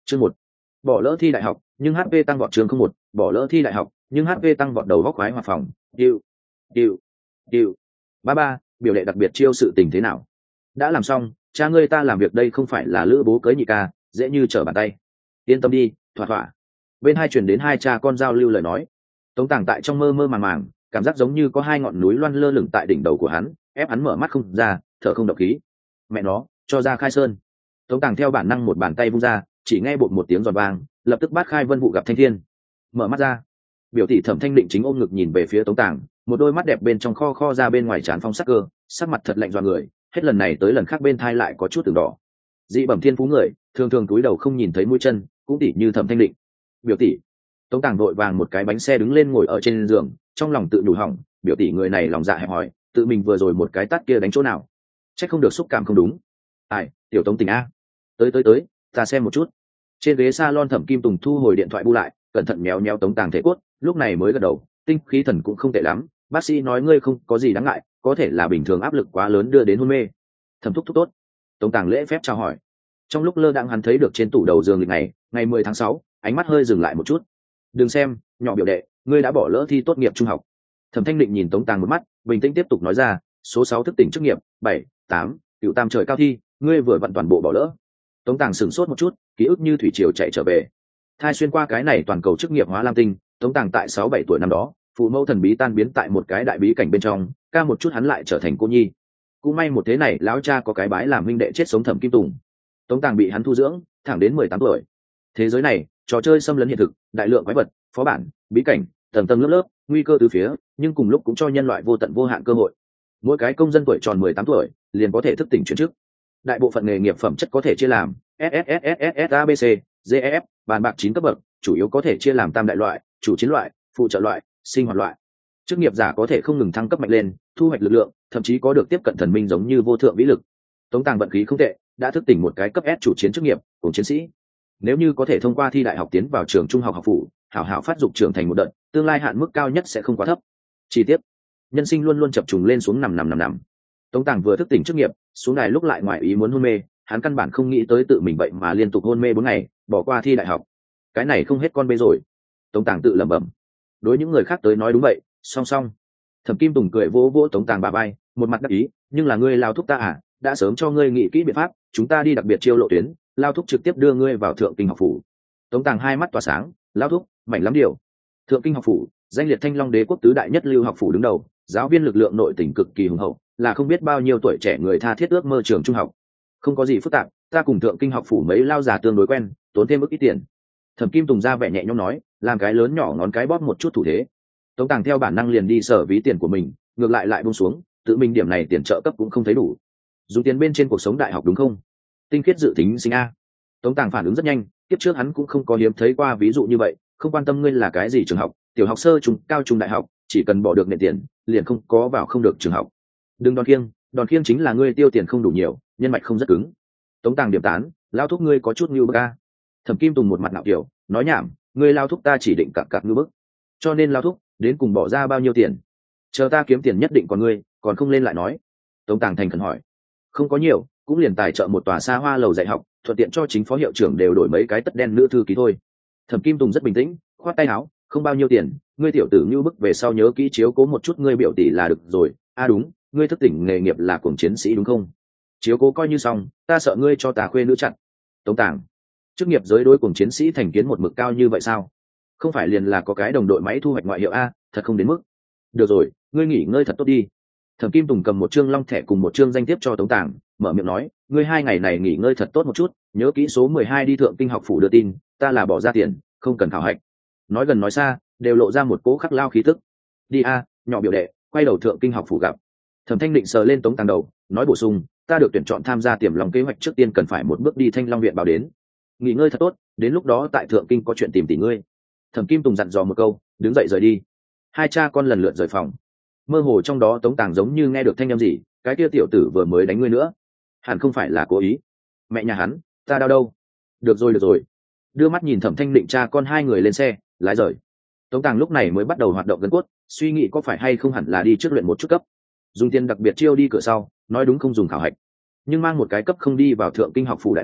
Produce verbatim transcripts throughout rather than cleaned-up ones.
Chương một, bỏ lỡ thi đại học nhưng hp tăng vọt. Chương không một, bỏ lỡ thi đại học nhưng hp tăng vọt. Đầu góc khoái hoạt phòng điệu điệu điệu ba ba. Biểu đệ đặc biệt chiêu sự tình thế nào? Đã làm xong, cha ngươi ta làm việc đây không phải là lữ bố cưới nhị ca, dễ như trở bàn tay. Yên tâm đi, thỏa thỏa. Bên hai truyền đến hai cha con giao lưu lời nói. Tống Tàng tại trong mơ mơ màng màng, cảm giác giống như có hai ngọn núi loan lơ lửng tại đỉnh đầu của hắn, ép hắn mở mắt không ra, thở không độc khí. Mẹ nó, cho ra khai sơn. Tống Tàng theo bản năng một bàn tay vung ra, chỉ nghe bột một tiếng giòn vang, lập tức bát khai vân vụ gặp thanh thiên. Mở mắt ra, biểu tỷ Thẩm Thanh Định chính ôm ngực nhìn về phía Tống Tàng, một đôi mắt đẹp bên trong kho kho ra bên ngoài trán phong sắc cơ, sắc mặt thật lạnh dọa người, hết lần này tới lần khác bên thai lại có chút từng đỏ. Dị bẩm thiên phú người, thường thường túi đầu không nhìn thấy mũi chân, cũng tỉ như Thẩm Thanh Định. Biểu tỷ. Tống Tàng vội vàng một cái bánh xe đứng lên ngồi ở trên giường, trong lòng tự nhủ hỏng, biểu tỷ người này lòng dạ hẹp hòi, tự mình vừa rồi một cái tát kia đánh chỗ nào? Chắc không được, xúc cảm không đúng. Ai, tiểu Tống Tình a. Tới tới tới, ta xem một chút. Trên ghế salon Thẩm Kim Tùng thu hồi điện thoại bu lại, cẩn thận méo méo Tống Tàng thể cốt, lúc này mới gật đầu, tinh khí thần cũng không tệ lắm, bác sĩ nói ngươi không có gì đáng ngại, có thể là bình thường áp lực quá lớn đưa đến hôn mê. Thẩm thúc thúc tốt. Tống Tàng lễ phép chào hỏi. Trong lúc lơ đãng hắn thấy được trên tủ đầu giường lịch này, ngày mười tháng sáu, ánh mắt hơi dừng lại một chút. Đừng xem, nhỏ biểu đệ, ngươi đã bỏ lỡ thi tốt nghiệp trung học. Thẩm Thanh Định nhìn Tống Tàng một mắt, bình tĩnh tiếp tục nói ra, số sáu thức tỉnh chức nghiệp, bảy, tám, cựu tam trời cao thi, ngươi vừa vặn toàn bộ bỏ lỡ. Tống Tàng sửng sốt một chút, ký ức như thủy triều chạy trở về. Thai xuyên qua cái này toàn cầu chức nghiệp hóa lam tinh, Tống Tàng tại sáu bảy tuổi năm đó, phụ mẫu thần bí tan biến tại một cái đại bí cảnh bên trong, ca một chút hắn lại trở thành cô nhi. Cũng may một thế này lão cha có cái bái làm huynh đệ chết sống Thẩm Kim Tùng. Tống Tàng bị hắn thu dưỡng, thẳng đến mười tám tuổi. Thế giới này, trò chơi xâm lấn hiện thực, đại lượng quái vật, phó bản, bí cảnh, tầng tầng lớp lớp, nguy cơ từ phía, nhưng cùng lúc cũng cho nhân loại vô tận vô hạn cơ hội. Mỗi cái công dân tuổi tròn mười tám tuổi, liền có thể thức tỉnh chuyển chức. Đại bộ phận nghề nghiệp phẩm chất có thể chia làm S S S S S A B C, G F, bàn bạc chín cấp bậc, chủ yếu có thể chia làm tam đại loại, chủ chiến loại, phụ trợ loại, sinh hoạt loại. Chức nghiệp giả có thể không ngừng thăng cấp mạnh lên, thu hoạch lực lượng, thậm chí có được tiếp cận thần minh giống như vô thượng vĩ lực. Tống Tàng vận khí không tệ, đã thức tỉnh một cái cấp S chủ chiến chức nghiệp, cùng chiến sĩ. Nếu như có thể thông qua thi đại học tiến vào trường trung học học phủ, hảo hảo phát dục trưởng thành một đợt, tương lai hạn mức cao nhất sẽ không quá thấp. Chi tiết, nhân sinh luôn luôn chập trùng lên xuống nằm nằm nằm nằm. Tống Tàng vừa thức tỉnh chức nghiệp, xuống đài lúc lại ngoài ý muốn hôn mê, hắn căn bản không nghĩ tới tự mình vậy mà liên tục hôn mê bốn ngày, bỏ qua thi đại học. Cái này không hết con bê rồi. Tống Tàng tự lẩm bẩm. Đối những người khác tới nói đúng vậy, song song. Thẩm Kim Tùng cười vỗ vỗ Tống Tàng bà bay, một mặt đắc ý, nhưng là ngươi lao thúc ta à, đã sớm cho ngươi nghĩ kỹ biện pháp, chúng ta đi đặc biệt chiêu lộ tuyến, lao thúc trực tiếp đưa ngươi vào thượng kinh học phủ. Tống Tàng hai mắt tỏa sáng, lao thúc, mạnh lắm điều. Thượng kinh học phủ, danh liệt Thanh Long Đế quốc tứ đại nhất lưu học phủ đứng đầu, giáo viên lực lượng nội tỉnh cực kỳ hùng hậu, là không biết bao nhiêu tuổi trẻ người tha thiết ước mơ trường trung học. Không có gì phức tạp, ta cùng thượng kinh học phủ mấy lao già tương đối quen, tốn thêm ức ít tiền. Thẩm Kim Tùng ra vẻ nhẹ nhõm nói, làm cái lớn nhỏ ngón cái bóp một chút thủ thế. Tống Tàng theo bản năng liền đi sở ví tiền của mình, ngược lại lại buông xuống, tự mình điểm này tiền trợ cấp cũng không thấy đủ. Dùng tiền bên trên cuộc sống đại học đúng không? Tinh khiết dự tính sinh a. Tống Tàng phản ứng rất nhanh, tiếp trước hắn cũng không có hiếm thấy qua ví dụ như vậy, không quan tâm ngươi là cái gì trường học, tiểu học sơ trung, cao trung, đại học, chỉ cần bỏ được nền tiền, liền không có vào không được trường học. Đừng đòn khiêng, đòn khiêng chính là ngươi tiêu tiền không đủ nhiều, nhân mạch không rất cứng. Tống Tàng điểm tán, lao thúc ngươi có chút như bức a. Thẩm Kim Tùng một mặt nạo kiểu, nói nhảm, ngươi lao thúc ta chỉ định cặp cặp như bức, cho nên lao thúc đến cùng bỏ ra bao nhiêu tiền, chờ ta kiếm tiền nhất định còn ngươi, còn không lên lại nói. Tống Tàng thành khẩn hỏi. Không có nhiều, cũng liền tài trợ một tòa xa hoa lầu dạy học, thuận tiện cho chính phó hiệu trưởng đều đổi mấy cái tất đen nữ thư ký thôi. Thẩm Kim Tùng rất bình tĩnh, khoát tay áo, không bao nhiêu tiền, ngươi tiểu tử như bức về sau nhớ kỹ chiếu cố một chút ngươi biểu tỷ là được rồi. A à đúng, ngươi thức tỉnh nghề nghiệp là cuồng chiến sĩ đúng không? Chiếu cố coi như xong, ta sợ ngươi cho tà khuê nữ chặn. Tống Tàng, chức nghiệp giới đối cuồng chiến sĩ thành kiến một mực cao như vậy sao? Không phải liền là có cái đồng đội máy thu hoạch ngoại hiệu a, thật không đến mức. Được rồi, ngươi nghỉ ngơi thật tốt đi. Thẩm Kim Tùng cầm một chương long thẻ cùng một chương danh thiếp cho Tống Tàng, mở miệng nói, ngươi hai ngày này nghỉ ngơi thật tốt một chút, nhớ kỹ số mười hai đi thượng kinh học phủ đưa tin, ta là bỏ ra tiền, không cần khảo hạch. Nói gần nói xa, đều lộ ra một cỗ khắc lao khí tức. Đi a, nhỏ biểu đệ, quay đầu thượng kinh học phủ gặp. Thẩm Thanh Định sờ lên Tống Tàng đầu, nói bổ sung, ta được tuyển chọn tham gia tiềm long kế hoạch trước tiên cần phải một bước đi Thanh Long viện báo đến. Nghỉ ngơi thật tốt, đến lúc đó tại thượng kinh có chuyện tìm tỷ ngươi. Thẩm Kim Tùng dặn dò một câu, đứng dậy rời đi. Hai cha con lần lượt rời phòng. Mơ hồ trong đó Tống Tàng giống như nghe được thanh âm gì, cái kia tiểu tử vừa mới đánh ngươi nữa, hẳn không phải là cố ý. Mẹ nhà hắn, ta đau đâu. Được rồi được rồi. Đưa mắt nhìn Thẩm Thanh Định cha con hai người lên xe lái rời. Tống Tàng lúc này mới bắt đầu hoạt động gân cốt, suy nghĩ có phải hay không hẳn là đi trước luyện một chút cấp, dùng tiền đặc biệt chiêu đi cửa sau, nói đúng không dùng khảo hạch, nhưng mang một cái cấp không đi vào thượng kinh học phủ đại môn,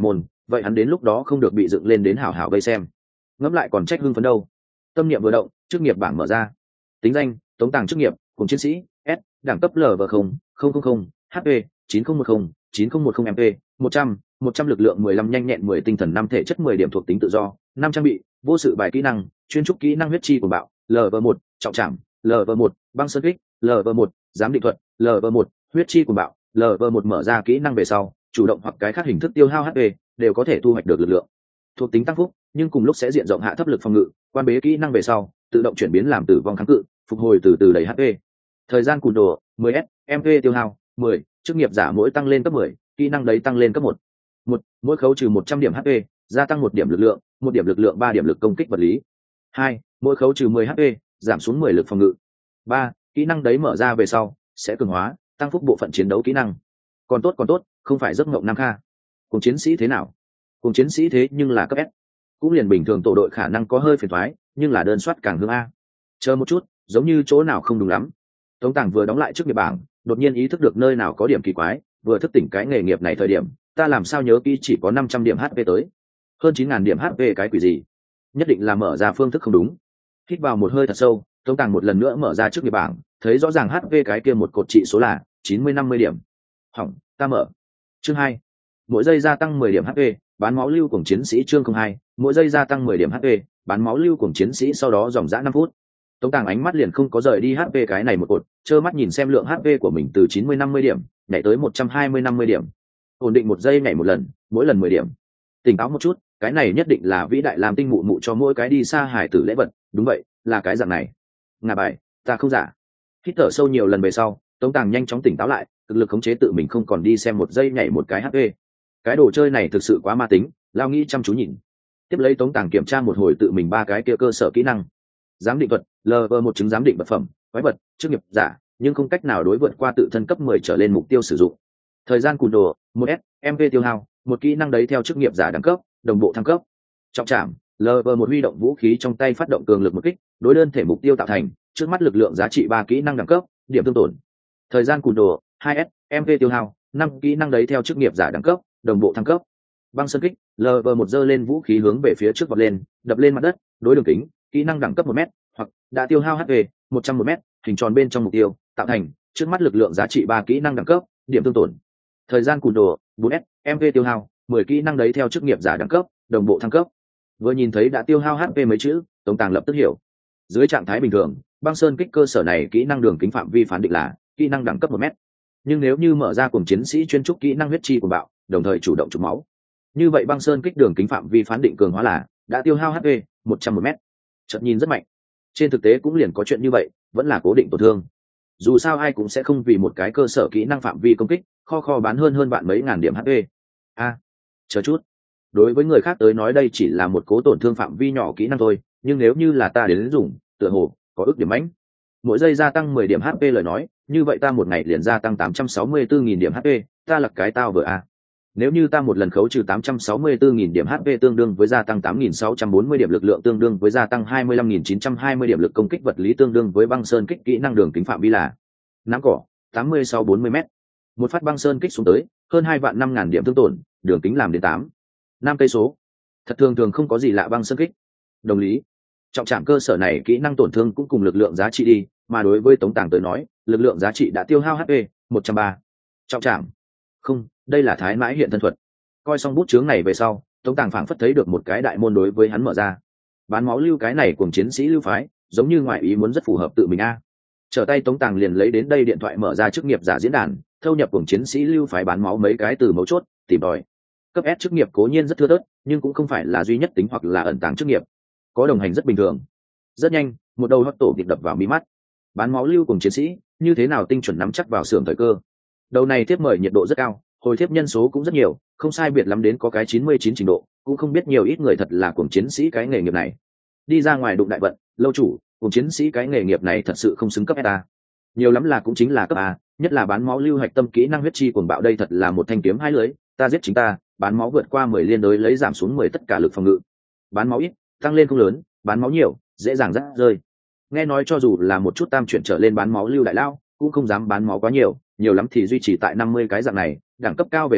vậy hắn đến lúc đó không được bị dựng lên đến hảo hảo gây xem. Ngẫm lại còn trách hưng phấn đâu. Tâm niệm vừa động, chức nghiệp bảng mở ra. Tính danh: Tống Tàng. Chức nghiệp: cùng chiến sĩ. S, đẳng cấp L V không không không không, H P chín không một không chín không một không, M P một trăm, một trăm lực lượng mười lăm, nhanh nhẹn mười, tinh thần năm, thể chất mười điểm, thuộc tính tự do năm, trang bị: vô sự bài kỹ năng, chuyên trúc kỹ năng huyết chi của bạo, L V một, trọng trảm, L V một, băng sơn kích, L V một, giám định thuật, L V một, huyết chi của bạo, L V một. Mở ra kỹ năng về sau, chủ động hoặc cái khác hình thức tiêu hao H P đều có thể thu hoạch được lực lượng thuộc tính tăng phúc, nhưng cùng lúc sẽ diện rộng hạ thấp lực phòng ngự. Quan bế kỹ năng về sau, tự động chuyển biến làm tử vong kháng cự, phục hồi từ từ đầy H P. Thời gian cùn đồ mười s, M P tiêu hao mười, chức nghiệp giả mỗi tăng lên cấp mười, kỹ năng đấy tăng lên cấp một. Một, mỗi khấu trừ một trăm điểm H P, gia tăng một điểm lực lượng, một điểm lực lượng, ba điểm lực công kích vật lý. Hai, mỗi khấu trừ mười H P, giảm xuống mười lực phòng ngự. Ba, kỹ năng đấy mở ra về sau sẽ cường hóa, tăng phúc bộ phận chiến đấu kỹ năng. Còn tốt còn tốt, không phải giấc mộng Nam Kha. Cùng chiến sĩ thế nào? Cùng chiến sĩ thế nhưng là cấp S, cũng liền bình thường tổ đội khả năng có hơi phiền thoái, nhưng là đơn soát càng hương A. Chờ một chút, giống như chỗ nào không đúng lắm. Tống Tàng vừa đóng lại trước nghiệp bảng, đột nhiên ý thức được nơi nào có điểm kỳ quái. Vừa thức tỉnh cái nghề nghiệp này thời điểm, ta làm sao nhớ kỹ chỉ có năm trăm điểm H P tới, hơn chín nghìn điểm H P cái quỷ gì? Nhất định là mở ra phương thức không đúng. Hít vào một hơi thật sâu, Tống Tàng một lần nữa mở ra trước nghiệp bảng, thấy rõ ràng H P cái kia một cột trị số là chín mươi, năm mươi điểm. Hỏng, ta mở. Chương hai, mỗi giây gia tăng mười điểm H P, bán máu lưu cùng chiến sĩ. Chương không hai, mỗi giây gia tăng mười điểm H P, bán máu lưu cùng chiến sĩ. Sau đó dòng dã năm phút, Tống Tàng ánh mắt liền không có rời đi H P cái này một cột, trơ mắt nhìn xem lượng H P của mình từ chín mươi, năm mươi điểm nhảy tới một trăm hai mươi, năm mươi điểm, ổn định một giây nhảy một lần, mỗi lần mười điểm. Tỉnh táo một chút, cái này nhất định là vĩ đại làm tinh mụ mụ cho mỗi cái đi xa hải tử lễ vật. Đúng vậy, là cái dạng này. Ngà bài, ta không giả. Hít thở sâu nhiều lần về sau, Tống Tàng nhanh chóng tỉnh táo lại, cực lực khống chế tự mình không còn đi xem một giây nhảy một cái H P. Cái đồ chơi này thực sự quá ma tính, lao nghĩ chăm chú nhìn. Tiếp lấy Tống Tàng kiểm tra một hồi tự mình ba cái kia cơ sở kỹ năng. Giám định thuật, L V một, chứng giám định vật phẩm, quái vật, chức nghiệp giả, nhưng không cách nào đối vượt qua tự thân cấp mười trở lên mục tiêu sử dụng. Thời gian cùn đồ một s, M P tiêu hao một, kỹ năng đấy theo chức nghiệp giả đẳng cấp, đồng bộ thăng cấp. Trọng trảm, L V một, huy động vũ khí trong tay phát động cường lực một kích, đối đơn thể mục tiêu tạo thành trước mắt lực lượng giá trị ba, kỹ năng đẳng cấp, điểm thương tổn. Thời gian cùn đồ hai s, M P tiêu hao năm, kỹ năng đấy theo chức nghiệp giả đẳng cấp, đồng bộ thăng cấp. Băng sơn kích, L V một, giơ lên vũ khí hướng về phía trước vọt lên, đập lên mặt đất, đối đường kính, kỹ năng đẳng cấp một m, hoặc đã tiêu hao H P một trăm một m, hình tròn bên trong mục tiêu tạo thành trước mắt lực lượng giá trị ba, kỹ năng đẳng cấp, điểm thương tổn. Thời gian cùn đồ bốn s, M P tiêu hao mười, kỹ năng đấy theo chức nghiệp giả đẳng cấp, đồng bộ thăng cấp. Vừa nhìn thấy đã tiêu hao H P mấy chữ, Tống Tàng lập tức hiểu. Dưới trạng thái bình thường, băng sơn kích cơ sở này kỹ năng đường kính phạm vi phán định là kỹ năng đẳng cấp một m, nhưng nếu như mở ra cùng chiến sĩ chuyên trúc kỹ năng huyết chi của bạo, đồng thời chủ động trục máu, như vậy băng sơn kích đường kính phạm vi phán định cường hóa là đã tiêu hao H P một trăm một m. Chợt nhìn rất mạnh, trên thực tế cũng liền có chuyện như vậy, vẫn là cố định tổn thương. Dù sao ai cũng sẽ không vì một cái cơ sở kỹ năng phạm vi công kích kho kho bán hơn hơn bạn mấy ngàn điểm H P. A, à, chờ chút, đối với người khác tới nói đây chỉ là một cố tổn thương phạm vi nhỏ kỹ năng thôi, nhưng nếu như là ta đến dùng, tựa hồ có ước điểm mãnh, mỗi giây gia tăng mười điểm H P lời nói, như vậy ta một ngày liền gia tăng tám trăm sáu mươi tư nghìn điểm H P, ta là cái tao vừa a. À. Nếu như ta một lần khấu trừ tám trăm sáu mươi tư nghìn điểm H P tương đương với gia tăng tám nghìn sáu trăm bốn mươi điểm lực lượng, tương đương với gia tăng hai mươi lăm nghìn chín trăm hai mươi điểm lực công kích vật lý, tương đương với băng sơn kích kỹ năng đường kính phạm vi là nắm cỏ tám mươi sáu bốn mươi m. Một phát băng sơn kích xuống tới, hơn hai vạn năm ngàn điểm thương tổn, đường kính làm đến tám năm cây số. Thật thường thường không có gì lạ băng sơn kích. Đồng lý, trọng trảm cơ sở này kỹ năng tổn thương cũng cùng lực lượng giá trị đi, mà đối với Tống Tàng tới nói, lực lượng giá trị đã tiêu hao H P một trăm ba. Trọng trảm. Không, đây là thái mãi hiện thân thuật. Coi xong bút chướng này về sau, Tống Tàng phảng phất thấy được một cái đại môn đối với hắn mở ra. Bán máu lưu cái này cùng chiến sĩ lưu phái, giống như ngoại ý muốn rất phù hợp tự mình a. Trở tay Tống Tàng liền lấy đến đây điện thoại mở ra chức nghiệp giả diễn đàn, thâu nhập cùng chiến sĩ lưu phái bán máu mấy cái từ mấu chốt, tìm tòi. Cấp S chức nghiệp cố nhiên rất thưa thớt, nhưng cũng không phải là duy nhất tính hoặc là ẩn tàng chức nghiệp. Có đồng hành rất bình thường. Rất nhanh, một đầu hot tổ kịp đập vào mi mắt. Bán máu lưu cùng chiến sĩ, như thế nào tinh chuẩn nắm chắc vào xưởng thời cơ. Đầu này tiếp mời nhiệt độ rất cao, hồi thiếp nhân số cũng rất nhiều, không sai biệt lắm đến có cái chín mươi chín trình độ, cũng không biết nhiều ít người thật là cuồng chiến sĩ cái nghề nghiệp này. Đi ra ngoài đụng đại vận, lâu chủ, cuồng chiến sĩ cái nghề nghiệp này thật sự không xứng cấp A. Nhiều lắm là cũng chính là cấp A, nhất là bán máu lưu hạch tâm kỹ năng huyết chi cuồng bạo, đây thật là một thanh kiếm hai lưỡi, ta giết chính ta, bán máu vượt qua mười liên đối lấy giảm xuống mười tất cả lực phòng ngự. Bán máu ít, tăng lên không lớn, bán máu nhiều, dễ dàng rắc rơi. Nghe nói cho dù là một chút tam chuyển trở lên bán máu lưu đại lao, cũng không dám bán máu quá nhiều, nhiều lắm thì duy trì tại năm mươi cái dạng này, đẳng cấp cao về sau,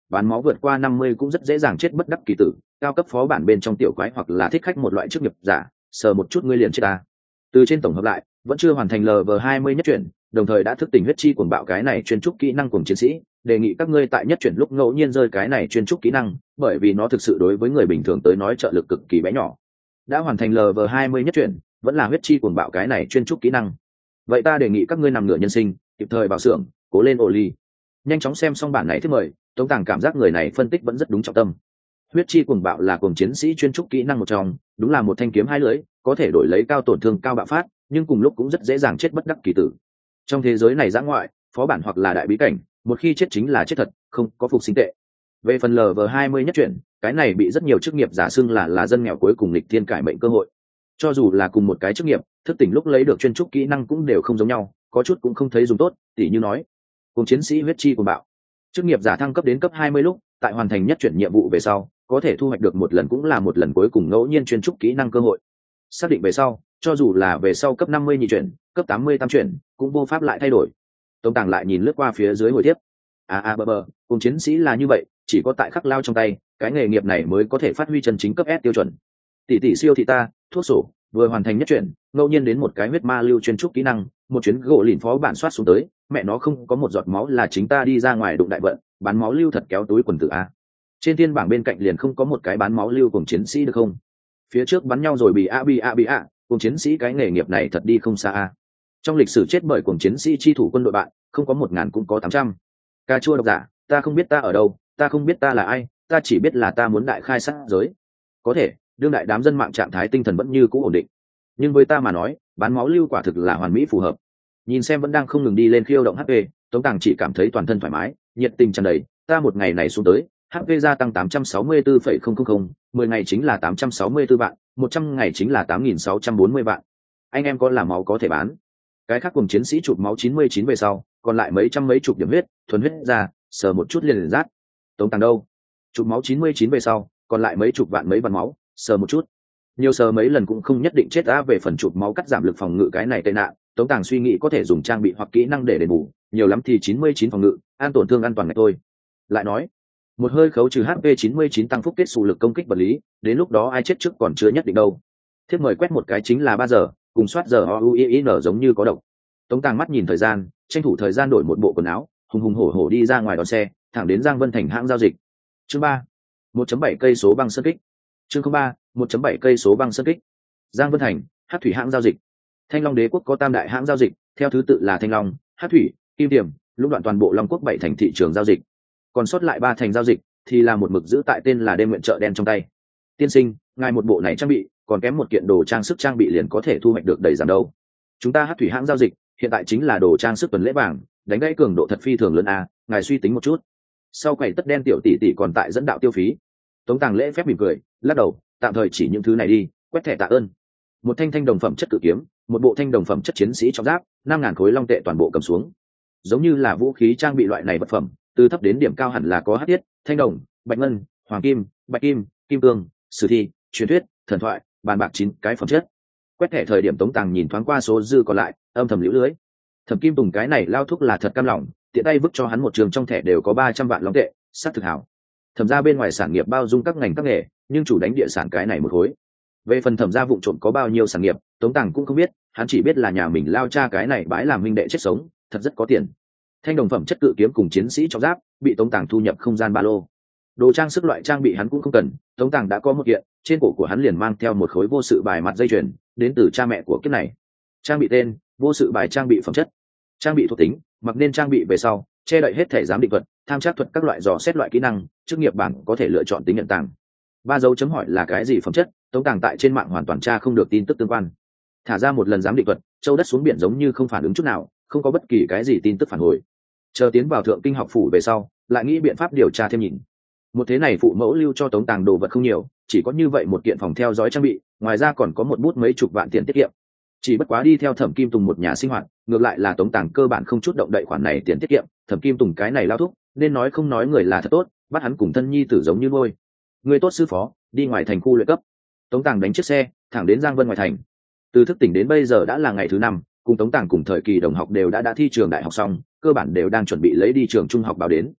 bán máu vượt qua năm mươi cũng rất dễ dàng chết bất đắc kỳ tử, cao cấp phó bản bên trong tiểu quái hoặc là thích khách một loại chức nghiệp giả, sờ một chút ngươi liền chết ta. Từ trên tổng hợp lại, vẫn chưa hoàn thành lờ vê hai mươi nhất chuyển, đồng thời đã thức tỉnh huyết chi cuồng bạo cái này chuyên trúc kỹ năng cùng chiến sĩ, đề nghị các ngươi tại nhất chuyển lúc ngẫu nhiên rơi cái này chuyên trúc kỹ năng, bởi vì nó thực sự đối với người bình thường tới nói trợ lực cực kỳ bé nhỏ. Đã hoàn thành lờ vê hai mươi nhất chuyển, vẫn là huyết chi cuồng bạo cái này chuyên trúc kỹ năng. Vậy ta đề nghị các ngươi nằm ngửa nhân sinh, kịp thời bảo xưởng, cố lên ổ ly. Nhanh chóng xem xong bản này thứ mời, Tống Tàng cảm giác người này phân tích vẫn rất đúng trọng tâm. Huyết chi cuồng bạo là cuồng chiến sĩ chuyên trúc kỹ năng một trong, đúng là một thanh kiếm hai lưỡi, có thể đổi lấy cao tổn thương cao bạo phát, nhưng cùng lúc cũng rất dễ dàng chết bất đắc kỳ tử. Trong thế giới này dã ngoại, phó bản hoặc là đại bí cảnh, một khi chết chính là chết thật, không có phục sinh tệ. Về phần lờ vê hai mươi nhất chuyển, cái này bị rất nhiều chức nghiệp giả xưng là là dân nghèo cuối cùng lịch thiên cải mệnh cơ hội. Cho dù là cùng một cái chức nghiệp, thức tỉnh lúc lấy được chuyên trúc kỹ năng cũng đều không giống nhau, có chút cũng không thấy dùng tốt, tỉ như nói, cùng chiến sĩ huyết chi cuồng bạo. Chức nghiệp giả thăng cấp đến cấp hai mươi lúc, tại hoàn thành nhất chuyển nhiệm vụ về sau, có thể thu hoạch được một lần cũng là một lần cuối cùng ngẫu nhiên chuyên trúc kỹ năng cơ hội. Xác định về sau, cho dù là về sau cấp năm mươi nhị chuyển, cấp tám mươi tam chuyển, cũng vô pháp lại thay đổi. Tống Tàng lại nhìn lướt qua phía dưới hồi tiếp. À à bờ bờ, cùng chiến sĩ là như vậy, chỉ có tại khắc lao trong tay, cái nghề nghiệp này mới có thể phát huy chân chính cấp S tiêu chuẩn. Tỷ tỷ siêu thị ta, thuốc sổ, vừa hoàn thành nhất chuyển, ngẫu nhiên đến một cái huyết ma lưu chuyên trúc kỹ năng, một chuyến gỗ lìn phó bản soát xuống tới, mẹ nó không có một giọt máu là chính ta đi ra ngoài đụng đại vận, bán máu lưu thật kéo túi quần tử a. Trên thiên bảng bên cạnh liền không có một cái bán máu lưu cùng chiến sĩ được không? Phía trước bắn nhau rồi bị a bị a bị a, cùng chiến sĩ cái nghề nghiệp này thật đi không xa a. Trong lịch sử chết bởi cùng chiến sĩ chi thủ quân đội bạn, không có một ngàn cũng có tám trăm. Cà chua độc giả, ta không biết ta ở đâu, ta không biết ta là ai, ta chỉ biết là ta muốn đại khai sát giới. Có thể, đương đại đám dân mạng trạng thái tinh thần vẫn như cũ ổn định, nhưng với ta mà nói, bán máu lưu quả thực là hoàn mỹ phù hợp. Nhìn xem vẫn đang không ngừng đi lên khiêu động hát pê, Tống Tàng chỉ cảm thấy toàn thân thoải mái, nhiệt tình tràn đầy. Ta một ngày này xuống tới, hát pê gia tăng tám trăm sáu mươi tư phẩy không không không, mười ngày chính là tám trăm sáu mươi tư vạn, một trăm ngày chính là tám nghìn sáu trăm bốn mươi vạn. Anh em có làm máu có thể bán. Cái khác cùng chiến sĩ chụp máu chín mươi chín về sau, còn lại mấy trăm mấy chục điểm huyết, thuần huyết ra, sờ một chút liền liền rát. Tống Tàng đâu? Chụp máu chín mươi chín về sau, còn lại mấy chục vạn mấy vạn máu, sờ một chút. Nhiều sờ mấy lần cũng không nhất định chết á. Về phần chụp máu cắt giảm lực phòng ngự cái này tệ nạn, Tống Tàng suy nghĩ có thể dùng trang bị hoặc kỹ năng để đền bù, nhiều lắm thì chín mươi chín phòng ngự, an tổn thương an toàn này thôi. Lại nói, một hơi khấu trừ hát pê chín mươi chín tăng phúc kết xù lực công kích vật lý, đến lúc đó ai chết trước còn chưa nhất định đâu. Thiếp mời quét một cái chính là ba giờ, cùng soát giờ o u i n giống như có độc. Tống Tàng mắt nhìn thời gian, tranh thủ thời gian đổi một bộ quần áo, hùng hùng hổ hổ đi ra ngoài đón xe, thẳng đến Giang Vân Thành hãng giao dịch. Chương ba, một phẩy bảy cây số băng sơn kích. Chương ba, một phẩy bảy cây số băng sơn kích. Giang Vân Thành, Hắc Thủy hãng giao dịch. Thanh Long Đế quốc có tam đại hãng giao dịch, theo thứ tự là Thanh Long, Hắc Thủy, Kim Tiềm, lũng đoạn toàn bộ Long quốc bảy thành thị trường giao dịch. Còn sót lại ba thành giao dịch thì là một mực giữ tại tên là đêm nguyện chợ đen trong tay. Tiên sinh, ngài một bộ này trang bị, còn kém một kiện đồ trang sức trang bị liền có thể thu hoạch được đầy giảm đâu. Chúng ta Hắc Thủy hãng giao dịch, hiện tại chính là đồ trang sức tuần lễ vàng, đánh gãy cường độ thật phi thường lớn a, ngài suy tính một chút. Sau quầy tất đen tiểu tỷ tỷ còn tại dẫn đạo tiêu phí. Tống Tàng lễ phép mỉm cười, lắc đầu, tạm thời chỉ những thứ này đi, quét thẻ tạ ơn. Một thanh thanh đồng phẩm chất cự kiếm, một bộ thanh đồng phẩm chất chiến sĩ trong giáp, năm ngàn khối long tệ toàn bộ cầm xuống. Giống như là vũ khí trang bị loại này vật phẩm, từ thấp đến điểm cao hẳn là có hắc thiết, thanh đồng, bạch ngân, hoàng kim, bạch kim, kim cương, sử thi, truyền thuyết, thần thoại, bàn bạc chín cái phẩm chất. Quét thẻ thời điểm Tống Tàng nhìn thoáng qua số dư còn lại, âm thầm liễu lưới. Thẩm Kim Tùng cái này lao thúc là thật cam lòng, tiện tay vứt cho hắn một trường trong thẻ đều có ba trăm vạn long tệ, sát thực hảo. Thẩm gia bên ngoài sản nghiệp bao dung các ngành các nghề, nhưng chủ đánh địa sản cái này một khối. Về phần Thẩm gia vụng trộm có bao nhiêu sản nghiệp, Tống Tàng cũng không biết, hắn chỉ biết là nhà mình lao cha cái này bãi làm minh đệ chết sống, thật rất có tiền. Thanh đồng phẩm chất cự kiếm cùng chiến sĩ trong giáp, bị Tống Tàng thu nhập không gian ba lô. Đồ trang sức loại trang bị hắn cũng không cần, Tống Tàng đã có một kiện, trên cổ của hắn liền mang theo một khối vô sự bài mặt dây chuyền, đến từ cha mẹ của kiếp này. Trang bị tên, vô sự bài trang bị phẩm chất. Trang bị thuộc tính, mặc nên trang bị về sau, che đậy hết thể giám định thuật, tham trắc thuật các loại dò xét loại kỹ năng, chức nghiệp bản có thể lựa chọn tính nhận tàng. Ba dấu chấm hỏi là cái gì phẩm chất, Tống Tàng tại trên mạng hoàn toàn tra không được tin tức tương quan. Thả ra một lần giám định thuật, châu đất xuống biển giống như không phản ứng chút nào, không có bất kỳ cái gì tin tức phản hồi. Chờ tiến vào thượng kinh học phủ về sau, lại nghĩ biện pháp điều tra thêm nhìn. Một thế này phụ mẫu lưu cho Tống Tàng đồ vật không nhiều, chỉ có như vậy một kiện phòng theo dõi trang bị, ngoài ra còn có một bút mấy chục vạn tiền tiết kiệm. Chỉ bất quá đi theo Thẩm Kim Tùng một nhà sinh hoạt, ngược lại là Tống Tàng cơ bản không chút động đậy khoản này tiền tiết kiệm. Thẩm Kim Tùng cái này lao thúc, nên nói không nói người là thật tốt, bắt hắn cùng thân nhi tử giống như nuôi. Người tốt sư phó, đi ngoài thành khu luyện cấp. Tống Tàng đánh chiếc xe, thẳng đến Giang Vân ngoài thành. Từ thức tỉnh đến bây giờ đã là ngày thứ năm, cùng Tống Tàng cùng thời kỳ đồng học đều đã đã thi trường đại học xong, cơ bản đều đang chuẩn bị lấy đi trường trung học báo đến.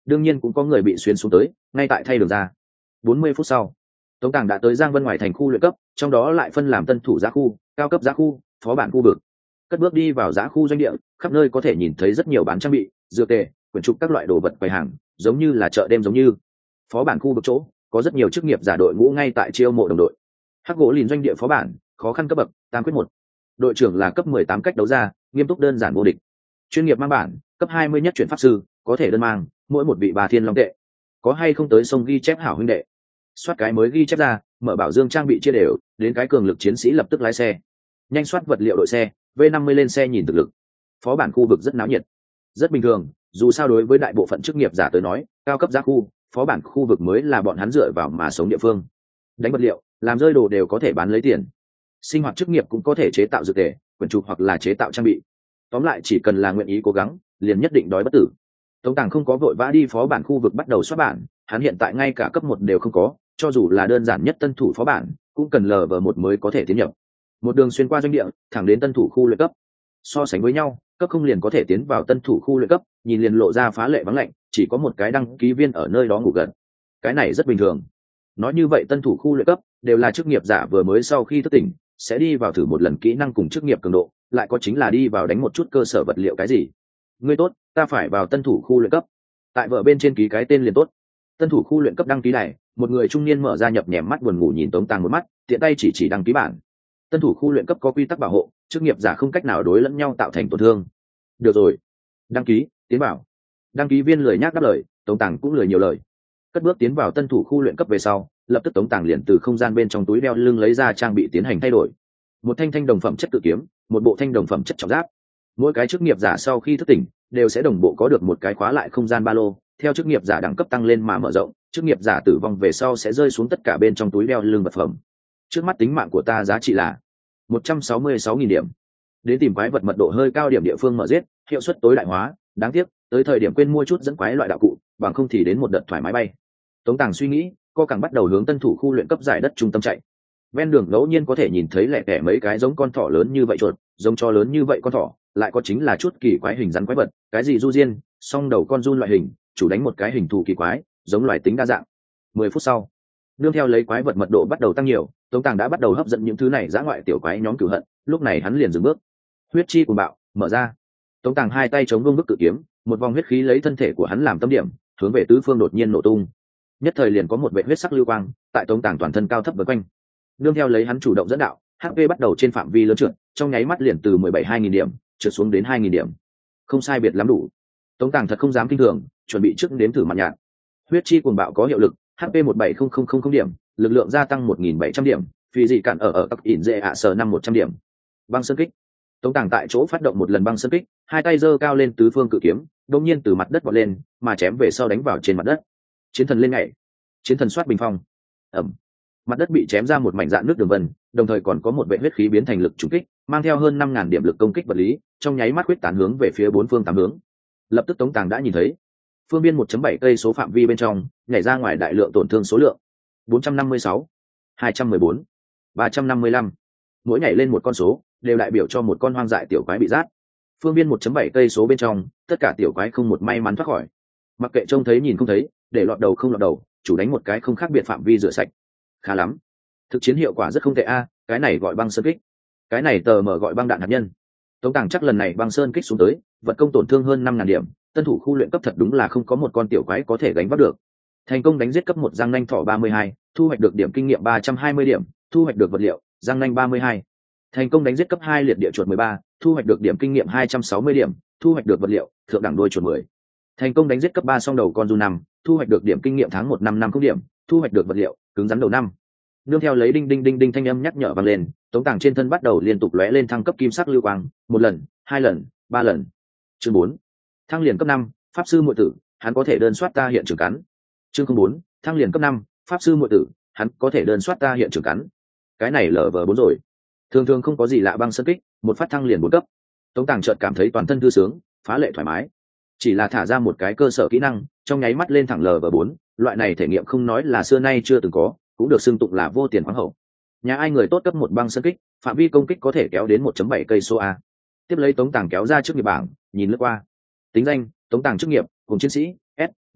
đương nhiên cũng có người bị xuyên xuống tới ngay tại thay đường ra. bốn mươi phút sau, Tống Tàng đã tới Giang Vân ngoài thành khu luyện cấp, trong đó lại phân làm tân thủ giá khu, cao cấp giá khu, phó bản khu vực. Cất bước đi vào giá khu doanh địa, khắp nơi có thể nhìn thấy rất nhiều bán trang bị, dược tề, quyển trục các loại đồ vật quầy hàng, giống như là chợ đêm giống như. Phó bản khu vực chỗ, có rất nhiều chức nghiệp giả đội ngũ ngay tại chiêu mộ đồng đội. Hắc gỗ lìn doanh địa phó bản, khó khăn cấp bậc, tam quyết một. Đội trưởng là cấp mười tám cách đấu ra, nghiêm túc đơn giản vô địch. Chuyên nghiệp mang bản, cấp hai mươi nhất chuyển pháp sư, có thể đơn mang, mỗi một vị bà thiên long tệ. Có hay không tới sông ghi chép hảo huynh đệ. Soát cái mới ghi chép ra, mở bảo dương trang bị chia đều, đến cái cường lực chiến sĩ lập tức lái xe. Nhanh soát vật liệu đội xe, v năm mươi lên xe nhìn thực lực. Phó bản khu vực rất náo nhiệt, rất bình thường, dù sao đối với đại bộ phận chức nghiệp giả tới nói, cao cấp giá khu, phó bản khu vực mới là bọn hắn dựa vào mà sống địa phương. Đánh vật liệu, làm rơi đồ đều có thể bán lấy tiền. Sinh hoạt chức nghiệp cũng có thể chế tạo dược tề, quyển trục hoặc là chế tạo trang bị. Tóm lại chỉ cần là nguyện ý cố gắng, liền nhất định đói bất tử. Tống Tàng không có vội vã đi phó bản khu vực bắt đầu soát bản, hắn hiện tại ngay cả cấp một đều không có, cho dù là đơn giản nhất tân thủ phó bản, cũng cần lờ vờ một mới có thể tiến nhập. Một đường xuyên qua doanh địa, thẳng đến tân thủ khu luyện cấp. So sánh với nhau, cấp không liền có thể tiến vào tân thủ khu luyện cấp, nhìn liền lộ ra phá lệ vắng lạnh, chỉ có một cái đăng ký viên ở nơi đó ngủ gần. Cái này rất bình thường. Nói như vậy tân thủ khu luyện cấp đều là chức nghiệp giả vừa mới sau khi thức tỉnh, sẽ đi vào thử một lần kỹ năng cùng chức nghiệp cường độ, lại có chính là đi vào đánh một chút cơ sở vật liệu cái gì. Ngươi tốt, ta phải vào tân thủ khu luyện cấp. Tại vợ bên trên ký cái tên liền tốt. Tân thủ khu luyện cấp đăng ký này, một người trung niên mở ra nhập nhèm mắt buồn ngủ nhìn Tống Tàng một mắt, tiện tay chỉ chỉ đăng ký bản. Tân thủ khu luyện cấp có quy tắc bảo hộ, chức nghiệp giả không cách nào đối lẫn nhau tạo thành tổn thương. Được rồi, đăng ký, tiến bảo. Đăng ký viên lười nhác đáp lời, Tống Tàng cũng lười nhiều lời. Cất bước tiến vào tân thủ khu luyện cấp về sau, lập tức Tống Tàng liền từ không gian bên trong túi đeo lưng lấy ra trang bị tiến hành thay đổi. Một thanh thanh đồng phẩm chất tự kiếm, một bộ thanh đồng phẩm chất trọng giáp. Mỗi cái chức nghiệp giả sau khi thức tỉnh, đều sẽ đồng bộ có được một cái khóa lại không gian ba lô, theo chức nghiệp giả đẳng cấp tăng lên mà mở rộng, chức nghiệp giả tử vong về sau sẽ rơi xuống tất cả bên trong túi đeo lưng vật phẩm. Trước mắt tính mạng của ta giá trị là một trăm sáu mươi sáu nghìn điểm. Đến tìm quái vật mật độ hơi cao điểm địa phương mở giết, hiệu suất tối đại hóa, đáng tiếc, tới thời điểm quên mua chút dẫn quái loại đạo cụ, bằng không thì đến một đợt thoải mái bay. Tống Tàng suy nghĩ, co càng bắt đầu hướng tân thủ khu luyện cấp giải đất trung tâm chạy. Ven đường ngẫu nhiên có thể nhìn thấy lẻ tẻ mấy cái giống con thỏ lớn như vậy chuột, giống chó lớn như vậy con thỏ, lại có chính là chút kỳ quái hình rắn quái vật, cái gì du diên, song đầu con giun loại hình, chủ đánh một cái hình thù kỳ quái, giống loài tính đa dạng. Mười phút sau, nương theo lấy quái vật mật độ bắt đầu tăng nhiều, Tống Tàng đã bắt đầu hấp dẫn những thứ này dã ngoại tiểu quái nhóm cửu hận, lúc này hắn liền dừng bước. Huyết chi cuồng bạo, mở ra. Tống Tàng hai tay chống vương bức cự kiếm, một vòng huyết khí lấy thân thể của hắn làm tâm điểm, hướng về tứ phương đột nhiên nổ tung. Nhất thời liền có một vệ huyết sắc lưu quang tại Tống Tàng toàn thân cao thấp vây quanh. Nương theo lấy hắn chủ động dẫn đạo, hát pê bắt đầu trên phạm vi lớn trượt, trong nháy mắt liền từ mười bảy hai nghìn điểm trượt xuống đến hai nghìn điểm. Không sai biệt lắm đủ. Tống Tàng thật không dám kinh thường, chuẩn bị trước đếm thử mặt nhạt. Huyết chi cuồng bạo có hiệu lực, hát pê một bảy không không không không điểm, lực lượng gia tăng một nghìn bảy trăm điểm, phi dị cản ở ở tắc ỉn dễ ạ sở năm một trăm điểm. Băng sơn kích. Tống Tàng tại chỗ phát động một lần băng sơn kích, hai tay giơ cao lên tứ phương cự kiếm, đột nhiên từ mặt đất vọt lên, mà chém về sau đánh vào trên mặt đất. Chiến thần lên nhảy, chiến thần soát bình phong. Ẩm. Mặt đất bị chém ra một mảnh dạn nước đường vân, đồng thời còn có một vệ huyết khí biến thành lực trùng kích, mang theo hơn năm ngàn điểm lực công kích vật lý, trong nháy mắt huyết tán hướng về phía bốn phương tám hướng. Lập tức Tống Tàng đã nhìn thấy, phương biên một chấm bảy cây số phạm vi bên trong, nhảy ra ngoài đại lượng tổn thương số lượng bốn trăm năm mươi sáu, hai trăm mười bốn, ba trăm năm mươi lăm. Mỗi nhảy lên một con số, đều đại biểu cho một con hoang dại tiểu quái bị rát. Phương biên một chấm bảy cây số bên trong, tất cả tiểu quái không một may mắn thoát khỏi. Mặc kệ trông thấy nhìn không thấy, để lọt đầu không lọt đầu, chủ đánh một cái không khác biệt phạm vi rửa sạch. Khá lắm. Thực chiến hiệu quả rất không tệ a, cái này gọi băng sơn kích. Cái này tờ mở gọi băng đạn hạt nhân. Tống Tàng chắc lần này băng sơn kích xuống tới, vật công tổn thương hơn năm ngàn điểm, tân thủ khu luyện cấp thật đúng là không có một con tiểu quái có thể gánh vác được. Thành công đánh giết cấp một răng nanh thỏ ba mươi hai, thu hoạch được điểm kinh nghiệm ba trăm hai mươi điểm, thu hoạch được vật liệu, răng nanh ba mươi hai. Thành công đánh giết cấp hai liệt địa chuột mười ba, thu hoạch được điểm kinh nghiệm hai trăm sáu mươi điểm, thu hoạch được vật liệu, thượng đẳng đuôi chuột mười. Thành công đánh giết cấp ba song đầu con giun năm, thu hoạch được điểm kinh nghiệm tháng một năm năm không điểm, thu hoạch được vật liệu, cứng rắn đầu năm. Nương theo lấy đinh đinh đinh đinh thanh âm nhắc nhở vang lên, Tống Tàng trên thân bắt đầu liên tục lóe lên thăng cấp kim sắc lưu quang, một lần, hai lần, ba lần. Chương bốn, thăng liền cấp năm, pháp sư muội tử, hắn có thể đơn soát ta hiện trường cắn. Chương không bốn, thăng liền cấp năm, pháp sư muội tử, hắn có thể đơn soát ta hiện trường cắn. Cái này lở vờ bốn rồi. Thường thường không có gì lạ băng sơn kích, một phát thăng liền bốn cấp. Tống Tàng chợt cảm thấy toàn thân thư sướng, phá lệ thoải mái. Chỉ là thả ra một cái cơ sở kỹ năng, trong nháy mắt lên thẳng lở vờ bốn, loại này thể nghiệm không nói là xưa nay chưa từng có, cũng được xưng tụng là vô tiền khoáng hậu. Nhà ai người tốt cấp một băng sơn kích, phạm vi công kích có thể kéo đến một chấm bảy cây số a. Tiếp lấy Tống Tàng kéo ra trước nghiệp bảng, nhìn lướt qua. Tính danh: Tống Tàng chức nghiệp, cùng chiến sĩ, S,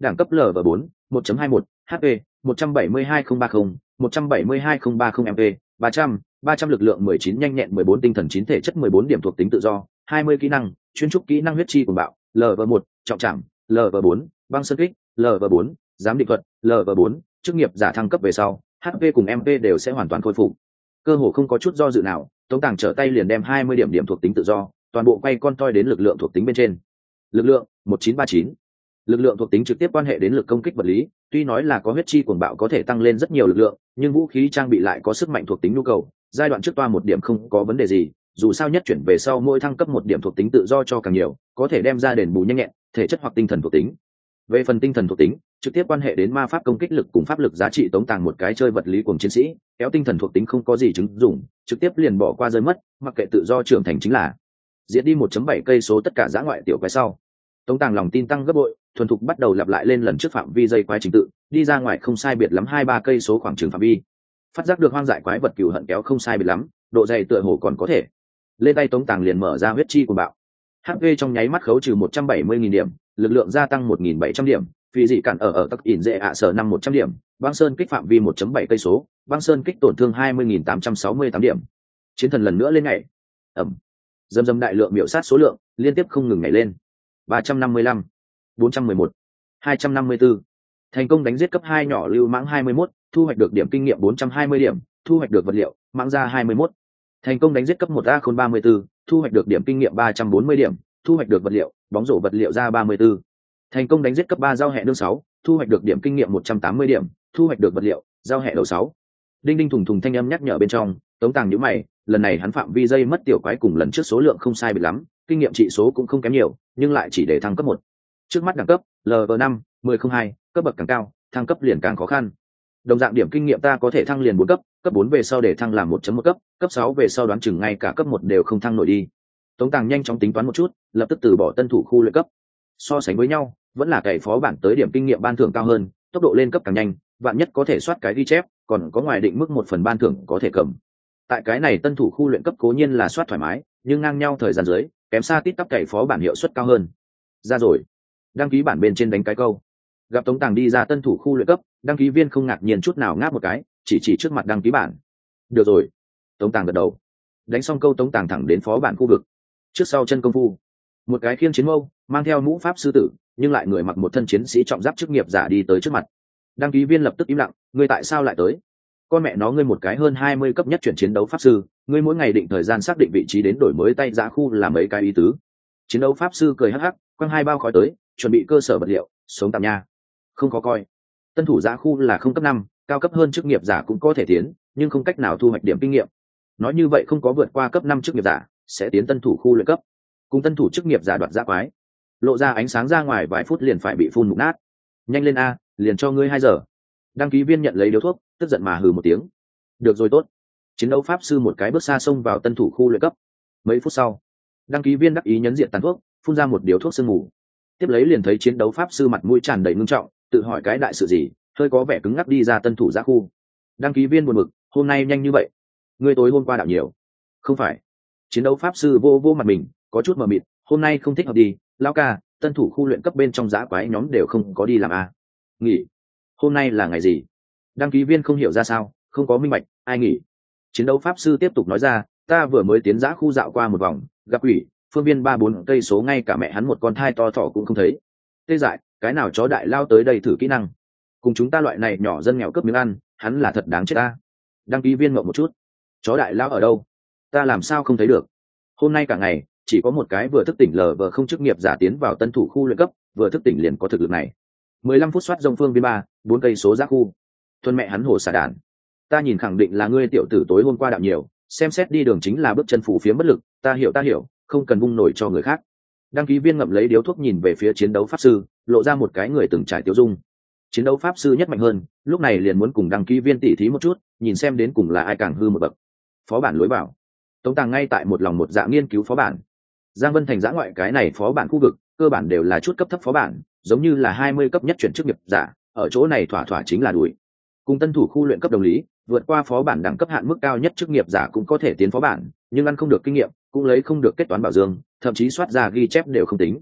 đẳng cấp lv bốn một hai một hp một trăm bảy mươi hai nghìn ba mươi một trăm bảy mươi hai nghìn ba mươi mp ba trăm ba trăm lực lượng mười chín nhanh nhẹn mười bốn tinh thần chín thể chất mười bốn điểm thuộc tính tự do hai mươi kỹ năng chuyên trúc kỹ năng huyết chi cuồng bạo lv một trọng trảm lv bốn băng sơn kích lv bốn giám định thuật lv bốn chức nghiệp giả thăng cấp về sau hp cùng mp đều sẽ hoàn toàn khôi phục. Cơ hồ không có chút do dự nào, Tống Tàng trở tay liền đem hai mươi điểm điểm thuộc tính tự do toàn bộ quay con toi đến lực lượng thuộc tính bên trên. Lực lượng một chín ba chín. Lực lượng thuộc tính trực tiếp quan hệ đến lực công kích vật lý, tuy nói là có huyết chi cuồng bạo có thể tăng lên rất nhiều lực lượng, nhưng vũ khí trang bị lại có sức mạnh thuộc tính nhu cầu, giai đoạn trước toa một điểm không có vấn đề gì, dù sao nhất chuyển về sau mỗi thăng cấp một điểm thuộc tính tự do cho càng nhiều, có thể đem ra đền bù nhanh nhẹn, thể chất hoặc tinh thần thuộc tính. Về phần tinh thần thuộc tính, trực tiếp quan hệ đến ma pháp công kích lực cùng pháp lực giá trị. Tống Tàng một cái chơi vật lý cùng chiến sĩ, kéo tinh thần thuộc tính không có gì chứng dụng, trực tiếp liền bỏ qua rơi mất, mặc kệ tự do trưởng thành chính là diễn đi một chấm bảy cây số tất cả dã ngoại tiểu quái sau. Tống Tàng lòng tin tăng gấp bội, thuần thục bắt đầu lặp lại lên lần trước phạm vi dây quái trình tự, đi ra ngoài không sai biệt lắm hai ba cây số khoảng trường phạm vi. Phát giác được hoang dại quái vật cừu hận kéo không sai biệt lắm, độ dày tựa hồ còn có thể. Lên tay Tống Tàng liền mở ra huyết chi của bạo. hát pê trong nháy mắt khấu trừ một trăm bảy mươi nghìn điểm, lực lượng gia tăng một nghìn bảy trăm điểm, vì dị cản ở ở tắc ỉn dễ ạ sở năm một trăm điểm, băng sơn kích phạm vi một chấm bảy cây số, băng sơn kích tổn thương hai mươi nghìn tám trăm sáu mươi tám điểm. Chiến thần lần nữa lên nhảy. Ẩm. Dầm dầm đại lượng biểu sát số lượng liên tiếp không ngừng nhảy lên. ba trăm năm mươi lăm, bốn trăm mười một, hai trăm năm mươi tư. Thành công đánh giết cấp hai nhỏ lưu mãng hai mươi mốt, thu hoạch được điểm kinh nghiệm bốn trăm hai mươi điểm, thu hoạch được vật liệu, mãng ra hai mươi mốt. Thành công đánh giết cấp một A khôn ba mươi tư, thu hoạch được điểm kinh nghiệm ba trăm bốn mươi điểm, thu hoạch được vật liệu, bóng rổ vật liệu ra ba mươi tư. Thành công đánh giết cấp ba giao hẹ đương sáu, thu hoạch được điểm kinh nghiệm một trăm tám mươi điểm, thu hoạch được vật liệu, giao hẹ đầu sáu. Đinh đinh thùng thùng thanh âm nhắc nhở bên trong, Tống Tàng nhíu mày, lần này hắn phạm vi dây mất tiểu quái cùng lần trước số lượng không sai biệt lắm, kinh nghiệm trị số cũng không kém nhiều, nhưng lại chỉ để thăng cấp một. Trước mắt đẳng cấp lv năm, mười không hai, cấp bậc càng cao, thăng cấp liền càng khó khăn. Đồng dạng điểm kinh nghiệm ta có thể thăng liền bốn cấp, cấp bốn về sau để thăng làm một chấm một cấp, cấp sáu về sau đoán chừng ngay cả cấp một đều không thăng nổi đi. Tống Tàng nhanh chóng tính toán một chút, lập tức từ bỏ tân thủ khu luyện cấp. So sánh với nhau, vẫn là cày phó bản tới điểm kinh nghiệm ban thưởng cao hơn, tốc độ lên cấp càng nhanh, vạn nhất có thể soát cái ghi chép, còn có ngoài định mức một phần ban thưởng có thể cầm. Tại cái này tân thủ khu luyện cấp cố nhiên là soát thoải mái, nhưng ngang nhau thời gian dưới, kém xa tít tắp cày phó bản hiệu suất cao hơn. Ra rồi, đăng ký bản bên trên đánh cái câu. Gặp Tống Tàng đi ra tân thủ khu luyện cấp, đăng ký viên không ngạc nhiên chút nào ngáp một cái, chỉ chỉ trước mặt đăng ký bản. Được rồi. Tống Tàng gật đầu. Đánh xong câu Tống Tàng thẳng đến phó bản khu vực. Trước sau chân công phu, một cái khiêng chiến mâu, mang theo mũ pháp sư tử, nhưng lại người mặc một thân chiến sĩ trọng giáp chức nghiệp giả đi tới trước mặt. Đăng ký viên lập tức im lặng, ngươi tại sao lại tới? Con mẹ nó, ngươi một cái hơn hai mươi cấp nhất chuyển chiến đấu pháp sư, ngươi mỗi ngày định thời gian xác định vị trí đến đổi mới tay giá khu là mấy cái ý tứ? Chiến đấu pháp sư cười hắc hắc, quăng hai bao khói tới, chuẩn bị cơ sở vật liệu, sống tạm nha. Không có coi. Tân thủ giá khu là không cấp năm, cao cấp hơn chức nghiệp giả cũng có thể tiến, nhưng không cách nào thu hoạch điểm kinh nghiệm. Nói như vậy không có vượt qua cấp năm chức nghiệp giả, sẽ tiến tân thủ khu luyện cấp. Cùng tân thủ chức nghiệp giả đoạt giá quái. Lộ ra ánh sáng ra ngoài vài phút liền phải bị phun mục nát. Nhanh lên a, liền cho ngươi hai giờ. Đăng ký viên nhận lấy điếu thuốc, tức giận mà hừ một tiếng. Được rồi tốt. Chiến đấu pháp sư một cái bước xa xông vào tân thủ khu luyện cấp. Mấy phút sau, đăng ký viên đắc ý nhấn diện tàn thuốc, phun ra một điếu thuốc sương mù. Tiếp lấy liền thấy chiến đấu pháp sư mặt mũi tràn đầy ngưng trọng, tự hỏi cái đại sự gì, hơi có vẻ cứng ngắc đi ra tân thủ giá khu. Đăng ký viên buồn bực, hôm nay nhanh như vậy, ngươi tối hôm qua đạo nhiều. Không phải. Chiến đấu pháp sư vô vô mặt mình, có chút mờ mịt, hôm nay không thích hợp đi, lão ca, tân thủ khu luyện cấp bên trong giá quái nhóm đều không có đi làm à. Nghỉ. Hôm nay là ngày gì? Đăng ký viên không hiểu ra sao, không có minh bạch, ai nghỉ? Chiến đấu pháp sư tiếp tục nói ra, ta vừa mới tiến giã khu dạo qua một vòng, gặp quỷ, phương viên ba bốn cây số ngay cả mẹ hắn một con thai to thỏ cũng không thấy. Tê dại, cái nào chó đại lao tới đây thử kỹ năng? Cùng chúng ta loại này nhỏ dân nghèo cướp miếng ăn, hắn là thật đáng chết ta. Đăng ký viên ngậm một chút. Chó đại lao ở đâu? Ta làm sao không thấy được? Hôm nay cả ngày, chỉ có một cái vừa thức tỉnh lờ vờ không chức nghiệp giả tiến vào tân thủ khu luyện cấp, vừa thức tỉnh liền có thực lực này. mười lăm phút soát dông phương viên ba, bốn cây số giác khu. Thuần mẹ hắn hồ xả đàn. Ta nhìn khẳng định là ngươi tiểu tử tối hôm qua đạo nhiều, xem xét đi đường chính là bước chân phủ phía bất lực, ta hiểu ta hiểu, không cần vung nổi cho người khác. Đăng ký viên ngậm lấy điếu thuốc nhìn về phía chiến đấu pháp sư, lộ ra một cái người từng trải tiêu dung. Chiến đấu pháp sư nhất mạnh hơn, lúc này liền muốn cùng đăng ký viên tỉ thí một chút, nhìn xem đến cùng là ai càng hư một bậc. Phó bản lối vào. Tống Tàng ngay tại một lòng một dạ nghiên cứu phó bản. Giang Vân Thành giã ngoại cái này phó bản khu vực, cơ bản đều là chút cấp thấp phó bản, giống như là hai mươi cấp nhất chuyển chức nghiệp giả, ở chỗ này thỏa thỏa chính là đuổi. Cùng tân thủ khu luyện cấp đồng lý, vượt qua phó bản đẳng cấp hạn mức cao nhất chức nghiệp giả cũng có thể tiến phó bản, nhưng ăn không được kinh nghiệm, cũng lấy không được kết toán bảo dương, thậm chí soát ra ghi chép đều không tính.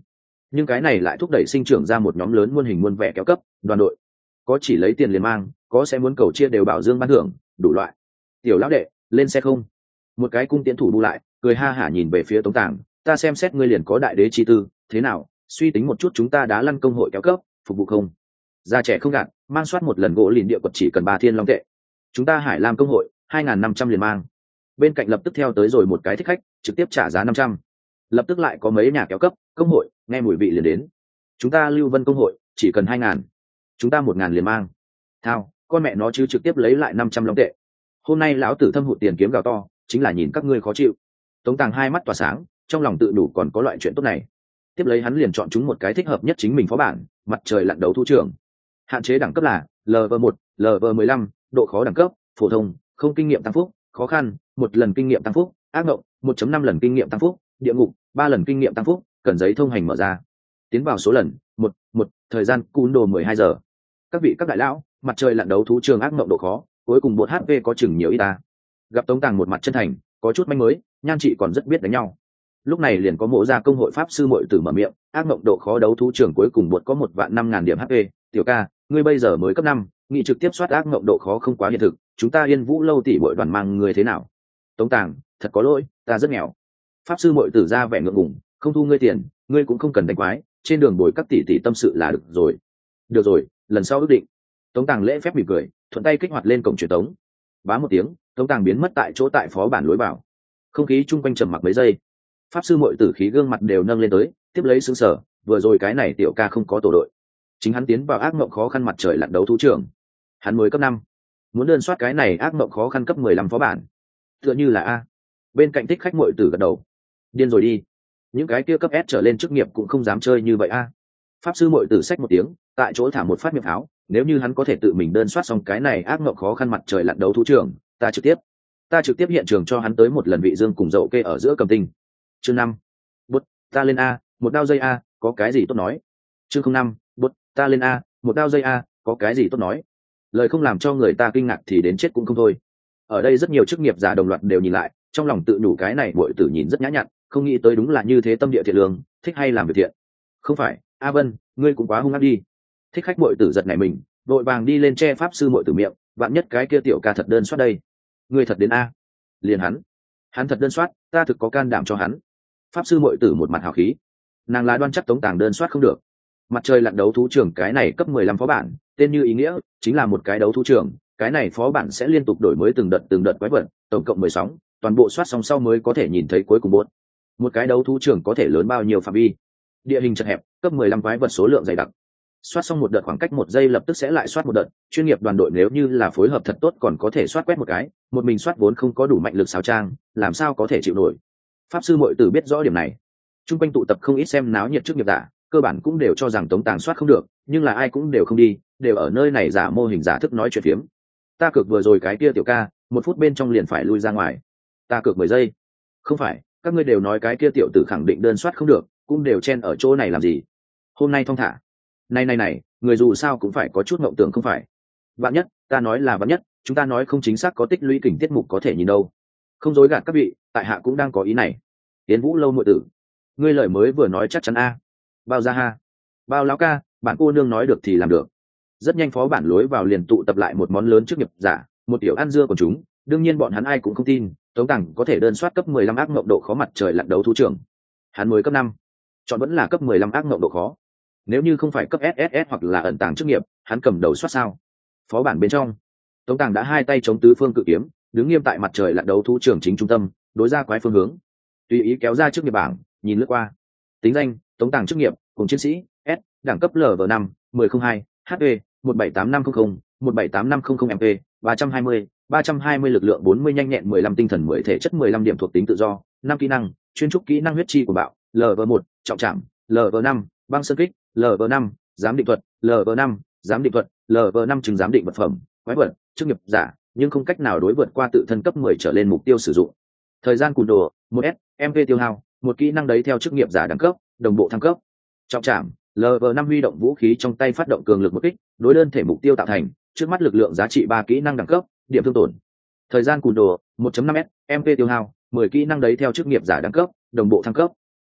nhưng cái này lại thúc đẩy sinh trưởng ra một nhóm lớn muôn hình muôn vẻ kéo cấp đoàn đội, có chỉ lấy tiền liền mang, có sẽ muốn cầu chia đều bảo dương ban thưởng đủ loại. Tiểu lão đệ, lên xe không? Một cái cung tiễn thủ bu lại cười ha hả nhìn về phía Tống Tàng, ta xem xét ngươi liền có đại đế chi tư, thế nào, suy tính một chút chúng ta đã lăn công hội kéo cấp phục vụ không? Già trẻ không gạt, mang soát một lần gỗ lìn địa quật chỉ cần ba thiên long tệ, chúng ta Hải Lam công hội hai nghìn năm trăm liền mang. Bên cạnh lập tức theo tới rồi một cái thích khách, trực tiếp trả giá năm trăm. Lập tức lại có mấy nhà kéo cấp công hội nghe mùi vị liền đến, chúng ta Lưu Vân công hội chỉ cần hai ngàn, chúng ta một ngàn liền mang. Thao, con mẹ nó chứ, trực tiếp lấy lại năm trăm long tệ. Hôm nay lão tử thâm hụt tiền kiếm gào to, chính là nhìn các ngươi khó chịu. Tống Tàng hai mắt tỏa sáng, trong lòng tự đủ còn có loại chuyện tốt này. Tiếp lấy hắn liền chọn chúng một cái thích hợp nhất chính mình phó bản, mặt trời lặn đấu thu trưởng. Hạn chế đẳng cấp là lv một, lv mười lăm, độ khó đẳng cấp phổ thông, không kinh nghiệm tăng phúc, khó khăn một lần kinh nghiệm tăng phúc, ác mộng một phẩy năm lần kinh nghiệm tăng phúc, địa ngục ba lần kinh nghiệm tăng phúc, cần giấy thông hành mở ra. Tiến vào số lần một, một, thời gian cún đồ mười hai giờ. Các vị các đại lão, mặt trời lặn đấu thú trường ác mộng độ khó, cuối cùng một hp có chừng nhiều ít ta. Gặp Tống Tàng một mặt chân thành, có chút manh mới, nhan chị còn rất biết đánh nhau. Lúc này liền có mộ gia công hội pháp sư muội tử mở miệng, ác mộng độ khó đấu thú trường cuối cùng bột có một vạn năm ngàn điểm hp, tiểu ca, ngươi bây giờ mới cấp năm, nghị trực tiếp soát ác mộng độ khó không quá hiện thực, chúng ta Yên Vũ lâu tỷ muội đoàn mang người thế nào? Tống Tàng, thật có lỗi, ta rất nghèo. Pháp sư muội tử ra vẻ ngượng ngùng, không thu ngươi tiền, ngươi cũng không cần đánh quái, trên đường bồi các tỷ tỷ tâm sự là được rồi. Được rồi, lần sau ước định. Tống Tàng lễ phép mỉm cười, thuận tay kích hoạt lên cổng truyền tống. Bá một tiếng, Tống Tàng biến mất tại chỗ tại phó bản lối vào. Không khí chung quanh trầm mặc mấy giây. Pháp sư muội tử khí gương mặt đều nâng lên tới, tiếp lấy sững sờ, vừa rồi cái này tiểu ca không có tổ đội. Chính hắn tiến vào ác mộng khó khăn mặt trời lặn đấu thú trưởng. Hắn mới cấp năm, muốn đơn soát cái này ác mộng khó khăn cấp mười lăm phó bản. Tựa như là a. Bên cạnh thích khách muội tử gật đầu. Điên rồi đi. Những cái kia cấp S trở lên chức nghiệp cũng không dám chơi như vậy a. Pháp sư muội tử xách một tiếng, tại chỗ thả một phát miệng pháo, nếu như hắn có thể tự mình đơn soát xong cái này ác mộng khó khăn mặt trời lặn đấu thú trưởng, ta trực tiếp ta trực tiếp hiện trường cho hắn tới một lần vị dương cùng dậu kê ở giữa cầm tinh. Chương năm, bút, ta lên a, một đao dây a, có cái gì tốt nói. Chương không năm, bút, ta lên a, một đao dây a, có cái gì tốt nói. Lời không làm cho người ta kinh ngạc thì đến chết cũng không thôi. Ở đây rất nhiều chức nghiệp giả đồng loạt đều nhìn lại, trong lòng tự nhủ cái này muội tử nhìn rất nhã nhặn, không nghĩ tới đúng là như thế, tâm địa thiện lương, thích hay làm việc thiện. Không phải, A Vân, ngươi cũng quá hung ác đi. Thích khách muội tử giật nảy mình, vội vàng đi lên che pháp sư muội tử miệng, vạn nhất cái kia tiểu ca thật đơn soát đây. Ngươi thật đến a? Liền hắn, hắn thật đơn soát, ta thực có can đảm cho hắn. Pháp sư muội tử một mặt hào khí, nàng là đoan chắc Tống Tàng đơn soát không được. Mặt trời lặn đấu thú trường cái này cấp mười lăm phó bản, tên như ý nghĩa, chính là một cái đấu thú trường, cái này phó bản sẽ liên tục đổi mới từng đợt từng đợt quái vật, tổng cộng mười sóng, toàn bộ soát xong sau mới có thể nhìn thấy cuối cùng bốt. Một cái đấu thú trường có thể lớn bao nhiêu phạm vi? Địa hình chật hẹp, cấp mười lăm quái vật số lượng dày đặc. Soát xong một đợt khoảng cách một giây lập tức sẽ lại soát một đợt, chuyên nghiệp đoàn đội nếu như là phối hợp thật tốt còn có thể soát quét một cái, một mình soát vốn không có đủ mạnh lực xáo trang, làm sao có thể chịu nổi. Pháp sư muội tử biết rõ điểm này. Trung quanh tụ tập không ít xem náo nhiệt chức nghiệp giả, cơ bản cũng đều cho rằng Tống Tàng soát không được, nhưng là ai cũng đều không đi, đều ở nơi này giả mô hình giả thức nói chuyện phiếm. Ta cược vừa rồi cái kia tiểu ca, một phút bên trong liền phải lui ra ngoài. Ta cược mười giây. Không phải, các ngươi đều nói cái kia tiểu tử khẳng định đơn soát không được, cũng đều chen ở chỗ này làm gì? Hôm nay thong thả. Này này này, người dù sao cũng phải có chút mộng tưởng không phải? Vạn nhất, ta nói là vạn nhất, chúng ta nói không chính xác có tích lũy kình tiết mục có thể nhìn đâu. Không dối gạt các vị, tại hạ cũng đang có ý này. Tiến Vũ lâu muội tử, ngươi lời mới vừa nói chắc chắn a. Bao ra ha. Bao lão ca, bản cô nương nói được thì làm được. Rất nhanh phó bản lối vào liền tụ tập lại một món lớn trước nghiệp giả, một tiểu ăn dưa của chúng, đương nhiên bọn hắn ai cũng không tin, Tống Tàng có thể đơn soát cấp mười lăm ác mộng độ khó mặt trời lặn đấu thú trưởng. Hắn mới cấp năm, chọn vẫn là cấp mười lăm ác mộng độ khó. Nếu như không phải cấp ét ét ét hoặc là ẩn tàng chức nghiệp, hắn cầm đầu soát sao? Phó bản bên trong, Tống Tàng đã hai tay chống tứ phương cự kiếm, đứng nghiêm tại mặt trời lặn đấu thú trưởng chính trung tâm, đối ra quái phương hướng. Tùy ý kéo ra chức nghiệp bảng, nhìn lướt qua. Tính danh: Tống Tàng chức nghiệp, cùng chiến sĩ, S, đẳng cấp lv năm, mười không hai, hát pê, một bảy tám năm không không, một bảy tám năm không không em pê, ba trăm hai mươi, ba trăm hai mươi lực lượng bốn mươi nhanh nhẹn mười lăm tinh thần mười thể chất mười lăm điểm thuộc tính tự do, năm kỹ năng, chuyên trúc kỹ năng huyết chi của bạo, lv một, trọng trảm, lv năm, băng sơn kích, lv năm, giám định thuật, lv năm, giám định thuật, lv năm chứng giám định vật phẩm, quái vật, chức nghiệp giả, nhưng không cách nào đối vượt qua tự thân cấp mười trở lên mục tiêu sử dụng. Thời gian cùn đồ, một s, em pê tiêu hao, một kỹ năng đấy theo chức nghiệp giả đẳng cấp, đồng bộ thăng cấp. Trọng trảm, lv năm huy động vũ khí trong tay phát động cường lực một kích, đối đơn thể mục tiêu tạo thành, trước mắt lực lượng giá trị ba kỹ năng đẳng cấp, điểm thương tổn. Thời gian cùn đồ, một chấm năm s, em pê tiêu hao, mười kỹ năng đấy theo chức nghiệp giả đẳng cấp, đồng bộ thăng cấp.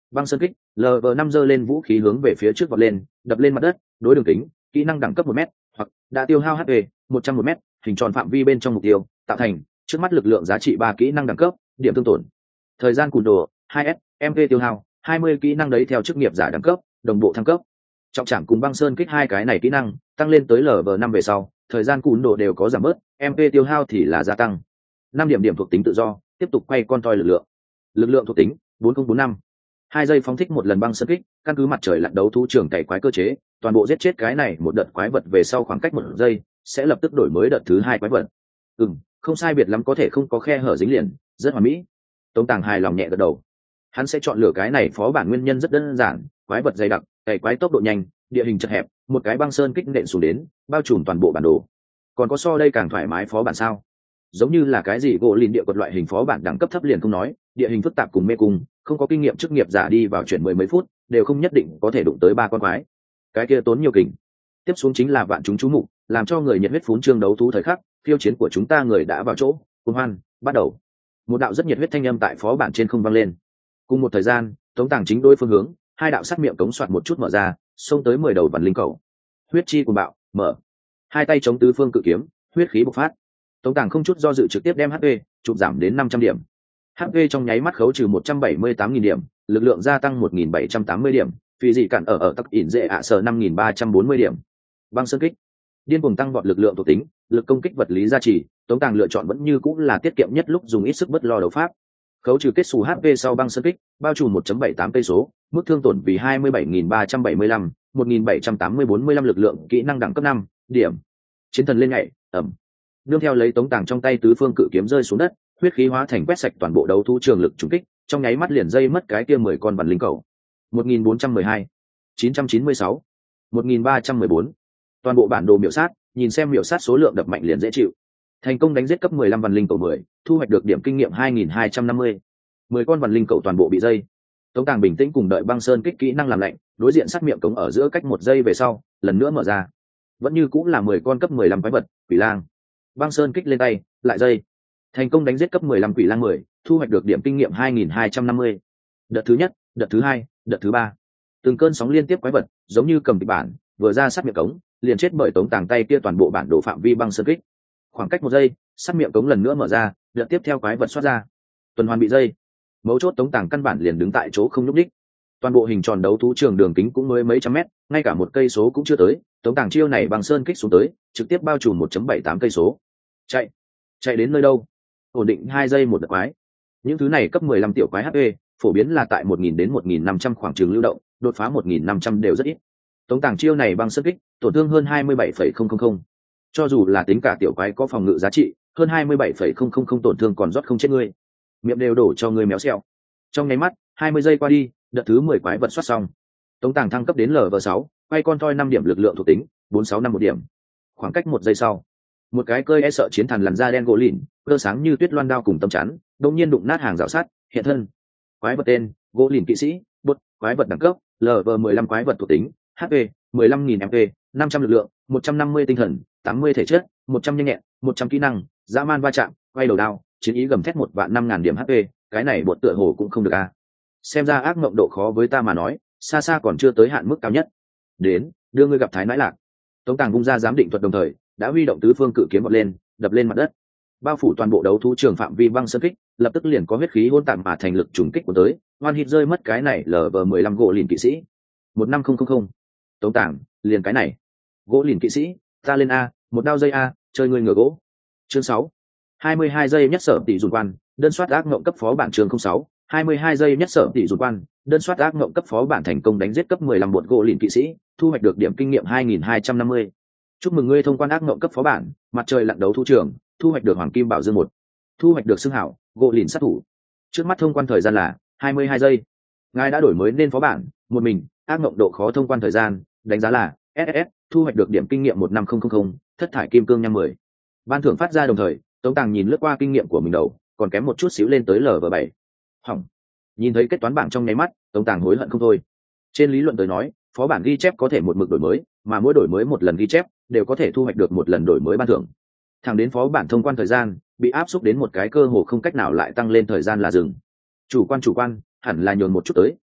Băng sơn kích, lv năm giơ lên vũ khí hướng về phía trước vọt lên, đập lên mặt đất, đối đường kính, kỹ năng đẳng cấp một mét, hoặc đã tiêu hao hp một trăm một mét, hình tròn phạm vi bên trong mục tiêu, tạo thành trước mắt lực lượng giá trị ba kỹ năng đẳng cấp, điểm thương tổn. Thời gian cùn đồ hai s, mv tiêu hao hai mươi kỹ năng đấy theo chức nghiệp giả đẳng cấp, đồng bộ thăng cấp. Trọng trảm cùng băng sơn kích hai cái này kỹ năng tăng lên tới lv năm về sau, thời gian cùn đồ đều có giảm bớt, mv tiêu hao thì là gia tăng. Năm điểm điểm thuộc tính tự do, tiếp tục quay con toi lực lượng. Lực lượng thuộc tính bốn nghìn bốn mươi lăm. Hai giây phóng thích một lần băng sơn kích, căn cứ mặt trời lặn đấu thú trường cày quái cơ chế, toàn bộ giết chết cái này một đợt quái vật về sau khoảng cách một giây sẽ lập tức đổi mới đợt thứ hai quái vật. Ừm, không sai biệt lắm, có thể không có khe hở dính liền, rất hoàn mỹ. Tống Tàng hài lòng nhẹ gật đầu. Hắn sẽ chọn lựa cái này phó bản nguyên nhân rất đơn giản, quái vật dày đặc, cày quái tốc độ nhanh, địa hình chật hẹp, một cái băng sơn kích nện xuống đến, bao trùm toàn bộ bản đồ. Còn có so đây càng thoải mái phó bản sao? Giống như là cái gì gỗ lìn địa quật loại hình phó bản đẳng cấp thấp liền không nói, địa hình phức tạp cùng mê cung, không có kinh nghiệm chức nghiệp giả đi vào chuyển mười mấy phút đều không nhất định có thể đụng tới ba con quái, cái kia tốn nhiều kình. Tiếp xuống chính là vạn chúng chú mục, làm cho người nhiệt huyết phún trương đấu thú thời khắc, phiêu chiến của chúng ta người đã vào chỗ, cuồng hoan bắt đầu. Một đạo rất nhiệt huyết thanh âm tại phó bản trên không vang lên. Cùng một thời gian, Tống Tàng chính đối phương hướng, hai đạo sát miệng cống soạt một chút mở ra, xông tới mười đầu vằn linh cầu. Huyết chi cuồng bạo, mở. Hai tay chống tứ phương cự kiếm, huyết khí bộc phát. Tống Tàng không chút do dự trực tiếp đem hp chụp giảm đến năm trăm điểm. hp trong nháy mắt khấu trừ một trăm bảy mươi tám nghìn điểm, lực lượng gia tăng một nghìn bảy trăm tám mươi điểm, vì gì cản ở ở tắc ỉn dễ ạ sở năm nghìn ba trăm bốn mươi điểm. Băng sơn kích, điên cuồng tăng vọt lực lượng thuộc tính, lực công kích vật lý gia trì. Tống Tàng lựa chọn vẫn như cũng là tiết kiệm nhất lúc dùng ít sức bất lo đấu pháp. Khấu trừ kết xù hp sau băng sơn kích, bao trùm một phẩy bảy tám cây số, mức thương tổn vì hai mươi bảy nghìn ba trăm bảy mươi lăm, một nghìn bảy trăm tám mươi bốn mươi lăm lực lượng, kỹ năng đẳng cấp năm, điểm. Chiến thần lên nhảy, ẩm. Nương theo lấy Tống Tàng trong tay tứ phương cự kiếm rơi xuống đất, huyết khí hóa thành quét sạch toàn bộ đấu thú trường lực trùng kích, trong nháy mắt liền dây mất cái kia mười con vằn linh cầu. một nghìn bốn trăm mười hai, chín trăm chín mươi sáu, một nghìn ba trăm mười bốn. Toàn bộ bản đồ miểu sát, nhìn xem miểu sát số lượng đập mạnh liền dễ chịu. Thành công đánh giết cấp mười lăm vằn linh cầu mười, thu hoạch được điểm kinh nghiệm hai nghìn hai trăm năm mươi. mười con vằn linh cầu toàn bộ bị dây. Tống Tàng bình tĩnh cùng đợi băng sơn kích kỹ năng làm lạnh, đối diện sát miệng cống ở giữa cách một giây về sau, lần nữa mở ra. Vẫn như cũng là mười con cấp mười lăm quái vật, quỷ lang. Băng sơn kích lên tay, lại dây. Thành công đánh giết cấp mười lăm quỷ lang mười, thu hoạch được điểm kinh nghiệm hai nghìn hai trăm năm mươi. Đợt thứ nhất, đợt thứ hai, đợt thứ ba. Từng cơn sóng liên tiếp quái vật, giống như cầm kịch bản, vừa ra sát miệng cống, liền chết bởi Tống Tàng tay kia toàn bộ bản đồ phạm vi băng sơn kích. Khoảng cách một giây, sát miệng cống lần nữa mở ra, đợt tiếp theo quái vật xuất ra. Tuần hoàn bị dây. Mấu chốt Tống Tàng căn bản liền đứng tại chỗ không nhúc đích. Toàn bộ hình tròn đấu thú trường đường kính cũng mới mấy trăm mét, ngay cả một cây số cũng chưa tới. Tống Tàng chiêu này bằng sơn kích xuống tới, trực tiếp bao trùm một phẩy bảy tám cây số. Chạy, chạy đến nơi đâu? Ổn định hai giây một đợt quái. Những thứ này cấp mười lăm tiểu quái hp, phổ biến là tại một nghìn đến một nghìn năm trăm khoảng trường lưu động, đột phá một nghìn năm trăm đều rất ít. Tống Tàng chiêu này bằng sơn kích, tổn thương hơn hai mươi bảy phẩy không không không. Cho dù là tính cả tiểu quái có phòng ngự giá trị, hơn hai mươi bảy phẩy không không không tổn thương còn rót không chết ngươi. Miệng đều đổ cho ngươi méo xẹo. Trong nháy mắt, hai mươi giây qua đi, đợt thứ mười quái vật soát xong. Tống Tàng thăng cấp đến lv sáu, quay con toi năm điểm lực lượng thuộc tính, bốn sáu năm một điểm. Khoảng cách một giây sau, một cái cơi e sợ chiến thần làn da đen gỗ lìn, cơ sáng như tuyết loan đao cùng tâm chắn, đột nhiên đụng nát hàng rào sắt, hiện thân. Quái vật tên: gỗ lìn kỵ sĩ, bột, quái vật đẳng cấp: lv mười lăm, quái vật thuộc tính: hp mười lăm nghìn mp, năm trăm lực lượng, một trăm năm mươi tinh thần, tám mươi thể chất, một trăm nhanh nhẹn, một trăm kỹ năng, dã man va chạm, quay đầu đao, chiến ý gầm thét một vạn năm ngàn điểm hp, cái này bột tựa hồ cũng không được a. Xem ra ác mộng độ khó với ta mà nói, xa xa còn chưa tới hạn mức cao nhất. Đến, đưa ngươi gặp thái nãi lạc. Tống Tàng vung ra giám định thuật đồng thời, đã huy động tứ phương cự kiếm vọt lên, đập lên mặt đất. Bao phủ toàn bộ đấu thú trường phạm vi băng sơn kích, lập tức liền có huyết khí hỗn tạp mà thành lực trùng kích của tới, oan hit rơi mất cái này lv mười lăm gỗ lìn kỵ sĩ. một năm không không không. Tống Tàng, liền cái này. Gỗ lìn kỵ sĩ, ta lên a, một đao dây a, chơi ngươi ngựa gỗ. Chương sáu. hai mươi hai giây nhất sở tỷ dùn quan, đơn soát ác mộng cấp phó bản chương không sáu. hai mươi hai giây nhất sở tỷ dùn quan, đơn soát ác mộng cấp phó bản thành công đánh giết cấp mười lăm bột gỗ lìn kỵ sĩ, thu hoạch được điểm kinh nghiệm hai nghìn hai trăm năm mươi. Chúc mừng ngươi thông quan ác mộng cấp phó bản, mặt trời lặn đấu thú trường, thu hoạch được hoàng kim bảo dương một, thu hoạch được xưng hảo gỗ lìn sát thủ. Trước mắt thông quan thời gian là hai mươi hai giây. Ngài đã đổi mới nên phó bản, một mình, ác mộng độ khó thông quan thời gian, đánh giá là ét ét ét, thu hoạch được điểm kinh nghiệm một năm không không không, thất thải kim cương nhăm mười. Ban thưởng phát ra đồng thời, Tống Tàng nhìn lướt qua kinh nghiệm của mình đầu, còn kém một chút xíu lên tới lv bảy. Hỏng. Nhìn thấy kết toán bảng trong nháy mắt, Tống Tàng hối hận không thôi. Trên lý luận tới nói, phó bản ghi chép có thể một mực đổi mới, mà mỗi đổi mới một lần ghi chép đều có thể thu hoạch được một lần đổi mới ban thưởng. Thẳng đến phó bản thông quan thời gian bị áp xúc đến một cái cơ hồ không cách nào lại tăng lên thời gian là dừng. Chủ quan chủ quan, hẳn là nhường một chút tới,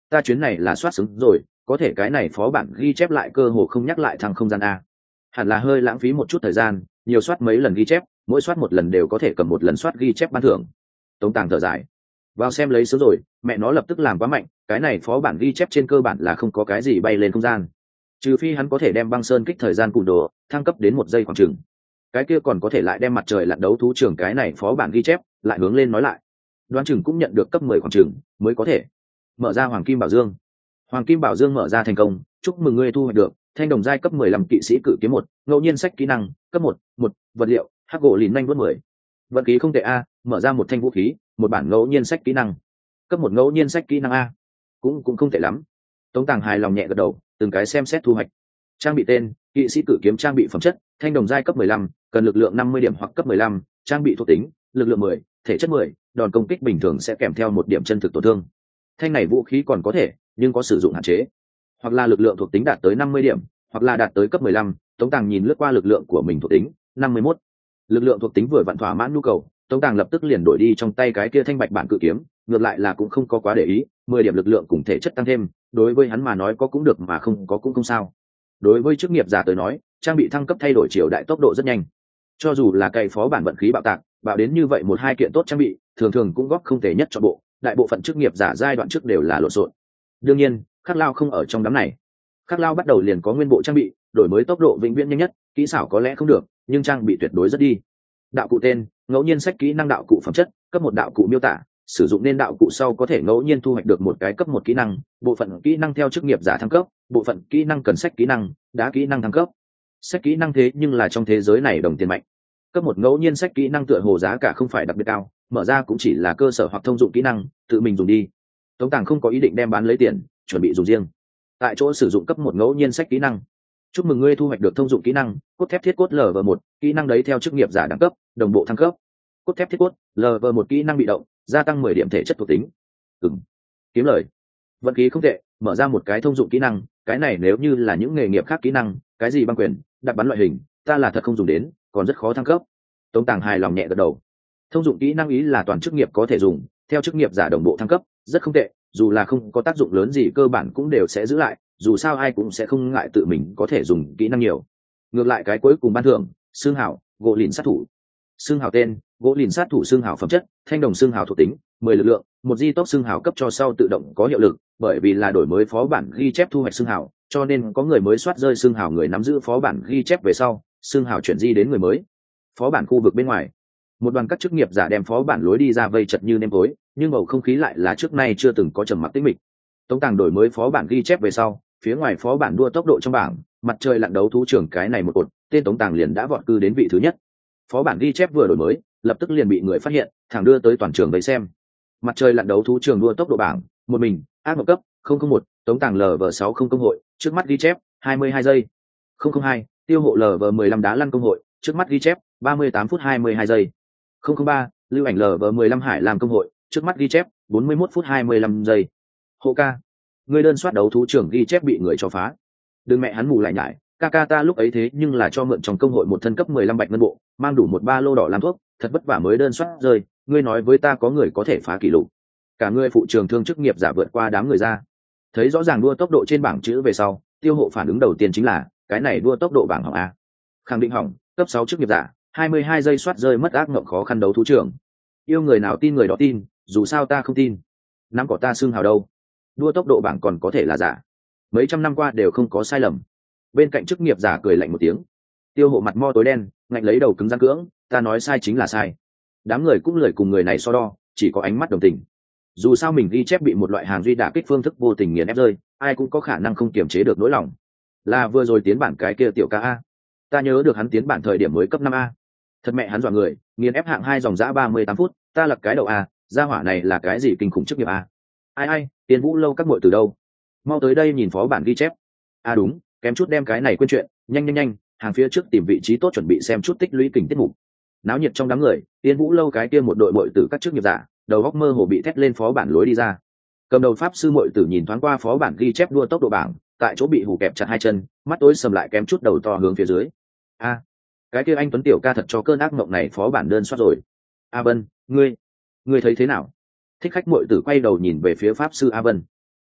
ta chuyến này là soát xứng rồi, có thể cái này phó bản ghi chép lại cơ hồ không nhắc lại thằng không gian a, hẳn là hơi lãng phí một chút thời gian, nhiều soát mấy lần ghi chép, mỗi soát một lần đều có thể cầm một lần soát ghi chép ban thưởng. Tống Tàng thở dài, vào xem lấy sớm rồi, mẹ nó lập tức làm quá mạnh, cái này phó bản ghi chép trên cơ bản là không có cái gì bay lên không gian, trừ phi hắn có thể đem băng sơn kích thời gian cùn đồ thăng cấp đến một giây khoảng chừng, cái kia còn có thể lại đem mặt trời lặn đấu thú trưởng cái này phó bản ghi chép lại hướng lên nói lại, đoán chừng cũng nhận được cấp mười khoảng chừng mới có thể mở ra hoàng kim bảo dương. Hoàng kim bảo dương mở ra thành công, chúc mừng ngươi thu hoạch được thanh đồng giai cấp mười lăm kỵ sĩ cự kiếm một, ngẫu nhiên sách kỹ năng cấp một, một vật liệu hắc gỗ lìn nhanh vuốt mười. Vận khí không tệ a, mở ra một thanh vũ khí, một bản ngẫu nhiên sách kỹ năng cấp một, ngẫu nhiên sách kỹ năng a, cũng cũng không tệ lắm. Tống Tàng hài lòng nhẹ gật đầu, từng cái xem xét thu hoạch. Trang bị tên kỵ sĩ cự kiếm, trang bị phẩm chất thanh đồng giai cấp mười lăm, cần lực lượng năm mươi điểm hoặc cấp mười lăm, trang bị thuộc tính lực lượng mười, thể chất mười, đòn công kích bình thường sẽ kèm theo một điểm chân thực tổn thương. Thanh này vũ khí còn có thể, nhưng có sử dụng hạn chế, hoặc là lực lượng thuộc tính đạt tới năm mươi điểm, hoặc là đạt tới cấp mười lăm. Tống Tàng nhìn lướt qua lực lượng của mình thuộc tính năm mươi mốt, lực lượng thuộc tính vừa vặn thỏa mãn nhu cầu, Tống Tàng lập tức liền đổi đi trong tay cái kia thanh bạch bản cự kiếm, ngược lại là cũng không có quá để ý, mười điểm lực lượng cùng thể chất tăng thêm, đối với hắn mà nói có cũng được mà không có cũng không sao. Đối với chức nghiệp giả tới nói, trang bị thăng cấp thay đổi chiều đại tốc độ rất nhanh, cho dù là cày phó bản vận khí bạo tạc, bạo đến như vậy một hai kiện tốt trang bị, thường thường cũng góp không thể nhất cho bộ, đại bộ phận chức nghiệp giả giai đoạn trước đều là lộn xộn. Đương nhiên, Khắc Lao không ở trong đám này. Khắc Lao bắt đầu liền có nguyên bộ trang bị, đổi mới tốc độ vĩnh viễn nhanh nhất, kỹ xảo có lẽ không được, nhưng trang bị tuyệt đối rất đi. Đạo cụ tên ngẫu nhiên sách kỹ năng, đạo cụ phẩm chất cấp một, đạo cụ miêu tả sử dụng nên đạo cụ sau có thể ngẫu nhiên thu hoạch được một cái cấp một kỹ năng, bộ phận kỹ năng theo chức nghiệp giả thăng cấp, bộ phận kỹ năng cần sách kỹ năng, đá kỹ năng thăng cấp. Sách kỹ năng thế nhưng là trong thế giới này đồng tiền mạnh. Cấp một ngẫu nhiên sách kỹ năng tựa hồ giá cả không phải đặc biệt cao, mở ra cũng chỉ là cơ sở hoặc thông dụng kỹ năng, tự mình dùng đi. Tống Tàng không có ý định đem bán lấy tiền, chuẩn bị dùng riêng. Tại chỗ sử dụng cấp một ngẫu nhiên sách kỹ năng. Chúc mừng ngươi thu hoạch được thông dụng kỹ năng cốt thép thiết cốt lv một, kỹ năng đấy theo chức nghiệp giả đẳng cấp, đồng bộ thăng cấp. Cốt thép thiết cốt lv một kỹ năng bị động, gia tăng mười điểm thể chất thuộc tính. Ừm. Kiếm lời. Vận khí không tệ, mở ra một cái thông dụng kỹ năng, cái này nếu như là những nghề nghiệp khác kỹ năng, cái gì băng quyền, đặt bắn loại hình, ta là thật không dùng đến, còn rất khó thăng cấp. Tống Tàng hài lòng nhẹ gật đầu. Thông dụng kỹ năng ý là toàn chức nghiệp có thể dùng, theo chức nghiệp giả đồng bộ thăng cấp, rất không tệ, dù là không có tác dụng lớn gì cơ bản cũng đều sẽ giữ lại, dù sao ai cũng sẽ không ngại tự mình có thể dùng kỹ năng nhiều. Ngược lại cái cuối cùng ban thưởng, xương hảo gỗ lìn sát thủ. Xương hảo tên gỗ lìn sát thủ, xương hảo phẩm chất thanh đồng, xương hảo thuộc tính mười, lực lượng một, di tốc xương hảo cấp cho sau tự động có hiệu lực, bởi vì là đổi mới phó bản ghi chép thu hoạch xương hảo, cho nên có người mới soát rơi xương hảo, người nắm giữ phó bản ghi chép về sau xương hảo chuyển di đến người mới. Phó bản khu vực bên ngoài, một đoàn các chức nghiệp giả đem phó bản lối đi ra vây chật như nêm tối, nhưng bầu không khí lại là trước nay chưa từng có trầm mặc tĩnh mịch. Tống Tàng đổi mới phó bản ghi chép về sau, phía ngoài phó bản đua tốc độ trong bảng, mặt trời lặn đấu thú trưởng cái này một cột, tên Tống Tàng liền đã vọt cư đến vị thứ nhất. Phó bản ghi chép vừa đổi mới, lập tức liền bị người phát hiện, thẳng đưa tới toàn trường vây xem. Mặt trời lặn đấu thú trưởng đua tốc độ bảng, một mình, ác mộng cấp không không một, Tống Tàng lv sáu không công hội, trước mắt ghi chép hai mươi hai giây. không không hai, tiêu hộ lv mười lăm đá lăn công hội, trước mắt ghi chép ba mươi tám phút hai mươi hai giây. không không ba, lưu ảnh lv mười lăm hải làm công hội, trước mắt ghi chép bốn mươi mốt phút hai mươi lăm giây. Hộ ca, người đơn soát đấu thú trưởng ghi chép bị người cho phá. Đừng mẹ hắn mù lại nhải, ca ca ta lúc ấy thế nhưng là cho mượn trong công hội một thân cấp mười lăm bạch ngân bộ, mang đủ một ba lô đỏ làm thuốc, thật vất vả mới đơn soát rơi, ngươi nói với ta có người có thể phá kỷ lục. Cả ngươi phụ trường thương chức nghiệp giả vượt qua đám người ra. Thấy rõ ràng đua tốc độ trên bảng chữ về sau, tiêu hộ phản ứng đầu tiên chính là cái này đua tốc độ bảng hỏng a. Khẳng định hỏng, cấp sáu chức nghiệp giả, hai mươi hai giây soát rơi mất ác mộng khó khăn đấu thú trưởng. Yêu người nào tin người đó tin, dù sao ta không tin. Năm cỏ ta xương hào đâu. Đua tốc độ bảng còn có thể là giả. Mấy trăm năm qua đều không có sai lầm. Bên cạnh chức nghiệp giả cười lạnh một tiếng. Tiêu hộ mặt mo tối đen, ngạnh lấy đầu cứng rắn cưỡng, ta nói sai chính là sai. Đám người cũng lười cùng người này so đo, chỉ có ánh mắt đồng tình. Dù sao mình ghi chép bị một loại hàng duy đả kích phương thức vô tình nghiền ép rơi, ai cũng có khả năng không kiềm chế được nỗi lòng. Là vừa rồi tiến bản cái kia tiểu ca a, ta nhớ được hắn tiến bản thời điểm mới cấp năm a. Thật mẹ hắn dọa người, nghiền ép hạng hai dòng dã ba mươi tám phút, ta lật cái đầu a, gia hỏa này là cái gì kinh khủng chức nghiệp a. Ai ai, Tiên Vũ lâu các muội từ đâu? Mau tới đây nhìn phó bản ghi chép. À đúng, kém chút đem cái này quên chuyện, nhanh nhanh nhanh, hàng phía trước tìm vị trí tốt chuẩn bị xem chút tích lũy kình tiết mục. Náo nhiệt trong đám người, Tiên Vũ lâu cái kia một đội muội tử các chức nghiệp giả, đầu góc mơ hồ bị thét lên phó bản lối đi ra. Cầm đầu pháp sư muội tử nhìn thoáng qua phó bản ghi chép đua tốc độ bảng, tại chỗ bị hù kẹp chặt hai chân, mắt tối sầm lại kém chút đầu to hướng phía dưới. A, cái kia anh tuấn tiểu ca thật cho cơn ác mộng này phó bản đơn soát rồi. A Vân, ngươi, ngươi thấy thế nào? Thích khách muội tử quay đầu nhìn về phía pháp sư A Vân.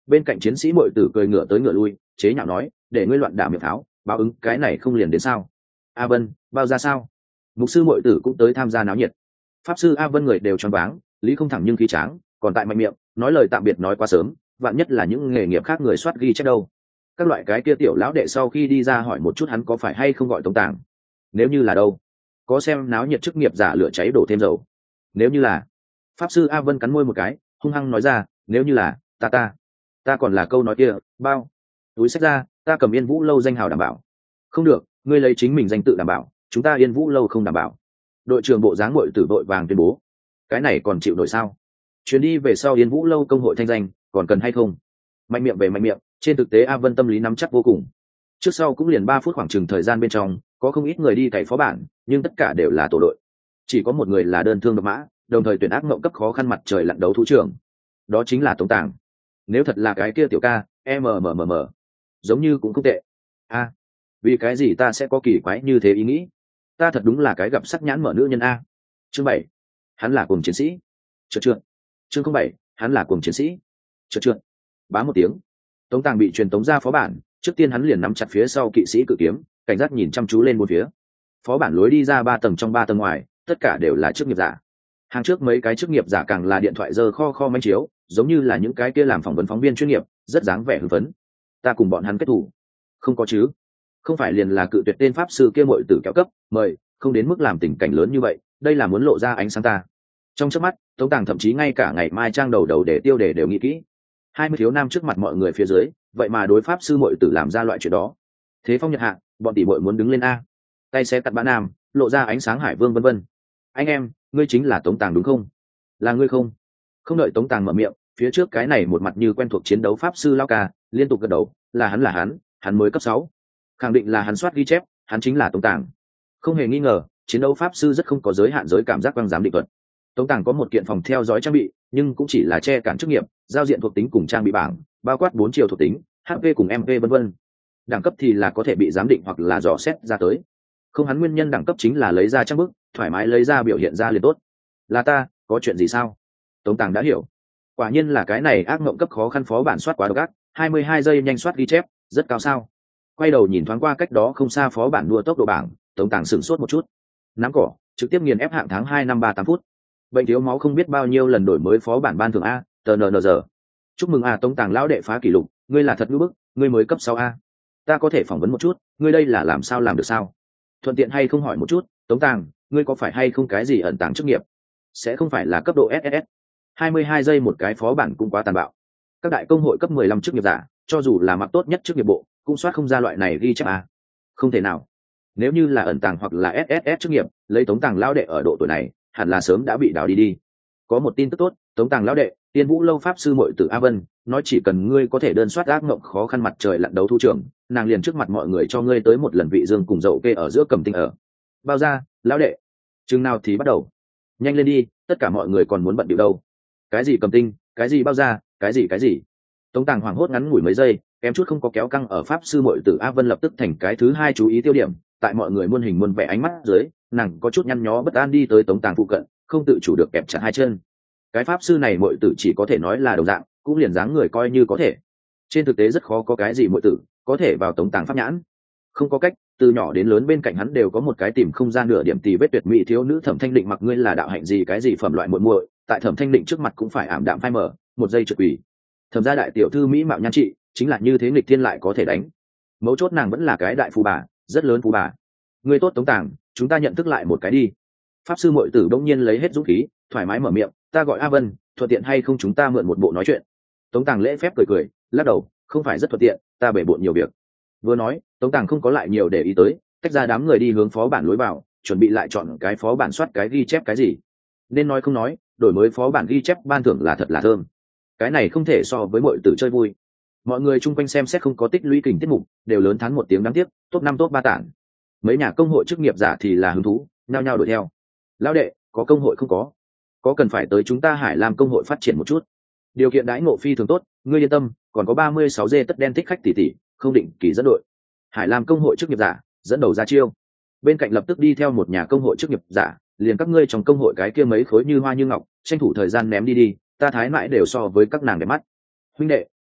Bên cạnh chiến sĩ muội tử cười ngửa tới ngửa lui, chế nhạo nói, để ngươi loạn đả miệng tháo, báo ứng cái này không liền đến sao? A Vân, bao ra sao? Mục sư muội tử cũng tới tham gia náo nhiệt. Pháp sư A Vân người đều choáng váng, lý không thẳng nhưng khí tráng, còn tại mạnh miệng, nói lời tạm biệt nói quá sớm, vạn nhất là những nghề nghiệp khác người soát ghi chép đâu. Các loại cái kia tiểu lão đệ sau khi đi ra hỏi một chút hắn có phải hay không gọi Tống Tàng. Nếu như là đâu? Có xem náo nhiệt chức nghiệp giả lửa cháy đổ thêm dầu. Nếu như là, pháp sư A Vân cắn môi một cái, hung hăng nói ra, nếu như là, ta ta, ta còn là câu nói kia, bao. Túi xách ra, ta cầm Yên Vũ lâu danh hào đảm bảo. Không được, ngươi lấy chính mình danh tự đảm bảo, chúng ta Yên Vũ lâu không đảm bảo. Đội trưởng bộ dáng muội tử đội vàng tuyên bố. Cái này còn chịu nổi sao? Chuyến đi về sau Yên Vũ lâu công hội thanh danh, còn cần hay không? Mạnh miệng về mạnh miệng, trên thực tế A Vân tâm lý nắm chắc vô cùng. Trước sau cũng liền ba phút khoảng chừng thời gian bên trong, có không ít người đi cày phó bản, nhưng tất cả đều là tổ đội. Chỉ có một người là đơn thương độc mã, đồng thời tuyển ác mộng cấp khó khăn mặt trời lặn đấu thủ trưởng. Đó chính là Tống Tàng. Nếu thật là cái kia tiểu ca, mmm, giống như cũng không tệ. A, vì cái gì ta sẽ có kỳ quái như thế ý nghĩ? Ta thật đúng là cái gặp sắc nhãn mở nữ nhân a. Chương bảy, hắn là cuồng chiến sĩ. Trượt trượt. Chương không bảy, hắn là cuồng chiến sĩ. Trượt trượt. Bá một tiếng, Tống Tàng bị truyền tống ra phó bản, trước tiên hắn liền nắm chặt phía sau kỵ sĩ cự kiếm, cảnh giác nhìn chăm chú lên bốn phía. Phó bản lối đi ra ba tầng trong ba tầng ngoài, tất cả đều là chức nghiệp giả. Hàng trước mấy cái chức nghiệp giả càng là điện thoại giơ kho kho manh chiếu, giống như là những cái kia làm phỏng vấn phóng viên chuyên nghiệp, rất dáng vẻ hưng phấn. Ta cùng bọn hắn kết thủ. Không có chứ? Không phải liền là cự tuyệt tên pháp sư kia muội tử kéo cấp, mời, không đến mức làm tình cảnh lớn như vậy, đây là muốn lộ ra ánh sáng ta. Trong chớp mắt, Tống Tàng thậm chí ngay cả ngày mai trang đầu đầu để tiêu đề đều nghĩ kỹ. Hai mươi thiếu nam trước mặt mọi người phía dưới, vậy mà đối pháp sư muội tử làm ra loại chuyện đó. Thế phong nhật hạ, bọn tỷ muội muốn đứng lên a. Tay xé cắt bã nam, lộ ra ánh sáng hải vương vân vân. Anh em, ngươi chính là Tống Tàng đúng không? Là ngươi không? Không đợi Tống Tàng mở miệng, phía trước cái này một mặt như quen thuộc chiến đấu pháp sư lao ca, liên tục gật đầu, là hắn là hắn, hắn mới cấp sáu. Khẳng định là hắn soát ghi chép, hắn chính là Tống Tàng. Không hề nghi ngờ, chiến đấu pháp sư rất không có giới hạn giới cảm giác quang giám định thuật. Tống Tàng có một kiện phòng theo dõi trang bị, nhưng cũng chỉ là che cản chức nghiệp, giao diện thuộc tính cùng trang bị bảng, bao quát bốn chiều thuộc tính, hát pê cùng em pê vân vân. Đẳng cấp thì là có thể bị giám định hoặc là dò xét ra tới. Không, hắn nguyên nhân đẳng cấp chính là lấy ra trang bức, thoải mái lấy ra biểu hiện ra liền tốt. Là ta, có chuyện gì sao? Tống Tàng đã hiểu. Quả nhiên là cái này ác mộng cấp khó khăn phó bản soát quá độc ác, hai mươi hai giây nhanh soát ghi chép, rất cao sao? Quay đầu nhìn thoáng qua cách đó không xa phó bản đua tốc độ bảng, Tống Tàng sửng sốt một chút. Nắm cỏ, trực tiếp nghiền ép hạng tháng hai năm ba tám phút. Bệnh thiếu máu không biết bao nhiêu lần đổi mới phó bản ban thưởng a, tờ nờ nờ giờ. Chúc mừng a Tống Tàng lão đệ phá kỷ lục, ngươi là thật ngữ bức, ngươi mới cấp sáu a. Ta có thể phỏng vấn một chút, ngươi đây là làm sao làm được sao? Thuận tiện hay không hỏi một chút, Tống Tàng, ngươi có phải hay không cái gì ẩn tàng chức nghiệp? Sẽ không phải là cấp độ ét ét ét. hai mươi hai giây một cái phó bản cũng quá tàn bạo. Các đại công hội cấp mười lăm chức nghiệp giả, cho dù là mặc tốt nhất chức nghiệp bộ, cũng soát không ra loại này ghi chép a. Không thể nào. Nếu như là ẩn tàng hoặc là ét ét ét chức nghiệp, lấy Tống Tàng lão đệ ở độ tuổi này, hẳn là sớm đã bị đào đi đi. Có một tin tức tốt, Tống Tàng lão đệ, Tiên Vũ lâu pháp sư muội tử A Vân, nói chỉ cần ngươi có thể đơn soát ác mộng khó khăn mặt trời lặn đấu thu trưởng, nàng liền trước mặt mọi người cho ngươi tới một lần vị dương cùng dậu kê ở giữa cầm tinh ở. Bao ra, lão đệ, chừng nào thì bắt đầu? Nhanh lên đi, tất cả mọi người còn muốn bận điệu đâu. Cái gì cầm tinh, cái gì bao ra, cái gì cái gì? Tống Tàng hoảng hốt ngắn ngủi mấy giây, kém chút không có kéo căng ở pháp sư muội tử A Vân lập tức thành cái thứ hai chú ý tiêu điểm, tại mọi người muôn hình muôn vẻ ánh mắt dưới, nàng có chút nhăn nhó bất an đi tới Tống Tàng phụ cận, không tự chủ được kẹp chặt hai chân. Cái pháp sư này muội tử chỉ có thể nói là đồng dạng, cũng liền dáng người coi như có thể. Trên thực tế rất khó có cái gì muội tử có thể vào Tống Tàng pháp nhãn. Không có cách, từ nhỏ đến lớn bên cạnh hắn đều có một cái tìm không gian nửa điểm tì vết tuyệt mỹ thiếu nữ Thẩm Thanh Định, mặc ngươi là đạo hạnh gì cái gì phẩm loại muội muội, tại Thẩm Thanh Định trước mặt cũng phải ảm đạm phai mở, một giây trượt quỷ. Thẩm gia đại tiểu thư mỹ mạo nhan trị, chính là như thế nghịch thiên lại có thể đánh. Mấu chốt nàng vẫn là cái đại phú bà, rất lớn phú bà. Ngươi tốt Tống Tàng, chúng ta nhận thức lại một cái đi. Pháp sư muội tử đông nhiên lấy hết dũng khí, thoải mái mở miệng, ta gọi A Vân, thuận tiện hay không chúng ta mượn một bộ nói chuyện? Tống Tàng lễ phép cười cười, lắc đầu, không phải rất thuận tiện, ta bể bộn nhiều việc. Vừa nói, Tống Tàng không có lại nhiều để ý tới, tách ra đám người đi hướng phó bản lối vào, chuẩn bị lại chọn cái phó bản soát cái ghi chép cái gì. Nên nói không nói, đổi mới phó bản ghi chép ban thưởng là thật là thơm. Cái này không thể so với mọi tử chơi vui. Mọi người chung quanh xem xét không có tích lũy kình tiết mục, đều lớn thán một tiếng đáng tiếc, top năm top ba tản. Mấy nhà công hội chức nghiệp giả thì là hứng thú, nhao nhao đuổi theo. Lão đệ, có công hội không có? Có cần phải tới chúng ta Hải Lam công hội phát triển một chút. Điều kiện đãi ngộ phi thường tốt, ngươi yên tâm, còn có ba mươi sáu dê tất đen thích khách tỷ tỷ, không định kỳ dẫn đội. Hải Lam công hội chức nghiệp giả, dẫn đầu ra chiêu. Bên cạnh lập tức đi theo một nhà công hội chức nghiệp giả, liền các ngươi trong công hội cái kia mấy khối như hoa như ngọc, tranh thủ thời gian ném đi đi, ta thái mãi đều so với các nàng đẹp mắt. Huynh đệ,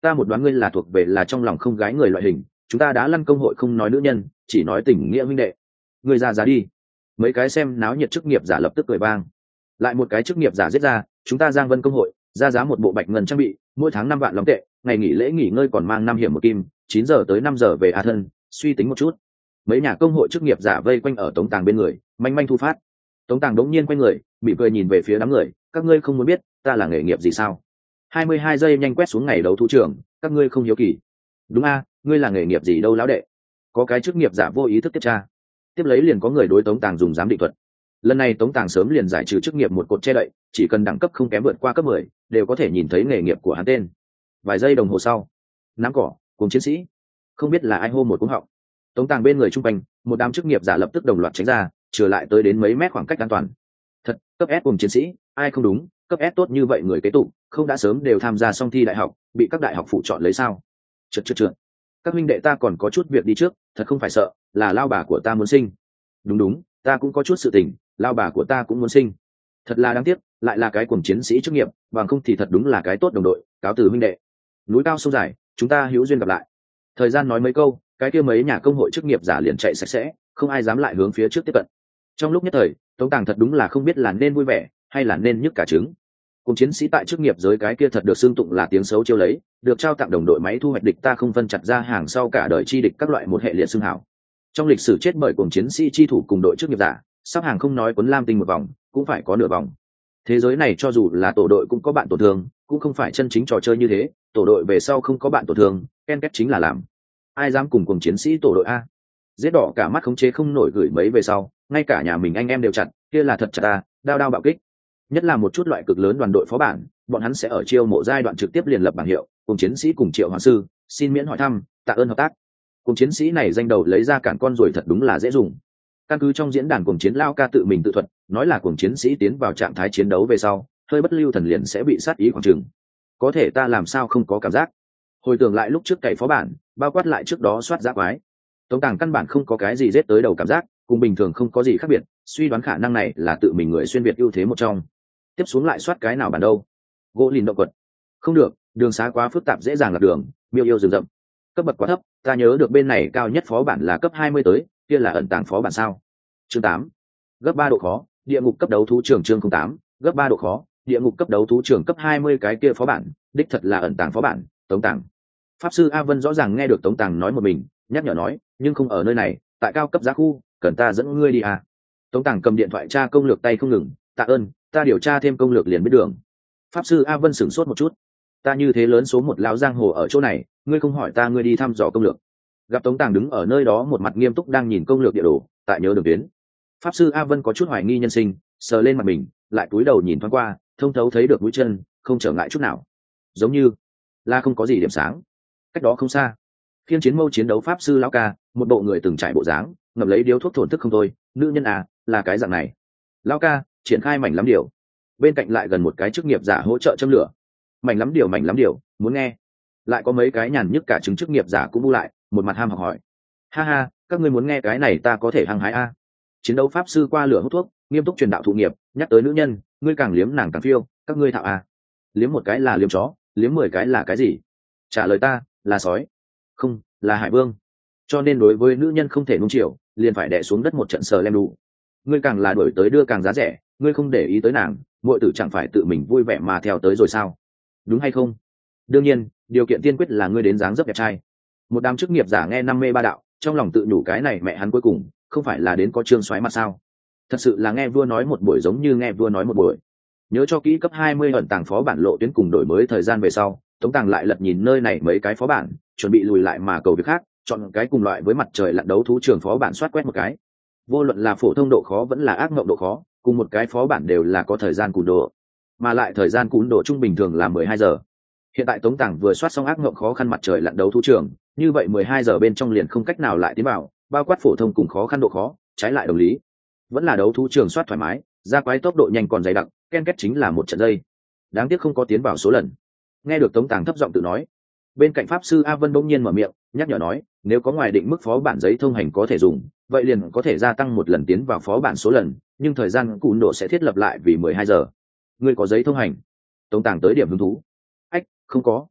ta một đoán ngươi là thuộc về là trong lòng không gái người loại hình, chúng ta đã lăn công hội không nói nữ nhân, chỉ nói tình nghĩa huynh đệ. Ngươi ra giá đi. Mấy cái xem náo nhiệt chức nghiệp giả lập tức cười vang. Lại một cái chức nghiệp giả giết ra, chúng ta Giang Vân công hội ra giá một bộ bạch ngân trang bị, mỗi tháng năm vạn long tệ, ngày nghỉ lễ nghỉ ngơi còn mang năm hiểm một kim, chín giờ tới năm giờ về a thân, suy tính một chút. Mấy nhà công hội chức nghiệp giả vây quanh ở Tống Tàng bên người, manh manh thu phát. Tống Tàng đống nhiên quay người, mỉm cười nhìn về phía đám người, các ngươi không muốn biết ta là nghề nghiệp gì sao? hai mươi hai giây nhanh quét xuống ngày đấu thú trường, các ngươi không hiếu kỳ. Đúng a, ngươi là nghề nghiệp gì đâu lão đệ? Có cái chức nghiệp giả vô ý thức tiếp tra. Tiếp lấy liền có người đối Tống Tàng dùng giám định thuật. Lần này Tống Tàng sớm liền giải trừ chức nghiệp một cột che đậy, chỉ cần đẳng cấp không kém vượt qua cấp mười, đều có thể nhìn thấy nghề nghiệp của hắn tên. Vài giây đồng hồ sau, nắm cỏ cùng chiến sĩ, không biết là ai hô một cú họng. Tống Tàng bên người trung quanh, một đám chức nghiệp giả lập tức đồng loạt tránh ra, trở lại tới đến mấy mét khoảng cách an toàn. Thật, cấp S cùng chiến sĩ, ai không đúng, cấp S tốt như vậy người kế tụ, không đã sớm đều tham gia xong thi đại học, bị các đại học phụ chọn lấy sao? Trượt trượt trượt. Các huynh đệ ta còn có chút việc đi trước, thật không phải sợ, là lao bà của ta muốn sinh. Đúng đúng, ta cũng có chút sự tình, lao bà của ta cũng muốn sinh. Thật là đáng tiếc, lại là cái cuồng chiến sĩ chức nghiệp, bằng không thì thật đúng là cái tốt đồng đội, cáo từ huynh đệ. Núi cao sông dài, chúng ta hữu duyên gặp lại. Thời gian nói mấy câu, cái kia mấy nhà công hội chức nghiệp giả liền chạy sạch sẽ, không ai dám lại hướng phía trước tiếp cận. Trong lúc nhất thời, Tống Tàng thật đúng là không biết là nên vui vẻ hay là nên nhức cả trứng. Cùng chiến sĩ tại chức nghiệp giới cái kia thật được xưng tụng là tiếng xấu chiêu lấy, được trao tặng đồng đội máy thu hoạch địch ta không phân chặt ra hàng sau cả đời chi địch các loại một hệ liệt xưng hảo. Trong lịch sử chết bởi cùng chiến sĩ chi thủ cùng đội chức nghiệp giả, sắp hàng không nói quấn lam tinh một vòng, cũng phải có nửa vòng. Thế giới này cho dù là tổ đội cũng có bạn tổn thương, cũng không phải chân chính trò chơi như thế, tổ đội về sau không có bạn tổn thương, ken kết chính là làm. Ai dám cùng cùng chiến sĩ tổ đội a? Giết đỏ cả mắt khống chế không nổi gửi mấy về sau, ngay cả nhà mình anh em đều chặt, kia là thật chặt ta, đao đao bạo kích. Nhất là một chút loại cực lớn đoàn đội phó bản, bọn hắn sẽ ở chiêu mộ giai đoạn trực tiếp liền lập bảng hiệu, cùng chiến sĩ cùng Triệu Hoàng sư, xin miễn hỏi thăm, tạ ơn hợp tác. Cùng chiến sĩ này danh đầu lấy ra cản con rồi thật đúng là dễ dùng. Căn cứ trong diễn đàn cùng chiến lao ca tự mình tự thuật, nói là cùng chiến sĩ tiến vào trạng thái chiến đấu về sau, hơi bất lưu thần liền sẽ bị sát ý khoảng chừng. Có thể ta làm sao không có cảm giác? Hồi tưởng lại lúc trước cày phó bản, bao quát lại trước đó soát giã quái, Tống Tàng căn bản không có cái gì rết tới đầu cảm giác, cùng bình thường không có gì khác biệt, suy đoán khả năng này là tự mình người xuyên việt ưu thế một trong. Tiếp xuống lại soát cái nào bản đâu? Gỗ lìn động quật. Không được, đường xá quá phức tạp dễ dàng lạc đường, miêu yêu rừng rậm. Cấp bậc quá thấp, ta nhớ được bên này cao nhất phó bản là cấp hai mươi tới, kia là ẩn tàng phó bản sao? Chương tám. Gấp ba độ khó, địa ngục cấp đấu thú trường chương không tám, gấp ba độ khó, địa ngục cấp đấu thú trường cấp hai mươi cái kia phó bản, đích thật là ẩn tàng phó bản, Tống Tàng. Pháp sư A Vân rõ ràng nghe được Tống Tàng nói một mình, nhắc nhở nói, nhưng không ở nơi này, tại cao cấp giá khu, cần ta dẫn ngươi đi à? Tống Tàng cầm điện thoại tra công lược tay không ngừng, tạ ơn, ta điều tra thêm công lược liền biết đường. Pháp sư A Vân sửng sốt một chút, ta như thế lớn số một lão giang hồ ở chỗ này, ngươi không hỏi ta ngươi đi thăm dò công lược. Gặp Tống Tàng đứng ở nơi đó một mặt nghiêm túc đang nhìn công lược địa đồ, tại nhớ đường tuyến. Pháp sư A Vân có chút hoài nghi nhân sinh, sờ lên mặt mình, lại cúi đầu nhìn thoáng qua, thông thấu thấy được mũi chân, không trở ngại chút nào. Giống như là không có gì điểm sáng. Cách đó không xa, khiên chiến mâu chiến đấu pháp sư lão ca, một bộ người từng trải bộ dáng, ngậm lấy điếu thuốc thổn thức không thôi, nữ nhân à, là cái dạng này. Lão ca, triển khai mảnh lắm điều. Bên cạnh lại gần một cái chức nghiệp giả hỗ trợ châm lửa. Mảnh lắm điều mảnh lắm điều, muốn nghe. Lại có mấy cái nhàn nhức cả chứng chức nghiệp giả cũng bu lại, một mặt ham học hỏi. Ha ha, các ngươi muốn nghe cái này ta có thể hăng hái a. Chiến đấu pháp sư qua lửa hút thuốc, nghiêm túc truyền đạo thụ nghiệp, nhắc tới nữ nhân, ngươi càng liếm nàng càng phiêu, các ngươi thạo a. Liếm một cái là liếm chó, liếm mười cái là cái gì? Trả lời ta, là sói. Không, là hải vương. Cho nên đối với nữ nhân không thể nung chiều, liền phải đè xuống đất một trận sờ lem đủ. Ngươi càng là đuổi tới đưa càng giá rẻ, ngươi không để ý tới nàng, muội tử chẳng phải tự mình vui vẻ mà theo tới rồi sao? Đúng hay không? Đương nhiên, điều kiện tiên quyết là ngươi đến dáng dấp đẹp trai. Một đám chức nghiệp giả nghe năm mê ba đạo, trong lòng tự nhủ cái này mẹ hắn cuối cùng không phải là đến có trương xoáy mặt sao? Thật sự là nghe vua nói một buổi giống như nghe vua nói một buổi. Nhớ cho kỹ cấp hai mươi ẩn tàng phó bản lộ tuyến cùng đổi mới thời gian về sau, Tống Tàng lại lật nhìn nơi này mấy cái phó bản, chuẩn bị lùi lại mà cầu việc khác, chọn cái cùng loại với mặt trời lặn đấu thú trường phó bản soát quét một cái. Vô luận là phổ thông độ khó vẫn là ác mộng độ khó, cùng một cái phó bản đều là có thời gian cùn độ, mà lại thời gian cùn độ trung bình thường là mười hai giờ. Hiện tại Tống Tàng vừa soát xong ác mộng khó khăn mặt trời lặn đấu thú trường, như vậy mười hai giờ bên trong liền không cách nào lại tiến vào, bao quát phổ thông cùng khó khăn độ khó, trái lại đồng lý. Vẫn là đấu thú trường soát thoải mái, ra quái tốc độ nhanh còn dày đặc, ken kết chính là một trận dây. Đáng tiếc không có tiến vào số lần. Nghe được Tống Tàng thấp giọng tự nói, bên cạnh pháp sư A Vân bỗng nhiên mở miệng, nhắc nhở nói, nếu có ngoài định mức phó bản giấy thông hành có thể dùng, vậy liền có thể gia tăng một lần tiến vào phó bản số lần, nhưng thời gian cùn độ sẽ thiết lập lại vì mười hai giờ. Ngươi có giấy thông hành? Tống Tàng tới điểm hứng thú. Ách, không có.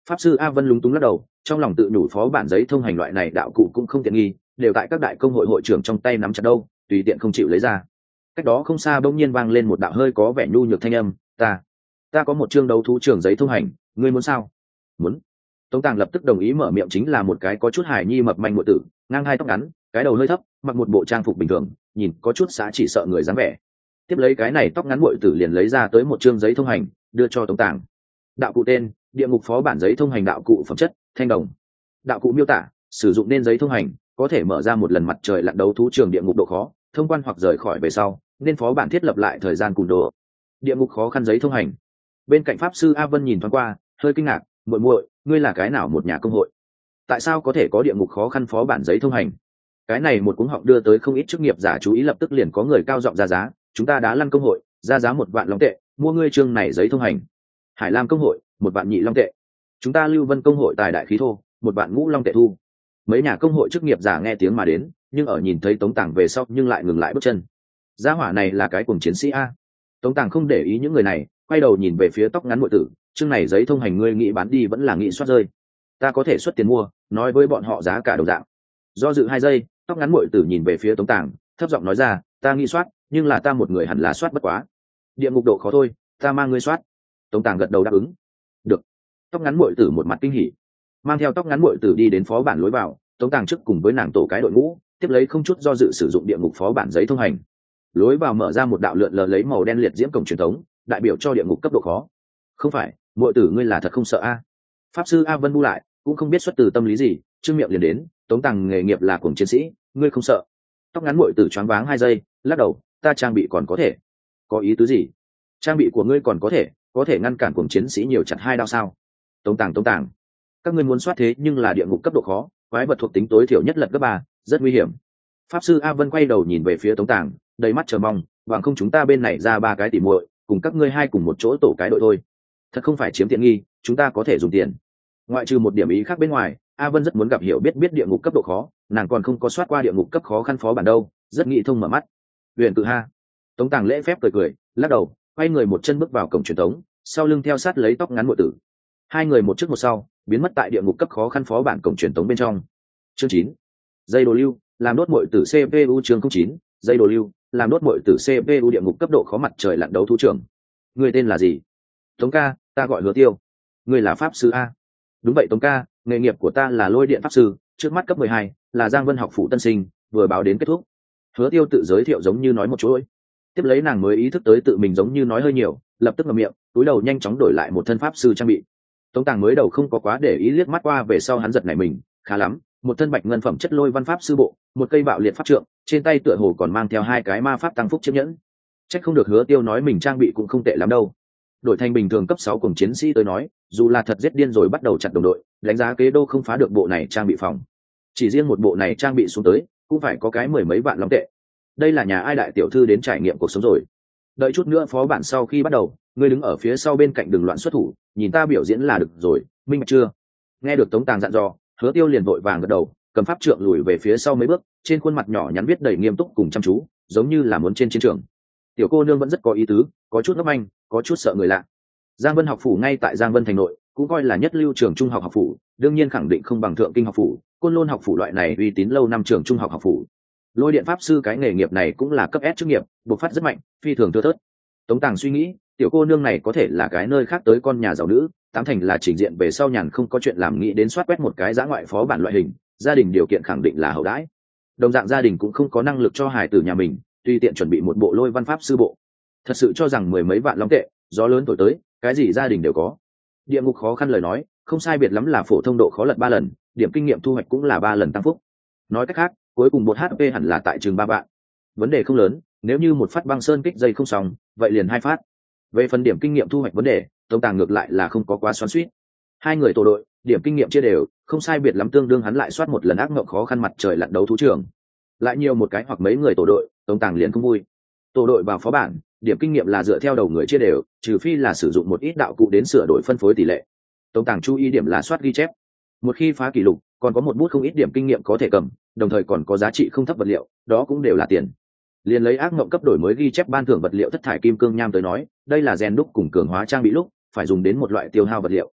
Pháp sư A Vân lúng túng lắc đầu, trong lòng tự nhủ phó bản giấy thông hành loại này đạo cụ cũng không tiện nghi, đều tại các đại công hội hội trưởng trong tay nắm chặt đâu, tùy tiện không chịu lấy ra. Cách đó không xa bỗng nhiên vang lên một đạo hơi có vẻ nhu nhược thanh âm, ta ta có một chương đấu thú trưởng giấy thông hành, ngươi muốn sao? Muốn. Tống Tàng lập tức đồng ý, mở miệng chính là một cái có chút hài nhi mập manh muội tử, ngang hai tóc ngắn, cái đầu hơi thấp, mặc một bộ trang phục bình thường, nhìn có chút xã chỉ sợ người dáng vẻ. Tiếp lấy cái này tóc ngắn muội tử liền lấy ra tới một chương giấy thông hành, đưa cho Tống Tàng. Đạo cụ tên: địa ngục phó bản giấy thông hành. Đạo cụ phẩm chất: thanh đồng. Đạo cụ miêu tả: sử dụng nên giấy thông hành có thể mở ra một lần mặt trời lặn đấu thú trường địa ngục độ khó, thông quan hoặc rời khỏi về sau nên phó bản thiết lập lại thời gian cùn đồ. Địa ngục khó khăn giấy thông hành. Bên cạnh pháp sư A Vân nhìn thoáng qua, hơi kinh ngạc, muội muội, ngươi là cái nào một nhà công hội? Tại sao có thể có địa ngục khó khăn phó bản giấy thông hành? Cái này một cuống họng đưa tới không ít chức nghiệp giả chú ý, lập tức liền có người cao giọng ra giá, chúng ta đã lăn công hội, ra giá một vạn long tệ, mua ngươi chương này giấy thông hành. Hải Lam công hội, một vạn nhị long tệ. Chúng ta Lưu Vân công hội tài đại khí thô, một vạn ngũ long tệ thu. Mấy nhà công hội chức nghiệp giả nghe tiếng mà đến, nhưng ở nhìn thấy Tống Tàng về sau nhưng lại ngừng lại bước chân. Gia hỏa này là cái cuồng chiến sĩ a. Tống Tàng không để ý những người này, quay đầu nhìn về phía tóc ngắn muội tử, chương này giấy thông hành ngươi nghĩ bán đi vẫn là nghĩ soát rơi? Ta có thể xuất tiền mua, nói với bọn họ giá cả đồng dạng. Do dự hai giây, tóc ngắn muội tử nhìn về phía Tống Tàng, thấp giọng nói ra, ta nghĩ soát, nhưng là ta một người hẳn là soát bất quá. Địa ngục độ khó thôi, ta mang ngươi soát. Tống Tàng gật đầu đáp ứng. Được. Tóc ngắn muội tử một mặt kinh hỉ, mang theo tóc ngắn muội tử đi đến phó bản lối vào. Tống Tàng trước cùng với nàng tổ cái đội ngũ, tiếp lấy không chút do dự sử dụng địa ngục phó bản giấy thông hành. Lối vào mở ra một đạo lượn lờ lấy màu đen liệt diễm cổng truyền thống, đại biểu cho địa ngục cấp độ khó. Không phải, muội tử ngươi là thật không sợ a? Pháp sư A Vân bu lại, cũng không biết xuất từ tâm lý gì, trương miệng liền đến, Tống Tàng nghề nghiệp là cuồng chiến sĩ, ngươi không sợ? Tóc ngắn muội tử choáng váng hai giây, lắc đầu, ta trang bị còn có thể. Có ý tứ gì? Trang bị của ngươi còn có thể, có thể ngăn cản cuồng chiến sĩ nhiều chặt hai đao sao? Tống Tàng Tống Tàng, các ngươi muốn soát thế nhưng là địa ngục cấp độ khó, quái vật thuộc tính tối thiểu nhất lật gấp ba, rất nguy hiểm. Pháp sư A Vân quay đầu nhìn về phía Tống Tàng, đầy mắt chờ mong, bằng không chúng ta bên này ra ba cái tỉ muội, cùng các ngươi hai cùng một chỗ tổ cái đội thôi. Thật không phải chiếm tiện nghi, chúng ta có thể dùng tiền. Ngoại trừ một điểm ý khác bên ngoài, A Vân rất muốn gặp hiểu biết biết địa ngục cấp độ khó, nàng còn không có soát qua địa ngục cấp khó khăn phó bản đâu, rất nghĩ thông mở mắt. Huyền Cự ha. Tống Tàng lễ phép cười cười, lắc đầu, quay người một chân bước vào cổng truyền thống, sau lưng theo sát lấy tóc ngắn muội tử. Hai người một trước một sau, biến mất tại địa ngục cấp khó khăn phó bản cổng truyền thống bên trong. Chương chín. Dây đồ lưu, làm đốt muội tử xê pê u. Chương chín. Dây đồ lưu, làm đốt muội tử xê pê u. Địa ngục cấp độ khó mặt trời lặn đấu thú trưởng. Người tên là gì? Tống ca, ta gọi Hứa Tiêu. Người là pháp sư a? Đúng vậy Tống ca, nghề nghiệp của ta là lôi điện pháp sư, trước mắt cấp mười hai, là Giang Vân học phủ tân sinh, vừa báo đến kết thúc. Hứa Tiêu tự giới thiệu giống như nói một chuỗi. Tiếp lấy nàng mới ý thức tới tự mình giống như nói hơi nhiều, lập tức ngậm miệng, túi đầu nhanh chóng đổi lại một thân pháp sư trang bị. Tống Tàng mới đầu không có quá để ý, liếc mắt qua về sau hắn giật nảy mình, khá lắm, một thân bạch ngân phẩm chất lôi văn pháp sư bộ, một cây bạo liệt pháp trượng, trên tay tựa hồ còn mang theo hai cái ma pháp tăng phúc chiếc nhẫn. Chắc không được Hứa Tiêu nói mình trang bị cũng không tệ lắm đâu. Đổi thành bình thường cấp sáu cùng chiến sĩ tới nói, dù là thật giết điên rồi bắt đầu chặt đồng đội, đánh giá kế đô không phá được bộ này trang bị phòng. Chỉ riêng một bộ này trang bị xuống tới, cũng phải có cái mười mấy vạn long tệ. Đây là nhà ai đại tiểu thư đến trải nghiệm cuộc sống rồi. Đợi chút nữa phó bản sau khi bắt đầu, ngươi đứng ở phía sau bên cạnh đừng loạn xuất thủ, nhìn ta biểu diễn là được rồi, minh bạch chưa? Nghe được Tống Tàng dặn dò, Hứa Tiêu liền vội vàng gật đầu, cầm pháp trượng lùi về phía sau mấy bước, trên khuôn mặt nhỏ nhắn viết đầy nghiêm túc cùng chăm chú, giống như là muốn trên chiến trường. Tiểu cô nương vẫn rất có ý tứ, có chút ngốc manh, có chút sợ người lạ. Giang Vân học phủ ngay tại Giang Vân thành nội, cũng coi là nhất lưu trường trung học học phủ, đương nhiên khẳng định không bằng Thượng Kinh học phủ, Côn Lôn học phủ loại này uy tín lâu năm trường trung học học phủ. Lôi điện pháp sư cái nghề nghiệp này cũng là cấp S chức nghiệp, bộc phát rất mạnh, phi thường thưa thớt. Tống Tàng suy nghĩ, tiểu cô nương này có thể là cái nơi khác tới con nhà giàu nữ, tám thành là trình diện về sau nhàn không có chuyện làm nghĩ đến soát quét một cái dã ngoại phó bản loại hình, gia đình điều kiện khẳng định là hậu đãi. Đồng dạng gia đình cũng không có năng lực cho hài tử nhà mình, tùy tiện chuẩn bị một bộ lôi văn pháp sư bộ. Thật sự cho rằng mười mấy vạn long tệ, gió lớn thổi tới, cái gì gia đình đều có. Địa ngục khó khăn lời nói, không sai biệt lắm là phổ thông độ khó lật ba lần, điểm kinh nghiệm thu hoạch cũng là ba lần tăng phúc. Nói cách khác, cuối cùng một hát pê hẳn là tại trường ba vạn. Vấn đề không lớn, nếu như một phát băng sơn kích dây không xong, vậy liền hai phát. Về phần điểm kinh nghiệm thu hoạch vấn đề, Tống Tàng ngược lại là không có quá xoắn xuýt. Hai người tổ đội, điểm kinh nghiệm chia đều, không sai biệt lắm tương đương hắn lại soát một lần ác mộng khó khăn mặt trời lặn đấu thú trường. Lại nhiều một cái hoặc mấy người tổ đội, Tống Tàng liền không vui. Tổ đội vào phó bản, điểm kinh nghiệm là dựa theo đầu người chia đều, trừ phi là sử dụng một ít đạo cụ đến sửa đổi phân phối tỷ lệ. Tống Tàng chú ý điểm là soát ghi chép. Một khi phá kỷ lục, còn có một bút không ít điểm kinh nghiệm có thể cầm, đồng thời còn có giá trị không thấp vật liệu, đó cũng đều là tiền. Liền lấy ác mộng cấp đổi mới ghi chép ban thưởng vật liệu thất thải kim cương nham tới nói, đây là rèn đúc cùng cường hóa trang bị lúc phải dùng đến một loại tiêu hao vật liệu.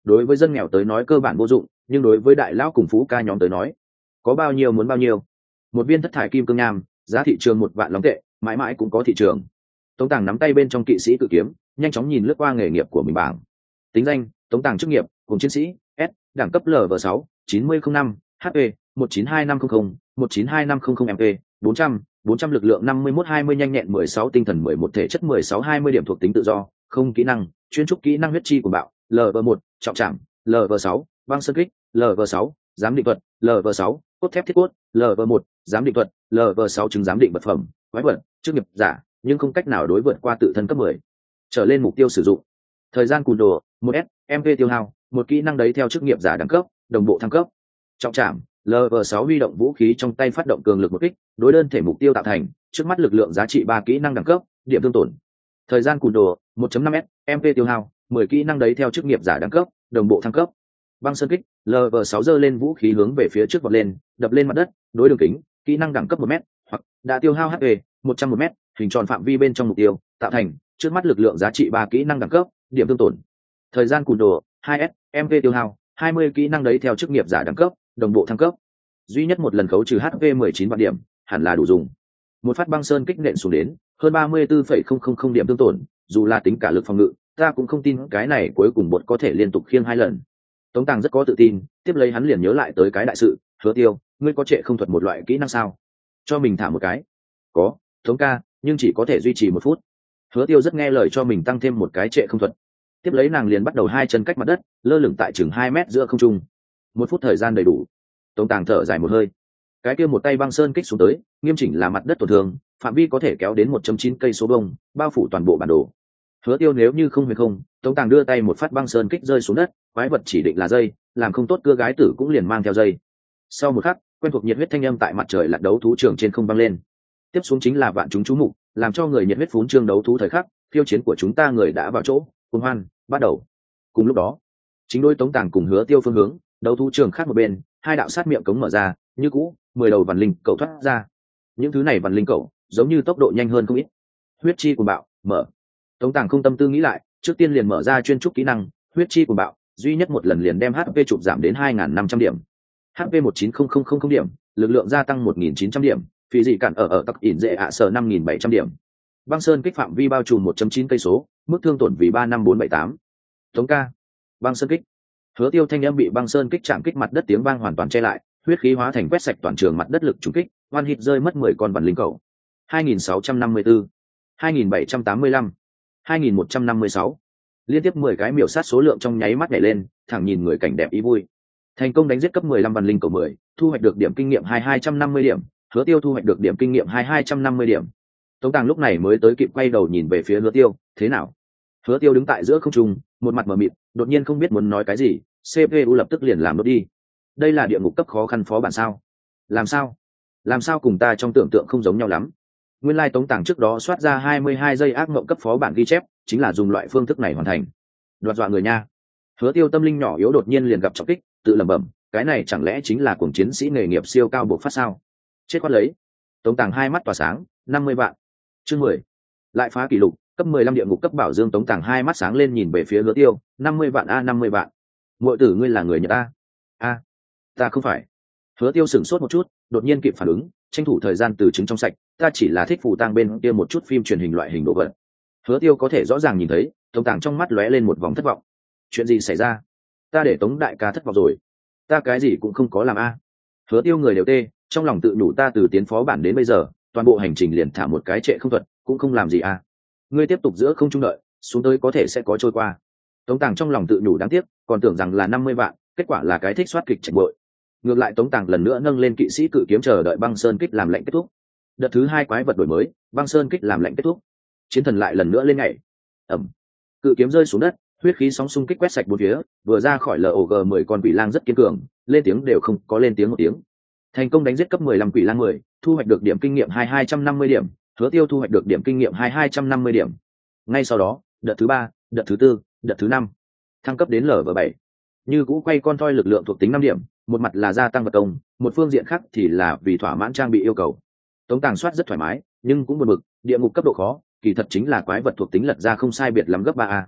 đối với dân nghèo tới nói cơ bản vô dụng, nhưng đối với đại lão cùng phú ca nhóm tới nói có bao nhiêu muốn bao nhiêu. Một viên thất thải kim cương nham giá thị trường một vạn long tệ, mãi mãi cũng có thị trường. Tống Tàng nắm tay bên trong kỵ sĩ cự kiếm, nhanh chóng nhìn lướt qua nghề nghiệp của mình bảng. Tính danh: Tống Tàng. Chức nghiệp: cùng chiến sĩ, S, đẳng cấp L V sáu, chín mươi không năm, H P một chín hai năm không không, một chín hai năm không không, M P bốn trăm, bốn trăm, lực lượng năm mươi mốt hai mươi, nhanh nhẹn mười sáu, tinh thần mười một, thể chất mười sáu hai mươi điểm, thuộc tính tự do, không kỹ năng, chuyên trúc kỹ năng huyết chi của bạo, L V một, trọng trảm, L V sáu, băng sơn kích, L V sáu, giám định thuật, L V sáu, cốt thép thiết cốt, L V một, giám định thuật, L V sáu, chứng giám định vật phẩm, quái vật, chức nghiệp giả, nhưng không cách nào đối vượt qua tự thân cấp mười trở lên mục tiêu sử dụng. Thời gian cùn đồ một S, M P tiêu hao một, kỹ năng đấy theo chức nghiệp giả đẳng cấp, đồng bộ thăng cấp. Trọng trảm, L V sáu, huy động vũ khí trong tay phát động cường lực một kích, đối đơn thể mục tiêu tạo thành trước mắt lực lượng giá trị ba, kỹ năng đẳng cấp, điểm thương tổn. Thời gian cùn đồ một năm S, M P tiêu hao mười, kỹ năng đấy theo chức nghiệp giả đẳng cấp, đồng bộ thăng cấp. Băng sơn kích, L V sáu, giơ lên vũ khí hướng về phía trước vọt lên, đập lên mặt đất, đối đường kính, kỹ năng đẳng cấp một mét, hoặc đã tiêu hao H P một trăm một mét, hình tròn phạm vi bên trong mục tiêu tạo thành trước mắt lực lượng giá trị ba, kỹ năng đẳng cấp, điểm thương tổn. Thời gian cùn đồ hai S, M P tiêu hao hai mươi, kỹ năng đấy theo chức nghiệp giả đẳng cấp, đồng bộ thăng cấp. Duy nhất một lần khấu trừ H P mười chín vạn điểm, hẳn là đủ dùng. Một phát băng sơn kích nện xuống đến, hơn ba mươi tư phẩy không không không điểm thương tổn, dù là tính cả lực phòng ngự, ta cũng không tin cái này cuối cùng bột có thể liên tục khiêng hai lần. Tống Tàng rất có tự tin, tiếp lấy hắn liền nhớ lại tới cái đại sự, Hứa Tiêu, ngươi có trệ không thuật một loại kỹ năng sao? Cho mình thả một cái. Có, Tống ca, nhưng chỉ có thể duy trì một phút. Hứa Tiêu rất nghe lời cho mình tăng thêm một cái trệ không thuật. Tiếp lấy nàng liền bắt đầu hai chân cách mặt đất, lơ lửng tại chừng hai mét giữa không trung. Một phút thời gian đầy đủ. Tống Tàng thở dài một hơi. Cái kia một tay băng sơn kích xuống tới, nghiêm chỉnh là mặt đất tổn thương, phạm vi có thể kéo đến một chín cây số bông, bao phủ toàn bộ bản đồ. Hứa Tiêu nếu như không huyền không, Tống Tàng đưa tay một phát băng sơn kích rơi xuống đất, quái vật chỉ định là dây, làm không tốt cưa gái tử cũng liền mang theo dây. Sau một khắc, quen thuộc nhiệt huyết thanh âm tại mặt trời lặn đấu thú trường trên không vang lên. Tiếp xuống chính là vạn chúng chú mục, làm cho người nhiệt huyết phún trương đấu thú thời khắc, phiêu chiến của chúng ta người đã vào chỗ, cuồng hoan bắt đầu. Cùng lúc đó, chính đôi Tống Tàng cùng Hứa Tiêu phương hướng, đấu thú trường khác một bên, hai đạo sát miệng cống mở ra, như cũ, mười đầu vằn linh cầu thoát ra. Những thứ này vằn linh cầu, giống như tốc độ nhanh hơn không ít. Huyết chi cuồng bạo, mở. Tống Tàng không tâm tư nghĩ lại, trước tiên liền mở ra chuyên trúc kỹ năng, huyết chi cuồng bạo, duy nhất một lần liền đem H P chụp giảm đến hai nghìn năm trăm điểm. H P một chín không không không không điểm, lực lượng gia tăng một nghìn chín trăm điểm, phí dị cản ở ở tắc ỉn dễ ạ sở năm nghìn bảy trăm điểm. Băng sơn kích phạm vi bao trùm một chín cây số, mức thương tổn vì ba năm bốn bảy tám. Tống ca, băng sơn kích. Hứa Tiêu thanh âm bị băng sơn kích chạm kích mặt đất tiếng vang hoàn toàn che lại, huyết khí hóa thành quét sạch toàn trường mặt đất lực trùng kích, one hit rơi mất mười con vằn linh cầu. hai nghìn sáu trăm năm mươi tư, hai nghìn bảy trăm tám mươi lăm, hai nghìn một trăm năm mươi sáu. Liên tiếp mười cái miểu sát số lượng trong nháy mắt nhảy lên, thẳng nhìn người cảnh đẹp ý vui. Thành công đánh giết cấp mười lăm vằn linh cầu mười, thu hoạch được điểm kinh nghiệm hai hai trăm năm mươi điểm, Hứa Tiêu thu hoạch được điểm kinh nghiệm hai hai trăm năm mươi điểm. Tống Tàng lúc này mới tới kịp quay đầu nhìn về phía Hứa Tiêu, thế nào? Hứa Tiêu đứng tại giữa không trung, một mặt mờ mịt, đột nhiên không biết muốn nói cái gì, xê pê u lập tức liền làm nốt đi. Đây là địa ngục cấp khó khăn phó bản sao? Làm sao? Làm sao cùng ta trong tưởng tượng không giống nhau lắm? Nguyên lai like Tống Tàng trước đó soát ra hai mươi hai giây ác mộng cấp phó bản ghi chép, chính là dùng loại phương thức này hoàn thành. Đoạt dọa người nha. Hứa Tiêu tâm linh nhỏ yếu đột nhiên liền gặp trọng kích, tự lẩm bẩm, cái này chẳng lẽ chính là cuồng chiến sĩ nghề nghiệp siêu cao buộc phát sao? Chết quát lấy. Tống Tàng hai mắt tỏa sáng, năm mươi vạn. Chương mười. Lại phá kỷ lục, cấp mười lăm địa ngục cấp bảo dương. Tống Tàng hai mắt sáng lên nhìn về phía Hứa Tiêu, năm mươi vạn a năm mươi vạn. Muội tử ngươi là người Nhật a? A, ta không phải. Hứa Tiêu sửng sốt một chút, đột nhiên kịp phản ứng, tranh thủ thời gian từ chứng trong sạch, ta chỉ là thích phù tang bên kia một chút phim truyền hình loại hình đồ vật. Hứa Tiêu có thể rõ ràng nhìn thấy, Tống Tàng trong mắt lóe lên một vòng thất vọng. Chuyện gì xảy ra? Ta để Tống đại ca thất vọng rồi. Ta cái gì cũng không có làm a. Hứa Tiêu người đều tê, trong lòng tự nhủ ta từ tiến phó bản đến bây giờ, toàn bộ hành trình liền thả một cái trệ không thuật, cũng không làm gì a. Ngươi tiếp tục giữa không trung đợi, xuống tới có thể sẽ có trôi qua. Tống Tàng trong lòng tự nhủ đáng tiếc, còn tưởng rằng là năm mươi vạn, kết quả là cái thích soát kịch chạch bội. Ngược lại Tống Tàng lần nữa nâng lên kỵ sĩ cự kiếm chờ đợi băng sơn kích làm lệnh kết thúc. Đợt thứ hai quái vật đổi mới, băng sơn kích làm lệnh kết thúc. Chiến thần lại lần nữa lên nhảy. Ẩm. Cự kiếm rơi xuống đất, huyết khí sóng xung kích quét sạch bốn phía, vừa ra khỏi lờ o giê mười con quỷ lang rất kiên cường, lên tiếng đều không có lên tiếng một tiếng. Thành công đánh giết cấp mười lăm quỷ lang mười, thu hoạch được điểm kinh nghiệm hai hai trăm năm mươi điểm, Hứa Tiêu thu hoạch được điểm kinh nghiệm hai hai trăm năm mươi điểm. Ngay sau đó, đợt thứ ba, đợt thứ tư, đợt thứ năm, thăng cấp đến lv bảy. Như cũ quay con thoi lực lượng thuộc tính năm điểm, một mặt là gia tăng vật công, một phương diện khác thì là vì thỏa mãn trang bị yêu cầu. Tống Tàng soát rất thoải mái, nhưng cũng buồn bực, địa ngục cấp độ khó, kỳ thật chính là quái vật thuộc tính lật ra không sai biệt lắm gấp ba a.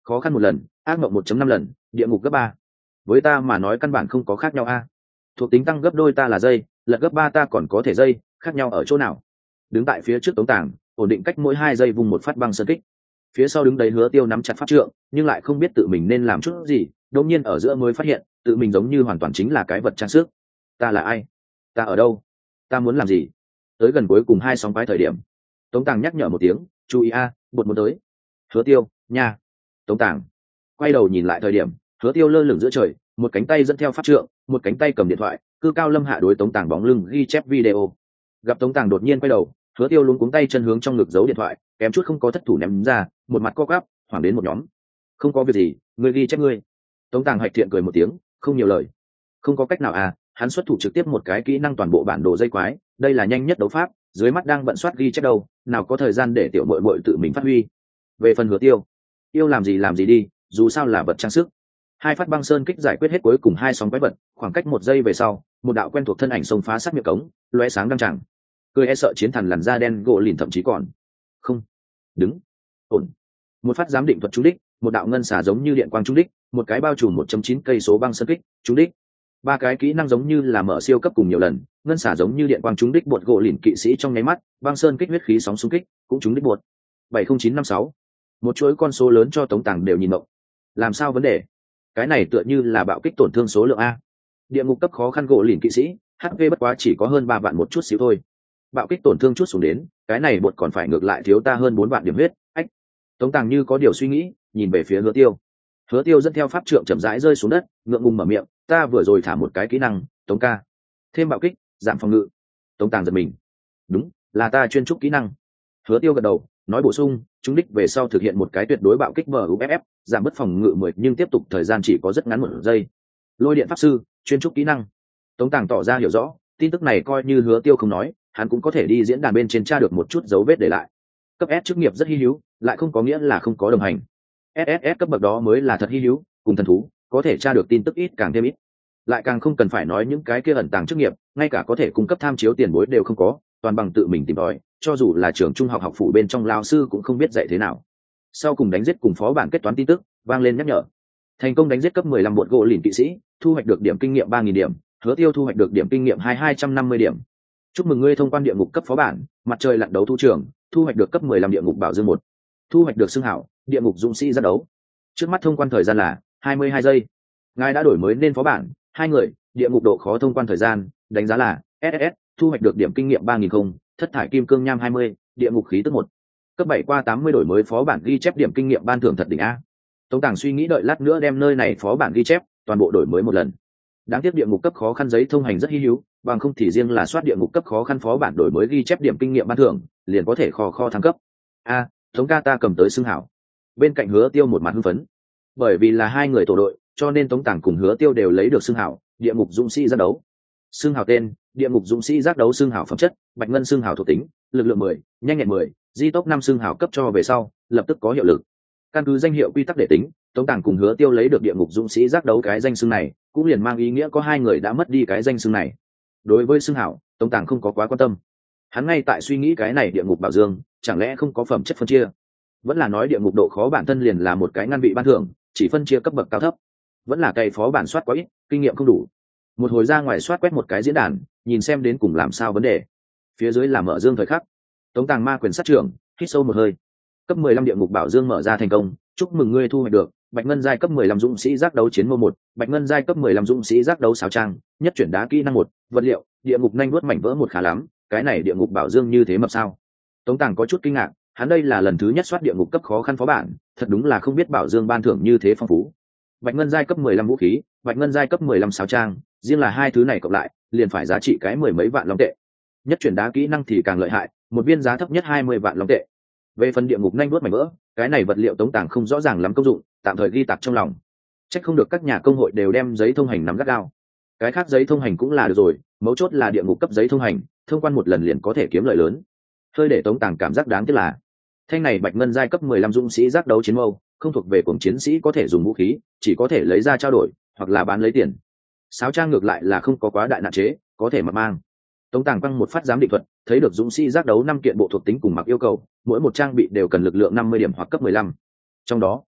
khó khăn một lần, ác mộng một chấm năm lần, địa ngục gấp ba. Với ta mà nói căn bản không có khác nhau a. Thuộc tính tăng gấp đôi ta là dây, lật gấp ba ta còn có thể dây, khác nhau ở chỗ nào? Đứng tại phía trước Tống Tàng, ổn định cách mỗi hai giây vùng một phát băng sơn kích. Phía sau đứng đấy Hứa Tiêu nắm chặt pháp trượng, nhưng lại không biết tự mình nên làm chút gì, đột nhiên ở giữa mới phát hiện, tự mình giống như hoàn toàn chính là cái vật trang sức. Ta là ai? Ta ở đâu? Ta muốn làm gì? Tới gần cuối cùng hai sóng quái thời điểm, Tống Tàng nhắc nhở một tiếng, chú ý a, bột muốn tới. Hứa Tiêu, nha. Tống Tàng quay đầu nhìn lại thời điểm, Hứa Tiêu lơ lửng giữa trời, một cánh tay dẫn theo pháp trượng, một cánh tay cầm điện thoại, cư cao lâm hạ đối Tống Tàng bóng lưng ghi chép video. Gặp Tống Tàng đột nhiên quay đầu, Hứa Tiêu luống cuống tay chân hướng trong ngực giấu điện thoại, kém chút không có thất thủ ném ra, một mặt co quắp, hoảng đến một nhóm. Không có việc gì, ngươi ghi chép ngươi. Tống Tàng hạch thiện cười một tiếng, không nhiều lời. Không có cách nào à, hắn xuất thủ trực tiếp một cái kỹ năng toàn bộ bản đồ dây quái, đây là nhanh nhất đấu pháp, dưới mắt đang bận soát ghi chép đâu, nào có thời gian để tiểu muội muội tự mình phát huy. Về phần Hứa Tiêu, yêu làm gì làm gì đi, dù sao là vật trang sức. Hai phát băng sơn kích giải quyết hết cuối cùng hai sóng quái vật, khoảng cách một giây về sau, một đạo quen thuộc thân ảnh xông phá sát miệng cống, lóe sáng đăng tràng. Cười e sợ chiến thần làn da đen gỗ lìn thậm chí còn không đứng ổn. Một phát giám định thuật trúng đích, một đạo ngân xả giống như điện quang trúng đích, một cái bao trùm một chấm chín cây số băng sơn kích trúng đích. Ba cái kỹ năng giống như là mở siêu cấp cùng nhiều lần, ngân xả giống như điện quang trúng đích bột gỗ lìn kỵ sĩ trong nháy mắt, băng sơn kích huyết khí sóng xung kích cũng trúng đích bột. bảy không chín năm sáu. Một chuỗi con số lớn cho Tống Tàng đều nhìn mộng. Làm sao vấn đề? Cái này tựa như là bạo kích tổn thương số lượng a. Địa ngục cấp khó khăn gỗ lìn kỵ sĩ, hát pê bất quá chỉ có hơn ba vạn một chút xíu thôi. Bạo kích tổn thương chút xuống đến, cái này bột còn phải ngược lại thiếu ta hơn bốn vạn điểm huyết. Ách. Tống Tàng như có điều suy nghĩ, nhìn về phía Hứa Tiêu. Hứa Tiêu dẫn theo pháp trượng chậm rãi rơi xuống đất, ngượng ngùng mở miệng, ta vừa rồi thả một cái kỹ năng, Tống ca. Thêm bạo kích, giảm phòng ngự. Tống Tàng giật mình. Đúng, là ta chuyên trúc kỹ năng. Hứa Tiêu gật đầu, nói bổ sung, chúng đích về sau thực hiện một cái tuyệt đối bạo kích bờ u ép ép, giảm bất phòng ngự mười nhưng tiếp tục thời gian chỉ có rất ngắn một giây. Lôi điện pháp sư, chuyên trúc kỹ năng. Tống Tàng tỏ ra hiểu rõ, tin tức này coi như Hứa Tiêu không nói, hắn cũng có thể đi diễn đàn bên trên tra được một chút dấu vết để lại. Cấp S chức nghiệp rất hi hữu, lại không có nghĩa là không có đồng hành. ét ét ét cấp bậc đó mới là thật hi hữu, cùng thần thú, có thể tra được tin tức ít càng thêm ít. Lại càng không cần phải nói những cái kia ẩn tàng chức nghiệp, ngay cả có thể cung cấp tham chiếu tiền bối đều không có, toàn bằng tự mình tìm tòi, cho dù là trường trung học học phủ bên trong lao sư cũng không biết dạy thế nào. Sau cùng đánh giết cùng phó bản kết toán tin tức, vang lên nhắc nhở. Thành công đánh giết cấp mười lăm bột gỗ lìn kỵ sĩ, thu hoạch được điểm kinh nghiệm ba nghìn điểm, Hứa Tiêu thu hoạch được điểm kinh nghiệm hai hai trăm năm mươi điểm. Chúc mừng ngươi thông quan địa ngục cấp phó bản, mặt trời lặn đấu thu trường, thu hoạch được cấp mười lăm địa ngục bảo dương một. Thu hoạch được xưng hảo, địa ngục dũng sĩ ra đấu. Trước mắt thông quan thời gian là hai mươi hai giây. Ngài đã đổi mới nên phó bản, hai người, địa ngục độ khó thông quan thời gian, đánh giá là ét ét ét, thu hoạch được điểm kinh nghiệm ba nghìn không, thất thải kim cương nham hai mươi, địa ngục khí tức một. Cấp bảy qua tám mươi đổi mới phó bản ghi chép điểm kinh nghiệm ban thưởng thật đỉnh a. Tống Tàng suy nghĩ đợi lát nữa đem nơi này phó bản ghi chép, toàn bộ đổi mới một lần. Đáng tiếc địa ngục cấp khó khăn giấy thông hành rất hi hữu, bằng không thì riêng là soát địa ngục cấp khó khăn phó bản đổi mới ghi chép điểm kinh nghiệm ban thưởng, liền có thể kho kho thăng cấp. A, Tống ca ta cầm tới xưng hảo. Bên cạnh Hứa Tiêu một mặt hưng phấn. Bởi vì là hai người tổ đội, cho nên Tống Tàng cùng Hứa Tiêu đều lấy được xưng hảo, địa ngục dũng sĩ giác đấu. Xưng hảo tên, địa ngục dũng sĩ giác đấu xưng hảo phẩm chất, bạch ngân xưng hảo thuộc tính, lực lượng mười, nhanh nhẹn mười, di tốc năm xưng hảo cấp cho về sau, lập tức có hiệu lực. Căn cứ danh hiệu quy tắc để tính, Tống Tàng cùng Hứa Tiêu lấy được địa ngục dũng sĩ giác đấu cái danh xưng này, cũng liền mang ý nghĩa có hai người đã mất đi cái danh xưng này. Đối với xưng hảo, Tống Tàng không có quá quan tâm. Hắn ngay tại suy nghĩ cái này địa ngục bảo dương, chẳng lẽ không có phẩm chất phân chia? Vẫn là nói địa ngục độ khó bản thân liền là một cái ngăn vị ban thưởng, chỉ phân chia cấp bậc cao thấp. Vẫn là cày phó bản soát quá ít, kinh nghiệm không đủ. Một hồi ra ngoài soát quét một cái diễn đàn, nhìn xem đến cùng làm sao vấn đề. Phía dưới là mở dương thời khắc. Tống Tàng ma quyền sát trưởng, hít sâu một hơi. Cấp mười lăm địa ngục bảo dương mở ra thành công, chúc mừng ngươi thu hoạch được bạch ngân giai cấp mười lăm dũng sĩ giác đấu chiến mô một, bạch ngân giai cấp mười lăm dũng sĩ giác đấu xáo trang, nhất chuyển đá kỹ năng một, vật liệu, địa ngục nhanh vuốt mảnh vỡ một khá lắm, cái này địa ngục bảo dương như thế mập sao? Tống Tàng có chút kinh ngạc, hắn đây là lần thứ nhất soát địa ngục cấp khó khăn phó bản, thật đúng là không biết bảo dương ban thưởng như thế phong phú. Bạch ngân giai cấp mười lăm vũ khí, bạch ngân giai cấp mười lăm xáo trang, riêng là hai thứ này cộng lại, liền phải giá trị cái mười mấy vạn long tệ. Nhất chuyển đá kỹ năng thì càng lợi hại, một viên giá thấp nhất hai mươi vạn long tệ. Về phần địa ngục nhanh vuốt mảnh vỡ, cái này vật liệu Tống Tàng không rõ ràng lắm công dụng, tạm thời ghi tạc trong lòng. Chắc không được các nhà công hội đều đem giấy thông hành nắm gắt gao. Cái khác giấy thông hành cũng là được rồi, mấu chốt là địa ngục cấp giấy thông hành, thông quan một lần liền có thể kiếm lợi lớn. Hơi để Tống Tàng cảm giác đáng tiếc là, thanh này bạch ngân giai cấp mười lăm dũng sĩ giác đấu chiến mâu, không thuộc về cuồng chiến sĩ có thể dùng vũ khí, chỉ có thể lấy ra trao đổi, hoặc là bán lấy tiền. Sáo trang ngược lại là không có quá đại nạn chế, có thể mặc mang. Tống Tàng quăng một phát giám định thuật, thấy được dũng sĩ giác đấu năm kiện bộ thuộc tính cùng mặc yêu cầu, mỗi một trang bị đều cần lực lượng năm mươi điểm hoặc cấp mười lăm. Trong đó,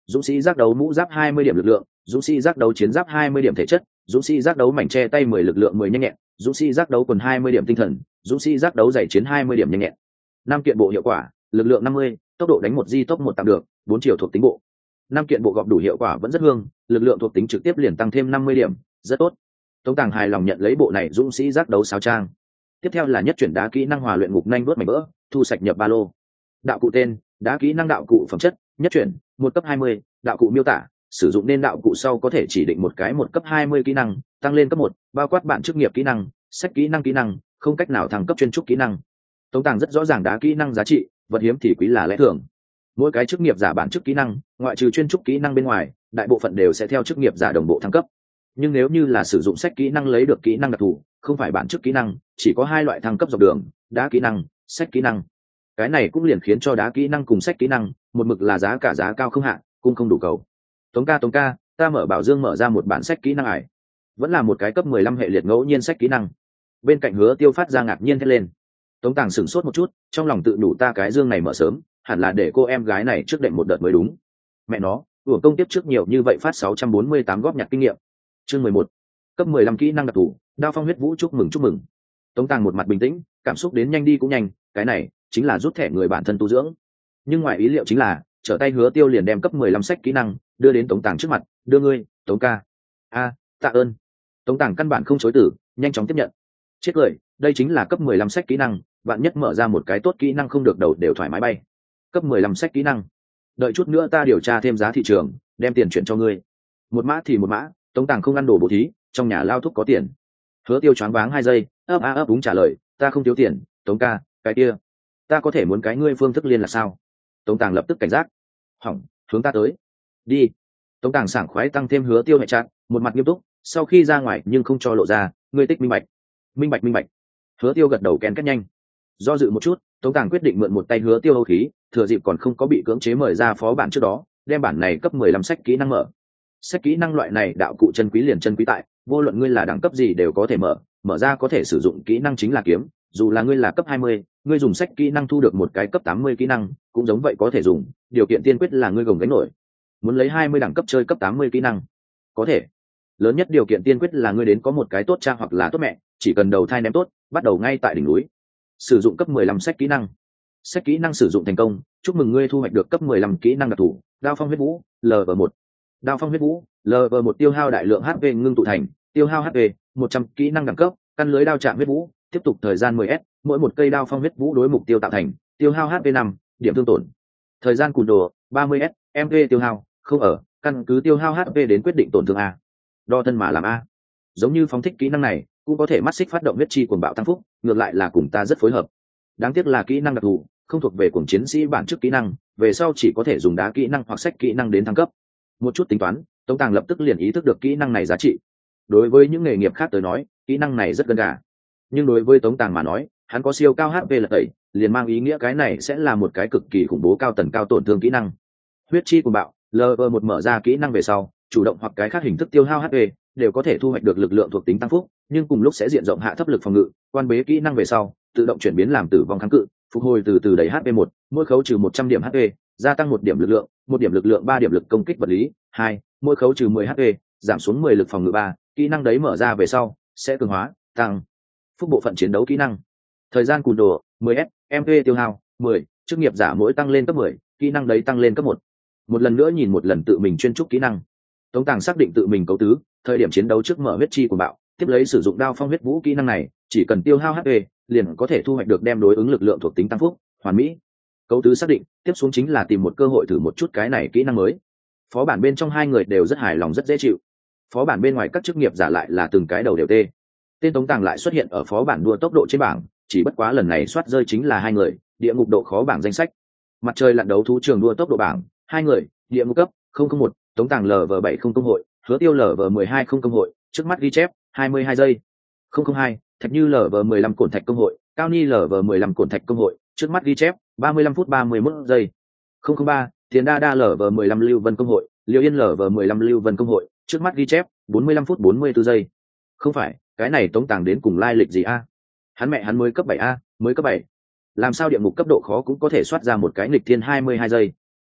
dũng sĩ giác đấu mũ giáp hai mươi điểm lực lượng, dũng sĩ giác đấu chiến giáp hai mươi điểm thể chất, dũng sĩ giác đấu mảnh che tay mười lực lượng mười nhanh nhẹn, dũng sĩ giác đấu quần hai mươi điểm tinh thần, dũng sĩ giác đấu giày chiến hai mươi điểm nhanh nhẹn. Năm kiện bộ hiệu quả, lực lượng năm mươi, tốc độ đánh một di tốc một tạm được, bốn chiều thuộc tính bộ. Năm kiện bộ gọp đủ hiệu quả vẫn rất hương, lực lượng thuộc tính trực tiếp liền tăng thêm năm mươi điểm, rất tốt. Tống Tàng hài lòng nhận lấy bộ này dũng sĩ giác đấu sáo trang. Tiếp theo là nhất chuyển đá kỹ năng hòa luyện ngục nhanh vớt mảnh vỡ, thu sạch nhập ba lô. Đạo cụ tên, đá kỹ năng đạo cụ phẩm chất, nhất chuyển, một cấp hai mươi, đạo cụ miêu tả, sử dụng nên đạo cụ sau có thể chỉ định một cái một cấp hai mươi kỹ năng, tăng lên cấp một, bao quát bản chức nghiệp kỹ năng, sách kỹ năng kỹ năng, không cách nào thăng cấp chuyên trúc kỹ năng. Tống Tàng rất rõ ràng đá kỹ năng giá trị, vật hiếm thì quý là lẽ thường. Mỗi cái chức nghiệp giả bản chức kỹ năng, ngoại trừ chuyên trúc kỹ năng bên ngoài, đại bộ phận đều sẽ theo chức nghiệp giả đồng bộ thăng cấp. Nhưng nếu như là sử dụng sách kỹ năng lấy được kỹ năng đặc thù, không phải bản chức kỹ năng, chỉ có hai loại thăng cấp dọc đường, đá kỹ năng, sách kỹ năng. Cái này cũng liền khiến cho đá kỹ năng cùng sách kỹ năng, một mực là giá cả giá cao không hạn, cũng không đủ cầu. Tống ca Tống ca, ta mở bảo dương mở ra một bản sách kỹ năng ải. Vẫn là một cái cấp mười lăm hệ liệt ngẫu nhiên sách kỹ năng. Bên cạnh Hứa Tiêu phát ra ngạc nhiên thét lên. Tống Tàng sửng sốt một chút, trong lòng tự đủ ta cái dương này mở sớm, hẳn là để cô em gái này trước đệm một đợt mới đúng. Mẹ nó, uổng công tiếp trước nhiều như vậy phát sáu trăm bốn mươi tám góp nhặt kinh nghiệm. Chương mười một, cấp mười lăm kỹ năng đặc thù, Đao Phong huyết vũ chúc mừng chúc mừng. Tống Tàng một mặt bình tĩnh, cảm xúc đến nhanh đi cũng nhanh, cái này chính là rút thẻ người bản thân tu dưỡng. Nhưng ngoài ý liệu chính là, trở tay Hứa Tiêu liền đem cấp mười lăm sách kỹ năng đưa đến Tống Tàng trước mặt, đưa ngươi, Tống ca. A, tạ ơn. Tống Tàng căn bản không chối từ, nhanh chóng tiếp nhận. Chết cười, đây chính là cấp mười lăm sách kỹ năng, bạn nhất mở ra một cái tốt kỹ năng không được đầu đều thoải mái bay. Cấp mười lăm sách kỹ năng. Đợi chút nữa ta điều tra thêm giá thị trường, đem tiền chuyển cho ngươi. Một mã thì một mã, Tống Tàng không ăn đồ bổ thí, trong nhà lao thúc có tiền. Hứa Tiêu choáng váng hai giây, ấp a ấp đúng trả lời, ta không thiếu tiền, Tống ca, cái kia, ta có thể muốn cái ngươi phương thức liên là sao? Tống Tàng lập tức cảnh giác. Hỏng, hướng ta tới. Đi. Tống Tàng sảng khoái tăng thêm Hứa Tiêu hệ trạng, một mặt nghiêm túc, sau khi ra ngoài nhưng không cho lộ ra, ngươi tích minh bạch. Minh bạch minh bạch. Hứa Tiêu gật đầu ken kết nhanh. Do dự một chút, Tống Tàng quyết định mượn một tay Hứa Tiêu hầu khí, thừa dịp còn không có bị cưỡng chế mời ra phó bản trước đó, đem bản này cấp mười lăm sách kỹ năng mở. Sách kỹ năng loại này đạo cụ chân quý liền chân quý tại, vô luận ngươi là đẳng cấp gì đều có thể mở, mở ra có thể sử dụng kỹ năng chính là kiếm, dù là ngươi là cấp hai mươi, ngươi dùng sách kỹ năng thu được một cái cấp tám mươi kỹ năng, cũng giống vậy có thể dùng, điều kiện tiên quyết là ngươi gồng gánh nổi. Muốn lấy hai mươi đẳng cấp chơi cấp tám mươi kỹ năng, có thể. Lớn nhất điều kiện tiên quyết là ngươi đến có một cái tốt cha hoặc là tốt mẹ, chỉ cần đầu thai ném tốt, bắt đầu ngay tại đỉnh núi. Sử dụng cấp mười lăm sách kỹ năng. Sách kỹ năng sử dụng thành công, chúc mừng ngươi thu hoạch được cấp mười lăm kỹ năng đặc thù, Đao Phong huyết vũ, L V một. Đao Phong huyết vũ, L V một tiêu hao đại lượng H P ngưng tụ thành, tiêu hao H P một trăm kỹ năng đẳng cấp, căn lưới đao chạm huyết vũ, tiếp tục thời gian mười s, mỗi một cây đao phong huyết vũ đối mục tiêu tạo thành, tiêu hao H P năm, điểm thương tổn. Thời gian cùn đồ ba mươi s, M P tiêu hao, không ở, căn cứ tiêu hao H P đến quyết định tổn thương a. Đo thân mà làm a. Giống như phóng thích kỹ năng này, cũng có thể mắt xích phát động huyết chi cuồng bạo tăng phúc, ngược lại là cùng ta rất phối hợp. Đáng tiếc là kỹ năng đặc thù, không thuộc về cuồng chiến sĩ bản chức kỹ năng, về sau chỉ có thể dùng đá kỹ năng hoặc sách kỹ năng đến thăng cấp. Một chút tính toán, Tống Tàng lập tức liền ý thức được kỹ năng này giá trị. Đối với những nghề nghiệp khác tới nói, kỹ năng này rất gần gà, nhưng đối với Tống Tàng mà nói, hắn có siêu cao H P lật tẩy, liền mang ý nghĩa cái này sẽ là một cái cực kỳ khủng bố cao tần cao tổn thương kỹ năng. Huyết chi cuồng bạo, L V một mở ra kỹ năng về sau, chủ động hoặc cái khác hình thức tiêu hao H P đều có thể thu hoạch được lực lượng thuộc tính tăng phúc, nhưng cùng lúc sẽ diện rộng hạ thấp lực phòng ngự, quan bế kỹ năng về sau, tự động chuyển biến làm tử vong kháng cự, phục hồi từ từ đầy H P một, mỗi khấu trừ một trăm điểm H P, gia tăng một điểm lực lượng, một điểm lực lượng ba điểm lực công kích vật lý, hai, mỗi khấu trừ mười H P, giảm xuống mười lực phòng ngự ba, kỹ năng đấy mở ra về sau, sẽ cường hóa, tăng phúc bộ phận chiến đấu kỹ năng. Thời gian cùn đồ mười s, M P tiêu hao mười, chức nghiệp giả mỗi tăng lên cấp mười, kỹ năng đấy tăng lên cấp một. Một lần nữa nhìn một lần tự mình chuyên trúc kỹ năng. Tống Tàng xác định tự mình cấu tứ, thời điểm chiến đấu trước mở huyết chi của bạo, tiếp lấy sử dụng đao phong huyết vũ kỹ năng này, chỉ cần tiêu hao H P, liền có thể thu hoạch được đem đối ứng lực lượng thuộc tính tăng phúc, hoàn mỹ. Cấu tứ xác định, tiếp xuống chính là tìm một cơ hội thử một chút cái này kỹ năng mới. Phó bản bên trong hai người đều rất hài lòng rất dễ chịu. Phó bản bên ngoài các chức nghiệp giả lại là từng cái đầu đều tê. Tên Tống Tàng lại xuất hiện ở phó bản đua tốc độ trên bảng, chỉ bất quá lần này soát rơi chính là hai người, địa ngục độ khó bảng danh sách. Mặt trời lặn đấu thú trường đua tốc độ bảng, hai người, địa ngục cấp không không một, Tống Tàng L V bảy không công hội, Hứa Tiêu L V mười hai không công hội, trước mắt ghi chép hai mươi hai giây. không không hai, Thạch Như L V mười lăm cổn thạch công hội, Cao Ni L V mười lăm cổn thạch công hội, trước mắt ghi chép ba mươi lăm phút ba mươi mốt giây. không không ba, Tiền Đa Đa L V mười lăm Lưu Vân công hội, Liêu Yên L V mười lăm Lưu Vân công hội, trước mắt ghi chép bốn mươi lăm phút bốn mươi tư giây. Không phải, cái này Tống Tàng đến cùng lai lịch gì a? Hắn mẹ hắn mới cấp bảy a, mới cấp bảy. Làm sao địa ngục cấp độ khó cũng có thể soát ra một cái nghịch thiên hai mươi hai giây.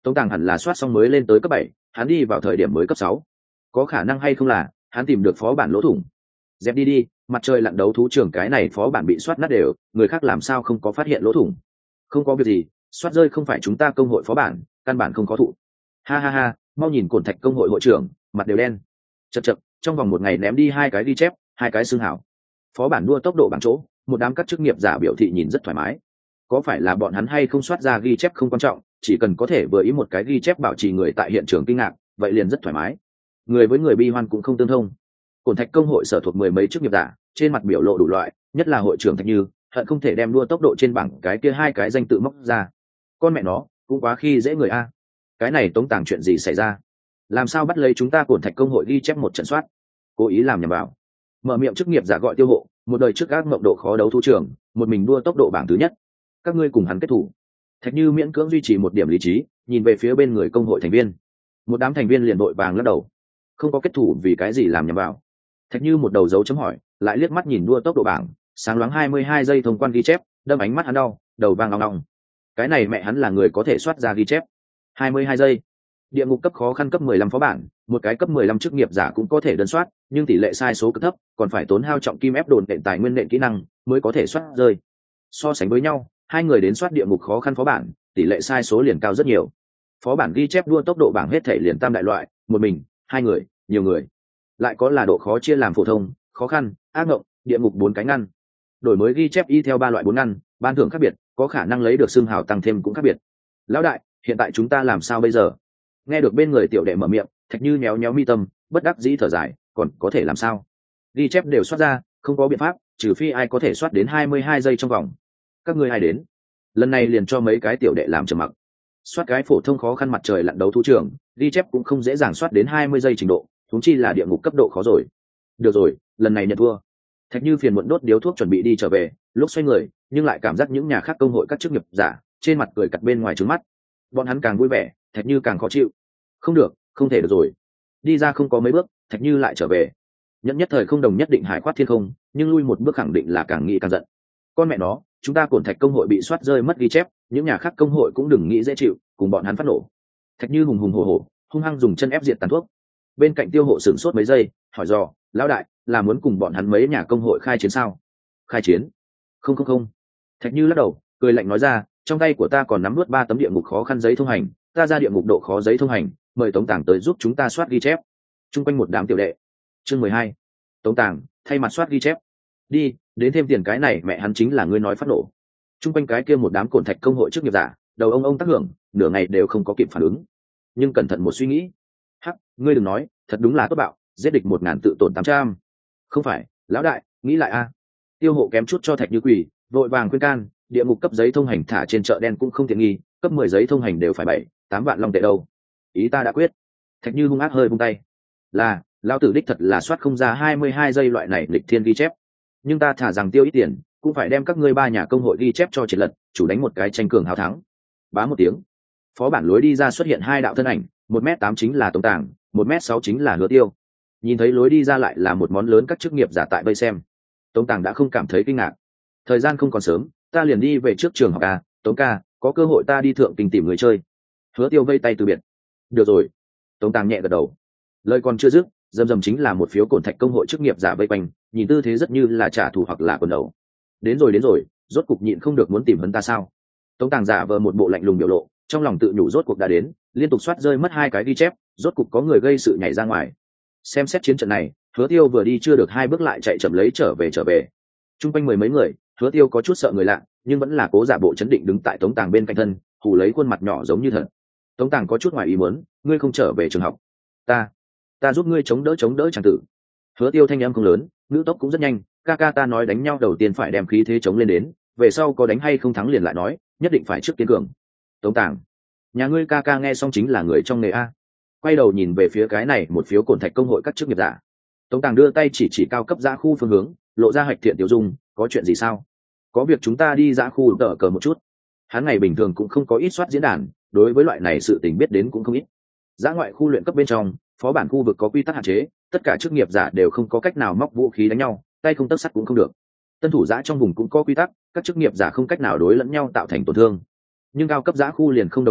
Tống Tàng hẳn là soát xong mới lên tới cấp bảy, hắn đi vào thời điểm mới cấp sáu. Có khả năng hay không là hắn tìm được phó bản lỗ thủng? Dẹp đi đi, mặt trời lặn đấu thú trường cái này phó bản bị soát nát đều, người khác làm sao không có phát hiện lỗ thủng? Không có việc gì, soát rơi không phải chúng ta công hội phó bản, căn bản không có thụ. Ha ha ha, mau nhìn cổn thạch công hội hội trưởng, mặt đều đen. Chậc chậc, trong vòng một ngày ném đi hai cái ghi chép, hai cái xương hảo. Phó bản đua tốc độ bằng chỗ, một đám các chức nghiệp giả biểu thị nhìn rất thoải mái. Có phải là bọn hắn hay không soát ra ghi chép không quan trọng, chỉ cần có thể vừa ý một cái ghi chép bảo trì người tại hiện trường kinh ngạc, vậy liền rất thoải mái. Người với người bi hoan cũng không tương thông. Cổn thạch công hội sở thuộc mười mấy chức nghiệp giả, trên mặt biểu lộ đủ loại, nhất là hội trưởng Thạch Như, hận không thể đem đua tốc độ trên bảng cái kia hai cái danh tự móc ra. Con mẹ nó, cũng quá khi dễ người a. Cái này Tống Tàng chuyện gì xảy ra? Làm sao bắt lấy chúng ta Cổn thạch công hội ghi chép một trận soát? Cố ý làm nhầm vào. Mở miệng chức nghiệp giả gọi Tiêu Hộ, một đời trước ác mộng độ khó đấu thú trường, một mình đua tốc độ bảng thứ nhất. Các ngươi cùng hắn kết thủ. Thạch Như miễn cưỡng duy trì một điểm lý trí, nhìn về phía bên người công hội thành viên. Một đám thành viên liền đội vàng lắc đầu. Không có kết thủ vì cái gì làm nhầm vào? Thạch Như một đầu dấu chấm hỏi, lại liếc mắt nhìn đua tốc độ bảng, sáng loáng hai mươi hai giây thông quan ghi chép, đâm ánh mắt hắn đau, đầu vang ong ong. Cái này mẹ hắn là người có thể soát ra ghi chép. hai mươi hai giây. Địa ngục cấp khó khăn cấp mười lăm phó bản, một cái cấp mười lăm chức nghiệp giả cũng có thể đơn soát, nhưng tỷ lệ sai số cực thấp, còn phải tốn hao trọng kim ép đồn đệm tài nguyên nện kỹ năng mới có thể soát rơi. So sánh với nhau, hai người đến soát địa ngục khó khăn phó bản, tỷ lệ sai số liền cao rất nhiều. Phó bản ghi chép đua tốc độ bảng hết thể liền tam đại loại, một mình, hai người, nhiều người. Lại có là độ khó chia làm phổ thông, khó khăn, ác ngộng, địa ngục bốn cái ngăn. Đổi mới ghi chép y theo ba loại bốn ngăn, ban thưởng khác biệt, có khả năng lấy được xương hào tăng thêm cũng khác biệt. Lão đại, hiện tại chúng ta làm sao bây giờ? Nghe được bên người tiểu đệ mở miệng, Thạch Như nhéo nhéo mi tâm, bất đắc dĩ thở dài, còn có thể làm sao? Ghi chép đều soát ra, không có biện pháp, trừ phi ai có thể soát đến hai mươi hai giây trong vòng. Các ngươi ai đến? Lần này liền cho mấy cái tiểu đệ làm trầm mặc. Soát cái phổ thông khó khăn mặt trời lặn đấu thú trường, ghi chép cũng không dễ dàng soát đến hai mươi giây trình độ, huống chi là địa ngục cấp độ khó rồi. Được rồi, lần này nhận thua. Thạch Như phiền muộn đốt điếu thuốc chuẩn bị đi trở về, lúc xoay người, nhưng lại cảm giác những nhà khác công hội các chức nghiệp giả, trên mặt cười cặt bên ngoài trướng mắt. Bọn hắn càng vui vẻ, Thạch Như càng khó chịu. Không được, không thể được rồi. Đi ra không có mấy bước, Thạch Như lại trở về. Nhẫn nhất thời không đồng nhất định hải khoát thiên không, nhưng lui một bước khẳng định là càng nghĩ càng giận. Con mẹ nó, chúng ta Cổn thạch công hội bị soát rơi mất ghi chép, những nhà khác công hội cũng đừng nghĩ dễ chịu, cùng bọn hắn phát nổ. Thạch Như hùng hùng hổ hổ, hung hăng dùng chân ép diệt tàn thuốc. Bên cạnh Tiêu Hộ sửng sốt mấy giây, hỏi dò, lão đại, là muốn cùng bọn hắn mấy nhà công hội khai chiến sao? Khai chiến? Không không không. Thạch Như lắc đầu, cười lạnh nói ra, trong tay của ta còn nắm nuốt ba tấm địa ngục khó khăn giấy thông hành, ta ra địa ngục độ khó giấy thông hành, mời Tống Tàng tới giúp chúng ta soát ghi chép. Trung quanh một đám tiểu đệ. Chương mười hai. Tống Tàng thay mặt soát ghi chép. Đi, đến thêm tiền cái này mẹ hắn chính là ngươi nói phát nổ. Trung quanh cái kia một đám Cổn thạch công hội chức nghiệp giả, đầu ông ông tác hưởng, nửa ngày đều không có kịp phản ứng. Nhưng cẩn thận một suy nghĩ, hắc, ngươi đừng nói, thật đúng là tốt bạo, giết địch một ngàn tự tổn tám trăm. Không phải, lão đại, nghĩ lại a. Tiêu Hộ kém chút cho Thạch Như quỳ, vội vàng khuyên can, địa ngục cấp giấy thông hành thả trên chợ đen cũng không tiện nghi, cấp mười giấy thông hành đều phải bảy, tám vạn long tệ đâu. Ý ta đã quyết. Thạch Như hung ác hơi vung tay. Là, lão tử đích thật là soát không ra hai mươi hai giây loại này lịch thiên ghi chép. Nhưng ta thả rằng tiêu ít tiền, cũng phải đem các ngươi ba nhà công hội ghi chép cho triệt lật, chủ đánh một cái tranh cường hào thắng. Bá một tiếng, phó bản lối đi ra xuất hiện hai đạo thân ảnh, một m tám chính là Tống Tàng, một m sáu chính là Hứa Tiêu. Nhìn thấy lối đi ra lại là một món lớn các chức nghiệp giả tại vây xem, Tống Tàng đã không cảm thấy kinh ngạc. Thời gian không còn sớm, ta liền đi về trước trường học à, Tống ca, có cơ hội ta đi thượng kinh tìm người chơi. Hứa Tiêu vây tay từ biệt. Được rồi. Tống Tàng nhẹ gật đầu. Lời còn chưa dứt, dầm dầm chính là một phiếu Cổn thạch công hội chức nghiệp giả vây quanh, nhìn tư thế rất như là trả thù hoặc là quần đầu. Đến rồi đến rồi, rốt cục nhịn không được muốn tìm hắn ta sao? Tống Tàng giả vờ một bộ lạnh lùng biểu lộ, trong lòng tự nhủ rốt cuộc đã đến, liên tục soát rơi mất hai cái ghi chép, rốt cục có người gây sự nhảy ra ngoài. Xem xét chiến trận này, Hứa Tiêu vừa đi chưa được hai bước lại chạy chậm lấy trở về trở về. Trung quanh mười mấy người, Hứa Tiêu có chút sợ người lạ, nhưng vẫn là cố giả bộ chấn định đứng tại Tống Tàng bên cạnh thân, hù lấy khuôn mặt nhỏ giống như thật. Tống Tàng có chút ngoài ý muốn, ngươi không trở về trường học? Ta, ta giúp ngươi chống đỡ chống đỡ chàng tử. Hứa Tiêu thanh âm không lớn, ngữ tốc cũng rất nhanh, ca ca ta nói đánh nhau đầu tiên phải đem khí thế chống lên đến, về sau có đánh hay không thắng liền lại nói, nhất định phải trước kiên cường. Tống Tàng, nhà ngươi ca ca nghe xong chính là người trong nghề a. Quay đầu nhìn về phía cái này một phiếu Cổn thạch công hội các chức nghiệp giả. Tống Tàng đưa tay chỉ chỉ cao cấp giã khu phương hướng, lộ ra hạch thiện tiểu dung, có chuyện gì sao? Có việc chúng ta đi giã khu tờ cờ một chút. Hắn ngày bình thường cũng không có ít soát diễn đàn, đối với loại này sự tình biết đến cũng không ít. Giã ngoại khu luyện cấp bên trong, phó bản khu vực có quy tắc hạn chế, tất cả chức nghiệp giả đều không có cách nào móc vũ khí đánh nhau, tay không tấc sắt cũng không được. Tân thủ giã trong vùng cũng có quy tắc, các chức nghiệp giả không cách nào đối lẫn nhau tạo thành tổn thương. Nhưng cao cấp giã khu liền không đồng dạng,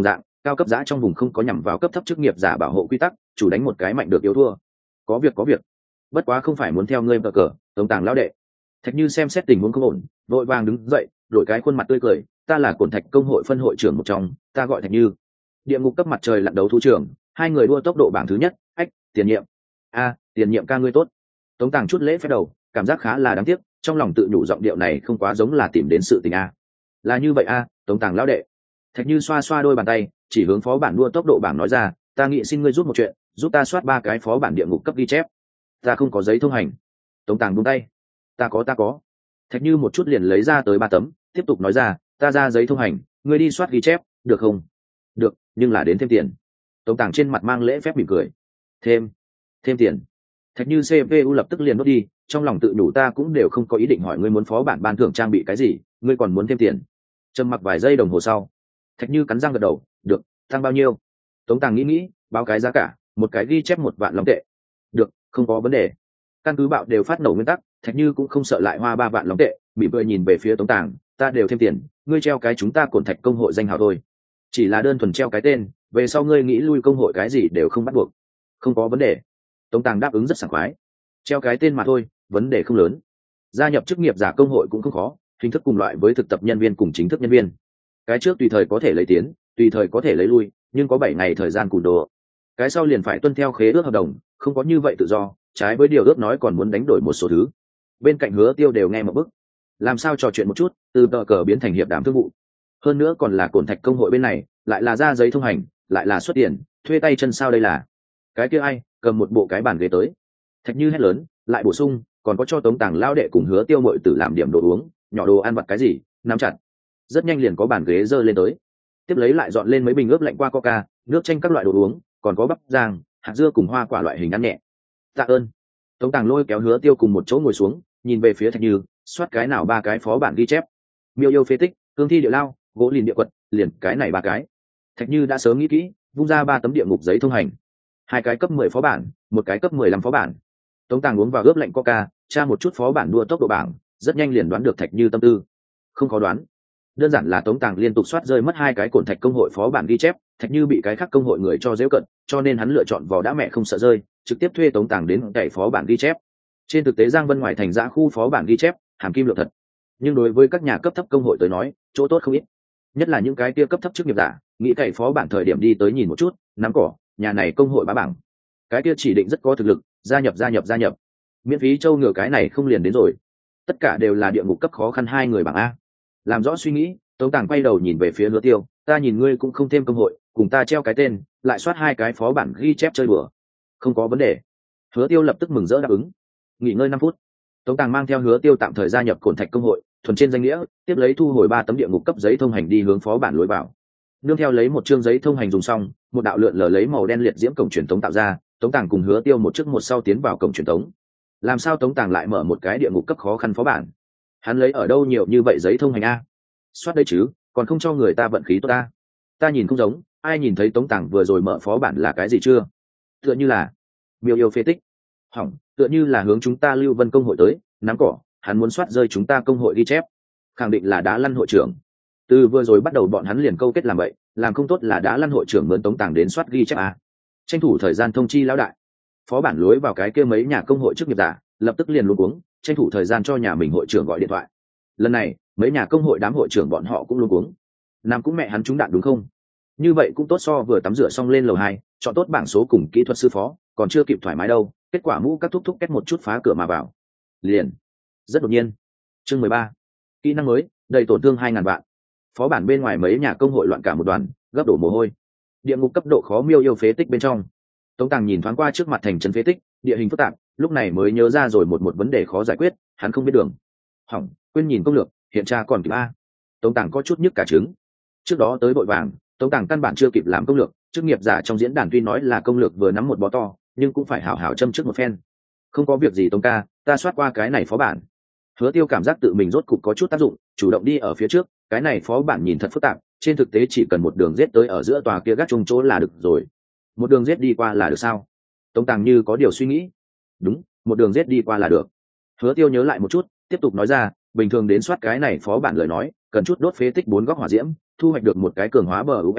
cao cấp giá trong vùng không có nhằm vào cấp thấp chức nghiệp giả bảo hộ quy tắc, chủ đánh một cái mạnh được yếu thua. Có việc có việc, bất quá không phải muốn theo ngươi bờ cờ, Tống Tàng lão đệ. Thạch Như xem xét tình huống không ổn, vội vàng đứng dậy, đổi cái khuôn mặt tươi cười, ta là Cổn Thạch công hội phân hội trưởng một trong, ta gọi Thạch Như. Địa ngục cấp mặt trời lặn đấu thu trưởng, hai người đua tốc độ bảng thứ nhất, ách, tiền nhiệm. A, tiền nhiệm ca ngươi tốt. Tống Tàng chút lễ phép đầu, cảm giác khá là đáng tiếc, trong lòng tự nhủ giọng điệu này không quá giống là tìm đến sự tình a. Là như vậy a, Tống Tàng lão đệ. Thạch Như xoa xoa đôi bàn tay, chỉ hướng phó bản đua tốc độ bảng nói ra, ta nghĩ xin ngươi giúp một chuyện, giúp ta soát ba cái phó bản địa ngục cấp ghi chép. Ta không có giấy thông hành. Tống Tàng buông tay. Ta có ta có. Thạch Như một chút liền lấy ra tới ba tấm, tiếp tục nói ra, ta ra giấy thông hành, ngươi đi soát ghi chép, được không? Được, nhưng là đến thêm tiền. Tống Tàng trên mặt mang lễ phép mỉm cười. Thêm, thêm tiền. Thạch Như xê pê u lập tức liền đốt đi, trong lòng tự nhủ ta cũng đều không có ý định hỏi ngươi muốn phó bản ban thưởng trang bị cái gì, ngươi còn muốn thêm tiền. Trầm mặc vài giây đồng hồ sau, Thạch Như cắn răng gật đầu, được, tăng bao nhiêu? Tống Tàng nghĩ nghĩ, báo cái giá cả, một cái ghi chép một vạn long tệ. Được, không có vấn đề. Căn cứ bạo đều phát nổ nguyên tắc, Thạch Như cũng không sợ lại hoa ba vạn long tệ, mỉm cười nhìn về phía Tống Tàng, ta đều thêm tiền, ngươi treo cái chúng ta Cổn Thạch công hội danh hào thôi. Chỉ là đơn thuần treo cái tên, về sau ngươi nghĩ lui công hội cái gì đều không bắt buộc. Không có vấn đề. Tống Tàng đáp ứng rất sảng khoái. Treo cái tên mà thôi, vấn đề không lớn. Gia nhập chức nghiệp giả công hội cũng không khó, hình thức cùng loại với thực tập nhân viên cùng chính thức nhân viên. Cái trước tùy thời có thể lấy tiến, tùy thời có thể lấy lui, nhưng có bảy ngày thời gian cùn đồ. Cái sau liền phải tuân theo khế ước hợp đồng, không có như vậy tự do, trái với điều ước nói còn muốn đánh đổi một số thứ. Bên cạnh Hứa Tiêu đều nghe một bức. Làm sao trò chuyện một chút, từ tờ cờ biến thành hiệp đàm thương vụ. Hơn nữa còn là Cổn Thạch công hội bên này, lại là ra giấy thông hành, lại là xuất tiền, thuê tay chân sao đây là. Cái kia ai, cầm một bộ cái bàn ghế tới. Thạch Như hét lớn, lại bổ sung, còn có cho Tống Tàng lao đệ cùng Hứa Tiêu muội tử làm điểm đồ uống, nhỏ đồ ăn vặt cái gì, nắm chặt. Rất nhanh liền có bàn ghế dơ lên tới. Tiếp lấy lại dọn lên mấy bình ướp lạnh qua coca, nước chanh các loại đồ uống, còn có bắp rang, hạt dưa cùng hoa quả loại hình ăn nhẹ. Tạ ơn. Tống Tàng lôi kéo Hứa Tiêu cùng một chỗ ngồi xuống, nhìn về phía Thạch Như, soát cái nào ba cái phó bản ghi chép. Miêu yêu phế tích, cương thi địa lao, gỗ lìn địa quật, liền cái này ba cái. Thạch Như đã sớm nghĩ kỹ, vung ra ba tấm địa ngục giấy thông hành, hai cái cấp mười phó bản, một cái cấp mười lăm phó bản. Tống Tàng uống vào ướp lạnh coca, tra một chút phó bản đua tốc độ bảng, rất nhanh liền đoán được Thạch Như tâm tư. Không khó đoán, đơn giản là Tống Tàng liên tục soát rơi mất hai cái Cổn Thạch công hội phó bản ghi chép, Thạch Như bị cái khác công hội người cho giễu cận, cho nên hắn lựa chọn vò đã mẹ không sợ rơi, trực tiếp thuê Tống Tàng đến cày phó bản ghi chép. Trên thực tế Giang Vân ngoài thành giã khu phó bản ghi chép, hàm kim lượng thật, nhưng đối với các nhà cấp thấp công hội tới nói, chỗ tốt không ít. Nhất là những cái kia cấp thấp chức nghiệp giả, nghĩ cày phó bản thời điểm đi tới nhìn một chút, nắm cỏ, nhà này công hội bá bảng. Cái kia chỉ định rất có thực lực, gia nhập gia nhập gia nhập. Miễn phí châu ngựa cái này không liền đến rồi. Tất cả đều là địa ngục cấp khó khăn hai người bảng a. Làm rõ suy nghĩ, Tống Tàng quay đầu nhìn về phía Hứa Tiêu, ta nhìn ngươi cũng không thêm công hội, cùng ta treo cái tên, lại soát hai cái phó bản ghi chép chơi bừa. Không có vấn đề. Hứa Tiêu lập tức mừng rỡ đáp ứng. Nghỉ ngơi năm phút, Tống Tàng mang theo Hứa Tiêu tạm thời gia nhập Cổn Thạch công hội, thuần trên danh nghĩa, tiếp lấy thu hồi ba tấm địa ngục cấp giấy thông hành đi hướng phó bản lối vào. Nương theo lấy một chương giấy thông hành dùng xong, một đạo lượn lờ lấy màu đen liệt diễm cổng truyền tống tạo ra, Tống Tàng cùng Hứa Tiêu một trước một sau tiến vào cổng truyền tống. Làm sao Tống Tàng lại mở một cái địa ngục cấp khó khăn phó bản? Hắn lấy ở đâu nhiều như vậy giấy thông hành a? Soát đây chứ, còn không cho người ta vận khí tốt ta. Ta nhìn không giống, ai nhìn thấy Tống Tàng vừa rồi mở phó bản là cái gì chưa? Tựa như là miêu yêu phế tích. Hỏng, tựa như là hướng chúng ta Lưu Vân công hội tới, nắm cỏ, hắn muốn soát rơi chúng ta công hội ghi chép. Khẳng định là đá lăn hội trưởng. Từ vừa rồi bắt đầu bọn hắn liền câu kết làm vậy, làm không tốt là đá lăn hội trưởng mượn Tống Tàng đến soát ghi chép a. Tranh thủ thời gian thông chi lão đại. Phó bản lối vào cái kia mấy nhà công hội chức nghiệp giả, lập tức liền luống cuống, tranh thủ thời gian cho nhà mình hội trưởng gọi điện thoại. Lần này, mấy nhà công hội đám hội trưởng bọn họ cũng luống cuống. Nam cũng mẹ hắn trúng đạn đúng không? Như vậy cũng tốt so vừa tắm rửa xong lên lầu hai, chọn tốt bảng số cùng kỹ thuật sư phó, còn chưa kịp thoải mái đâu, kết quả mũ các thúc thúc kết một chút phá cửa mà vào. Liền. Rất đột nhiên. Chương mười ba. Kỹ năng mới, đầy tổn thương hai ngàn vạn. Phó bản bên ngoài mấy nhà công hội loạn cả một đoàn, gấp đổ mồ hôi. Địa ngục cấp độ khó miêu yêu phế tích bên trong. Tống Tàng nhìn thoáng qua trước mặt thành trấn phế tích, địa hình phức tạp, lúc này mới nhớ ra rồi một một vấn đề khó giải quyết, hắn không biết đường. Hỏng, quên nhìn công lược, hiện tra còn kịp a. Tống Tàng có chút nhức cả trứng. Trước đó tới vội vàng, Tống Tàng căn bản chưa kịp làm công lược, chức nghiệp giả trong diễn đàn tuy nói là công lược vừa nắm một bó to, nhưng cũng phải hảo hảo châm trước một phen. Không có việc gì Tống ca, ta soát qua cái này phó bản. Hứa Tiêu cảm giác tự mình rốt cục có chút tác dụng, chủ động đi ở phía trước, cái này phó bản nhìn thật phức tạp, trên thực tế chỉ cần một đường giết tới ở giữa tòa kia gác chung chỗ là được rồi. Một đường giết đi qua là được sao? Tống Tàng như có điều suy nghĩ. Đúng, một đường giết đi qua là được. Hứa Tiêu nhớ lại một chút, tiếp tục nói ra, bình thường đến soát cái này phó bản lời nói, cần chút đốt phế tích bốn góc hỏa diễm, thu hoạch được một cái cường hóa bờ u ép ép,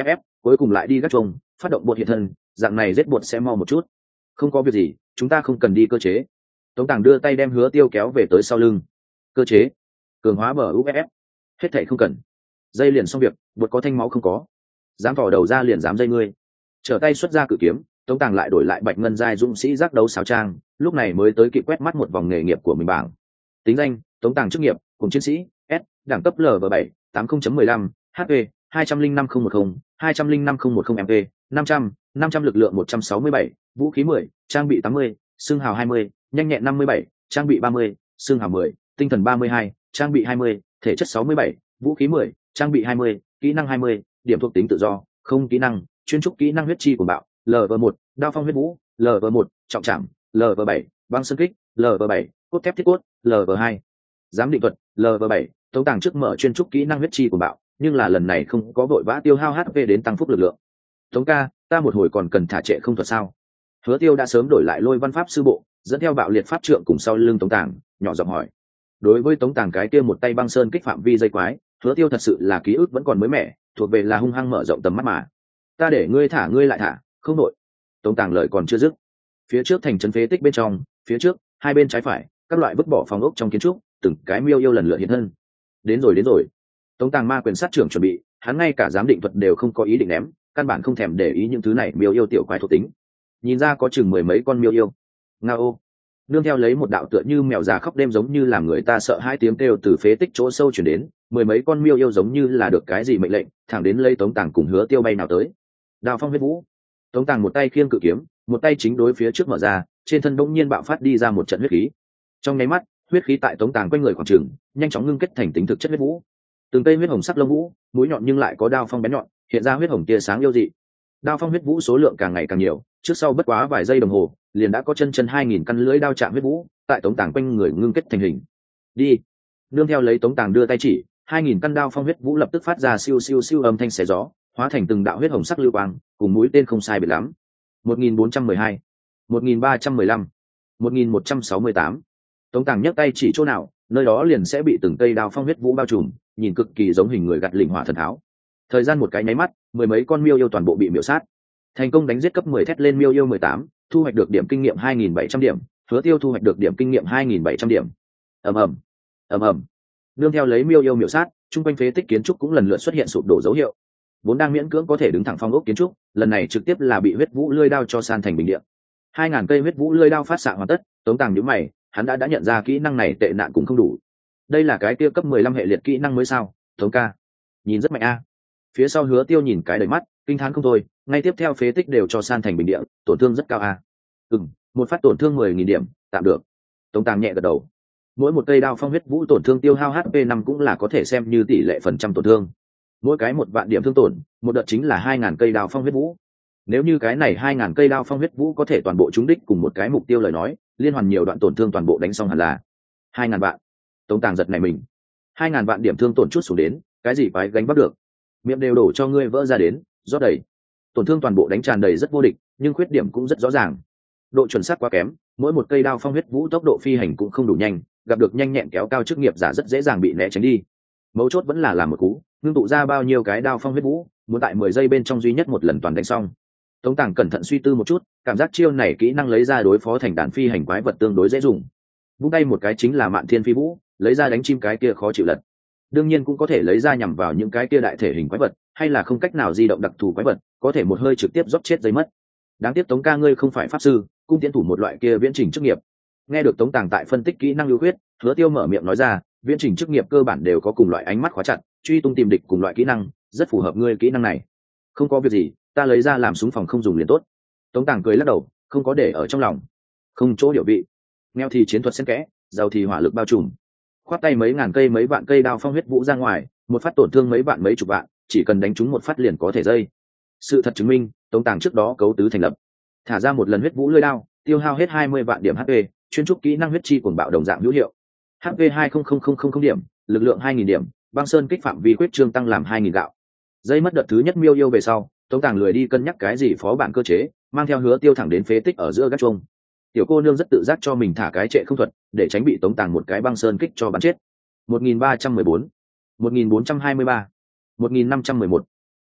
cuối cùng lại đi gác chuông phát động bột hiện thân, dạng này giết bột sẽ mau một chút. Không có việc gì, chúng ta không cần đi cơ chế. Tống Tàng đưa tay đem Hứa Tiêu kéo về tới sau lưng. Cơ chế cường hóa bờ u ép ép, hết thảy không cần. Dây liền xong việc, bột có thanh máu không có, dám vỏ đầu ra liền dám dây ngươi. Trở tay xuất ra cự kiếm, Tống Tàng lại đổi lại bạch ngân giai dũng sĩ giác đấu sáo trang, lúc này mới tới kịp quét mắt một vòng nghề nghiệp của mình bảng. Tính danh: Tống Tàng, chức nghiệp cùng chiến sĩ, S, đẳng cấp L V bảy, tám mươi chấm mười lăm, H P hai trăm linh năm không một không, hai trăm linh năm không một không, M P năm trăm, năm trăm lực lượng một trăm sáu mươi bảy, vũ khí mười, trang bị tám mươi, xương hào hai mươi, nhanh nhẹn năm mươi bảy, trang bị ba mươi, xương hào mười, tinh thần ba mươi hai, trang bị hai mươi, thể chất sáu mươi bảy, vũ khí mười, trang bị hai mươi, kỹ năng hai mươi, điểm thuộc tính tự do, không kỹ năng, chuyên trúc kỹ năng huyết chi của bạo, L V một, đao phong huyết vũ, L V một, trọng trảm, L V bảy, băng sơn kích, L V bảy, cốt thép thiết cốt, L V hai, giám định thuật, L V bảy. Tống Tàng trước mở chuyên trúc kỹ năng huyết chi của bạo, nhưng là lần này không có vội vã tiêu hao H P đến tăng phúc lực lượng. Tống ca, ta một hồi còn cần thả trệ không thuật sao? Hứa Tiêu đã sớm đổi lại lôi văn pháp sư bộ, dẫn theo bạo liệt pháp trượng cùng sau lưng Tống Tàng, nhỏ giọng hỏi. Đối với Tống Tàng cái kia một tay băng sơn kích phạm vi dây quái, Hứa Tiêu thật sự là ký ức vẫn còn mới mẻ, thuộc về là hung hăng mở rộng tầm mắt mà. Ta để ngươi thả ngươi lại thả, không nội. Tống Tàng lời còn chưa dứt, phía trước thành trấn phế tích bên trong, phía trước, hai bên trái phải, các loại vứt bỏ phòng ốc trong kiến trúc, từng cái miêu yêu lần lượt hiện thân. Đến rồi đến rồi. Tống Tàng ma quyền sát trưởng chuẩn bị, hắn ngay cả giám định thuật đều không có ý định ném, căn bản không thèm để ý những thứ này miêu yêu tiểu quái thuộc tính. Nhìn ra có chừng mười mấy con miêu yêu. Ngao. Nương theo lấy một đạo tựa như mèo già khóc đêm giống như làm người ta sợ hai tiếng kêu từ phế tích chỗ sâu chuyển đến, mười mấy con miêu yêu giống như là được cái gì mệnh lệnh, thẳng đến lấy Tống Tàng cùng Hứa Tiêu bay nào tới. Đao phong huyết vũ. Tống Tàng một tay khiêng cự kiếm, một tay chính đối phía trước mở ra, trên thân bỗng nhiên bạo phát đi ra một trận huyết khí. Trong nháy mắt, huyết khí tại Tống Tàng quanh người khoảng trường, nhanh chóng ngưng kết thành tính thực chất huyết vũ. Từng cây huyết hồng sắc lông vũ, mũi nhọn nhưng lại có đao phong bén nhọn, hiện ra huyết hồng tia sáng yêu dị. Đao phong huyết vũ số lượng càng ngày càng nhiều, trước sau bất quá vài giây đồng hồ, liền đã có chân chân hai nghìn căn lưỡi đao chạm huyết vũ, tại Tống Tàng quanh người ngưng kết thành hình. Đi. Nương theo lấy Tống Tàng đưa tay chỉ, hai nghìn căn đao phong huyết vũ lập tức phát ra siêu siêu siêu âm thanh xé gió, hóa thành từng đạo huyết hồng sắc lưu quang, cùng mũi tên không sai biệt lắm. một nghìn bốn trăm mười hai, một nghìn ba trăm mười lăm, một nghìn một trăm sáu mươi tám. Tống Tàng nhấc tay chỉ chỗ nào, nơi đó liền sẽ bị từng cây đao phong huyết vũ bao trùm, nhìn cực kỳ giống hình người gặt lỉnh hỏa thần tháo. Thời gian một cái nháy mắt, mười mấy con miêu yêu toàn bộ bị miểu sát. Thành công đánh giết cấp mười thét lên miêu yêu mười tám, thu hoạch được điểm kinh nghiệm hai nghìn bảy trăm điểm, Hứa Tiêu thu hoạch được điểm kinh nghiệm hai nghìn bảy trăm điểm. Ầm ầm, ầm ầm. Nương theo lấy miêu yêu miểu sát, trung quanh phế tích kiến trúc cũng lần lượt xuất hiện sụp đổ dấu hiệu. Vốn đang miễn cưỡng có thể đứng thẳng phong ốc kiến trúc, lần này trực tiếp là bị huyết vũ lưỡi đao cho san thành bình địa. hai ngàn cây huyết vũ lưỡi đao phát xạ hoàn tất, Tống Tàng nhíu mày, hắn đã đã nhận ra kỹ năng này tệ nạn cũng không đủ. Đây là cái kia cấp mười lăm hệ liệt kỹ năng mới sao? Tống ca, nhìn rất mạnh a. Phía sau Hứa Tiêu nhìn cái đầy mắt, kinh thán không thôi, ngay tiếp theo phế tích đều cho san thành bình địa, tổn thương rất cao a. Ừm, một phát tổn thương mười nghìn điểm, tạm được. Tống Tàng nhẹ gật đầu. Mỗi một cây đao phong huyết vũ tổn thương tiêu hao H P năm cũng là có thể xem như tỷ lệ phần trăm tổn thương. Mỗi cái một vạn điểm thương tổn, một đợt chính là hai ngàn cây đao phong huyết vũ. Nếu như cái này hai ngàn cây đao phong huyết vũ có thể toàn bộ trúng đích cùng một cái mục tiêu lời nói, liên hoàn nhiều đoạn tổn thương toàn bộ đánh xong hẳn là hai ngàn vạn. Tống Tàng giật này mình. hai ngàn vạn điểm thương tổn chút xuống đến, cái gì phải gánh bắt được. Miệng đều đổ cho ngươi vỡ ra đến, rót đầy. Tổn thương toàn bộ đánh tràn đầy rất vô địch, nhưng khuyết điểm cũng rất rõ ràng. Độ chuẩn xác quá kém, mỗi một cây đao phong huyết vũ tốc độ phi hành cũng không đủ nhanh, gặp được nhanh nhẹn kéo cao chức nghiệp giả rất dễ dàng bị né tránh đi. Mấu chốt vẫn là làm một cú, ngưng tụ ra bao nhiêu cái đao phong huyết vũ, muốn tại mười giây bên trong duy nhất một lần toàn đánh xong. Tống Tàng cẩn thận suy tư một chút, cảm giác chiêu này kỹ năng lấy ra đối phó thành đàn phi hành quái vật tương đối dễ dùng. Vung tay một cái chính là Mạn Thiên Phi Vũ, lấy ra đánh chim cái kia khó chịu lật. Đương nhiên cũng có thể lấy ra nhằm vào những cái kia đại thể hình quái vật, hay là không cách nào di động đặc thù quái vật, có thể một hơi trực tiếp dốc chết giấy mất. Đáng tiếc Tống ca ngươi không phải pháp sư, cung tiễn thủ một loại kia viễn trình chức nghiệp. Nghe được Tống Tàng tại phân tích kỹ năng ưu khuyết, Hứa Tiêu mở miệng nói ra, viễn trình chức nghiệp cơ bản đều có cùng loại ánh mắt khóa chặt, truy tung tìm địch cùng loại kỹ năng, rất phù hợp ngươi kỹ năng này. Không có việc gì, ta lấy ra làm súng phòng không dùng liền tốt. Tống Tàng cười lắc đầu, không có để ở trong lòng. Không chỗ điều vị. Nghèo thì chiến thuật xen kẽ, giàu thì hỏa lực bao trùm. Khoát tay mấy ngàn cây mấy vạn cây đao phong huyết vũ ra ngoài, một phát tổn thương mấy vạn mấy chục vạn, chỉ cần đánh trúng một phát liền có thể dây. Sự thật chứng minh, Tống Tàng trước đó cấu tứ thành lập. Thả ra một lần huyết vũ lưỡi đao, tiêu hao hết hai mươi vạn điểm H P, chuyên trúc kỹ năng huyết chi cuồng bạo đồng dạng hữu hiệu. H P hai không không không không điểm, lực lượng hai nghìn điểm, băng sơn kích phạm vi quyết trương tăng làm hai nghìn gạo. Dây mất đợt thứ nhất miêu yêu về sau, Tống Tàng lười đi cân nhắc cái gì phó bản cơ chế, mang theo Hứa Tiêu thẳng đến phế tích ở giữa gác chuông. Tiểu cô nương rất tự giác cho mình thả cái trệ không thuật, để tránh bị Tống Tàng một cái băng sơn kích cho bắn chết. một nghìn ba trăm mười bốn, một nghìn bốn trăm hai mươi ba, một nghìn năm trăm mười một.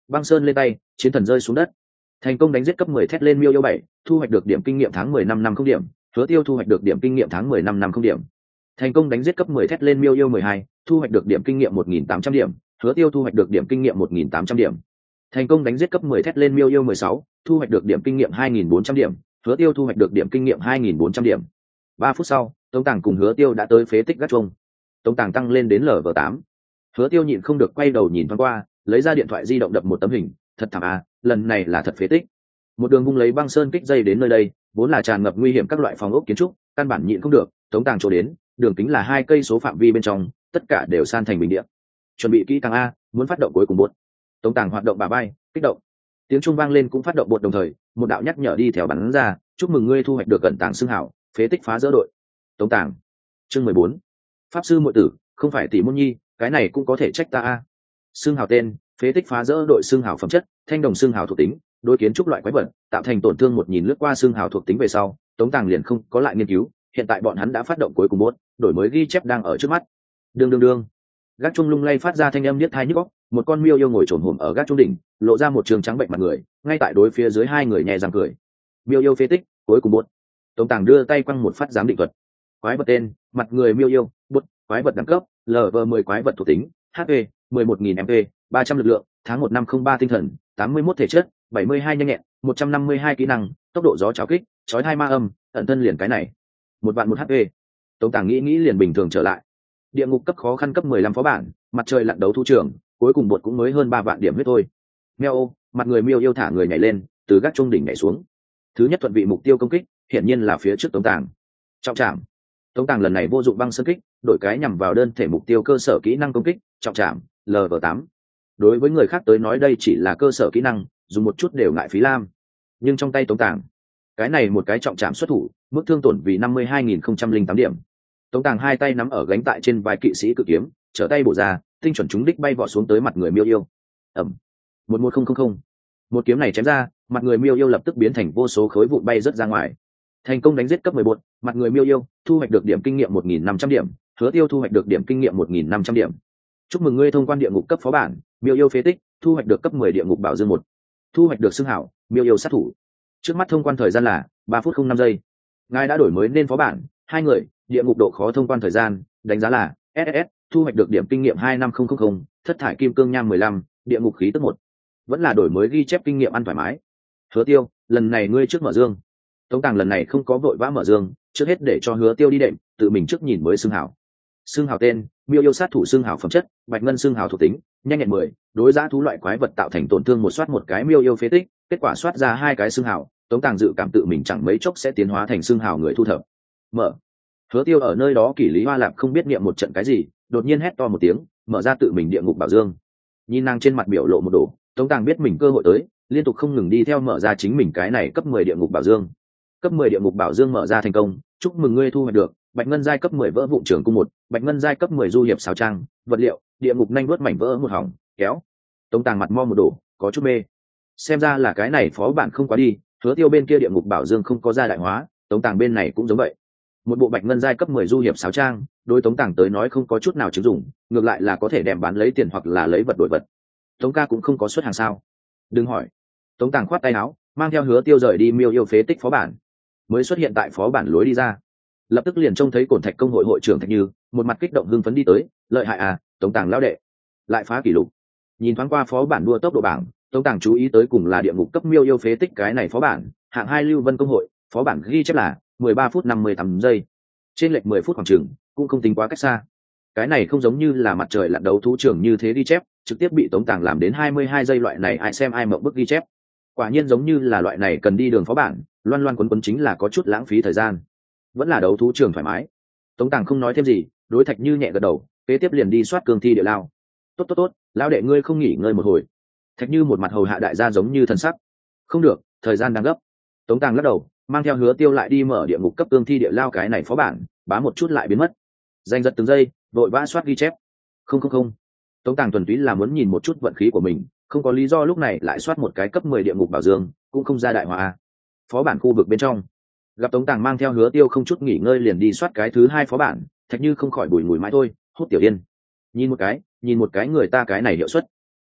Băng Sơn lên tay, chiến thần rơi xuống đất. Thành công đánh giết cấp mười thét lên miêu yêu bảy, thu hoạch được điểm kinh nghiệm tháng mười năm năm không điểm, Hứa Tiêu thu hoạch được điểm kinh nghiệm tháng mười năm năm không điểm. Thành công đánh giết cấp mười thét lên miêu yêu mười hai, thu hoạch được điểm kinh nghiệm một nghìn tám trăm điểm, Hứa Tiêu thu hoạch được điểm kinh nghiệm một nghìn tám trăm điểm. Thành công đánh giết cấp mười thét lên miêu yêu mười sáu, thu hoạch được điểm kinh nghiệm hai nghìn bốn trăm điểm, Hứa Tiêu thu hoạch được điểm kinh nghiệm hai nghìn bốn trăm điểm. Ba phút sau, Tống Tàng cùng Hứa Tiêu đã tới phế tích gác chuông. Tống Tàng tăng lên đến lv tám. Hứa Tiêu nhịn không được quay đầu nhìn thoáng qua, lấy ra điện thoại di động đập một tấm hình, thật thảm à, lần này là thật phế tích. Một đường vung lấy băng sơn kích dây đến nơi đây, vốn là tràn ngập nguy hiểm các loại phòng ốc kiến trúc, căn bản nhịn không được, Tống Tàng chỗ đến, đường kính là hai cây số phạm vi bên trong, tất cả đều san thành bình địa. Chuẩn bị kỹ càng a, muốn phát động cuối cùng bột. Tống Tàng hoạt động bà bay, kích động. Tiếng trung vang lên cũng phát động bột đồng thời, một đạo nhắc nhở đi theo bắn ra, chúc mừng ngươi thu hoạch được cẩn tàng xương hảo, phế tích phá dỡ đội. Tống Tàng. Chương mười bốn. Pháp sư muội tử, không phải tỷ môn nhi, cái này cũng có thể trách ta a. Xương hảo tên, phế tích phá dỡ đội xương hảo phẩm chất, thanh đồng xương hảo thuộc tính, đối kiến trúc loại quái vật, tạo thành tổn thương một nhìn lướt qua xương hảo thuộc tính về sau, Tống Tàng liền không có lại nghiên cứu, hiện tại bọn hắn đã phát động cuối cùng bốt, đổi mới ghi chép đang ở trước mắt. Đương đương đương. Gác chuông lung lay phát ra thanh âm niết thai nhức óc, một con miêu yêu ngồi trồn hổm ở gác chuông đỉnh, lộ ra một trường trắng bệnh mặt người, ngay tại đối phía dưới hai người nhẹ răng cười. Miêu yêu phế tích, cuối cùng bốt. Tống Tàng đưa tay quăng một phát giám định thuật. Quái vật tên, mặt người miêu yêu, bốt, quái vật đẳng cấp, lv mười quái vật thuộc tính, hp mười một nghìn mp, ba trăm lực lượng, tháng một năm không ba tinh thần, tám mươi mốt thể chất, bảy mươi hai nhanh nhẹn, một trăm năm mươi hai kỹ năng, tốc độ gió cháo kích, chói hai ma âm, ẩn thân liền cái này. Một vạn một hp. Tống Tàng nghĩ nghĩ liền bình thường trở lại. Địa ngục cấp khó khăn cấp mười lăm phó bản, mặt trời lặn đấu thu trường, cuối cùng bột cũng mới hơn ba vạn điểm huyết thôi. Meo, mặt người miêu yêu thả người nhảy lên, từ gác trung đỉnh nhảy xuống. Thứ nhất thuận vị mục tiêu công kích, hiển nhiên là phía trước Tống Tàng. Trọng trảm. Tống Tàng lần này vô dụng băng sơn kích, đổi cái nhằm vào đơn thể mục tiêu cơ sở kỹ năng công kích, trọng trảm, lv tám. Đối với người khác tới nói đây chỉ là cơ sở kỹ năng, dùng một chút đều ngại phí lam. Nhưng trong tay Tống Tàng, cái này một cái trọng trảm xuất thủ, mức thương tổn vì năm mươi hai nghìn không trăm linh tám điểm. Tống Tàng hai tay nắm ở gánh tại trên vai kỵ sĩ cự kiếm, trở tay bổ ra, tinh chuẩn trúng đích bay vọt xuống tới mặt người miêu yêu. Ẩm. một một không không không. Một kiếm này chém ra, mặt người miêu yêu lập tức biến thành vô số khối vụn bay rớt ra ngoài. Thành công đánh giết cấp mười một, mặt người miêu yêu, thu hoạch được điểm kinh nghiệm một nghìn năm trăm điểm, Hứa Tiêu thu hoạch được điểm kinh nghiệm một nghìn năm trăm điểm. Chúc mừng ngươi thông quan địa ngục cấp phó bản, miêu yêu phế tích, thu hoạch được cấp mười địa ngục bảo dương một. Thu hoạch được xưng hảo, miêu yêu sát thủ. Trước mắt thông quan thời gian là ba phút không năm giây. Ngài đã đổi mới nên phó bản, hai người, địa ngục độ khó thông quan thời gian, đánh giá là ét ét ét, thu hoạch được điểm kinh nghiệm hai năm không không không, thất thải kim cương nham mười lăm, địa ngục khí tức một. Vẫn là đổi mới ghi chép kinh nghiệm ăn thoải mái. Hứa Tiêu, lần này ngươi trước mở dương. Tống Tàng lần này không có vội vã mở dương, trước hết để cho Hứa Tiêu đi đệm, tự mình trước nhìn mới xưng hảo. Xưng hảo tên, miêu yêu sát thủ xưng hảo phẩm chất, bạch ngân xưng hảo thuộc tính, nhanh nhẹn mười, đối giá thú loại quái vật tạo thành tổn thương một soát một cái miêu yêu phế tích, kết quả soát ra hai cái xưng hảo, Tống Tàng dự cảm tự mình chẳng mấy chốc sẽ tiến hóa thành xưng hảo người thu thập. Mở. Hứa Tiêu ở nơi đó kỷ lý hoa lạp không biết niệm một trận cái gì, đột nhiên hét to một tiếng, mở ra tự mình địa ngục bảo dương. Nhìn nàng trên mặt biểu lộ một đồ, Tống Tàng biết mình cơ hội tới, liên tục không ngừng đi theo mở ra chính mình cái này cấp mười địa ngục bảo dương. Cấp mười địa ngục bảo dương mở ra thành công, chúc mừng ngươi thu hoạch được bạch ngân giai cấp mười vỡ vụn trường cung một, bạch ngân giai cấp mười du hiệp sáo trang, vật liệu, địa ngục nhanh đuốt mảnh vỡ một hỏng, kéo. Tống Tàng mặt mo một đổ, có chút mê. Xem ra là cái này phó bản không quá đi, Hứa Tiêu bên kia địa ngục bảo dương không có gia đại hóa, Tống Tàng bên này cũng giống vậy. Một bộ bạch ngân giai cấp mười du hiệp sáo trang, đối Tống Tàng tới nói không có chút nào chứng dụng, ngược lại là có thể đem bán lấy tiền hoặc là lấy vật đổi vật. Tống ca cũng không có xuất hàng sao? Đừng hỏi. Tống Tàng khoát tay áo, mang theo Hứa Tiêu rời đi miêu yêu phế tích phó bản. Mới xuất hiện tại phó bản lối đi ra, lập tức liền trông thấy Cổn Thạch công hội hội trưởng Thạch Như, một mặt kích động hưng phấn đi tới, lợi hại à, Tống Tàng lão đệ, lại phá kỷ lục. Nhìn thoáng qua phó bản đua tốc độ bảng, Tống Tàng chú ý tới cùng là địa ngục cấp miêu yêu phế tích cái này phó bản, hạng hai Lưu Vân công hội, phó bản ghi chép là mười ba phút năm mươi tám giây, trên lệch mười phút khoảng chừng, cũng không tính quá cách xa. Cái này không giống như là mặt trời lặn đấu thú trường như thế ghi chép, trực tiếp bị Tống Tàng làm đến hai mươi hai giây, loại này ai xem ai mộng bức ghi chép. Quả nhiên giống như là loại này cần đi đường phó bản, loan loan quấn quấn chính là có chút lãng phí thời gian. Vẫn là đấu thú trường thoải mái. Tống Tàng không nói thêm gì, đối Thạch Như nhẹ gật đầu, kế tiếp liền đi soát cương thi địa lao. Tốt tốt tốt, lão đệ ngươi không nghỉ ngơi một hồi. Thạch Như một mặt hầu hạ đại gia giống như thần sắc. Không được, thời gian đang gấp. Tống Tàng lắc đầu, mang theo Hứa Tiêu lại đi mở địa ngục cấp cương thi địa lao cái này phó bản, bá một chút lại biến mất. Danh giật từng giây, vội vã soát ghi chép. Không không không. Tống Tàng thuần túy là muốn nhìn một chút vận khí của mình, không có lý do lúc này lại soát một cái cấp mười địa ngục bảo dương, cũng không ra đại họa. Phó bản khu vực bên trong, gặp Tống Tàng mang theo Hứa Tiêu không chút nghỉ ngơi liền đi soát cái thứ hai phó bản, Thạch Như không khỏi bùi ngùi mãi thôi, hút tiểu yên. Nhìn một cái, nhìn một cái người ta cái này hiệu suất.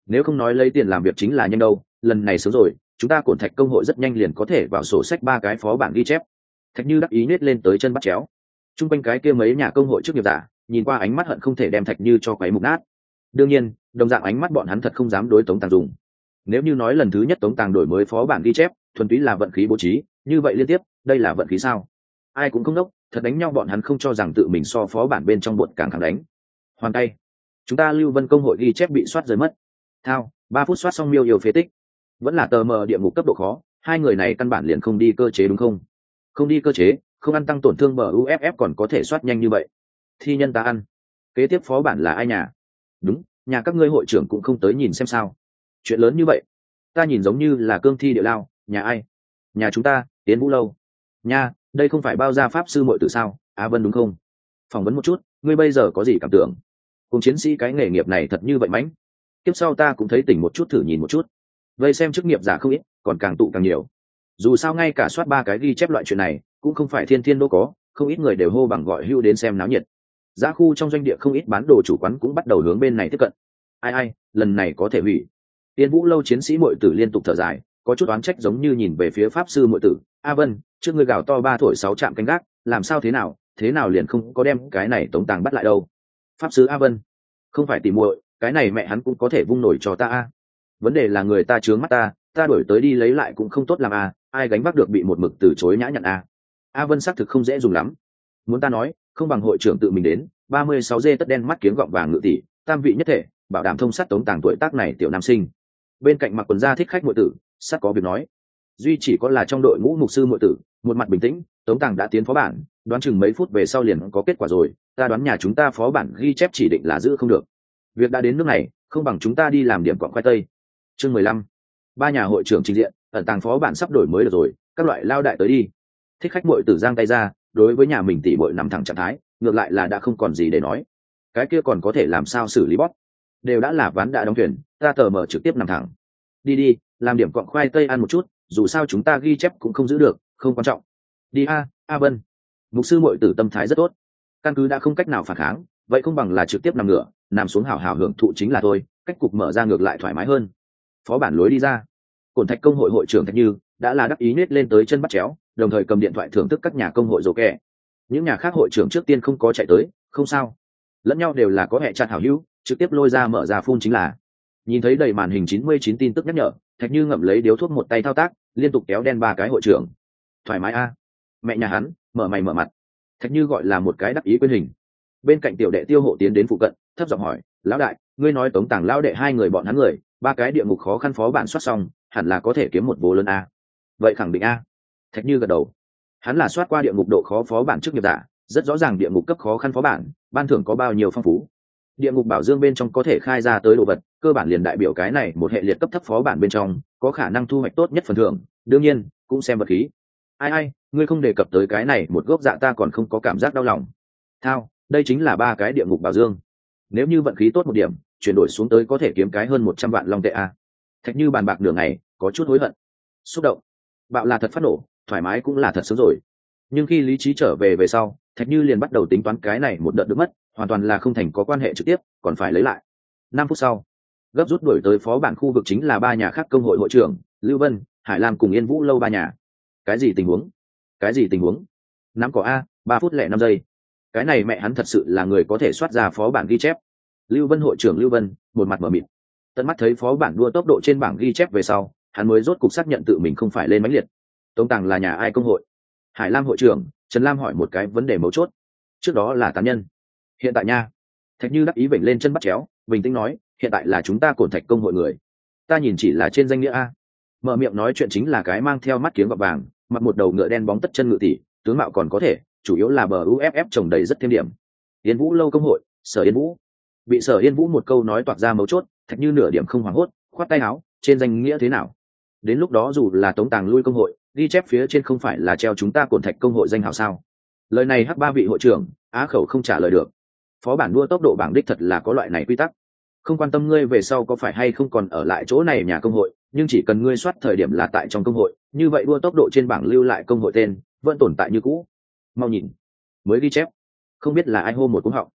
Nếu không nói lấy tiền làm việc chính là nhanh đâu, lần này sớm rồi, chúng ta Cổn Thạch công hội rất nhanh liền có thể vào sổ sách ba cái phó bản ghi chép. Thạch Như đắc ý nết lên tới chân bắt chéo. Trung quanh cái kia mấy nhà công hội trước nghiệp giả, nhìn qua ánh mắt hận không thể đem Thạch Như cho quấy mục nát. Đương nhiên, đồng dạng ánh mắt bọn hắn thật không dám đối Tống Tàng dùng. Nếu như nói lần thứ nhất Tống Tàng đổi mới phó bản ghi chép, thuần túy là vận khí bố trí, như vậy liên tiếp, đây là vận khí sao? Ai cũng không đốc, thật đánh nhau bọn hắn không cho rằng tự mình so phó bản bên trong bọn càng kháng đánh. Hoàn tay. Chúng ta Lưu Vân công hội ghi chép bị soát rơi mất. Thao, ba phút soát xong miêu yêu phế tích. Vẫn là tờ mờ địa ngục cấp độ khó, hai người này căn bản liền không đi cơ chế đúng không? Không đi cơ chế, không ăn tăng tổn thương bờ u ép ép còn có thể soát nhanh như vậy. Thi nhân ta ăn. Kế tiếp phó bản là ai nhà? Đúng, nhà các ngươi hội trưởng cũng không tới nhìn xem sao. Chuyện lớn như vậy, ta nhìn giống như là cương thi địa lao, nhà ai? Nhà chúng ta, Tiến Vũ lâu. Nha, đây không phải bao gia pháp sư muội tử sao? Á Vân đúng không? Phỏng vấn một chút, ngươi bây giờ có gì cảm tưởng? Cùng chiến sĩ cái nghề nghiệp này thật như vậy mãnh. Tiếp sau ta cũng thấy tỉnh một chút thử nhìn một chút. Vây xem chức nghiệp giả không ít, còn càng tụ càng nhiều. Dù sao ngay cả soát ba cái ghi chép loại chuyện này, cũng không phải thiên thiên đô có, không ít người đều hô bằng gọi hưu đến xem náo nhiệt. Giá khu trong doanh địa không ít bán đồ chủ quán cũng bắt đầu hướng bên này tiếp cận. Ai ai, lần này có thể hủy. Tiên Vũ lâu chiến sĩ muội tử liên tục thở dài, có chút oán trách giống như nhìn về phía pháp sư muội tử. A Vân, trước ngươi gào to ba thổi sáu chạm canh gác, làm sao thế nào, thế nào liền không có đem cái này Tống Tàng bắt lại đâu. Pháp sư A Vân, không phải tỉ muội, cái này mẹ hắn cũng có thể vung nổi cho ta a. Vấn đề là người ta trướng mắt ta, ta đổi tới đi lấy lại cũng không tốt làm a, ai gánh vác được bị một mực từ chối nhã nhặn a. A Vân xác thực không dễ dùng lắm. Muốn ta nói, không bằng hội trưởng tự mình đến, ba mươi sáu dê tất đen mắt kiếng gọng vàng ngự tỷ, tam vị nhất thể, bảo đảm thông sát Tống Tàng tuổi tác này tiểu nam sinh. Bên cạnh mặc quần da thích khách muội tử, sát có việc nói. Duy chỉ có là trong đội ngũ mục sư muội tử, một mặt bình tĩnh, Tống Tàng đã tiến phó bản, đoán chừng mấy phút về sau liền có kết quả rồi, ta đoán nhà chúng ta phó bản ghi chép chỉ định là giữ không được. Việc đã đến nước này, không bằng chúng ta đi làm điểm quặng khoai tây. Chương mười lăm, ba nhà hội trưởng trình diện, ẩn tàng phó bản sắp đổi mới được rồi, các loại lao đại tới đi. Thích khách muội tử giang tay ra, đối với nhà mình tỷ muội nằm thẳng trạng thái, ngược lại là đã không còn gì để nói. Cái kia còn có thể làm sao xử lý bót? Đều đã là ván đã đóng thuyền, ta tờ mở trực tiếp nằm thẳng. Đi đi, làm điểm quặng khoai tây ăn một chút, dù sao chúng ta ghi chép cũng không giữ được, không quan trọng. Đi a, A Vân. Mục sư muội tử tâm thái rất tốt. Căn cứ đã không cách nào phản kháng, vậy không bằng là trực tiếp nằm ngửa, nằm xuống hào hào hưởng thụ chính là thôi, cách cục mở ra ngược lại thoải mái hơn. Phó bản lối đi ra. Cổn Thạch công hội hội trưởng Thạch Như đã là đắc ý nết lên tới chân bắt chéo, đồng thời cầm điện thoại thưởng thức các nhà công hội rồ kẹ. Những nhà khác hội trưởng trước tiên không có chạy tới, không sao, lẫn nhau đều là có hệ chặt hảo hữu, trực tiếp lôi ra mở ra phun chính là. Nhìn thấy đầy màn hình chín mươi chín tin tức nhắc nhở, Thạch Như ngậm lấy điếu thuốc một tay thao tác, liên tục kéo đen ba cái hội trưởng. Thoải mái a, mẹ nhà hắn, mở mày mở mặt. Thạch Như gọi là một cái đắc ý quyên hình. Bên cạnh tiểu đệ Tiêu Hộ tiến đến phụ cận, thấp giọng hỏi, lão đại, ngươi nói Tống Tàng lão đệ hai người bọn hắn người, ba cái địa ngục khó khăn phó bản soát xong, hẳn là có thể kiếm một vố lớn a. Vậy khẳng định a. Thạch Như gật đầu. Hắn là soát qua địa ngục độ khó phó bản trước nghiệp giả, rất rõ ràng địa ngục cấp khó khăn phó bản, ban thưởng có bao nhiêu phong phú. Địa ngục bảo dương bên trong có thể khai ra tới đồ vật, cơ bản liền đại biểu cái này một hệ liệt cấp thấp phó bản bên trong, có khả năng thu hoạch tốt nhất phần thưởng, đương nhiên, cũng xem vật khí. Ai ai, ngươi không đề cập tới cái này, một gốc dạ ta còn không có cảm giác đau lòng. Thao, đây chính là ba cái địa ngục bảo dương. Nếu như vận khí tốt một điểm, chuyển đổi xuống tới có thể kiếm cái hơn một trăm vạn long tệ a. Thạch Như bàn bạc nửa ngày, có chút hối hận. Xúc động. Bạo là thật phát nổ, thoải mái cũng là thật sớm rồi. Nhưng khi lý trí trở về về sau, Thạch Như liền bắt đầu tính toán cái này một đợt được mất, hoàn toàn là không thành có quan hệ trực tiếp, còn phải lấy lại. Năm phút sau, gấp rút đuổi tới phó bản khu vực chính là ba nhà khác công hội hội trưởng, Lưu Vân, Hải Lam cùng Yên Vũ lâu ba nhà. Cái gì tình huống? Cái gì tình huống? Nắm cỏ a, ba phút lẻ năm giây. Cái này mẹ hắn thật sự là người có thể soát ra phó bản ghi chép. Lưu Vân hội trưởng Lưu Vân, một mặt mở mịt. Tận mắt thấy phó bản đua tốc độ trên bảng ghi chép về sau, hắn mới rốt cục xác nhận tự mình không phải lên mãnh liệt. Tống Tàng là nhà ai công hội? Hải Lam hội trưởng, Trần Lam hỏi một cái vấn đề mấu chốt. Trước đó là tán nhân, hiện tại nha. Thạch Như đắc ý vểnh lên chân bắt chéo, bình tĩnh nói, hiện tại là chúng ta Cổn Thạch công hội người. Ta nhìn chỉ là trên danh nghĩa a. Mở miệng nói chuyện chính là cái mang theo mắt kiếng gọt vàng, mặc một đầu ngựa đen bóng tất chân ngự tỷ, tướng mạo còn có thể, chủ yếu là bờ u ép ép trồng đầy rất thêm điểm. Yên Vũ lâu công hội, Sở Yên Vũ. Bị Sở Yên Vũ một câu nói toạc ra mấu chốt, Thạch Như nửa điểm không hoảng hốt, khoát tay áo, trên danh nghĩa thế nào? Đến lúc đó dù là Tống Tàng lui công hội, ghi chép phía trên không phải là treo chúng ta Cổn Thạch công hội danh hào sao? Lời này hắc ba vị hội trưởng, á khẩu không trả lời được. Phó bản đua tốc độ bảng đích thật là có loại này quy tắc. Không quan tâm ngươi về sau có phải hay không còn ở lại chỗ này nhà công hội, nhưng chỉ cần ngươi soát thời điểm là tại trong công hội, như vậy đua tốc độ trên bảng lưu lại công hội tên vẫn tồn tại như cũ. Mau nhìn, mới ghi chép, không biết là ai hô một cú họng.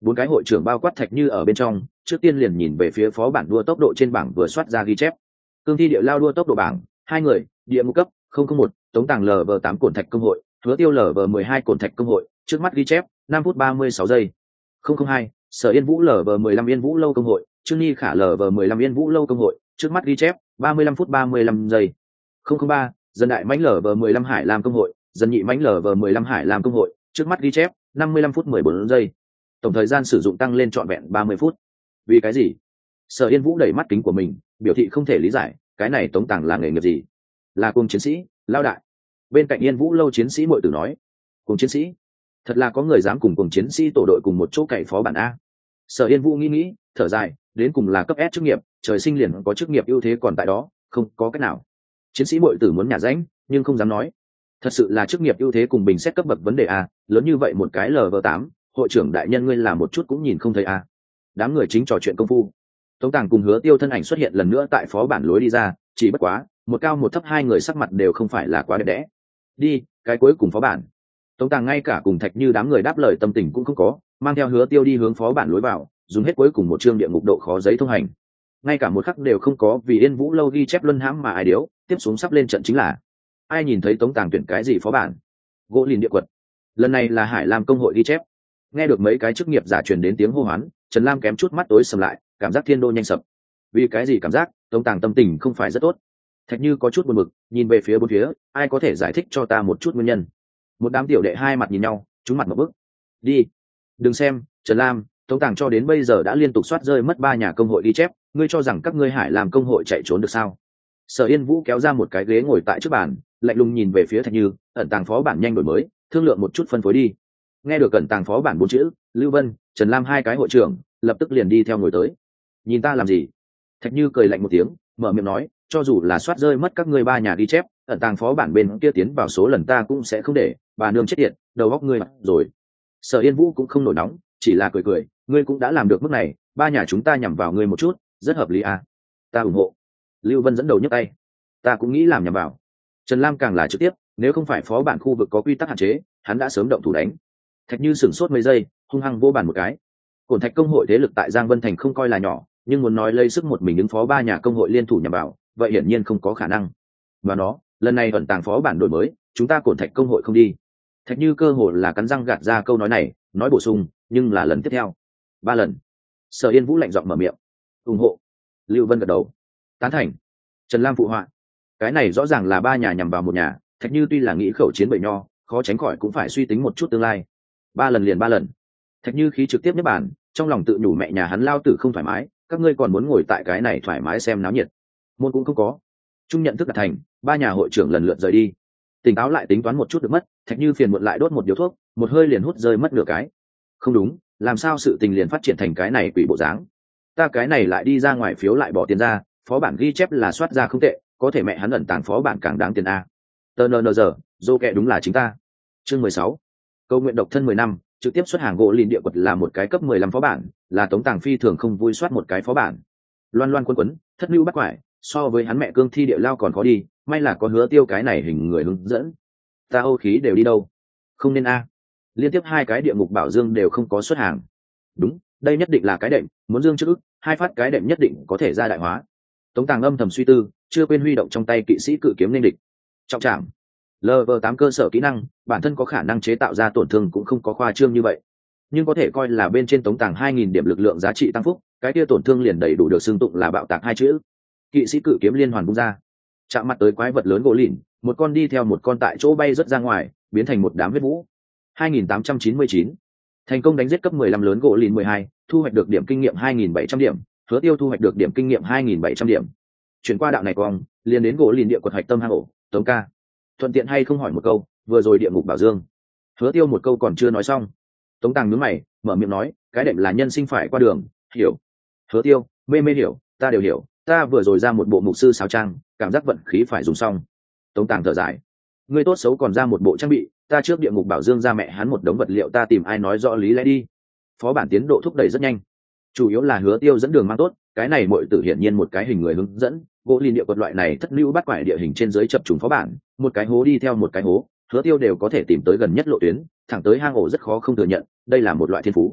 Bốn cái hội trưởng bao quát Thạch Như ở bên trong, trước tiên liền nhìn về phía phó bản đua tốc độ trên bảng vừa soát ra ghi chép. Cương thi địa lao đua tốc độ bảng, hai người, địa ngục cấp không không một, Tống Tàng lv tám cổn thạch công hội, Hứa Tiêu lv mười hai cổn thạch công hội, trước mắt ghi chép năm phút ba mươi sáu giây. không không hai, Sở Yên Vũ lv mười lăm Yên Vũ lâu công hội, Trương Nhi Khả lv mười lăm Yên Vũ lâu công hội, trước mắt ghi chép ba mươi lăm phút ba mươi lăm giây. không không ba, Dân Đại Mãnh lv mười lăm Hải Lam công hội, Dân Nhị Mãnh lv mười lăm Hải Lam công hội, trước mắt ghi chép năm mươi lăm phút mười bốn giây. Tổng thời gian sử dụng tăng lên trọn vẹn ba mươi phút. Vì cái gì? Sở Yên Vũ đẩy mắt kính của mình, biểu thị không thể lý giải, cái này Tống Tàng là nghề nghiệp gì? Là cùng chiến sĩ, lao đại. Bên cạnh Yên Vũ lâu chiến sĩ muội tử nói, cùng chiến sĩ? Thật là có người dám cùng cùng chiến sĩ tổ đội cùng một chỗ cày phó bản a. Sở Yên Vũ nghĩ nghĩ, thở dài, đến cùng là cấp S chức nghiệp, trời sinh liền có chức nghiệp ưu thế còn tại đó, không có cách nào. Chiến sĩ muội tử muốn nhả rãnh, nhưng không dám nói. Thật sự là chức nghiệp ưu thế cùng bình xét cấp bậc vấn đề a, lớn như vậy một cái lv tám, hội trưởng đại nhân ngươi là một chút cũng nhìn không thấy a. Đám người chính trò chuyện công phu. Tống Tàng cùng Hứa Tiêu thân ảnh xuất hiện lần nữa tại phó bản lối đi ra, chỉ bất quá, một cao một thấp hai người sắc mặt đều không phải là quá đẹp đẽ. Đi, cái cuối cùng phó bản. Tống Tàng ngay cả cùng Thạch Như đám người đáp lời tâm tình cũng không có, mang theo Hứa Tiêu đi hướng phó bản lối vào, dùng hết cuối cùng một chương địa ngục độ khó giấy thông hành. Ngay cả một khắc đều không có vì Yên Vũ lâu ghi chép luân hãm mà ai điếu, tiếp xuống sắp lên trận chính là ai nhìn thấy Tống Tàng tuyển cái gì phó bản? Gỗ lìn địa quật. Lần này là Hải Lam công hội ghi chép. Nghe được mấy cái chức nghiệp giả truyền đến tiếng hô hoán, Trần Lam kém chút mắt tối sầm lại, cảm giác thiên đô nhanh sập. Vì cái gì cảm giác Tống Tàng tâm tình không phải rất tốt? Thạch Như có chút buồn bực, nhìn về phía bốn phía, ai có thể giải thích cho ta một chút nguyên nhân? Một đám tiểu đệ hai mặt nhìn nhau, chúng mặt một bức. Đi, đừng xem, Trần Lam, Tống Tàng cho đến bây giờ đã liên tục soát rơi mất ba nhà công hội ghi chép, ngươi cho rằng các ngươi Hải làm công hội chạy trốn được sao? Sở Yên Vũ kéo ra một cái ghế ngồi tại trước bàn, lạnh lùng nhìn về phía Thạch Như, ẩn tàng phó bản nhanh đổi mới, thương lượng một chút phân phối đi. Nghe được ẩn tàng phó bản bốn chữ, Lưu Vân, Trần Lam hai cái hội trưởng lập tức liền đi theo ngồi tới. Nhìn ta làm gì? Thạch Như cười lạnh một tiếng, mở miệng nói, cho dù là soát rơi mất các ngươi ba nhà ghi chép, ẩn tàng phó bản bên kia tiến vào số lần ta cũng sẽ không để, bà nương chết tiệt, đầu óc ngươi rồi. Sở Yên Vũ cũng không nổi nóng, chỉ là cười cười, ngươi cũng đã làm được mức này, ba nhà chúng ta nhằm vào ngươi một chút, rất hợp lý à? Ta ủng hộ. Lưu Vân dẫn đầu nhấc tay, ta cũng nghĩ làm nhằm vào. Trần Lam càng là trực tiếp, nếu không phải phó bản khu vực có quy tắc hạn chế, hắn đã sớm động thủ đánh. Thạch Như sửng sốt mấy giây, hung hăng vô bàn một cái. Cổn Thạch công hội thế lực tại Giang Vân Thành không coi là nhỏ, nhưng muốn nói lấy sức một mình ứng phó ba nhà công hội liên thủ nhằm vào, vậy hiển nhiên không có khả năng. Và nó, lần này ẩn tàng phó bản đổi mới, chúng ta Cổn Thạch công hội không đi. Thạch Như cơ hội là cắn răng gạt ra câu nói này, nói bổ sung, nhưng là lần tiếp theo, ba lần. Sở Yên Vũ lạnh giọng mở miệng, ủng hộ. Lưu Vân gật đầu, tán thành. Trần Lam phụ họa, cái này rõ ràng là ba nhà nhằm vào một nhà. Thạch Như tuy là nghĩ khẩu chiến bầy nho, khó tránh khỏi cũng phải suy tính một chút tương lai. Ba lần liền ba lần. Thạch Như khí trực tiếp nhất bản, trong lòng tự nhủ mẹ nhà hắn lao tử không thoải mái, các ngươi còn muốn ngồi tại cái này thoải mái xem náo nhiệt. Môn cũng không có. Trung nhận thức đạt thành, ba nhà hội trưởng lần lượt rời đi. Tỉnh táo lại tính toán một chút được mất, Thạch Như phiền muộn lại đốt một điếu thuốc, một hơi liền hút rơi mất nửa cái. Không đúng, làm sao sự tình liền phát triển thành cái này quỷ bộ dáng? Ta cái này lại đi ra ngoài phiếu lại bỏ tiền ra, phó bản ghi chép là soát ra không tệ, có thể mẹ hắn ẩn tàng phó bản càng đáng tiền a. Tờ nờ giờ, dô kẹ đúng là chính ta. Chương mười sáu. Câu nguyện độc thân mười năm, trực tiếp xuất hàng gỗ lìn địa quật là một cái cấp mười lăm phó bản, là Tống Tàng phi thường không vui soát một cái phó bản. Loan loan quân quấn, thất lưu bắt quải, so với hắn mẹ cương thi địa lao còn khó đi, may là có Hứa Tiêu cái này hình người hướng dẫn. Ta ô khí đều đi đâu? Không nên a. Liên tiếp hai cái địa ngục bảo dương đều không có xuất hàng. Đúng, đây nhất định là cái đệm, muốn dương trước ức, hai phát cái đệm nhất định có thể ra đại hóa. Tống Tàng âm thầm suy tư, chưa quên huy động trong tay kỵ sĩ cự kiếm nên địch. Trọng trảm. lv tám cơ sở kỹ năng, bản thân có khả năng chế tạo ra tổn thương cũng không có khoa trương như vậy, nhưng có thể coi là bên trên Tống Tàng hai nghìn điểm lực lượng giá trị tăng phúc, cái kia tổn thương liền đầy đủ được xưng tụng là bạo tạc hai chữ. Kỵ sĩ cự kiếm liên hoàn bung ra, chạm mặt tới quái vật lớn gỗ lìn, một con đi theo một con tại chỗ bay rất ra ngoài, biến thành một đám huyết vũ. hai nghìn tám trăm chín mươi chín, thành công đánh giết cấp mười lăm lớn gỗ lìn mười hai, thu hoạch được điểm kinh nghiệm hai nghìn bảy trăm điểm, Hứa Tiêu thu hoạch được điểm kinh nghiệm hai nghìn bảy trăm điểm. Chuyển qua đạo này cong, liền đến gỗ lìn địa quật hạch tâm hang ổ. Tống ca, thuận tiện hay không hỏi một câu, vừa rồi địa ngục bảo dương? Hứa Tiêu một câu còn chưa nói xong, Tống Tàng nhướng mày, mở miệng nói, cái đệm là nhân sinh phải qua đường, hiểu? Hứa Tiêu, mê mê hiểu, ta đều hiểu, ta vừa rồi ra một bộ mục sư sáo trang, cảm giác vận khí phải dùng xong. Tống Tàng thở dài, ngươi tốt xấu còn ra một bộ trang bị, ta trước địa ngục bảo dương ra mẹ hắn một đống vật liệu, ta tìm ai nói rõ lý lẽ đi. Phó bản tiến độ thúc đẩy rất nhanh, chủ yếu là Hứa Tiêu dẫn đường mang tốt, cái này muội tử hiển nhiên một cái hình người hướng dẫn. Gỗ lìn địa quật loại này thất lưu bắt quải địa hình trên dưới chập trùng phó bản, một cái hố đi theo một cái hố, Hứa Tiêu đều có thể tìm tới gần nhất lộ tuyến, thẳng tới hang ổ rất khó không thừa nhận, đây là một loại thiên phú.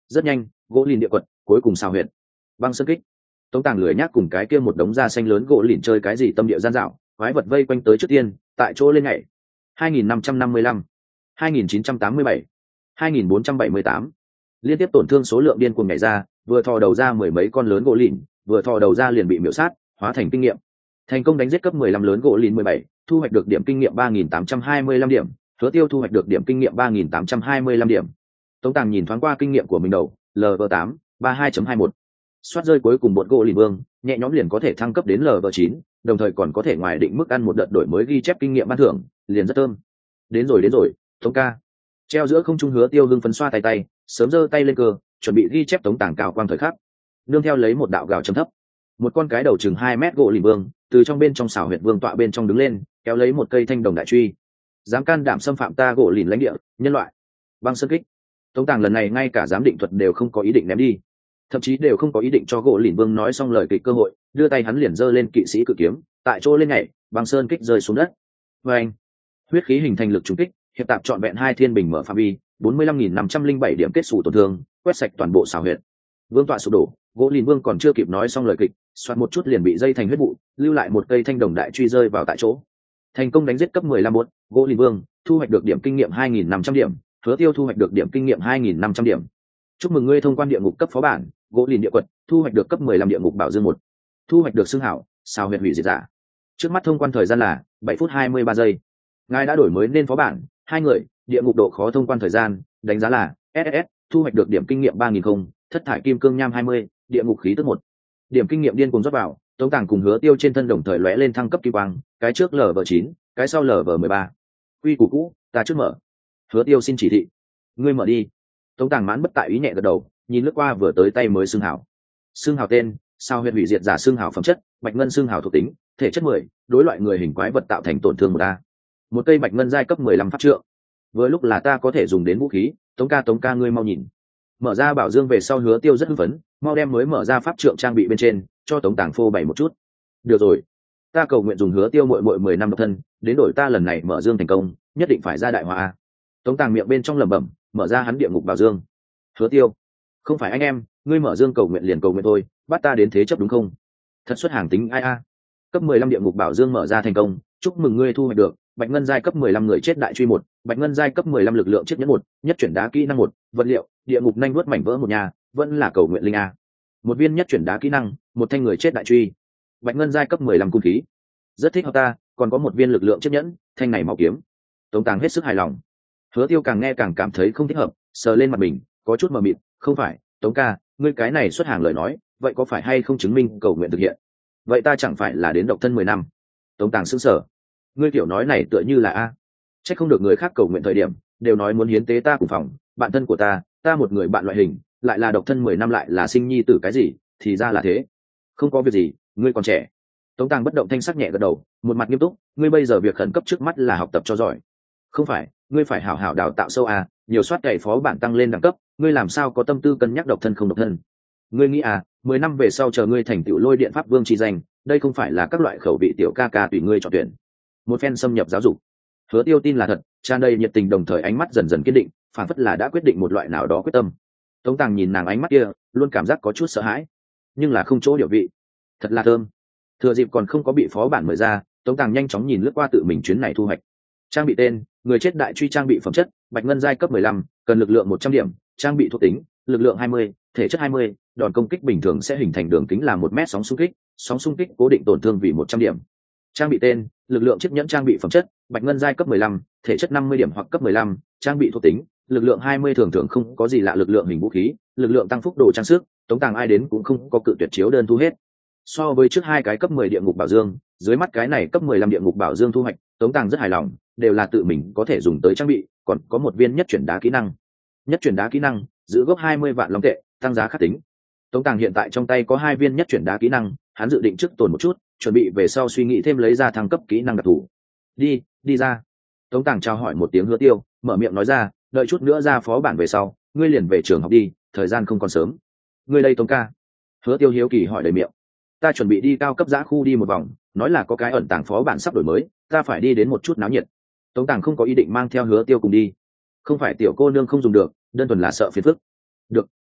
Rất nhanh, gỗ lìn địa quật cuối cùng xào huyệt, băng sơn kích. Tống Tàng lười nhác cùng cái kia một đống da xanh lớn gỗ lìn chơi cái gì tâm địa gian dạo, quái vật vây quanh tới trước tiên, tại chỗ lên nhảy. hai nghìn năm trăm năm mươi lăm, hai nghìn chín trăm tám mươi bảy, hai nghìn bốn trăm bảy mươi tám. Liên tiếp tổn thương số lượng điên cuồng nhảy ra, vừa thò đầu ra mười mấy con lớn gỗ lìn, vừa thò đầu ra liền bị miểu sát, hóa thành kinh nghiệm. Thành công đánh giết cấp mười lăm lớn gỗ lìn mười bảy, thu hoạch được điểm kinh nghiệm ba nghìn tám trăm hai mươi lăm điểm, Hứa Tiêu thu hoạch được điểm kinh nghiệm ba nghìn tám trăm hai mươi lăm điểm. Tống Tàng nhìn thoáng qua kinh nghiệm của mình đầu, L V tám, ba mươi hai chấm hai mươi mốt. Soát rơi cuối cùng một gỗ lìn vương, nhẹ nhõm liền có thể thăng cấp đến L V chín, đồng thời còn có thể ngoài định mức ăn một đợt đổi mới ghi chép kinh nghiệm ban thưởng, liền rất thơm. Đến rồi đến rồi, Tống ca. Treo giữa không trung Hứa Tiêu hưng phấn xoa tay tay, sớm giơ tay lên cơ, chuẩn bị ghi chép Tống Tàng cao quang thời khắc. Nương theo lấy một đạo gào trầm thấp, một con cái đầu chừng hai mét gỗ lìn vương từ trong bên trong xảo huyệt vương tọa bên trong đứng lên, kéo lấy một cây thanh đồng đại truy. Dám can đảm xâm phạm ta gỗ lìn lãnh địa, nhân loại. Băng sơn kích. Tống Tàng lần này ngay cả giám định thuật đều không có ý định ném đi, thậm chí đều không có ý định cho gỗ lìn vương nói xong lời kịch cơ hội, đưa tay hắn liền giơ lên kỵ sĩ cự kiếm, tại chỗ lên nhảy, băng sơn kích rơi xuống đất. Và anh, huyết khí hình thành lực trùng kích, hiệp tạp trọn vẹn hai thiên bình mở phạm vi, bốn mươi lăm nghìn năm trăm linh bảy điểm kết xù tổn thương, quét sạch toàn bộ xảo huyệt. Vương tọa sụp đổ, gỗ lìn vương còn chưa kịp nói xong lời kịch, xoát một chút liền bị dây thành huyết vụ, lưu lại một cây thanh đồng đại truy rơi vào tại chỗ. Thành công đánh giết cấp mười lăm bốt, gỗ lìn vương thu hoạch được điểm kinh nghiệm hai nghìn năm trăm điểm, Hứa Tiêu thu hoạch được điểm kinh nghiệm hai nghìn năm trăm điểm. Chúc mừng ngươi thông quan địa ngục cấp phó bản, gỗ lìn địa quật, thu hoạch được cấp mười lăm địa ngục bảo dương một, thu hoạch được xương hảo, sao huyệt hủy diệt giả. Trước mắt thông quan thời gian là bảy phút hai mươi ba giây. Ngài đã đổi mới nên phó bản, hai người, địa ngục độ khó thông quan thời gian, đánh giá là ét ét ét, thu hoạch được điểm kinh nghiệm ba nghìn không, thất thải kim cương nham hai mươi, địa ngục khí tức một. Điểm kinh nghiệm điên cuồng rót vào, Tống Tàng cùng Hứa Tiêu trên thân đồng thời lóe lên thăng cấp kim quang, cái trước L V chín, cái sau L V mười ba. Quy củ cũ, ta trước mở. Hứa Tiêu xin chỉ thị. Ngươi mở đi. Tống Tàng mãn bất tại ý nhẹ gật đầu, nhìn lướt qua vừa tới tay mới xương hảo. Xương hảo tên, sao huyệt hủy diệt giả xương hảo phẩm chất, bạch ngân xương hảo thuộc tính, thể chất mười, đối loại người hình quái vật tạo thành tổn thương một a. Một cây bạch ngân giai cấp mười lăm pháp trượng. Vừa lúc là ta có thể dùng đến vũ khí, Tống ca Tống ca ngươi mau nhìn. Mở ra bảo dương về sau, Hứa Tiêu rất hưng phấn, mau đem mới mở ra pháp trượng trang bị bên trên, cho Tống Tàng phô bày một chút. Được rồi, ta cầu nguyện dùng Hứa Tiêu muội muội mười năm độc thân, đến đổi ta lần này mở dương thành công, nhất định phải ra đại họa. Tống Tàng miệng bên trong lẩm bẩm, mở ra hắn địa ngục bảo dương. Hứa Tiêu, không phải anh em, ngươi mở dương cầu nguyện liền cầu nguyện thôi, bắt ta đến thế chấp đúng không? Thật xuất hàng tính ai a. Cấp mười lăm địa ngục bảo dương mở ra thành công, chúc mừng ngươi thu hoạch được bạch ngân giai cấp mười lăm người chết đại truy một, bạch ngân giai cấp mười lăm lực lượng chiếc nhẫn một, nhất chuyển đá kỹ năng một, vật liệu địa ngục nhanh vuốt mảnh vỡ một nhà, vẫn là cầu nguyện linh a. Một viên nhất chuyển đá kỹ năng, một thanh người chết đại truy, bạch ngân giai cấp mười lăm cung khí, rất thích hợp ta, còn có một viên lực lượng chiếc nhẫn, thanh này màu kiếm. Tống Tàng hết sức hài lòng. Hứa Tiêu càng nghe càng cảm thấy không thích hợp, sờ lên mặt mình, có chút mờ mịt, không phải, Tống ca, ngươi cái này xuất hàng lời nói, vậy có phải hay không chứng minh cầu nguyện thực hiện? Vậy ta chẳng phải là đến độc thân mười năm? Tống Tàng sững sờ. Ngươi tiểu nói này tựa như là a. Chắc không được người khác cầu nguyện thời điểm đều nói muốn hiến tế ta cùng phòng, bạn thân của ta, ta một người bạn loại hình, lại là độc thân mười năm lại là sinh nhi tử cái gì, thì ra là thế. Không có việc gì, ngươi còn trẻ. Tống Tàng bất động thanh sắc nhẹ gật đầu, một mặt nghiêm túc, ngươi bây giờ việc khẩn cấp trước mắt là học tập cho giỏi. Không phải, ngươi phải hảo hảo đào tạo sâu à, nhiều soát cày phó bản tăng lên đẳng cấp, ngươi làm sao có tâm tư cân nhắc độc thân không độc thân? Ngươi nghĩ à, mười năm về sau chờ ngươi thành tựu lôi điện pháp vương chi danh, đây không phải là các loại khẩu vị tiểu ca ca tùy ngươi chọn tuyển. Một phen xâm nhập giáo dục. Hứa Tiêu tin là thật, tràn đầy nhiệt tình, đồng thời ánh mắt dần dần kiên định, phản phất là đã quyết định một loại nào đó quyết tâm. Tống Tàng nhìn nàng ánh mắt kia, luôn cảm giác có chút sợ hãi, nhưng là không chỗ điều vị. Thật là thơm. Thừa dịp còn không có bị phó bản mời ra, Tống Tàng nhanh chóng nhìn lướt qua tự mình chuyến này thu hoạch. Trang bị tên, người chết đại truy, trang bị phẩm chất, bạch ngân giai cấp mười lăm, cần lực lượng một trăm điểm, trang bị thuộc tính, lực lượng hai mươi, thể chất hai mươi, đòn công kích bình thường sẽ hình thành đường kính là một mét, sóng xung kích, sóng xung kích cố định tổn thương vì một trăm điểm. Trang bị tên, lực lượng chiếc nhẫn, trang bị phẩm chất, bạch ngân giai cấp mười lăm, thể chất năm mươi điểm hoặc cấp mười lăm, trang bị thuộc tính, lực lượng hai mươi, thường thường không có gì lạ, lực lượng hình vũ khí, lực lượng tăng phúc đồ trang sức. Tống Tàng ai đến cũng không có cự tuyệt chiếu đơn thu hết. So với trước hai cái cấp mười địa ngục bảo dương, dưới mắt cái này cấp mười lăm địa ngục bảo dương thu hoạch, Tống Tàng rất hài lòng, đều là tự mình có thể dùng tới trang bị, còn có một viên nhất chuyển đá kỹ năng. Nhất chuyển đá kỹ năng, giữ gốc hai mươi vạn long tệ, tăng giá khắc tính. Tống Tàng hiện tại trong tay có hai viên nhất chuyển đá kỹ năng, hắn dự định trước tồn một chút, chuẩn bị về sau suy nghĩ thêm lấy ra thăng cấp kỹ năng đặc thù. Đi, đi ra. Tống Tàng chào hỏi một tiếng Hứa Tiêu, mở miệng nói ra, đợi chút nữa ra phó bản về sau, ngươi liền về trường học đi, thời gian không còn sớm. Ngươi đây Tống ca? Hứa Tiêu hiếu kỳ hỏi đầy miệng. Ta chuẩn bị đi cao cấp giã khu đi một vòng, nói là có cái ẩn tàng phó bản sắp đổi mới, ta phải đi đến một chút náo nhiệt. Tống Tàng không có ý định mang theo Hứa Tiêu cùng đi. Không phải tiểu cô nương không dùng được, đơn thuần là sợ phiền phức. Được,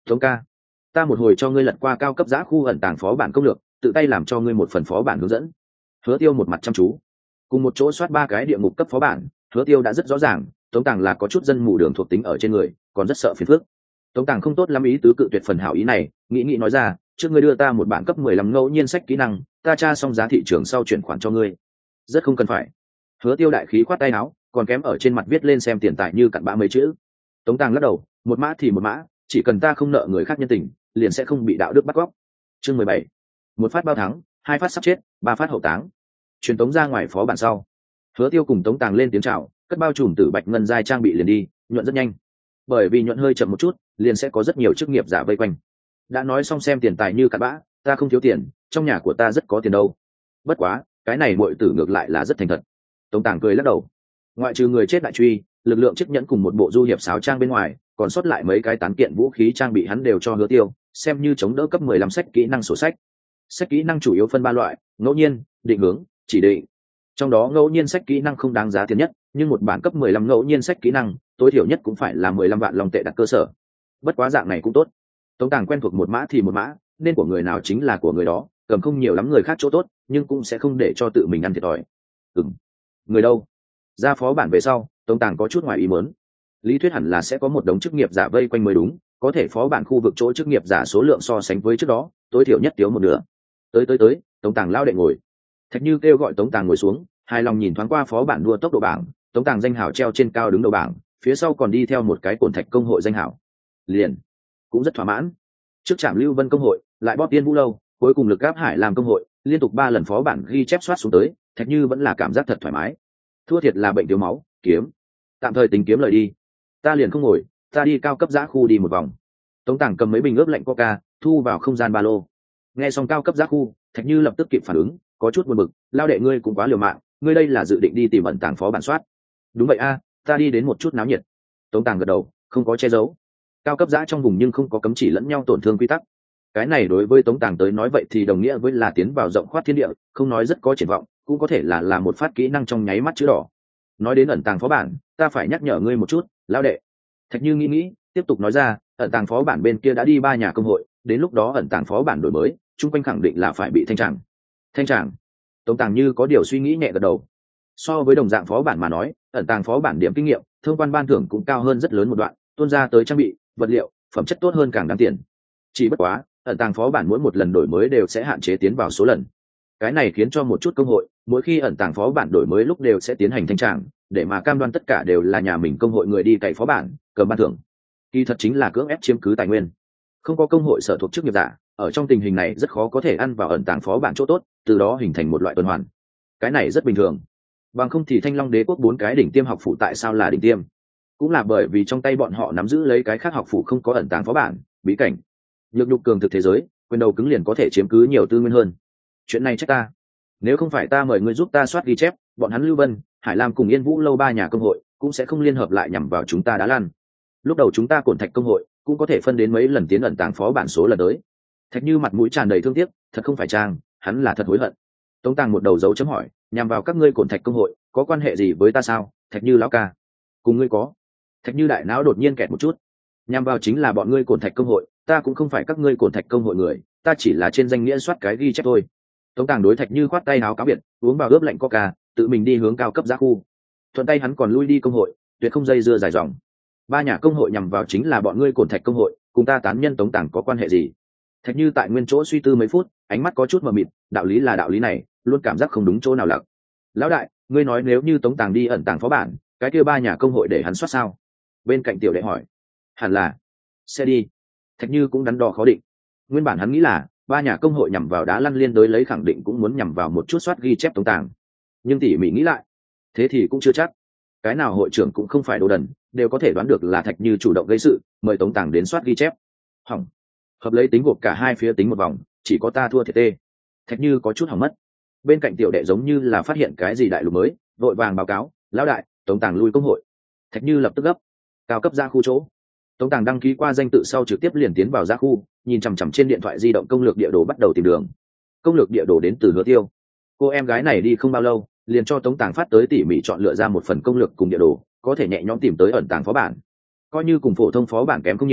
Tống ca, ta một hồi cho ngươi lật qua cao cấp giã khu ẩn tàng phó bản công lược, tự tay làm cho ngươi một phần phó bản hướng dẫn. Hứa Tiêu một mặt chăm chú, cùng một chỗ soát ba cái địa ngục cấp phó bản. Hứa Tiêu đã rất rõ ràng, Tống Tàng là có chút dân mù đường thuộc tính ở trên người, còn rất sợ phiền phức. Tống Tàng không tốt lắm ý tứ cự tuyệt phần hảo ý này, nghĩ nghĩ nói ra, trước ngươi đưa ta một bản cấp mười lăm ngẫu nhiên sách kỹ năng, ta tra xong giá thị trường sau chuyển khoản cho ngươi. Rất không cần phải. Hứa Tiêu đại khí khoát tay áo, còn kém ở trên mặt viết lên xem tiền tài như cặn bã mấy chữ. Tống Tàng lắc đầu, một mã thì một mã, chỉ cần ta không nợ người khác nhân tình, liền sẽ không bị đạo đức bắt cóc. Chương mười bảy. Một phát bao thắng, hai phát sắp chết, ba phát hậu táng. Truyền tống ra ngoài phó bản sau, Hứa Tiêu cùng Tống Tàng lên tiếng chào, cất bao trùm tử bạch ngân giai trang bị liền đi, nhuận rất nhanh. Bởi vì nhuận hơi chậm một chút, liền sẽ có rất nhiều chức nghiệp giả vây quanh. Đã nói xong xem tiền tài như cặn bã, ta không thiếu tiền, trong nhà của ta rất có tiền đâu. Bất quá, cái này muội tử ngược lại là rất thành thật. Tống Tàng cười lắc đầu. Ngoại trừ người chết đại truy, lực lượng chiếc nhẫn cùng một bộ du hiệp sáo trang bên ngoài, còn sót lại mấy cái tán kiện vũ khí trang bị hắn đều cho Hứa Tiêu, xem như chống đỡ cấp mười lăm sách kỹ năng sổ sách. Sách kỹ năng chủ yếu phân ba loại: ngẫu nhiên, định hướng, chỉ định. Trong đó ngẫu nhiên sách kỹ năng không đáng giá tiền nhất, nhưng một bản cấp mười lăm ngẫu nhiên sách kỹ năng, tối thiểu nhất cũng phải là mười lăm vạn long tệ đặt cơ sở. Bất quá dạng này cũng tốt. Tống Tàng quen thuộc một mã thì một mã, nên của người nào chính là của người đó, cầm không nhiều lắm người khác chỗ tốt, nhưng cũng sẽ không để cho tự mình ăn thiệt thòi. Ừm. Người đâu? Ra phó bản về sau, Tống Tàng có chút ngoài ý muốn. Lý thuyết hẳn là sẽ có một đống chức nghiệp giả vây quanh mới đúng, có thể phó bản khu vực chỗ chức nghiệp giả số lượng so sánh với trước đó, tối thiểu nhất thiếu một nửa. Tới tới tới, Tống Tàng lao đệ ngồi. Thạch Như kêu gọi Tống Tàng ngồi xuống, hài lòng nhìn thoáng qua phó bản đua tốc độ bảng, Tống Tàng danh hảo treo trên cao đứng đầu bảng, phía sau còn đi theo một cái cổn thạch công hội danh hảo. Liền, cũng rất thỏa mãn. Trước trạm Lưu Vân công hội, lại bóp Tiên Vũ lâu, cuối cùng lực gáp Hải làm công hội, liên tục ba lần phó bản ghi chép soát xuống tới, Thạch Như vẫn là cảm giác thật thoải mái. Thua thiệt là bệnh thiếu máu, kiếm. Tạm thời tính kiếm lời đi. Ta liền không ngồi, ta đi cao cấp giã khu đi một vòng. Tống Tàng cầm mấy bình ướp lạnh coca, thu vào không gian ba lô. Nghe xong cao cấp giã khu, Thạch Như lập tức kịp phản ứng, có chút buồn bực, lao đệ ngươi cũng quá liều mạng, ngươi đây là dự định đi tìm ẩn tàng phó bản soát. Đúng vậy a, ta đi đến một chút náo nhiệt. Tống Tàng gật đầu, không có che giấu. Cao cấp giã trong vùng nhưng không có cấm chỉ lẫn nhau tổn thương quy tắc. Cái này đối với Tống Tàng tới nói vậy thì đồng nghĩa với là tiến vào rộng khoát thiên địa, không nói rất có triển vọng, cũng có thể là là một phát kỹ năng trong nháy mắt chữ đỏ. Nói đến ẩn tàng phó bản, ta phải nhắc nhở ngươi một chút, lao đệ. Thạch Như nghĩ nghĩ, tiếp tục nói ra, ẩn tàng phó bản bên kia đã đi ba nhà công hội, đến lúc đó ẩn tàng phó bản đổi mới, chung quanh khẳng định là phải bị thanh tràng. Thanh tràng? Tống Tàng như có điều suy nghĩ nhẹ gật đầu. So với đồng dạng phó bản mà nói, ẩn tàng phó bản điểm kinh nghiệm, thương quan ban thưởng cũng cao hơn rất lớn một đoạn, tuôn ra tới trang bị, vật liệu, phẩm chất tốt hơn càng đáng tiền. Chỉ bất quá, ẩn tàng phó bản mỗi một lần đổi mới đều sẽ hạn chế tiến vào số lần. Cái này khiến cho một chút công hội, mỗi khi ẩn tàng phó bản đổi mới lúc đều sẽ tiến hành thanh tràng, để mà cam đoan tất cả đều là nhà mình công hội người đi cày phó bản, cầm ban thưởng. Kỳ thật chính là cưỡng ép chiếm cứ tài nguyên. Không có công hội sở thuộc chức nghiệp giả, ở trong tình hình này rất khó có thể ăn vào ẩn tàng phó bản chỗ tốt, từ đó hình thành một loại tuần hoàn. Cái này rất bình thường. Bằng không thì Thanh Long Đế quốc bốn cái đỉnh tiêm học phủ tại sao là đỉnh tiêm? Cũng là bởi vì trong tay bọn họ nắm giữ lấy cái khác học phủ không có ẩn tàng phó bản, bí cảnh. Nhược nhục cường thực thế giới, quyền đầu cứng liền có thể chiếm cứ nhiều tư nguyên hơn. Chuyện này trách ta. Nếu không phải ta mời ngươi giúp ta soát ghi chép, bọn hắn Lưu Vân, Hải Lam cùng Yên Vũ lâu ba nhà công hội cũng sẽ không liên hợp lại nhằm vào chúng ta đá lan. Lúc đầu chúng ta cổn thạch công hội cũng có thể phân đến mấy lần tiến ẩn tàng phó bản số lần tới. Thạch Như mặt mũi tràn đầy thương tiếc, thật không phải trang, hắn là thật hối hận. Tống Tàng một đầu dấu chấm hỏi, nhằm vào các ngươi cổn thạch công hội có quan hệ gì với ta sao? Thạch Như lão ca, cùng ngươi có. Thạch Như đại não đột nhiên kẹt một chút. Nhằm vào chính là bọn ngươi cổn thạch công hội, ta cũng không phải các ngươi cổn thạch công hội người, ta chỉ là trên danh nghĩa soát cái ghi chép thôi. Tống Tàng đối Thạch Như khoát tay áo cáo biệt, uống vào ướp lạnh coca, tự mình đi hướng cao cấp giã khu. Thuận tay hắn còn lui đi công hội, tuyệt không dây dưa dài dòng. Ba nhà công hội nhằm vào chính là bọn ngươi cổn thạch công hội, cùng ta tán nhân Tống Tàng có quan hệ gì? Thạch Như tại nguyên chỗ suy tư mấy phút, ánh mắt có chút mờ mịt, đạo lý là đạo lý này, luôn cảm giác không đúng chỗ nào lặc. Lão đại, ngươi nói nếu như Tống Tàng đi ẩn tàng phó bản, cái kia ba nhà công hội để hắn soát sao? Bên cạnh tiểu đệ hỏi. Hẳn là sẽ đi. Thạch Như cũng đắn đo khó định. Nguyên bản hắn nghĩ là ba nhà công hội nhằm vào đá lăn liên đối lấy khẳng định cũng muốn nhằm vào một chút soát ghi chép Tống Tàng, nhưng tỉ mỉ nghĩ lại, thế thì cũng chưa chắc. Cái nào hội trưởng cũng không phải đồ đần, đều có thể đoán được là Thạch Như chủ động gây sự, mời Tống Tàng đến soát ghi chép. Hỏng, hợp lấy tính gộp cả hai phía tính một vòng, chỉ có ta thua thiệt tê. Thạch Như có chút hỏng mất. Bên cạnh tiểu đệ giống như là phát hiện cái gì đại lục mới, vội vàng báo cáo, lão đại, Tống Tàng lui công hội. Thạch Như lập tức gấp. Cao cấp ra khu chỗ. Tống Tàng đăng ký qua danh tự sau trực tiếp liền tiến vào ra khu, nhìn chằm chằm trên điện thoại di động công lược địa đồ bắt đầu tìm đường. Công lược địa đồ đến từ Hứa Tiêu. Cô em gái này đi không bao lâu, liền cho Tống Tàng phát tới tỉ mỉ chọn lựa ra một phần công lược cùng địa đồ, có thể nhẹ nhõm tìm tới ẩn tàng phó bản. Coi như cùng phổ thông phó bản kém không nhiều,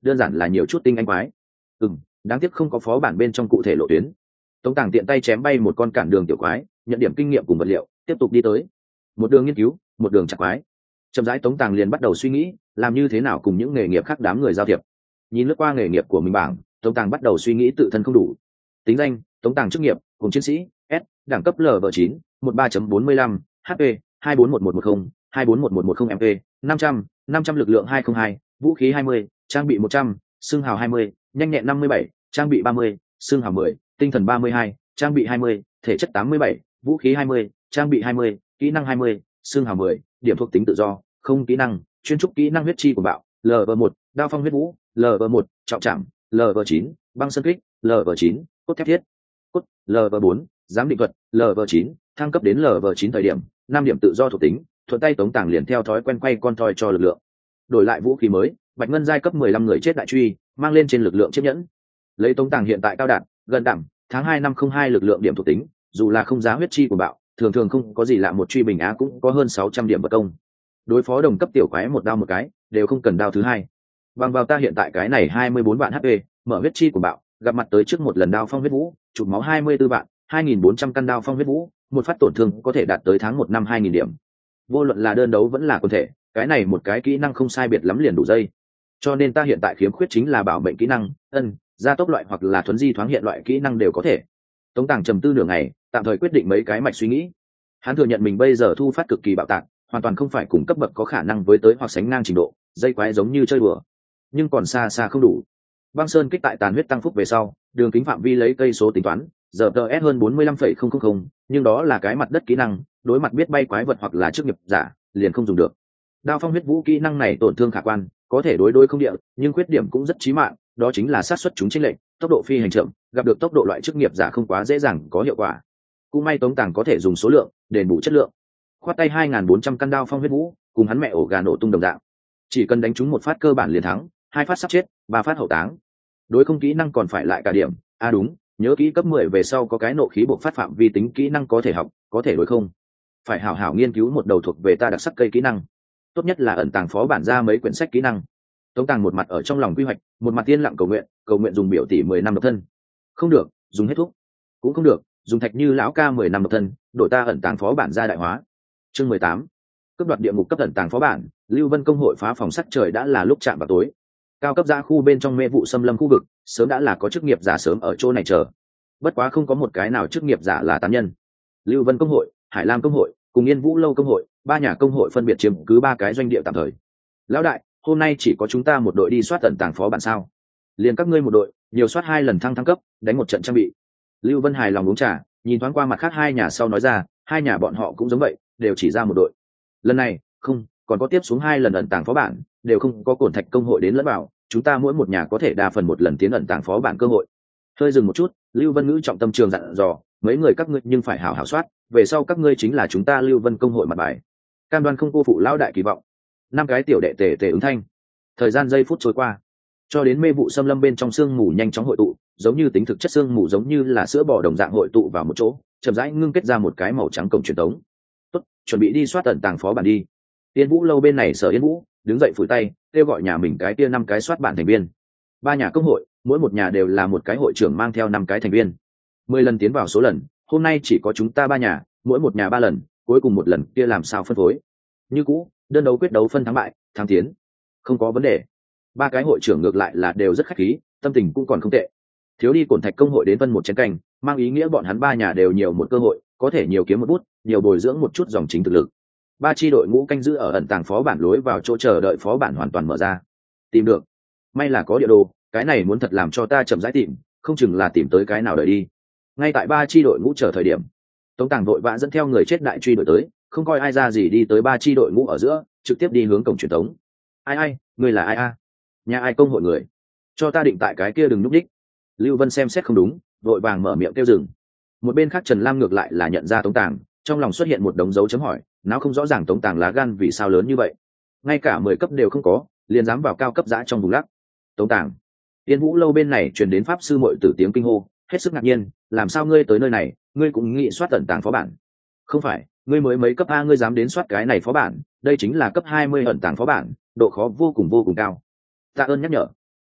đơn giản là nhiều chút tinh anh quái. Ừ, đáng tiếc không có phó bản bên trong cụ thể lộ tuyến. Tống Tàng tiện tay chém bay một con cản đường tiểu quái, nhận điểm kinh nghiệm cùng vật liệu, tiếp tục đi tới. Một đường nghiên cứu, một đường chặt quái. Chậm rãi Tống Tàng liền bắt đầu suy nghĩ, làm như thế nào cùng những nghề nghiệp khác đám người giao thiệp. Nhìn lướt qua nghề nghiệp của mình bảng, Tống Tàng bắt đầu suy nghĩ tự thân không đủ. Tính danh: Tống Tàng, chức nghiệp: cùng chiến sĩ, S, đẳng cấp L V chín, mười ba chấm bốn mươi lăm, H P hai bốn một một một không, hai bốn một một một không M P, năm trăm, năm trăm lực lượng hai không hai, vũ khí hai mươi, trang bị một trăm, xương hào hai mươi, nhanh nhẹn năm mươi bảy, trang bị ba mươi, xương hào mười, tinh thần ba mươi hai, trang bị hai mươi, thể chất tám mươi bảy, vũ khí hai mươi, trang bị hai mươi, kỹ năng hai mươi, xương hào mười, điểm thuộc tính tự do, không kỹ năng, chuyên trúc kỹ năng huyết chi của bạo, L V một, đao phong huyết vũ, L V một, trọng trảm, L V chín, băng sơn kích, L V chín, cốt thép thiết, cốt, L V bốn, giám định thuật, L V chín, thăng cấp đến L V chín thời điểm năm điểm tự do thuộc tính, thuận tay Tống Tàng liền theo thói quen quay con toy cho lực lượng. Đổi lại vũ khí mới, bạch ngân giai cấp mười lăm người chết đại truy, mang lên trên lực lượng chiếc nhẫn. Lấy Tống Tàng hiện tại cao đạt, gần đảm, tháng hai năm không hai lực lượng điểm thuộc tính, dù là không giá huyết chi của bạo, thường thường không có gì lạ, một truy bình á cũng có hơn sáu trăm điểm vật công. Đối phó đồng cấp tiểu quái một đao một cái, đều không cần đao thứ hai. Bằng vào ta hiện tại cái này hai mươi bốn vạn H P, mở huyết chi của bạo, gặp mặt tới trước một lần đao phong huyết vũ, chụp máu hai mươi tư vạn, hai nghìn bốn trăm căn đao phong huyết vũ, một phát tổn thương có thể đạt tới tháng một năm hai nghìn điểm. Vô luận là đơn đấu vẫn là quần thể, cái này một cái kỹ năng không sai biệt lắm liền đủ dây. Cho nên ta hiện tại khiếm khuyết chính là bảo mệnh kỹ năng, ân, gia tốc loại hoặc là thuấn di thoáng hiện loại kỹ năng đều có thể. Tống Tàng trầm tư nửa ngày, tạm thời quyết định mấy cái mạch suy nghĩ. Hắn thừa nhận mình bây giờ thu phát cực kỳ bạo tạc, hoàn toàn không phải cùng cấp bậc có khả năng với tới hoặc sánh ngang trình độ, dây quái giống như chơi đùa, nhưng còn xa xa không đủ. Băng sơn kích tại tàn huyết tăng phúc về sau, đường kính phạm vi lấy cây số tính toán, giờ tờ s hơn bốn mươi lăm phẩy không không không, nhưng đó là cái mặt đất kỹ năng, đối mặt biết bay quái vật hoặc là chức nghiệp giả liền không dùng được. Đao phong huyết vũ kỹ năng này tổn thương khả quan, có thể đối đối không địa, nhưng khuyết điểm cũng rất chí mạng, đó chính là sát suất chúng chênh lệch, tốc độ phi hành chậm, gặp được tốc độ loại chức nghiệp giả không quá dễ dàng có hiệu quả. Cũng may Tống Tàng có thể dùng số lượng đền bù chất lượng. Khoát tay hai nghìn bốn trăm căn đao phong huyết vũ, cùng hắn mẹ ổ gà nổ tung đồng dạng. Chỉ cần đánh trúng một phát cơ bản liền thắng, hai phát sắp chết, ba phát hậu táng. Đối không kỹ năng còn phải lại cả điểm, à đúng, nhớ kỹ cấp mười về sau có cái nộ khí buộc phát phạm vi tính kỹ năng có thể học, có thể đối không. Phải hảo hảo nghiên cứu một đầu thuộc về ta đặc sắc cây kỹ năng. Tốt nhất là ẩn tàng phó bản ra mấy quyển sách kỹ năng. Tống Tàng một mặt ở trong lòng quy hoạch, một mặt tiên lặng cầu nguyện, cầu nguyện dùng biểu tỷ mười năm độc thân. Không được, dùng hết thuốc. Cũng không được, dùng thạch như lão ca mười năm độc thân, đổi ta ẩn tàng phó bản ra đại hóa. Chương mười tám. Cấp đoạt địa ngục cấp ẩn tàng phó bản, Lưu Vân công hội phá phòng sắt trời đã là lúc chạm vào tối. Cao cấp ra khu bên trong mê vụ xâm lâm khu vực, sớm đã là có chức nghiệp giả sớm ở chỗ này chờ. Bất quá không có một cái nào chức nghiệp giả là tán nhân. Lưu Vân công hội, Hải Lam công hội, cùng Yên Vũ lâu công hội, ba nhà công hội phân biệt chiếm cứ ba cái doanh địa tạm thời. Lão đại, hôm nay chỉ có chúng ta một đội đi soát ẩn tàng phó bản sao? Liền các ngươi một đội, nhiều soát hai lần thăng thăng cấp, đánh một trận trang bị. Lưu Vân hài lòng uống trà, nhìn thoáng qua mặt khác hai nhà sau nói ra, hai nhà bọn họ cũng giống vậy, đều chỉ ra một đội. Lần này, không, còn có tiếp xuống hai lần ẩn tàng phó bản, đều không có cổn thạch công hội đến lẫn vào, chúng ta mỗi một nhà có thể đa phần một lần tiến ẩn tàng phó bản cơ hội. Hơi dừng một chút, Lưu Vân ngữ trọng tâm trường dặn dò, mấy người các ngươi nhưng phải hảo hảo soát, về sau các ngươi chính là chúng ta Lưu Vân công hội mặt bài. Cam đoan không cô phụ lão đại kỳ vọng. Năm cái tiểu đệ tề tề ứng thanh. Thời gian giây phút trôi qua, cho đến mê vụ xâm lâm bên trong sương mù nhanh chóng hội tụ, giống như tính thực chất sương mù giống như là sữa bò đồng dạng hội tụ vào một chỗ, chậm rãi ngưng kết ra một cái màu trắng cổng truyền tống. Tốt, chuẩn bị đi soát ẩn tàng phó bản đi. Yên Vũ lâu bên này Sở Yên Vũ đứng dậy phủi tay, kêu gọi nhà mình cái kia năm cái soát bản thành viên. Ba nhà công hội, mỗi một nhà đều là một cái hội trưởng mang theo năm cái thành viên. Mười lần tiến vào số lần, hôm nay chỉ có chúng ta ba nhà, mỗi một nhà ba lần, cuối cùng một lần kia làm sao phân phối? Như cũ, đơn đấu quyết đấu phân thắng bại, thắng tiến, không có vấn đề. Ba cái hội trưởng ngược lại là đều rất khách khí, tâm tình cũng còn không tệ. Thiếu đi cổn thạch công hội đến phân một chén canh, mang ý nghĩa bọn hắn ba nhà đều nhiều một cơ hội, có thể nhiều kiếm một bút, nhiều bồi dưỡng một chút dòng chính thực lực. Ba chi đội ngũ canh giữ ở ẩn tàng phó bản lối vào chỗ chờ đợi phó bản hoàn toàn mở ra. Tìm được, may là có địa đồ, cái này muốn thật làm cho ta chậm rãi tìm, không chừng là tìm tới cái nào đợi đi. Ngay tại ba chi đội ngũ chờ thời điểm, Tống Tàng vội vã dẫn theo người chết đại truy đội tới, không coi ai ra gì đi tới ba chi đội ngũ ở giữa, trực tiếp đi hướng cổng truyền tống. Ai ai, người là ai a? Nhà ai công hội người? Cho ta định tại cái kia đừng nhúc nhích. Lưu Vân xem xét không đúng, vội vàng mở miệng kêu dừng. Một bên khác Trần Lam ngược lại là nhận ra Tống Tàng, trong lòng xuất hiện một đống dấu chấm hỏi, não không rõ ràng Tống Tàng lá gan vì sao lớn như vậy, ngay cả mười cấp đều không có, liền dám vào cao cấp giã trong vùng lắc. Tống Tàng. Yên Vũ lâu bên này truyền đến pháp sư muội tử tiếng kinh hô, hết sức ngạc nhiên, làm sao ngươi tới nơi này, ngươi cũng nghĩ soát tận tàng phó bản? Không phải, ngươi mới mấy cấp a, ngươi dám đến soát cái này phó bản, đây chính là cấp hai mươi ẩn tàng phó bản, độ khó vô cùng vô cùng cao. Tạ ơn nhắc nhở.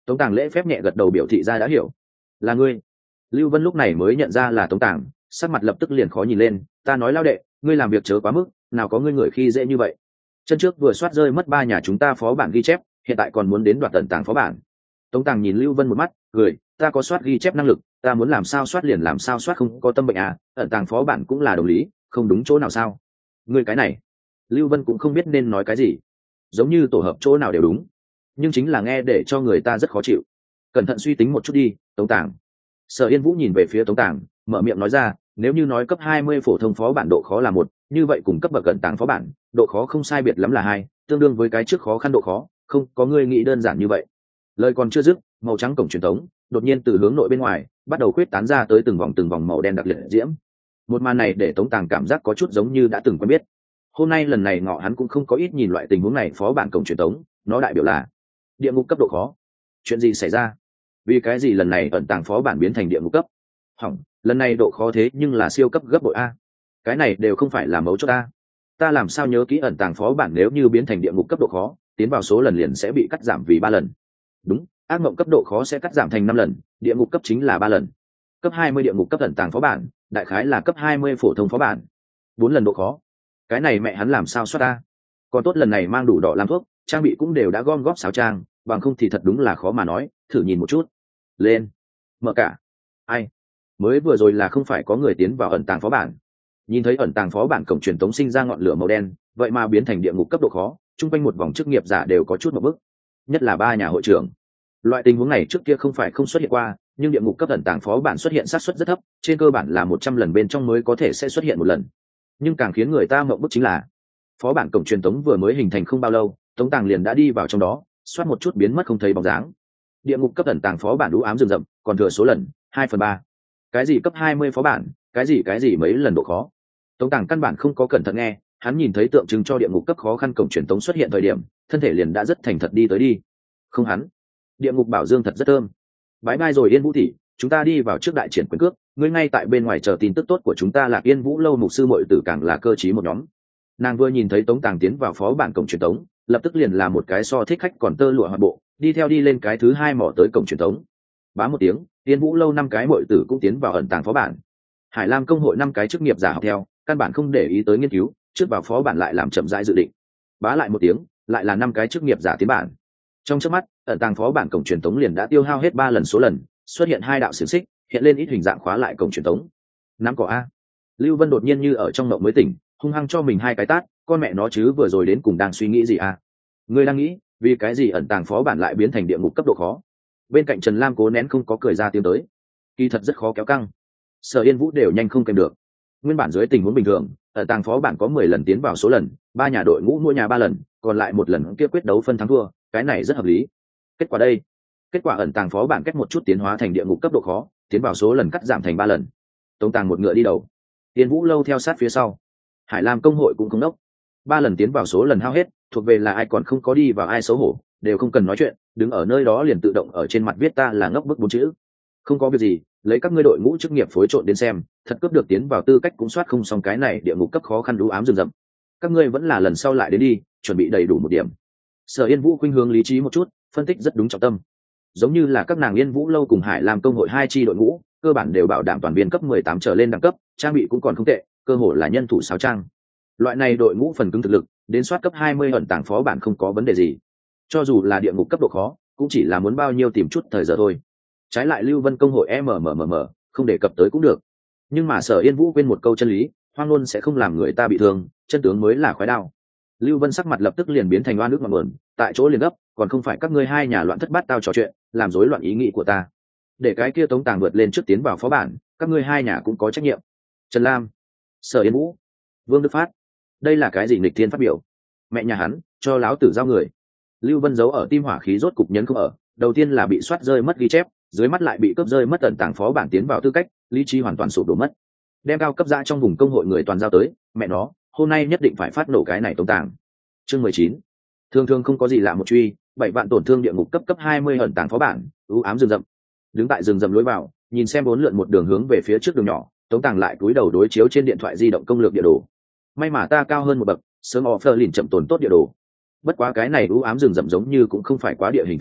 Tống Tàng lễ phép nhẹ gật đầu biểu thị ra đã hiểu. Là ngươi. Lưu Vân lúc này mới nhận ra là Tống Tàng, sắc mặt lập tức liền khó nhìn lên. Ta nói lao đệ, ngươi làm việc chớ quá mức, nào có ngươi người khi dễ như vậy. Chân trước vừa soát rơi mất ba nhà chúng ta phó bản ghi chép, hiện tại còn muốn đến đoạt ẩn tàng phó bản. Tống Tàng nhìn Lưu Vân một mắt, cười, ta có soát ghi chép năng lực, ta muốn làm sao soát liền làm sao soát, không có tâm bệnh à, ẩn tàng phó bản cũng là đồng lý, không đúng chỗ nào sao? Ngươi cái này. Lưu Vân cũng không biết nên nói cái gì, giống như tổ hợp chỗ nào đều đúng, nhưng chính là nghe để cho người ta rất khó chịu. Cẩn thận suy tính một chút đi, Tống Tàng. Sở Yên Vũ nhìn về phía Tống Tàng, mở miệng nói ra, nếu như nói cấp hai mươi phổ thông phó bản độ khó là một, như vậy cùng cấp bậc ẩn tàng phó bản, độ khó không sai biệt lắm là hai, tương đương với cái trước khó khăn độ khó, không có ngươi nghĩ đơn giản như vậy. Lời còn chưa dứt, màu trắng cổng truyền thống đột nhiên từ hướng nội bên ngoài bắt đầu khuyết tán ra tới từng vòng từng vòng màu đen đặc liệt diễm. Một màn này để Tống Tàng cảm giác có chút giống như đã từng quen biết. Hôm nay lần này ngọ hắn cũng không có ít nhìn loại tình huống này, phó bản cổng truyền thống nó đại biểu là địa ngục cấp độ khó. Chuyện gì xảy ra? Vì cái gì lần này ẩn tàng phó bản biến thành địa ngục cấp? Hỏng, lần này độ khó thế nhưng là siêu cấp gấp bội a. Cái này đều không phải là mấu chốt a. Ta làm sao nhớ kỹ ẩn tàng phó bản nếu như biến thành địa ngục cấp độ khó, tiến vào số lần liền sẽ bị cắt giảm vì ba lần. Đúng, ác mộng cấp độ khó sẽ cắt giảm thành năm lần, địa ngục cấp chính là ba lần. Cấp hai mươi địa ngục cấp ẩn tàng phó bản, đại khái là cấp hai mươi phổ thông phó bản, bốn lần độ khó. Cái này mẹ hắn làm sao soát ta? Còn tốt lần này mang đủ đỏ làm thuốc, trang bị cũng đều đã gom góp sáo trang, bằng không thì thật đúng là khó mà nói. Thử nhìn một chút. Lên. Mở cả. Ai? Mới vừa rồi là không phải có người tiến vào ẩn tàng phó bản. Nhìn thấy ẩn tàng phó bản cổng truyền tống sinh ra ngọn lửa màu đen, vậy mà biến thành địa ngục cấp độ khó, chung quanh một vòng chức nghiệp giả đều có chút một bức. Nhất là ba nhà hội trưởng. Loại tình huống này trước kia không phải không xuất hiện qua, nhưng địa ngục cấp ẩn tàng phó bản xuất hiện xác suất rất thấp, trên cơ bản là một trăm lần bên trong mới có thể sẽ xuất hiện một lần. Nhưng càng khiến người ta mộng bức chính là, phó bản cổng truyền tống vừa mới hình thành không bao lâu, Tống Tàng liền đã đi vào trong đó, xoát một chút biến mất không thấy bóng dáng. Địa ngục cấp ẩn tàng phó bản u ám rừng rậm, còn thừa số lần hai phần ba. Cái gì cấp hai mươi phó bản, cái gì cái gì mấy lần độ khó. Tống Tàng căn bản không có cẩn thận nghe, hắn nhìn thấy tượng trưng cho địa ngục cấp khó khăn cổng truyền tống xuất hiện thời điểm, thân thể liền đã rất thành thật đi tới đi. Không hắn, địa ngục bảo dương thật rất thơm. Bái bai rồi Yên Vũ tỷ, chúng ta đi vào trước đại triển quyền cước, ngươi ngay tại bên ngoài chờ tin tức tốt của chúng ta. Là Yên Vũ lâu mục sư muội tử càng là cơ trí một nhóm. Nàng vừa nhìn thấy Tống Tàng tiến vào phó bản cổng truyền tống, lập tức liền là một cái so thích khách còn tơ lụa hoạt bộ, đi theo đi lên cái thứ hai mỏ tới cổng truyền tống. Bá một tiếng, Yên Vũ lâu năm cái muội tử cũng tiến vào ẩn tàng phó bản. Hải Lam công hội năm cái chức nghiệp giả học theo, căn bản không để ý tới nghiên cứu, trước vào phó bản lại làm chậm rãi dự định. Bá lại một tiếng, lại là năm cái chức nghiệp giả tiến bản. Trong chớp mắt, ẩn tàng phó bản cổng truyền tống liền đã tiêu hao hết ba lần số lần, xuất hiện hai đạo xiềng xích, hiện lên ít hình dạng khóa lại cổng truyền tống. Năm cỏ a. Lưu Vân đột nhiên như ở trong mộng mới tỉnh, hung hăng cho mình hai cái tát, con mẹ nó chứ vừa rồi đến cùng đang suy nghĩ gì a? Ngươi đang nghĩ, vì cái gì ẩn tàng phó bản lại biến thành địa ngục cấp độ khó? Bên cạnh Trần Lam cố nén không có cười ra tiếng tới. Kỳ thật rất khó kéo căng. Sở Yên Vũ đều nhanh không kèm được. Nguyên bản dưới tình huống bình thường, ẩn tàng phó bản có mười lần tiến vào số lần, ba nhà đội ngũ mỗi nhà ba lần, còn lại một lần kia quyết đấu phân thắng thua, cái này rất hợp lý. Kết quả đây, kết quả ẩn tàng phó bản cách một chút tiến hóa thành địa ngục cấp độ khó, tiến vào số lần cắt giảm thành ba lần. Tống Tàng một ngựa đi đầu, Yên Vũ lâu theo sát phía sau. Hải Lam công hội cũng không đốc, ba lần tiến vào số lần hao hết, thuộc về là ai còn không có đi vào ai xấu hổ, đều không cần nói chuyện, đứng ở nơi đó liền tự động ở trên mặt viết ta là ngốc bức bốn chữ. Không có việc gì, lấy các ngươi đội ngũ chức nghiệp phối trộn đến xem, thật cướp được tiến vào tư cách cũng soát không xong cái này địa ngục cấp khó khăn đú ám rừng rậm. Các ngươi vẫn là lần sau lại đến đi, chuẩn bị đầy đủ một điểm. Sở Yên Vũ khuynh hướng lý trí một chút, phân tích rất đúng trọng tâm. Giống như là các nàng Yên Vũ lâu cùng Hải Lam công hội hai chi đội ngũ, cơ bản đều bảo đảm toàn viên cấp mười tám trở lên đẳng cấp, trang bị cũng còn không tệ, cơ hội là nhân thủ sáo trang. Loại này đội ngũ phần cứng thực lực, đến soát cấp hai mươi ẩn tàng phó bản không có vấn đề gì. Cho dù là địa ngục cấp độ khó, cũng chỉ là muốn bao nhiêu tìm chút thời giờ thôi. Trái lại Lưu Vân công hội mmmmm không đề cập tới cũng được. Nhưng mà Sở Yên Vũ quên một câu chân lý, hoang ngôn sẽ không làm người ta bị thương, chân tướng mới là khói đao. Lưu Vân sắc mặt lập tức liền biến thành oan ức mà mượn, tại chỗ liền gấp, còn không phải các ngươi hai nhà loạn thất bát tao trò chuyện, làm rối loạn ý nghĩ của ta. Để cái kia Tống Tàng vượt lên trước tiến vào phó bản, các ngươi hai nhà cũng có trách nhiệm. Trần Lam, Sở Yên Vũ, Vương Đức Phát, đây là cái gì nghịch thiên phát biểu? Mẹ nhà hắn, cho láo tử giao người. Lưu Vân giấu ở tim hỏa khí rốt cục nhấn không ở, đầu tiên là bị soát rơi mất ghi chép, dưới mắt lại bị cướp rơi mất ẩn tàng phó bản tiến vào tư cách, lý trí hoàn toàn sụp đổ mất. Đem cao cấp ra trong vùng công hội người toàn giao tới, mẹ nó, hôm nay nhất định phải phát nổ cái này Tống Tàng. Chương mười chín. Thường thường không có gì lạ một truy, bảy vạn tổn thương địa ngục cấp cấp hai mươi ẩn tàng phó bản, u ám rừng rậm. Đứng tại rừng rậm lối vào, nhìn xem bốn lượn một đường hướng về phía trước đường nhỏ, Tống Tàng lại cúi đầu đối chiếu trên điện thoại di động công lược địa đồ. May mà ta cao hơn một bậc, sớm offer lìn chậm tổn tốt địa đồ. Bất quá cái này u ám rừng rậm giống như cũng không phải quá địa hình phức tạp,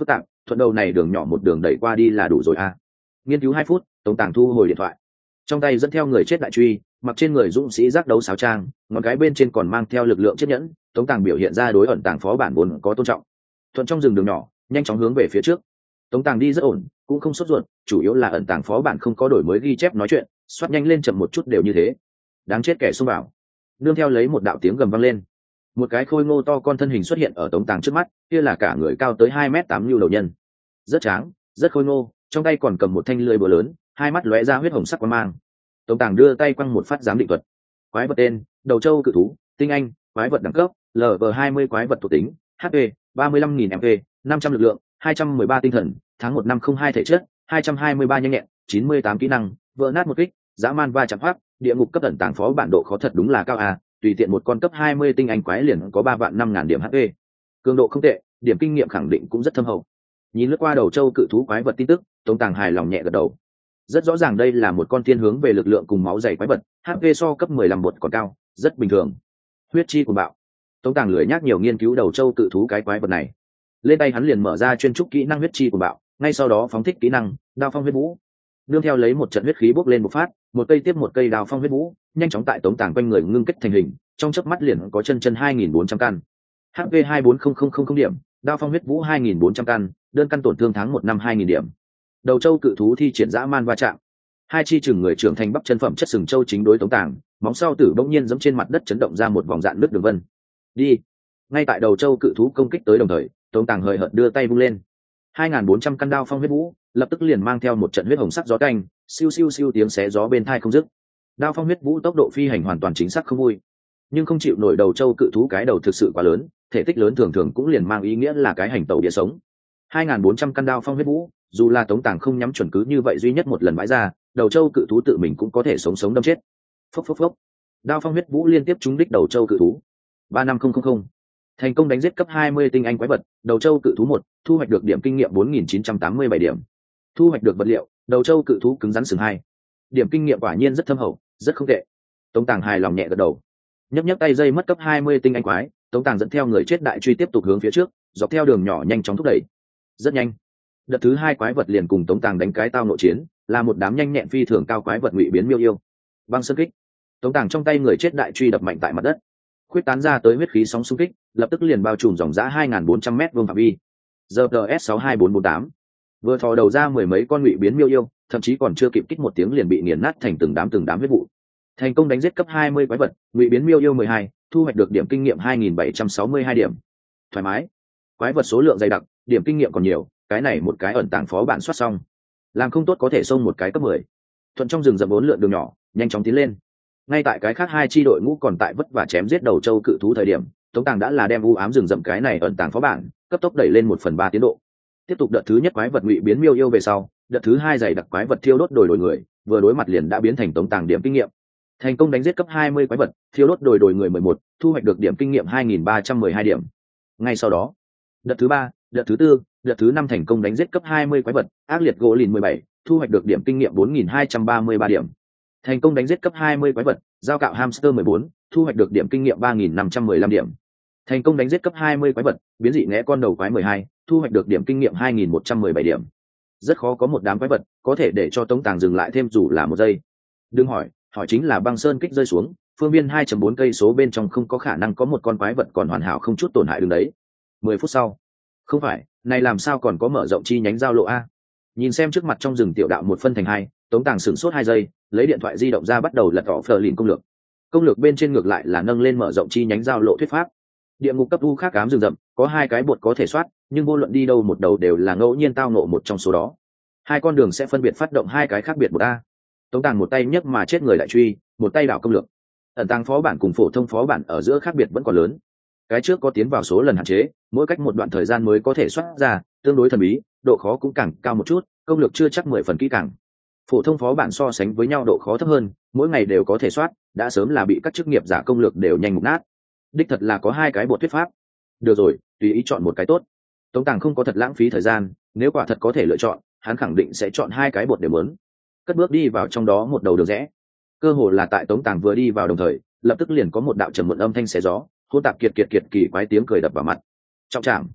thuận đầu này đường nhỏ một đường đẩy qua đi là đủ rồi à. Nghiên cứu hai phút, Tống Tàng thu hồi điện thoại, trong tay dẫn theo người chết đại truy, mặc trên người dũng sĩ giác đấu sáo trang, ngón cái bên trên còn mang theo lực lượng chiếc nhẫn. Tống Tàng biểu hiện ra đối ẩn tàng phó bản vốn có tôn trọng. Thuận trong rừng đường nhỏ, nhanh chóng hướng về phía trước. Tống Tàng đi rất ổn, cũng không sốt ruột, chủ yếu là ẩn tàng phó bản không có đổi mới ghi chép nói chuyện, xoát nhanh lên chậm một chút đều như thế. Đáng chết kẻ xông vào. Nương theo lấy một đạo tiếng gầm vang lên, một cái khôi ngô to con thân hình xuất hiện ở Tống Tàng trước mắt, kia là cả người cao tới hai mét tám lưu đầu nhân, rất tráng, rất khôi ngô, trong tay còn cầm một thanh lưỡi búa lớn, hai mắt lóe ra huyết hồng sắc quang mang. Tống Tàng đưa tay quăng một phát giám định thuật. Quái vật tên: đầu châu cự thú, tinh anh, quái vật đẳng cấp L V hai mươi, quái vật thuộc tính H P ba mươi lăm nghìn M P, năm trăm lực lượng, hai trăm mười ba tinh thần, tháng một năm không hai thể chất, hai trăm hai mươi ba nhanh nhẹn, chín mươi tám kỹ năng, vỡ nát một kích, dã man va chạm hoắc, địa ngục cấp ẩn tàng phó bản độ khó thật đúng là cao à, tùy tiện một con cấp hai mươi tinh anh quái liền có ba vạn năm ngàn điểm H P. Cường độ không tệ, điểm kinh nghiệm khẳng định cũng rất thâm hậu. Nhìn lướt qua đầu châu cự thú quái vật tin tức, Tống Tàng hài lòng nhẹ gật đầu. Rất rõ ràng đây là một con thiên hướng về lực lượng cùng máu dày quái vật, H P so cấp mười lăm bột còn cao, rất bình thường. Huyết chi của bạo. Tống Tàng lười nhác nhiều nghiên cứu đầu châu cự thú cái quái vật này. Lên tay hắn liền mở ra chuyên trúc kỹ năng huyết chi của bạo, ngay sau đó phóng thích kỹ năng đao phong huyết vũ. Nương theo lấy một trận huyết khí bốc lên một phát, một cây tiếp một cây đao phong huyết vũ, nhanh chóng tại Tống Tàng quanh người ngưng kết thành hình, trong chớp mắt liền có chân chân hai nghìn bốn trăm căn. H P hai bốn không không không không điểm, đao phong huyết vũ hai nghìn bốn trăm căn, đơn căn tổn thương tháng một năm hai nghìn điểm. Đầu châu cự thú thi triển dã man va chạm, hai chi chừng người trưởng thành bắp chân phẩm chất sừng châu chính đối Tống Tàng, móng sau tử bỗng nhiên giẫm trên mặt đất chấn động ra một vòng dạn nước đường vân. Đi. Ngay tại đầu châu cự thú công kích tới đồng thời, Tống Tàng hời hợt đưa tay vung lên, hai nghìn bốn trăm căn đao phong huyết vũ lập tức liền mang theo một trận huyết hồng sắc gió canh, siêu siêu siêu tiếng xé gió bên tai không dứt. Đao phong huyết vũ tốc độ phi hành hoàn toàn chính xác không vui, nhưng không chịu nổi đầu châu cự thú cái đầu thực sự quá lớn, thể tích lớn thường thường cũng liền mang ý nghĩa là cái hành tẩu địa sống. hai nghìn bốn trăm căn đao phong huyết vũ, dù là Tống Tàng không nhắm chuẩn cứ như vậy duy nhất một lần bãi ra, đầu châu cự thú tự mình cũng có thể sống sống đâm chết. Phốc phốc phốc. Đao phong huyết vũ liên tiếp trúng đích đầu châu cự thú. ba năm không không không. Thành công đánh giết cấp hai mươi tinh anh quái vật, đầu châu cự thú một, thu hoạch được điểm kinh nghiệm bốn nghìn chín trăm tám mươi bảy điểm. Thu hoạch được vật liệu, đầu châu cự thú cứng rắn sừng hai. Điểm kinh nghiệm quả nhiên rất thâm hậu, rất không tệ. Tống Tàng hài lòng nhẹ gật đầu. Nhấc nhấc tay dây mất cấp hai mươi tinh anh quái, Tống Tàng dẫn theo người chết đại truy tiếp tục hướng phía trước, dọc theo đường nhỏ nhanh chóng thúc đẩy. Rất nhanh. Đợt thứ hai quái vật liền cùng Tống Tàng đánh cái tao nội chiến, là một đám nhanh nhẹn phi thường cao quái vật ngụy biến miêu yêu. Băng sơn kích. Tống Tàng trong tay người chết đại truy đập mạnh tại mặt đất, khuyết tán ra tới huyết khí sóng xung kích, lập tức liền bao trùm dòng dã hai nghìn bốn trăm mét vuông phạm vi. G P S sáu hai bốn bốn tám. Vừa thò đầu ra mười mấy con ngụy biến miêu yêu, thậm chí còn chưa kịp kích một tiếng liền bị nghiền nát thành từng đám từng đám huyết vụ. Thành công đánh giết cấp hai mươi quái vật, ngụy biến miêu yêu mười hai, thu hoạch được điểm kinh nghiệm hai nghìn bảy trăm sáu mươi hai điểm. Thoải mái. Quái vật số lượng dày đặc, điểm kinh nghiệm còn nhiều, cái này một cái ẩn tàng phó bản soát xong, làm không tốt có thể xông một cái cấp mười. Thuận trong rừng rậm bốn lượn đường nhỏ, nhanh chóng tiến lên. Ngay tại cái khác hai chi đội ngũ còn tại vất vả chém giết đầu châu cự thú thời điểm, Tống Tàng đã là đem u ám rừng rậm cái này ẩn tàng phó bản cấp tốc đẩy lên một phần ba tiến độ. Tiếp tục đợt thứ nhất quái vật ngụy biến miêu yêu về sau, đợt thứ hai dày đặc quái vật thiêu đốt đồi đồi người, vừa đối mặt liền đã biến thành Tống Tàng điểm kinh nghiệm. Thành công đánh giết cấp hai mươi quái vật, thiêu đốt đồi đồi người mười một, thu hoạch được điểm kinh nghiệm hai nghìn ba trăm mười hai điểm. Ngay sau đó, đợt thứ ba, đợt thứ tư, đợt thứ năm thành công đánh giết cấp hai mươi quái vật, ác liệt gỗ lìn mười bảy, thu hoạch được điểm kinh nghiệm bốn nghìn hai trăm ba mươi ba điểm. Thành công đánh giết cấp hai mươi quái vật, dao cạo hamster mười bốn, thu hoạch được điểm kinh nghiệm ba nghìn năm trăm mười lăm điểm. Thành công đánh giết cấp hai mươi quái vật, biến dị ngẽ con đầu quái mười hai, thu hoạch được điểm kinh nghiệm hai nghìn một trăm mười bảy điểm. Rất khó có một đám quái vật có thể để cho Tống Tàng dừng lại thêm dù là một giây. Đừng hỏi, hỏi chính là băng sơn kích rơi xuống, phương viên hai phẩy bốn cây số bên trong không có khả năng có một con quái vật còn hoàn hảo không chút tổn hại đứng đấy. mười phút sau. Không phải, này làm sao còn có mở rộng chi nhánh giao lộ a? Nhìn xem trước mặt trong rừng tiểu đạo một phân thành hai, Tống Tàng sửng sốt hai giây, lấy điện thoại di động ra bắt đầu lật tỏ phờ lìn công lược. Công lược bên trên ngược lại là nâng lên mở rộng chi nhánh giao lộ thuyết pháp. Địa ngục cấp u khác ám rừng rậm, có hai cái bột có thể soát, nhưng vô luận đi đâu một đầu đều là ngẫu nhiên tao ngộ một trong số đó. Hai con đường sẽ phân biệt phát động hai cái khác biệt một a. Tống Tàng một tay nhấc mà chết người đại truy, một tay đảo công lược. Ẩn tàng phó bản cùng phổ thông phó bản ở giữa khác biệt vẫn còn lớn. Cái trước có tiến vào số lần hạn chế, mỗi cách một đoạn thời gian mới có thể soát ra, tương đối thần bí, độ khó cũng càng cao một chút, công lược chưa chắc mười phần kỹ càng. Phổ thông phó bản so sánh với nhau độ khó thấp hơn, mỗi ngày đều có thể soát, đã sớm là bị các chức nghiệp giả công lược đều nhanh mục nát. Đích thật là có hai cái bột thuyết pháp. Được rồi, tùy ý chọn một cái tốt. Tống Tàng không có thật lãng phí thời gian, nếu quả thật có thể lựa chọn, hắn khẳng định sẽ chọn hai cái bột đều muốn. Cất bước đi vào trong đó một đầu đường rẽ. Cơ hồ là tại Tống Tàng vừa đi vào đồng thời, lập tức liền có một đạo trầm muộn âm thanh xé gió, hỗn tạp kiệt kiệt kiệt kỳ quái tiếng cười đập vào mặt. Trọng trảm.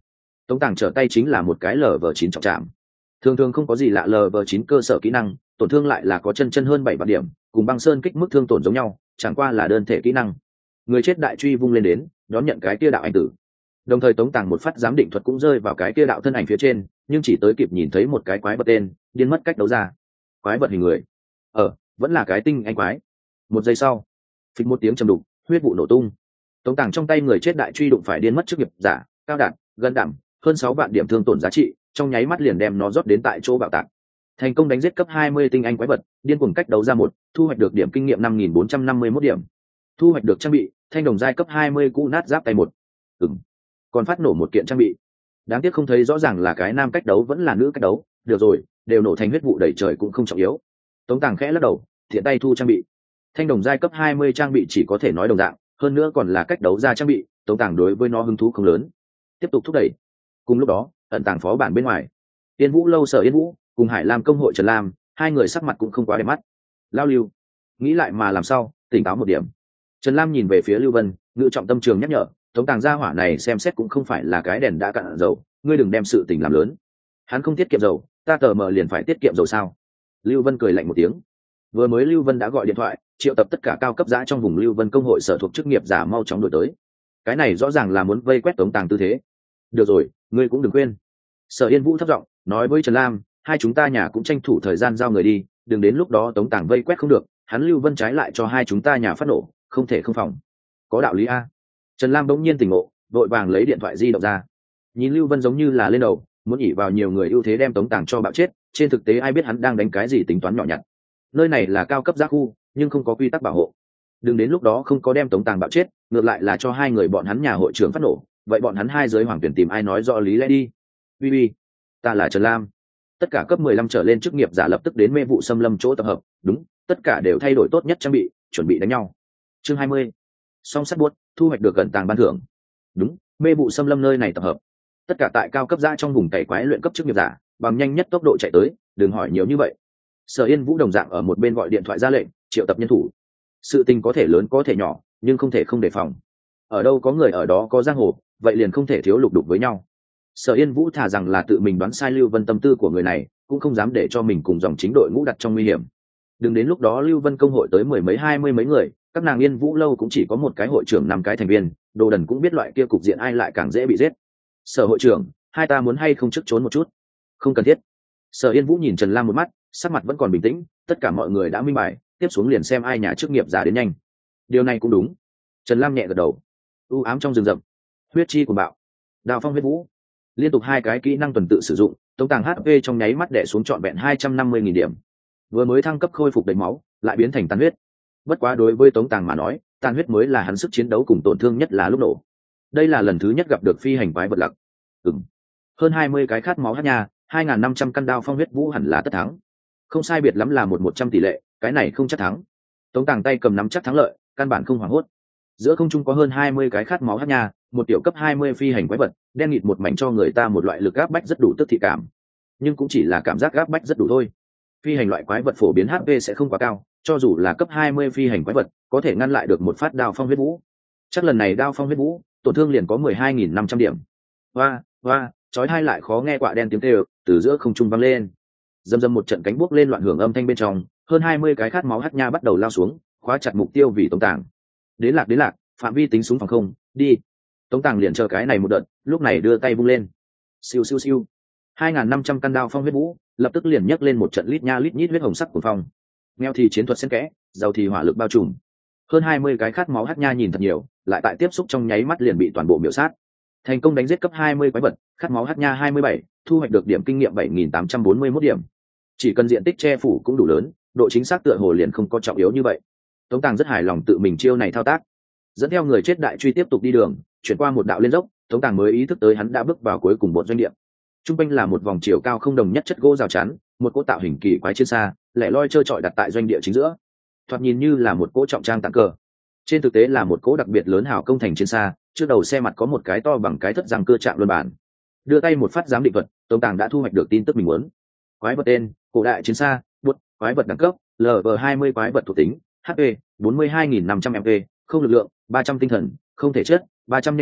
Tống Tàng trở tay chính là một cái lờ vờ chín trọng trạm. Thường thường không có gì lạ, lờ vờ chín cơ sở kỹ năng, tổn thương lại là có chân chân hơn bảy vạn điểm, cùng băng sơn kích mức thương tổn giống nhau, chẳng qua là đơn thể kỹ năng. Người chết đại truy vung lên đến, đón nhận cái kia đạo ảnh tử. Đồng thời Tống Tàng một phát giám định thuật cũng rơi vào cái kia đạo thân ảnh phía trên, nhưng chỉ tới kịp nhìn thấy một cái quái vật tên, điên mất cách đấu ra. Quái vật hình người. Ờ, vẫn là cái tinh anh quái. Một giây sau, phịch một tiếng trầm đục, huyết vụ nổ tung. Tống Tàng trong tay người chết đại truy đụng phải điên mất chức nghiệp giả, cao đạn, gần đảm, hơn sáu vạn điểm thương tổn giá trị, trong nháy mắt liền đem nó rót đến tại chỗ bạo tạc. Thành công đánh giết cấp hai mươi tinh anh quái vật, điên cuồng cách đấu ra một, thu hoạch được điểm kinh nghiệm năm nghìn bốn trăm năm mươi mốt điểm. Thu hoạch được trang bị, thanh đồng giai cấp hai mươi cũ nát giáp tay một. Ừm. Còn phát nổ một kiện trang bị. Đáng tiếc không thấy rõ ràng là cái nam cách đấu vẫn là nữ cách đấu, được rồi, đều nổ thành huyết vụ đầy trời cũng không trọng yếu. Tống Tàng khẽ lắc đầu, thiện tay thu trang bị. Thanh đồng giai cấp hai mươi trang bị chỉ có thể nói đồng dạng, hơn nữa còn là cách đấu ra trang bị, Tống Tàng đối với nó hứng thú không lớn. Tiếp tục thúc đẩy. Cùng lúc đó, ẩn tàng phó bản bên ngoài, Yên Vũ lâu sở Yên Vũ cùng Hải Lam công hội Trần Lam, hai người sắc mặt cũng không quá đẹp mắt. Lao Lưu, nghĩ lại mà làm sao, tỉnh táo một điểm. Trần Lam nhìn về phía Lưu Vân, ngự trọng tâm trường nhắc nhở, Tống Tàng gia hỏa này xem xét cũng không phải là cái đèn đã cạn dầu, ngươi đừng đem sự tình làm lớn. Hắn không tiết kiệm dầu, ta tờ mờ liền phải tiết kiệm dầu sao? Lưu Vân cười lạnh một tiếng. Vừa mới Lưu Vân đã gọi điện thoại, triệu tập tất cả cao cấp giã trong vùng Lưu Vân công hội sở thuộc chức nghiệp giả mau chóng đổi tới. Cái này rõ ràng là muốn vây quét Tống Tàng tư thế. Được rồi, ngươi cũng đừng quên. Sở Yên Vũ thấp giọng nói với Trần Lam, hai chúng ta nhà cũng tranh thủ thời gian giao người đi, đừng đến lúc đó Tống Tàng vây quét không được, hắn Lưu Vân trái lại cho hai chúng ta nhà phát nổ, không thể không phòng. Có đạo lý a. Trần Lam bỗng nhiên tỉnh ngộ, vội vàng lấy điện thoại di động ra. Nhìn Lưu Vân giống như là lên đầu, muốn ỉ vào nhiều người ưu thế đem Tống Tàng cho bạo chết, trên thực tế ai biết hắn đang đánh cái gì tính toán nhỏ nhặt. Nơi này là cao cấp giác khu, nhưng không có quy tắc bảo hộ. Đừng đến lúc đó không có đem Tống Tàng bạo chết, ngược lại là cho hai người bọn hắn nhà hội trưởng phát nổ, vậy bọn hắn hai giới hoàng tuyển tìm ai nói rõ lý lẽ đi. Uy uy, ta là Trần Lam. Tất cả cấp mười lăm trở lên chức nghiệp giả lập tức đến mê vụ xâm lâm chỗ tập hợp, đúng, tất cả đều thay đổi tốt nhất trang bị, chuẩn bị đánh nhau. Chương hai mươi. Song sắt buốt, thu hoạch được gần tàng ban thưởng. Đúng, mê vụ xâm lâm nơi này tập hợp. Tất cả tại cao cấp giã trong vùng cày quái luyện cấp chức nghiệp giả, bằng nhanh nhất tốc độ chạy tới, đừng hỏi nhiều như vậy. Sở Yên Vũ đồng dạng ở một bên gọi điện thoại ra lệnh, triệu tập nhân thủ. Sự tình có thể lớn có thể nhỏ, nhưng không thể không đề phòng. Ở đâu có người ở đó có giang hồ, vậy liền không thể thiếu lục đục với nhau. Sở Yên Vũ thà rằng là tự mình đoán sai Lưu Vân tâm tư của người này, cũng không dám để cho mình cùng dòng chính đội ngũ đặt trong nguy hiểm. Đừng đến lúc đó Lưu Vân công hội tới mười mấy hai mươi mấy người, các nàng Yên Vũ lâu cũng chỉ có một cái hội trưởng năm cái thành viên, đồ đần cũng biết loại kia cục diện ai lại càng dễ bị giết. Sở hội trưởng, hai ta muốn hay không trước trốn một chút? Không cần thiết. Sở Yên Vũ nhìn Trần Lam một mắt, sắc mặt vẫn còn bình tĩnh, tất cả mọi người đã minh bạch, tiếp xuống liền xem ai nhà chức nghiệp giả đến nhanh. Điều này cũng đúng. Trần Lam nhẹ gật đầu. U ám trong rừng rậm, huyết chi của bạo, đào phong huyết vũ, liên tục hai cái kỹ năng tuần tự sử dụng, Tống Tàng hát pê trong nháy mắt đè xuống trọn vẹn hai trăm năm mươi nghìn điểm. Vừa mới thăng cấp khôi phục đầy máu, lại biến thành tàn huyết. Bất quá đối với Tống Tàng mà nói, tàn huyết mới là hắn sức chiến đấu cùng tổn thương nhất là lúc nổ. Đây là lần thứ nhất gặp được phi hành quái vật lặc. Ừm. Hơn hai mươi cái khát máu hát nha, hai nghìn năm trăm căn đao phong huyết vũ hẳn là tất thắng. Không sai biệt lắm là một một trăm tỷ lệ, cái này không chắc thắng. Tống Tàng tay cầm nắm chắc thắng lợi, căn bản không hoảng hốt. Giữa không trung có hơn hai mươi cái khát máu hát nha, một tiểu cấp hai mươi phi hành quái vật, đen nghịt một mảnh cho người ta một loại lực áp bách rất đủ tức thị cảm. Nhưng cũng chỉ là cảm giác áp bách rất đủ thôi. Phi hành loại quái vật phổ biến hát pê sẽ không quá cao, cho dù là cấp hai mươi phi hành quái vật, có thể ngăn lại được một phát đao phong huyết vũ. Chắc lần này đao phong huyết vũ, tổn thương liền có mười hai nghìn năm trăm điểm. Hoa, hoa, chói tai lại khó nghe quạ đen tiếng kêu từ giữa không trung vang lên. Dầm dầm một trận cánh buốc lên loạn hưởng âm thanh bên trong, hơn hai mươi cái khát máu hắc nha bắt đầu lao xuống, khóa chặt mục tiêu vì Tống Tàng. Đến lạc đến lạc, phạm vi tính súng phòng không, đi. Tống Tàng liền chờ cái này một đợt, lúc này đưa tay vung lên. Siêu siêu siêu. hai nghìn năm trăm căn đao phong huyết vũ, lập tức liền nhấc lên một trận lít nha lít nhít huyết hồng sắc của phong. Nghèo thì chiến thuật xen kẽ, giàu thì hỏa lực bao trùm. Hơn hai mươi cái khát máu hắc nha nhìn thật nhiều, lại tại tiếp xúc trong nháy mắt liền bị toàn bộ miểu sát. Thành công đánh giết cấp hai mươi quái vật, khát máu hắc nha hai mươi bảy, thu hoạch được điểm kinh nghiệm bảy nghìn tám trăm bốn mươi mốt điểm. Chỉ cần diện tích che phủ cũng đủ lớn, độ chính xác tựa hồ liền không có trọng yếu như vậy. Tống Tàng rất hài lòng tự mình chiêu này thao tác. Dẫn theo người chết đại truy tiếp tục đi đường, chuyển qua một đạo lên dốc, Tống Tàng mới ý thức tới hắn đã bước vào cuối cùng một doanh địa. Trung quanh là một vòng chiều cao không đồng nhất chất gỗ rào chắn, một cỗ tạo hình kỳ quái trên xa, lẻ loi trơ trọi đặt tại doanh địa chính giữa. Thoạt nhìn như là một cỗ trọng trang tặng cờ. Trên thực tế là một cỗ đặc biệt lớn hào công thành trên xa, trước đầu xe mặt có một cái to bằng cái thất răng cưa chạm luân bản. Đưa tay một phát giám định thuật, Tống Tàng đã thu hoạch được tin tức mình muốn. Quái vật tên, cổ đại chiến xa, bút, quái vật đẳng cấp, lờ vê hai mươi quái vật thuộc tính, hát pê bốn mươi hai nghìn năm trăm em pê, không lực lượng, ba trăm tinh thần, không thể chất, ba trăm nhanh nhẹn,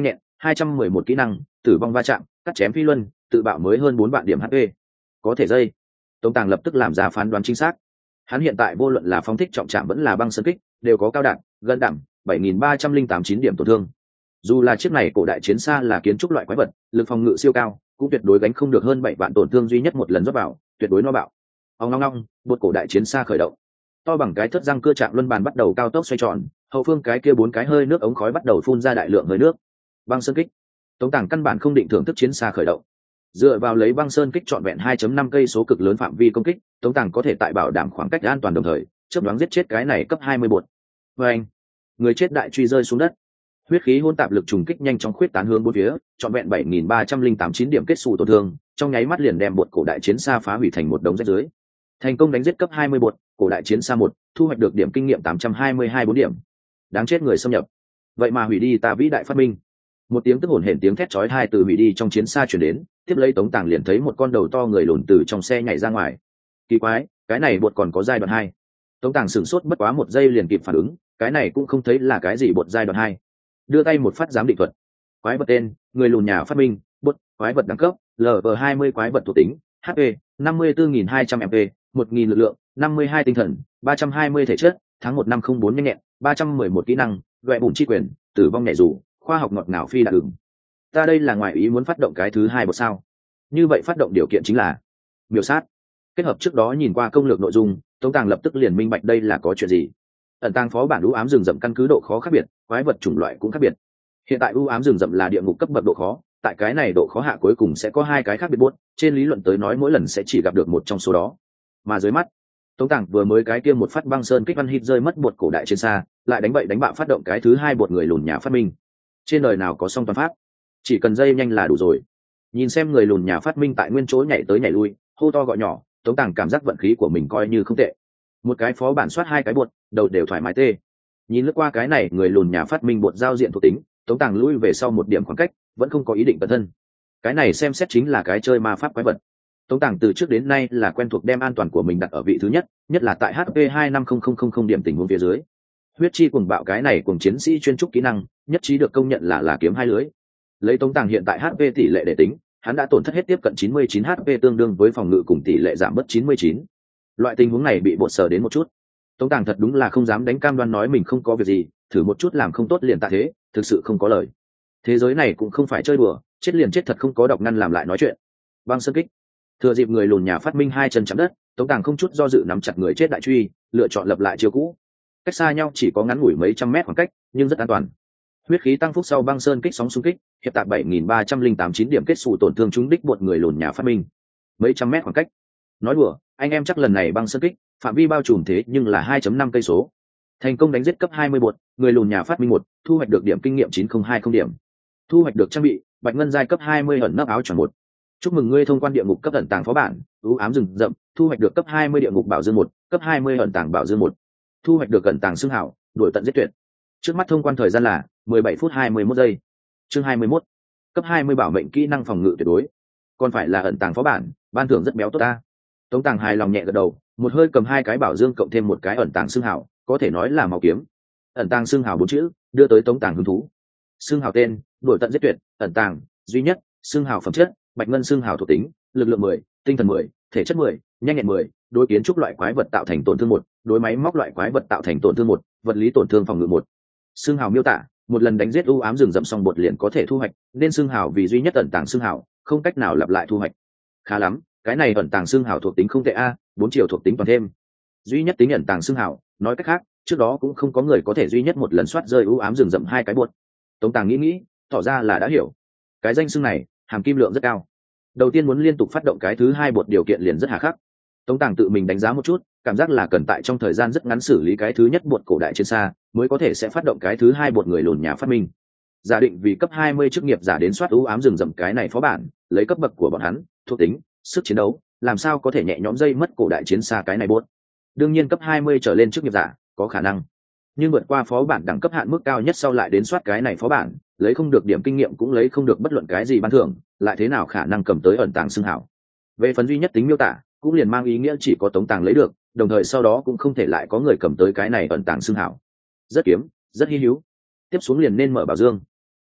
hai trăm mười một kỹ năng tử vong va chạm, cắt chém phi luân, tự bạo mới hơn bốn vạn điểm hp. Có thể dây. Tống Tàng lập tức làm ra phán đoán chính xác. Hắn hiện tại vô luận là phóng thích trọng trạm vẫn là băng sơn kích đều có cao đạn gần đẳng bảy nghìn ba trăm linh tám chín điểm tổn thương. Dù là chiếc này cổ đại chiến xa là kiến trúc loại quái vật, lực phòng ngự siêu cao, cũng tuyệt đối gánh không được hơn bảy vạn tổn thương duy nhất một lần rót vào, tuyệt đối nó bạo. Ong long long, một cổ đại chiến xa khởi động. To bằng cái thất răng cưa trạng luân bàn bắt đầu cao tốc xoay tròn, hậu phương cái kia bốn cái hơi nước ống khói bắt đầu phun ra đại lượng hơi nước. Băng sơn kích. Tống Tàng căn bản không định thưởng thức chiến xa khởi động. Dựa vào lấy băng sơn kích trọn vẹn hai phẩy năm cây số cực lớn phạm vi công kích, Tống Tàng có thể tại bảo đảm khoảng cách an toàn đồng thời, chớp nhoáng giết chết cái này cấp hai mươi bột. Và anh, người chết đại truy rơi xuống đất. Huyết khí hỗn tạp lực trùng kích nhanh chóng khuyết tán hướng bốn phía, trọn vẹn bảy nghìn ba trăm linh tám chín điểm kết xù tổn thương, trong nháy mắt liền đem bột cổ đại chiến xa phá hủy thành một đống rách dưới. Thành công đánh giết cấp hai mươi bột, cổ đại chiến xa một, thu hoạch được điểm kinh nghiệm tám trăm hai mươi hai bốn điểm. Đáng chết người xâm nhập. Vậy mà hủy đi ta vĩ đại phát minh. Một tiếng tức hổn hển tiếng thét chói tai từ hủy đi trong chiến xa truyền đến, tiếp lấy Tống Tàng liền thấy một con đầu to người lùn từ trong xe nhảy ra ngoài. Kỳ quái, cái này bột còn có giai đoạn hai. Tống Tàng sửng sốt bất quá một giây liền kịp phản ứng, cái này cũng không thấy là cái gì bột giai đoạn hai. Đưa tay một phát giám định thuật. Quái vật tên, người lùn nhà phát minh, bột, quái vật đẳng cấp, L V hai mươi quái vật thuộc tính, H P năm mươi tư nghìn hai trăm M P, một nghìn lực lượng, năm mươi hai tinh thần, ba trăm hai mươi thể chất, tháng một năm không bốn nhanh nhẹn, ba trăm mười một kỹ năng, loại bùn chi quyền, tử vong nhẹ dù, khoa học ngọt ngào phi đạn ứng. Ta đây là ngoài ý muốn phát động cái thứ hai bột sao? Như vậy phát động điều kiện chính là miểu sát. Kết hợp trước đó nhìn qua công lược nội dung, Tống Tàng lập tức liền minh bạch đây là có chuyện gì. Ẩn tàng phó bản u ám rừng rậm căn cứ độ khó khác biệt, quái vật chủng loại cũng khác biệt. Hiện tại u ám rừng rậm là địa ngục cấp bậc độ khó, tại cái này độ khó hạ cuối cùng sẽ có hai cái khác biệt buốt, trên lý luận tới nói mỗi lần sẽ chỉ gặp được một trong số đó. Mà dưới mắt, Tống Tàng vừa mới cái kia một phát băng sơn kích văn hít rơi mất bột cổ đại trên xa, lại đánh bậy đánh bạo phát động cái thứ hai bột người lùn nhà phát minh. Trên đời nào có song toàn pháp, chỉ cần dây nhanh là đủ rồi. Nhìn xem người lùn nhà phát minh tại nguyên chỗ nhảy tới nhảy lui, hô to gọi nhỏ, Tống Tàng cảm giác vận khí của mình coi như không tệ. Một cái phó bản soát hai cái bột, đầu đều thoải mái tê. Nhìn lướt qua cái này người lùn nhà phát minh bột giao diện thuộc tính, Tống Tàng lui về sau một điểm khoảng cách, vẫn không có ý định cẩn thân. Cái này xem xét chính là cái chơi ma pháp quái vật. Tống Tàng từ trước đến nay là quen thuộc đem an toàn của mình đặt ở vị thứ nhất, nhất là tại H P hai năm không không không không điểm tình huống phía dưới. Huyết chi cuồng bạo cái này cùng chiến sĩ chuyên trúc kỹ năng, nhất trí được công nhận là là kiếm hai lưới. Lấy Tống Tàng hiện tại H P tỷ lệ để tính, hắn đã tổn thất hết tiếp cận chín mươi chín H P tương đương với phòng ngự cùng tỷ lệ giảm mất chín mươi chín. Loại tình huống này bị bột sờ đến một chút. Tống Tàng thật đúng là không dám đánh cam đoan nói mình không có việc gì, thử một chút làm không tốt liền tạ thế, thực sự không có lời. Thế giới này cũng không phải chơi đùa, chết liền chết thật không có độc ngăn làm lại nói chuyện. Băng sơn kích. Thừa dịp người lùn nhà phát minh hai chân chạm đất, Tống Tàng không chút do dự nắm chặt người chết đại truy, lựa chọn lập lại chiêu cũ. Cách xa nhau chỉ có ngắn ngủi mấy trăm mét khoảng cách, nhưng rất an toàn. Huyết khí tăng phúc sau băng sơn kích sóng xung kích, hiệp tạp bảy nghìn ba trăm linh tám chín điểm kết xù tổn thương trúng đích một người lùn nhà phát minh. Mấy trăm mét khoảng cách. Nói đùa, anh em chắc lần này băng sơn kích, phạm vi bao trùm thế nhưng là hai phẩy năm cây số. Thành công đánh giết cấp hai mươi bột, người lùn nhà phát minh một, thu hoạch được điểm kinh nghiệm chín nghìn hai mươi điểm. Thu hoạch được trang bị, bạch ngân giai cấp hai mươi ẩn nấp áo choàng một. Chúc mừng ngươi thông quan địa ngục cấp ẩn tàng phó bản, u ám rừng rậm, thu hoạch được cấp hai mươi địa ngục bảo dương một, cấp hai mươi ẩn tàng bảo dương một. Thu hoạch được ẩn tàng xương hảo, đuổi tận giết tuyệt. Trước mắt thông quan thời gian là mười bảy phút hai mươi mốt giây. Chương hai mươi mốt. Cấp hai mươi bảo mệnh kỹ năng phòng ngự tuyệt đối. Còn phải là ẩn tàng phó bản, ban thưởng rất béo tốt ta. Tống Tàng hài lòng nhẹ gật đầu, một hơi cầm hai cái bảo dương cộng thêm một cái ẩn tàng xương hảo, có thể nói là máu kiếm. Ẩn tàng xương hảo bốn chữ, đưa tới Tống Tàng hứng thú. Xương hảo tên, đuổi tận giết tuyệt, ẩn tàng, duy nhất, xương hảo phẩm chất, bạch ngân xương hảo thuộc tính, lực lượng mười, tinh thần mười, thể chất mười, nhanh nhẹn mười, đối kiến trúc loại quái vật tạo thành tổn thương một, đối máy móc loại quái vật tạo thành tổn thương một, vật lý tổn thương phòng ngự một. Xương hào miêu tả, một lần đánh giết u ám rừng rậm xong bột liền có thể thu hoạch, nên xương hào vì duy nhất ẩn tàng xương hào, không cách nào lặp lại thu hoạch. Khá lắm, cái này ẩn tàng xương hào thuộc tính không tệ a, bốn chiều thuộc tính toàn thêm. Duy nhất tính ẩn tàng xương hào, nói cách khác, trước đó cũng không có người có thể duy nhất một lần soát rơi u ám rừng rậm hai cái bột. Tống Tàng nghĩ nghĩ, tỏ ra là đã hiểu. Cái danh xương này, hàm kim lượng rất cao. Đầu tiên muốn liên tục phát động cái thứ hai bột điều kiện liền rất hà khắc. Tống Tàng tự mình đánh giá một chút, cảm giác là cần tại trong thời gian rất ngắn xử lý cái thứ nhất bột cổ đại trên xa, mới có thể sẽ phát động cái thứ hai bột người lùn nhà phát minh. Giả định vì cấp hai mươi chức nghiệp giả đến soát u ám rừng rậm cái này phó bản, lấy cấp bậc của bọn hắn, thuộc tính, sức chiến đấu, làm sao có thể nhẹ nhõm dây mất cổ đại chiến xa cái này bột. Đương nhiên cấp hai mươi trở lên chức nghiệp giả có khả năng, nhưng vượt qua phó bản đẳng cấp hạn mức cao nhất sau lại đến soát cái này phó bản, lấy không được điểm kinh nghiệm cũng lấy không được bất luận cái gì ban thưởng, lại thế nào khả năng cầm tới ẩn tàng xương hảo. Về phần duy nhất tính miêu tả, cũng liền mang ý nghĩa chỉ có Tống Tàng lấy được, đồng thời sau đó cũng không thể lại có người cầm tới cái này ẩn tàng xương hảo. Rất kiếm, rất hi hữu. Tiếp xuống liền nên mở bảo dương.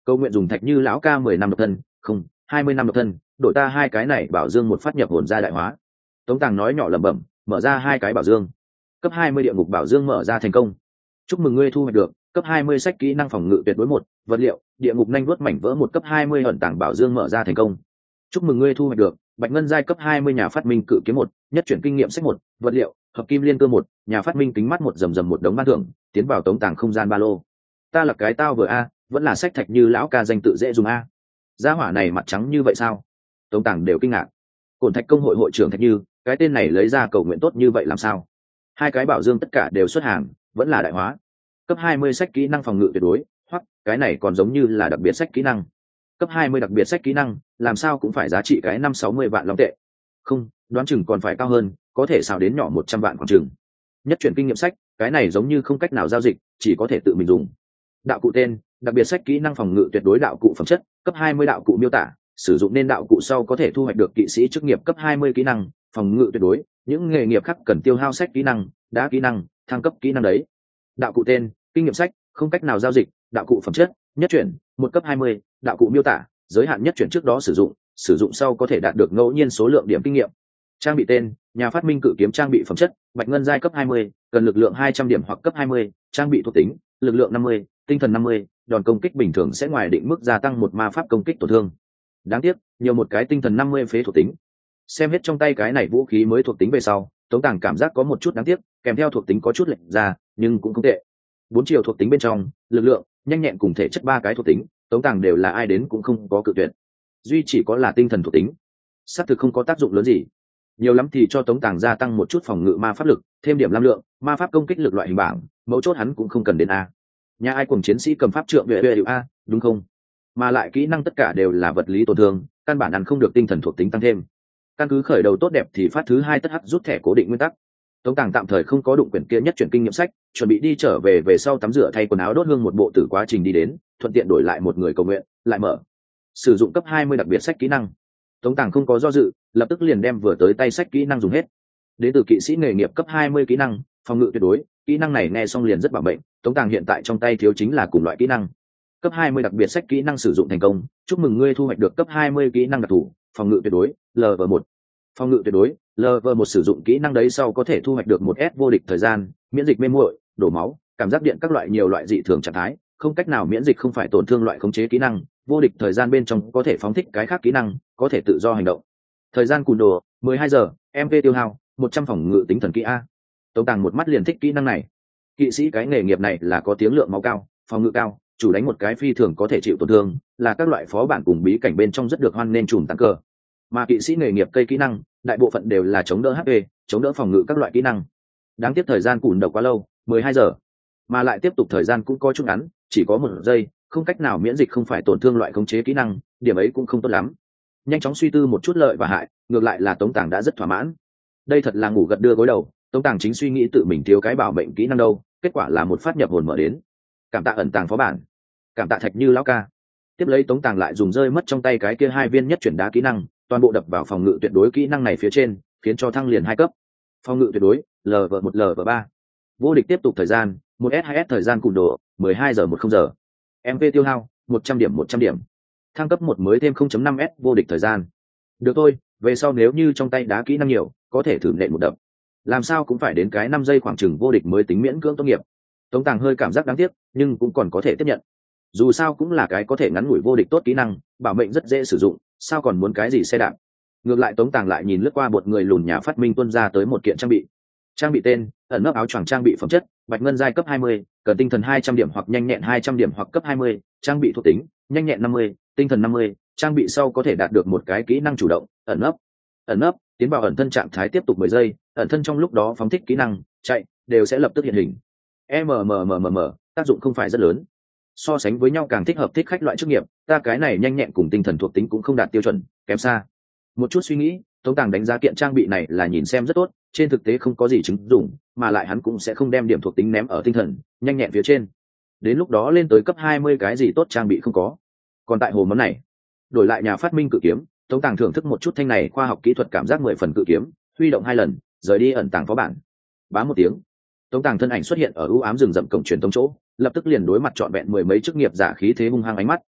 Câu nguyện dùng thạch như lão ca mười năm độc thân, không hai mươi năm độc thân, đổi ta hai cái này bảo dương một phát nhập hồn ra đại hóa. Tống Tàng nói nhỏ lẩm bẩm, mở ra hai cái bảo dương. Cấp hai mươi địa ngục bảo dương mở ra thành công. Chúc mừng ngươi thu hoạch được cấp hai mươi sách kỹ năng phòng ngự tuyệt đối một, vật liệu địa ngục nhanh vuốt mảnh vỡ một cấp hai mươi ẩn tàng bảo dương mở ra thành công. Chúc mừng ngươi thu hoạch được bạch ngân giai cấp hai mươi nhà phát minh cự kiếm một, nhất chuyển kinh nghiệm sách một, vật liệu hợp kim liên cơ một, nhà phát minh kính mắt một, rầm rầm một đống ban thưởng tiến vào Tống Tàng không gian ba lô. Ta là cái tao vừa a, vẫn là sách thạch như lão ca danh tự dễ dùng a. Gia hỏa này mặt trắng như vậy sao? Tống Tàng đều kinh ngạc. Cổn Thạch công hội hội trưởng Thạch Như, cái tên này lấy ra cầu nguyện tốt như vậy làm sao? Hai cái bảo dương tất cả đều xuất hàng, vẫn là đại hóa. Cấp hai mươi sách kỹ năng phòng ngự tuyệt đối, hoặc cái này còn giống như là đặc biệt sách kỹ năng. Cấp hai mươi đặc biệt sách kỹ năng, làm sao cũng phải giá trị cái năm sáu mươi vạn long tệ. Không, đoán chừng còn phải cao hơn, có thể xào đến nhỏ một trăm vạn khoảng chừng. Nhất chuyển kinh nghiệm sách, cái này giống như không cách nào giao dịch, chỉ có thể tự mình dùng. Đạo cụ tên, đặc biệt sách kỹ năng phòng ngự tuyệt đối đạo cụ phẩm chất, cấp hai mươi đạo cụ miêu tả, sử dụng nên đạo cụ sau có thể thu hoạch được kỵ sĩ chức nghiệp cấp hai mươi kỹ năng, phòng ngự tuyệt đối, những nghề nghiệp khác cần tiêu hao sách kỹ năng, đá kỹ năng, thăng cấp kỹ năng đấy. Đạo cụ tên, kinh nghiệm sách, không cách nào giao dịch, đạo cụ phẩm chất, nhất chuyển, một cấp hai mươi, đạo cụ miêu tả, giới hạn nhất chuyển trước đó sử dụng, sử dụng sau có thể đạt được ngẫu nhiên số lượng điểm kinh nghiệm. Trang bị tên, nhà phát minh cự kiếm trang bị phẩm chất, bạch ngân giai cấp hai mươi, cần lực lượng hai trăm điểm hoặc cấp hai mươi, trang bị thuộc tính, lực lượng năm mươi, tinh thần năm mươi, đòn công kích bình thường sẽ ngoài định mức gia tăng một ma pháp công kích tổn thương. Đáng tiếc, nhiều một cái tinh thần năm mươi phế thuộc tính. Xem hết trong tay cái này vũ khí mới thuộc tính về sau, Tống Tàng cảm giác có một chút đáng tiếc, kèm theo thuộc tính có chút lệch ra, nhưng cũng không tệ. Bốn chiều thuộc tính bên trong, lực lượng, nhanh nhẹn cùng thể chất ba cái thuộc tính, Tống Tàng đều là ai đến cũng không có cự tuyệt. Duy chỉ có là tinh thần thuộc tính, xác thực không có tác dụng lớn gì. Nhiều lắm thì cho Tống Tàng gia tăng một chút phòng ngự ma pháp lực, thêm điểm lam lượng, ma pháp công kích lực loại hình bảng, mấu chốt hắn cũng không cần đến a. Nhà ai cùng chiến sĩ cầm pháp trượng vệ vệ hiệu a, đúng không? Mà lại kỹ năng tất cả đều là vật lý tổn thương, căn bản ăn không được tinh thần thuộc tính tăng thêm. Căn cứ khởi đầu tốt đẹp thì phát thứ hai tất hắc rút thẻ cố định nguyên tắc. Tống Tàng tạm thời không có đụng quyển kia nhất chuyển kinh nghiệm sách, chuẩn bị đi trở về về sau tắm rửa thay quần áo đốt hương một bộ tử quá trình đi đến, thuận tiện đổi lại một người cầu nguyện, lại mở. Sử dụng cấp hai mươi đặc biệt sách kỹ năng. Tống Tàng không có do dự, lập tức liền đem vừa tới tay sách kỹ năng dùng hết. Đến từ kỵ sĩ nghề nghiệp cấp hai mươi kỹ năng, phòng ngự tuyệt đối, kỹ năng này nghe xong liền rất bảo mệnh, Tống Tàng hiện tại trong tay thiếu chính là cùng loại kỹ năng. Cấp hai mươi đặc biệt sách kỹ năng sử dụng thành công, chúc mừng ngươi thu hoạch được cấp hai mươi kỹ năng đặc thù, phòng ngự tuyệt đối, lv một. Phòng ngự tuyệt đối, lv một sử dụng kỹ năng đấy sau có thể thu hoạch được một S vô địch thời gian, miễn dịch mê muội, đổ máu, cảm giác điện các loại nhiều loại dị thường trạng thái, không cách nào miễn dịch không phải tổn thương loại khống chế kỹ năng, vô địch thời gian bên trong có thể phóng thích cái khác kỹ năng, có thể tự do hành động. Thời gian cùn đồ, mười hai giờ, em vê tiêu hao, một trăm phòng ngự tính thần kỹ a. Tống Tàng một mắt liền thích kỹ năng này. Kỵ sĩ cái nghề nghiệp này là có tiếng lượng máu cao, phòng ngự cao, chủ đánh một cái phi thường có thể chịu tổn thương, là các loại phó bản cùng bí cảnh bên trong rất được hoan nên trùm tăng cơ. Mà kỵ sĩ nghề nghiệp cây kỹ năng, đại bộ phận đều là chống đỡ hát pê, chống đỡ phòng ngự các loại kỹ năng. Đáng tiếc thời gian cùn đầu quá lâu, mười hai giờ, mà lại tiếp tục thời gian cũng có chút ngắn, chỉ có một giây, không cách nào miễn dịch không phải tổn thương loại khống chế kỹ năng, điểm ấy cũng không tốt lắm. Nhanh chóng suy tư một chút lợi và hại, ngược lại là Tống Tàng đã rất thỏa mãn. Đây thật là ngủ gật đưa gối đầu, Tống Tàng chính suy nghĩ tự mình thiếu cái bảo mệnh kỹ năng đâu, kết quả là một phát nhập hồn mở đến. Cảm tạ ẩn tàng phó bản, cảm tạ Thạch Như lão ca. Tiếp lấy Tống Tàng lại dùng rơi mất trong tay cái kia hai viên nhất chuyển đá kỹ năng, toàn bộ đập vào phòng ngự tuyệt đối kỹ năng này phía trên, khiến cho thăng liền hai cấp. Phòng ngự tuyệt đối, lv một lv ba. Vô địch tiếp tục thời gian, một S hai S thời gian cùn độ, mười hai giờ một không giờ. em vê tiêu hao, một trăm điểm một trăm điểm. Thăng cấp một mới thêm không chấm năm S vô địch thời gian. Được thôi, về sau nếu như trong tay đá kỹ năng nhiều, có thể thử nện một đập. Làm sao cũng phải đến cái năm giây khoảng chừng vô địch mới tính miễn cưỡng tốt nghiệp. Tống Tàng hơi cảm giác đáng tiếc, nhưng cũng còn có thể tiếp nhận. Dù sao cũng là cái có thể ngắn ngủi vô địch tốt kỹ năng, bảo mệnh rất dễ sử dụng, sao còn muốn cái gì xe đạp. Ngược lại Tống Tàng lại nhìn lướt qua một người lùn nhà phát minh tuân ra tới một kiện trang bị. Trang bị tên, ẩn nấp áo choàng trang bị phẩm chất, bạch ngân giai cấp hai mươi, cần tinh thần hai trăm điểm hoặc nhanh nhẹn hai trăm điểm hoặc cấp hai mươi, trang bị thuộc tính, nhanh nhẹn năm mươi, tinh thần năm mươi, trang bị sau có thể đạt được một cái kỹ năng chủ động, ẩn nấp. Ẩn nấp, tiến vào ẩn thân trạng thái tiếp tục mười giây, ẩn thân trong lúc đó phóng thích kỹ năng, chạy, đều sẽ lập tức hiện hình. mmmmmm, tác dụng không phải rất lớn. So sánh với nhau càng thích hợp thích khách loại chức nghiệp, ta cái này nhanh nhẹn cùng tinh thần thuộc tính cũng không đạt tiêu chuẩn, kém xa. Một chút suy nghĩ, Tống Tàng đánh giá kiện trang bị này là nhìn xem rất tốt, trên thực tế không có gì chứng dụng, mà lại hắn cũng sẽ không đem điểm thuộc tính ném ở tinh thần, nhanh nhẹn phía trên. Đến lúc đó lên tới cấp hai mươi cái gì tốt trang bị không có. Còn tại hồ món này, đổi lại nhà phát minh cự kiếm, Tống Tàng thưởng thức một chút thanh này khoa học kỹ thuật cảm giác mười phần cự kiếm, huy động hai lần, rời đi ẩn tàng phó bản. Bá một tiếng, Tống Tàng thân ảnh xuất hiện ở u ám rừng rậm cổng truyền tống chỗ, lập tức liền đối mặt trọn vẹn mười mấy chức nghiệp giả khí thế hung hăng ánh mắt.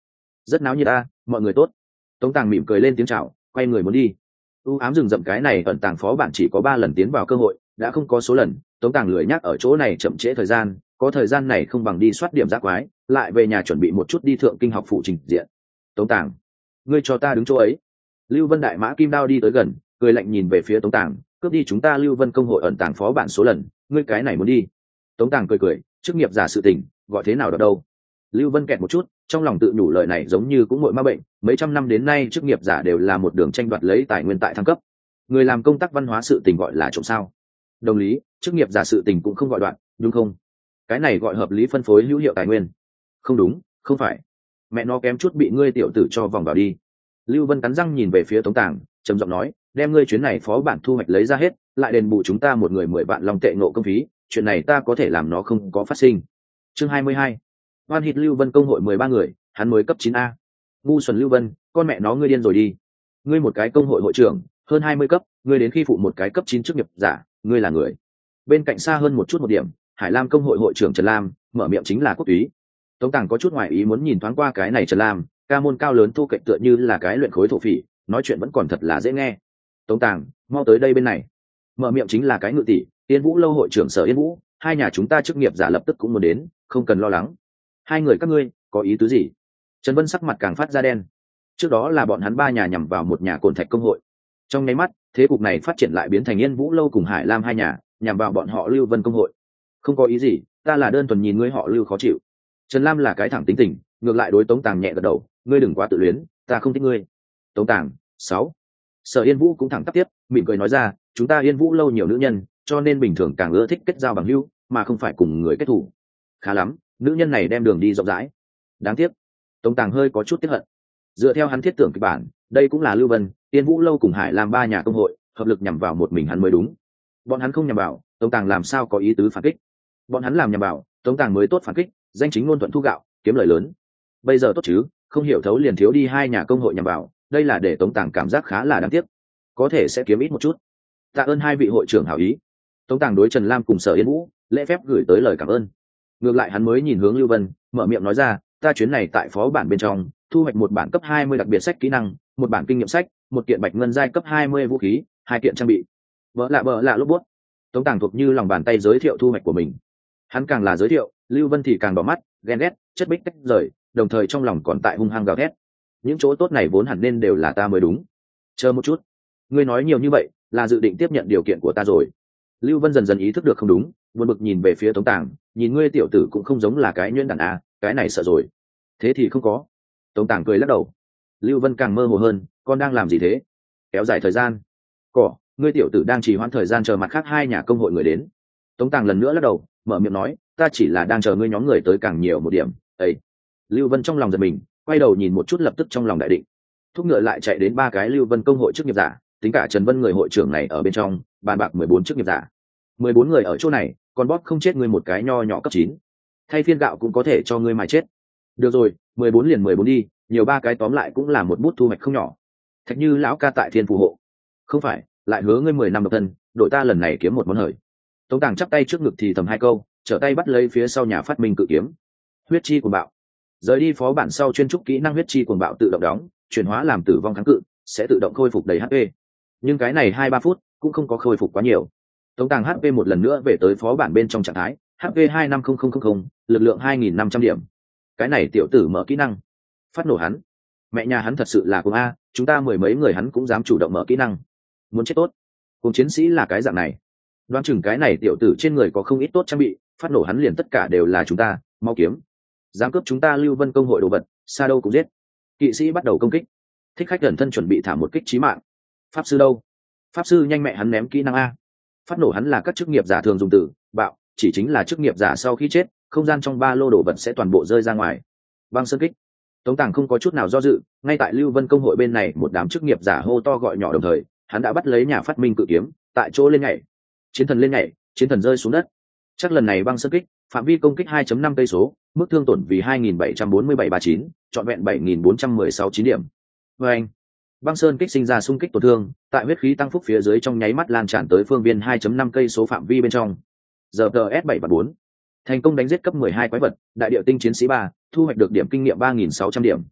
Rất náo nhiệt ta, mọi người tốt. Tống Tàng mỉm cười lên tiếng chào, quay người muốn đi. U ám rừng rậm cái này ẩn tàng phó bản chỉ có ba lần tiến vào cơ hội, đã không có số lần. Tống Tàng lười nhắc ở chỗ này chậm trễ thời gian, có thời gian này không bằng đi soát điểm giác quái, lại về nhà chuẩn bị một chút đi thượng kinh học phụ trình diện. Tống Tàng, ngươi cho ta đứng chỗ ấy. Lưu Vân đại mã kim đao đi tới gần, cười lạnh nhìn về phía Tống Tàng, cướp đi chúng ta Lưu Vân công hội ẩn tàng phó bản số lần, ngươi cái này muốn đi. Tống Tàng cười cười, chức nghiệp giả sự tình, gọi thế nào được đâu. Lưu Vân kẹt một chút, trong lòng tự nhủ lời này giống như cũng muội ma bệnh, mấy trăm năm đến nay chức nghiệp giả đều là một đường tranh đoạt lấy tài nguyên tại thăng cấp. Người làm công tác văn hóa sự tình gọi là trộm sao? Đồng lý, chức nghiệp giả sự tình cũng không gọi đoạn, đúng không? Cái này gọi hợp lý phân phối hữu hiệu tài nguyên. Không đúng, không phải. Mẹ nó kém chút bị ngươi tiểu tử cho vòng vào đi. Lưu Vân cắn răng nhìn về phía Tống Tàng, trầm giọng nói, đem ngươi chuyến này phó bản thu hoạch lấy ra hết, lại đền bù chúng ta một người mười vạn long tệ ngộ công phí, chuyện này ta có thể làm nó không có phát sinh. Chương hai mươi hai. Hoan hít Lưu Vân công hội mười ba người, hắn mới cấp chín a. Ngu xuẩn Lưu Vân, con mẹ nó ngươi điên rồi đi. Ngươi một cái công hội hội trưởng, hơn hai mươi cấp, ngươi đến khi phụ một cái cấp chín chức nghiệp giả, ngươi là người. Bên cạnh xa hơn một chút một điểm, Hải Lam công hội hội trưởng Trần Lam, mở miệng chính là Quốc Túy. Tống Tàng có chút ngoài ý muốn nhìn thoáng qua cái này Trần Lam, ca môn cao lớn thu cạnh tựa như là cái luyện khối thổ phỉ, nói chuyện vẫn còn thật là dễ nghe. Tống Tàng, mau tới đây bên này. Mở miệng chính là cái Ngự tỷ, Yên Vũ lâu hội trưởng Sở Yên Vũ, hai nhà chúng ta chức nghiệp giả lập tức cũng muốn đến, không cần lo lắng. Hai người các ngươi có ý tứ gì? Trần Vân sắc mặt càng phát ra đen. Trước đó là bọn hắn ba nhà nhằm vào một nhà cồn thạch công hội, trong nháy mắt thế cục này phát triển lại biến thành Yên Vũ lâu cùng Hải Lam hai nhà nhằm vào bọn họ Lưu Vân công hội. Không có ý gì, ta là đơn thuần nhìn ngươi họ Lưu khó chịu. Trần Lam là cái thẳng tính tình, ngược lại đối Tống Tàng nhẹ gật đầu, ngươi đừng quá tự luyến, ta không thích ngươi. Tống Tàng, sáu. Sở Yên Vũ cũng thẳng tắp tiếp, mỉm cười nói ra, chúng ta Yên Vũ lâu nhiều nữ nhân, cho nên bình thường càng ưa thích kết giao bằng hữu, mà không phải cùng người kết thù. Khá lắm, nữ nhân này đem đường đi rộng rãi. Đáng tiếc. Tống Tàng hơi có chút tiếc hận. Dựa theo hắn thiết tưởng kịch bản, đây cũng là Lưu Vân, Yên Vũ lâu cùng Hải Lam ba nhà công hội, hợp lực nhằm vào một mình hắn mới đúng. Bọn hắn không nhằm vào, Tống Tàng làm sao có ý tứ phản kích? Bọn hắn làm nhằm vào, Tống Tàng mới tốt phản kích, danh chính ngôn thuận thu gạo, kiếm lời lớn. Bây giờ tốt chứ, không hiểu thấu liền thiếu đi hai nhà công hội nhằm vào, đây là để Tống Tàng cảm giác khá là đáng tiếc. Có thể sẽ kiếm ít một chút. Tạ ơn hai vị hội trưởng hảo ý. Tống Tàng đối Trần Lam cùng Sở Yên Vũ lễ phép gửi tới lời cảm ơn. Ngược lại hắn mới nhìn hướng Lưu Vân, mở miệng nói ra, ta chuyến này tại phó bản bên trong thu hoạch một bản cấp hai mươi đặc biệt sách kỹ năng, một bản kinh nghiệm sách, một kiện bạch ngân giai cấp hai mươi vũ khí, hai kiện trang bị. Vỡ lạ vỡ lạ lốp bút. Tống Tàng thuộc như lòng bàn tay giới thiệu thu hoạch của mình. Hắn càng là giới thiệu, Lưu Vân thì càng đỏ mắt, ghen ghét, chất bích tách rời, đồng thời trong lòng còn tại hung hăng gào thét. Những chỗ tốt này vốn hẳn nên đều là ta mới đúng. Chờ một chút, ngươi nói nhiều như vậy, là dự định tiếp nhận điều kiện của ta rồi. Lưu Vân dần dần ý thức được không đúng, buồn bực nhìn về phía Tống Tàng, nhìn ngươi tiểu tử cũng không giống là cái nhuyễn đàn à, cái này sợ rồi. Thế thì không có. Tống Tàng cười lắc đầu. Lưu Vân càng mơ hồ hơn, con đang làm gì thế? Kéo dài thời gian. Cỏ, ngươi tiểu tử đang trì hoãn thời gian chờ mặt khác hai nhà công hội người đến. Tống Tàng lần nữa lắc đầu, mở miệng nói, ta chỉ là đang chờ ngươi nhóm người tới càng nhiều một điểm. Ấy. Lưu Vân trong lòng giật mình, quay đầu nhìn một chút lập tức trong lòng đại định. Thúc ngựa lại chạy đến ba cái Lưu Vân công hội chức nghiệp giả, tính cả Trần Vân người hội trưởng này ở bên trong, bàn bạc mười bốn chức nghiệp giả. mười bốn người ở chỗ này, còn bóp không chết ngươi một cái nho nhỏ cấp chín. Thay phiên gạo cũng có thể cho ngươi mà chết. Được rồi, mười bốn liền mười bốn đi, nhiều ba cái tóm lại cũng là một bút thu hoạch không nhỏ. Thạch Như lão ca tại Thiên phù hộ. Không phải, lại hứa ngươi mười năm độc thân, đội ta lần này kiếm một món hời. Tống Tàng chắp tay trước ngực thì thầm hai câu, trở tay bắt lấy phía sau nhà phát minh cự kiếm. Huyết chi cuồng bạo. Rời đi phó bản sau chuyên trúc kỹ năng huyết chi cuồng bạo tự động đóng, chuyển hóa làm tử vong kháng cự, sẽ tự động khôi phục đầy hát pê. Nhưng cái này hai ba phút cũng không có khôi phục quá nhiều. Tống Tàng hát pê một lần nữa về tới phó bản bên trong trạng thái, hát pê hai năm không không không không, lực lượng hai nghìn năm trăm điểm. Cái này tiểu tử mở kỹ năng, phát nổ hắn. Mẹ nhà hắn thật sự là cuồng a, chúng ta mười mấy người hắn cũng dám chủ động mở kỹ năng. Muốn chết tốt. Cùng chiến sĩ là cái dạng này. Đoán chừng cái này tiểu tử trên người có không ít tốt trang bị, phát nổ hắn liền tất cả đều là chúng ta, mau kiếm. Dám cướp chúng ta Lưu Vân công hội đồ vật, xa đâu cũng giết. Kỵ sĩ bắt đầu công kích. Thích khách gần thân chuẩn bị thả một kích chí mạng. Pháp sư đâu? Pháp sư nhanh mẹ hắn ném kỹ năng a. Phát nổ hắn là các chức nghiệp giả thường dùng từ bạo, chỉ chính là chức nghiệp giả sau khi chết, không gian trong ba lô đồ vật sẽ toàn bộ rơi ra ngoài. Băng sơn kích. Tống Tàng không có chút nào do dự, ngay tại Lưu Vân công hội bên này một đám chức nghiệp giả hô to gọi nhỏ đồng thời, hắn đã bắt lấy nhà phát minh cự kiếm, tại chỗ lên nhảy. Chiến thần lên nhảy, chiến thần rơi xuống đất. Chắc lần này băng sơn kích, phạm vi công kích hai phẩy năm cây số, mức thương tổn vì hai nghìn bảy trăm bốn mươi bảy ba chín, trọn vẹn bảy nghìn bốn trăm mười sáu chín điểm. Và anh, băng sơn kích sinh ra xung kích tổn thương, tại huyết khí tăng phúc phía dưới trong nháy mắt lan tràn tới phương viên hai phẩy năm cây số phạm vi bên trong. Giờ S bảy và bốn, thành công đánh giết cấp mười hai quái vật, đại địa tinh chiến sĩ ba, thu hoạch được điểm kinh nghiệm ba nghìn sáu trăm điểm.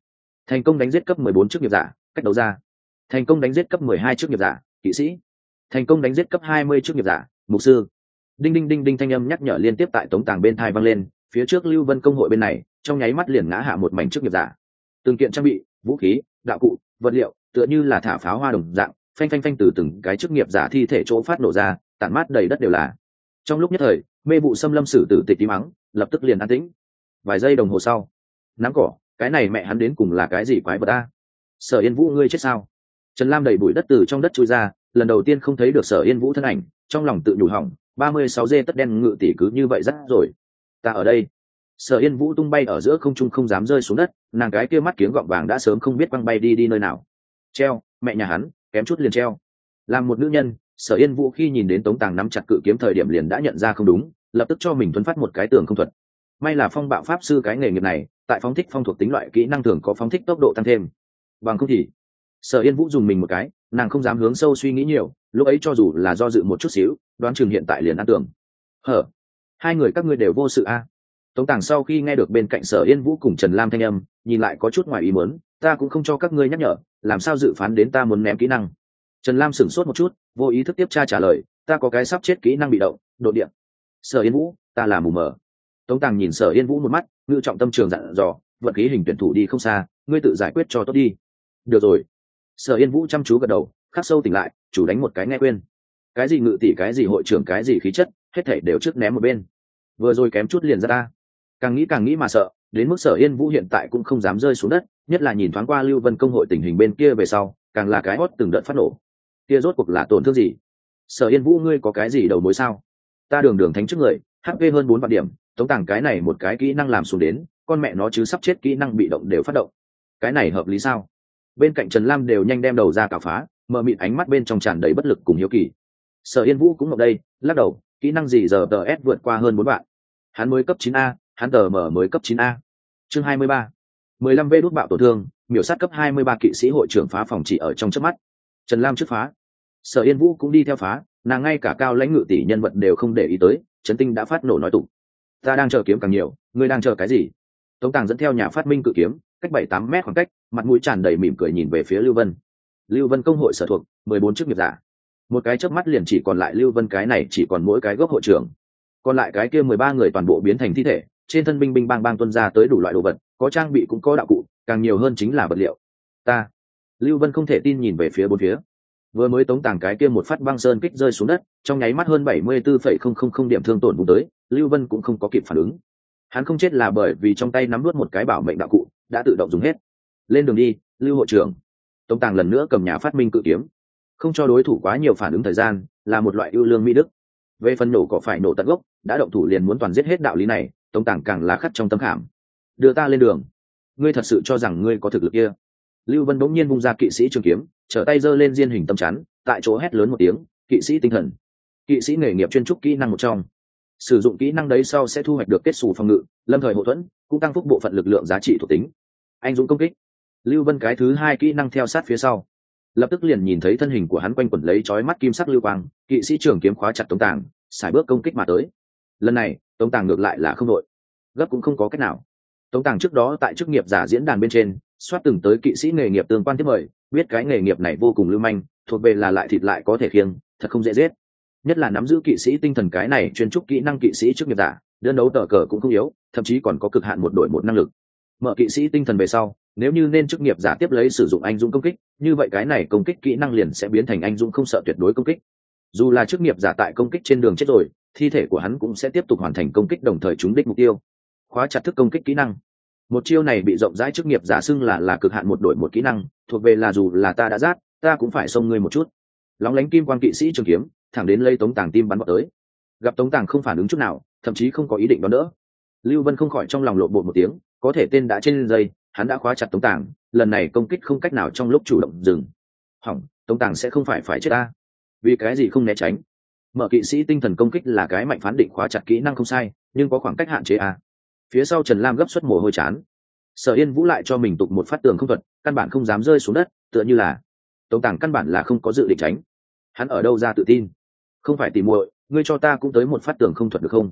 thành công đánh giết cấp mười bốn chức nghiệp giả, cách đấu ra. Thành công đánh giết cấp mười hai chức nghiệp giả, kỵ sĩ. Thành công đánh giết cấp hai mươi chức nghiệp giả, mục sư. Đinh đinh đinh đinh thanh âm nhắc nhở liên tiếp tại Tống Tàng bên thai vang lên, phía trước Lưu Vân công hội bên này, trong nháy mắt liền ngã hạ một mảnh chức nghiệp giả. Từng kiện trang bị, vũ khí, đạo cụ, vật liệu, tựa như là thả pháo hoa đồng dạng, phanh phanh phanh từ từng cái chức nghiệp giả thi thể chỗ phát nổ ra, tản mát đầy đất đều là. Trong lúc nhất thời, mê vụ xâm lâm sử tử tịch tím mắng, lập tức liền an tĩnh. Vài giây đồng hồ sau, nắm cỏ, cái này mẹ hắn đến cùng là cái gì quái vật a? Sở Yên Vũ ngươi chết sao? Trần Lam đẩy bụi đất từ trong đất chui ra, lần đầu tiên không thấy được Sở Yên Vũ thân ảnh, trong lòng tự nhủ hỏng, ba mươi sáu dê tất đen ngự tỷ cứ như vậy rất rồi. Ta ở đây. Sở Yên Vũ tung bay ở giữa không trung không dám rơi xuống đất, nàng cái kia mắt kiếng gọng vàng đã sớm không biết quăng bay đi đi nơi nào. Treo, mẹ nhà hắn, kém chút liền treo. Làm một nữ nhân, Sở Yên Vũ khi nhìn đến Tống Tàng nắm chặt cự kiếm thời điểm liền đã nhận ra không đúng, lập tức cho mình tuấn phát một cái tường không thuật. May là phong bạo pháp sư cái nghề nghiệp này, tại phóng thích phong thuộc tính loại kỹ năng thường có phóng thích tốc độ tăng thêm. Bằng không thì, Sở Yên Vũ dùng mình một cái, nàng không dám hướng sâu suy nghĩ nhiều, lúc ấy cho dù là do dự một chút xíu, đoán chừng hiện tại liền ăn tưởng. Hở, hai người các ngươi đều vô sự a? Tống Tàng sau khi nghe được bên cạnh Sở Yên Vũ cùng Trần Lam thanh âm, nhìn lại có chút ngoài ý muốn, ta cũng không cho các ngươi nhắc nhở, làm sao dự phán đến ta muốn ném kỹ năng? Trần Lam sửng sốt một chút, vô ý thức tiếp tra trả lời, ta có cái sắp chết kỹ năng bị động, đột điện. Sở Yên Vũ, ta là mù mờ. Tống Tàng nhìn Sở Yên Vũ một mắt, ngự trọng tâm trường dặn dò, vận khí hình tuyển thủ đi không xa, ngươi tự giải quyết cho tốt đi. Được rồi. Sở Yên Vũ chăm chú gật đầu, khắc sâu tỉnh lại, chủ đánh một cái nghe quên. Cái gì ngự tỷ, cái gì hội trưởng, cái gì khí chất, hết thảy đều trước ném một bên. Vừa rồi kém chút liền ra ta. Càng nghĩ càng nghĩ mà sợ, đến mức Sở Yên Vũ hiện tại cũng không dám rơi xuống đất, nhất là nhìn thoáng qua Lưu Vân công hội tình hình bên kia về sau, càng là cái hót từng đợt phát nổ. Kia rốt cuộc là tổn thương gì? Sở Yên Vũ ngươi có cái gì đầu mối sao? Ta đường đường thánh trước người, hát pê hơn bốn vạn điểm, Tống Tàng cái này một cái kỹ năng làm xuống đến, con mẹ nó chứ sắp chết kỹ năng bị động đều phát động. Cái này hợp lý sao? Bên cạnh Trần Lam đều nhanh đem đầu ra cào phá, mờ mịt ánh mắt bên trong tràn đầy bất lực cùng hiếu kỳ. Sở Yên Vũ cũng ở đây, lắc đầu, kỹ năng gì giờ tờ S vượt qua hơn bốn vạn. Hắn mới cấp chín A, hắn tờ mở mới cấp chín A. Chương hai mươi ba. mười lăm V đút bạo tổn thương, miểu sát cấp hai mươi ba kỵ sĩ hội trưởng phá phòng chỉ ở trong chớp mắt. Trần Lam trước phá. Sở Yên Vũ cũng đi theo phá, nàng ngay cả cao lãnh ngự tỷ nhân vật đều không để ý tới, Trấn Tinh đã phát nổ nói tụng. Ta đang chờ kiếm càng nhiều, ngươi đang chờ cái gì? Tống Tàng dẫn theo nhà phát minh cự kiếm, cách bảy tám mét khoảng cách, mặt mũi tràn đầy mỉm cười nhìn về phía Lưu Vân. Lưu Vân công hội sở thuộc, mười bốn chức nghiệp giả. Một cái chớp mắt liền chỉ còn lại Lưu Vân cái này chỉ còn mỗi cái gốc hội trưởng. Còn lại cái kia mười ba người toàn bộ biến thành thi thể, trên thân binh binh bang bang tuôn ra tới đủ loại đồ vật, có trang bị cũng có đạo cụ, càng nhiều hơn chính là vật liệu. Ta, Lưu Vân không thể tin nhìn về phía bốn phía. Vừa mới Tống Tàng cái kia một phát băng sơn kích rơi xuống đất, trong nháy mắt hơn bảy mươi tư phẩy không không không điểm thương tổn vùng tới, Lưu Vân cũng không có kịp phản ứng. Hắn không chết là bởi vì trong tay nắm nuốt một cái bảo mệnh đạo cụ, đã tự động dùng hết. Lên đường đi, Lưu hội trưởng. Tống Tàng lần nữa cầm nhà phát minh cự kiếm, không cho đối thủ quá nhiều phản ứng thời gian, là một loại ưu lương mỹ đức. Về phần nổ cỏ phải nổ tận gốc, đã động thủ liền muốn toàn giết hết đạo lý này, Tống Tàng càng là khắc trong tâm khảm. Đưa ta lên đường. Ngươi thật sự cho rằng ngươi có thực lực kia? Lưu Vân bỗng nhiên vung ra kỵ sĩ trường kiếm, trở tay giơ lên diên hình tâm chắn, tại chỗ hét lớn một tiếng, kỵ sĩ tinh thần. Kỵ sĩ nghề nghiệp chuyên trúc kỹ năng một trong. Sử dụng kỹ năng đấy sau sẽ thu hoạch được kết xù phòng ngự, lâm thời hậu thuẫn, cũng tăng phúc bộ phận lực lượng giá trị thuộc tính. Anh dũng công kích. Lưu Vân cái thứ hai kỹ năng theo sát phía sau. Lập tức liền nhìn thấy thân hình của hắn quanh quẩn lấy chói mắt kim sắc lưu quang, kỵ sĩ trường kiếm khóa chặt Tống Tàng, xài bước công kích mà tới. Lần này, Tống Tàng ngược lại là không đội, gấp cũng không có cách nào. Tống Tàng trước đó tại chức nghiệp giả diễn đàn bên trên, soát từng tới kỵ sĩ nghề nghiệp tương quan tiếp mời, biết cái nghề nghiệp này vô cùng lưu manh, thuộc về là lại thịt lại có thể khiêng, thật không dễ giết. Nhất là nắm giữ kỵ sĩ tinh thần cái này chuyên trúc kỹ năng kỵ sĩ chức nghiệp giả, đơn đấu tờ cờ cũng không yếu, thậm chí còn có cực hạn một đội một năng lực. Mở kỵ sĩ tinh thần về sau, nếu như nên chức nghiệp giả tiếp lấy sử dụng anh dũng công kích, như vậy cái này công kích kỹ năng liền sẽ biến thành anh dũng không sợ tuyệt đối công kích. Dù là chức nghiệp giả tại công kích trên đường chết rồi, thi thể của hắn cũng sẽ tiếp tục hoàn thành công kích đồng thời trúng đích mục tiêu. Khóa chặt thức công kích kỹ năng. Một chiêu này bị rộng rãi chức nghiệp giả xưng là là cực hạn một đội một kỹ năng, thuộc về là dù là ta đã rát, ta cũng phải xông ngươi một chút. Lóng lánh kim quang kỵ sĩ trường kiếm, thẳng đến lấy Tống Tàng tim bắn vào tới. Gặp Tống Tàng không phản ứng chút nào, thậm chí không có ý định đón đỡ. Lưu Vân không khỏi trong lòng lộn bột một tiếng, có thể tên đã trên dây, hắn đã khóa chặt Tống Tàng, lần này công kích không cách nào trong lúc chủ động dừng. Hỏng, Tống Tàng sẽ không phải phải chết ta. Vì cái gì không né tránh? Mở kỵ sĩ tinh thần công kích là cái mạnh phán định khóa chặt kỹ năng không sai, nhưng có khoảng cách hạn chế à. Phía sau Trần Lam gấp suất mồ hôi chán. Sở Yên Vũ lại cho mình tục một phát tường không thuật, căn bản không dám rơi xuống đất, tựa như là Tống Tàng căn bản là không có dự định tránh. Hắn ở đâu ra tự tin? Không phải tìm muội, ngươi cho ta cũng tới một phát tường không thuật được không?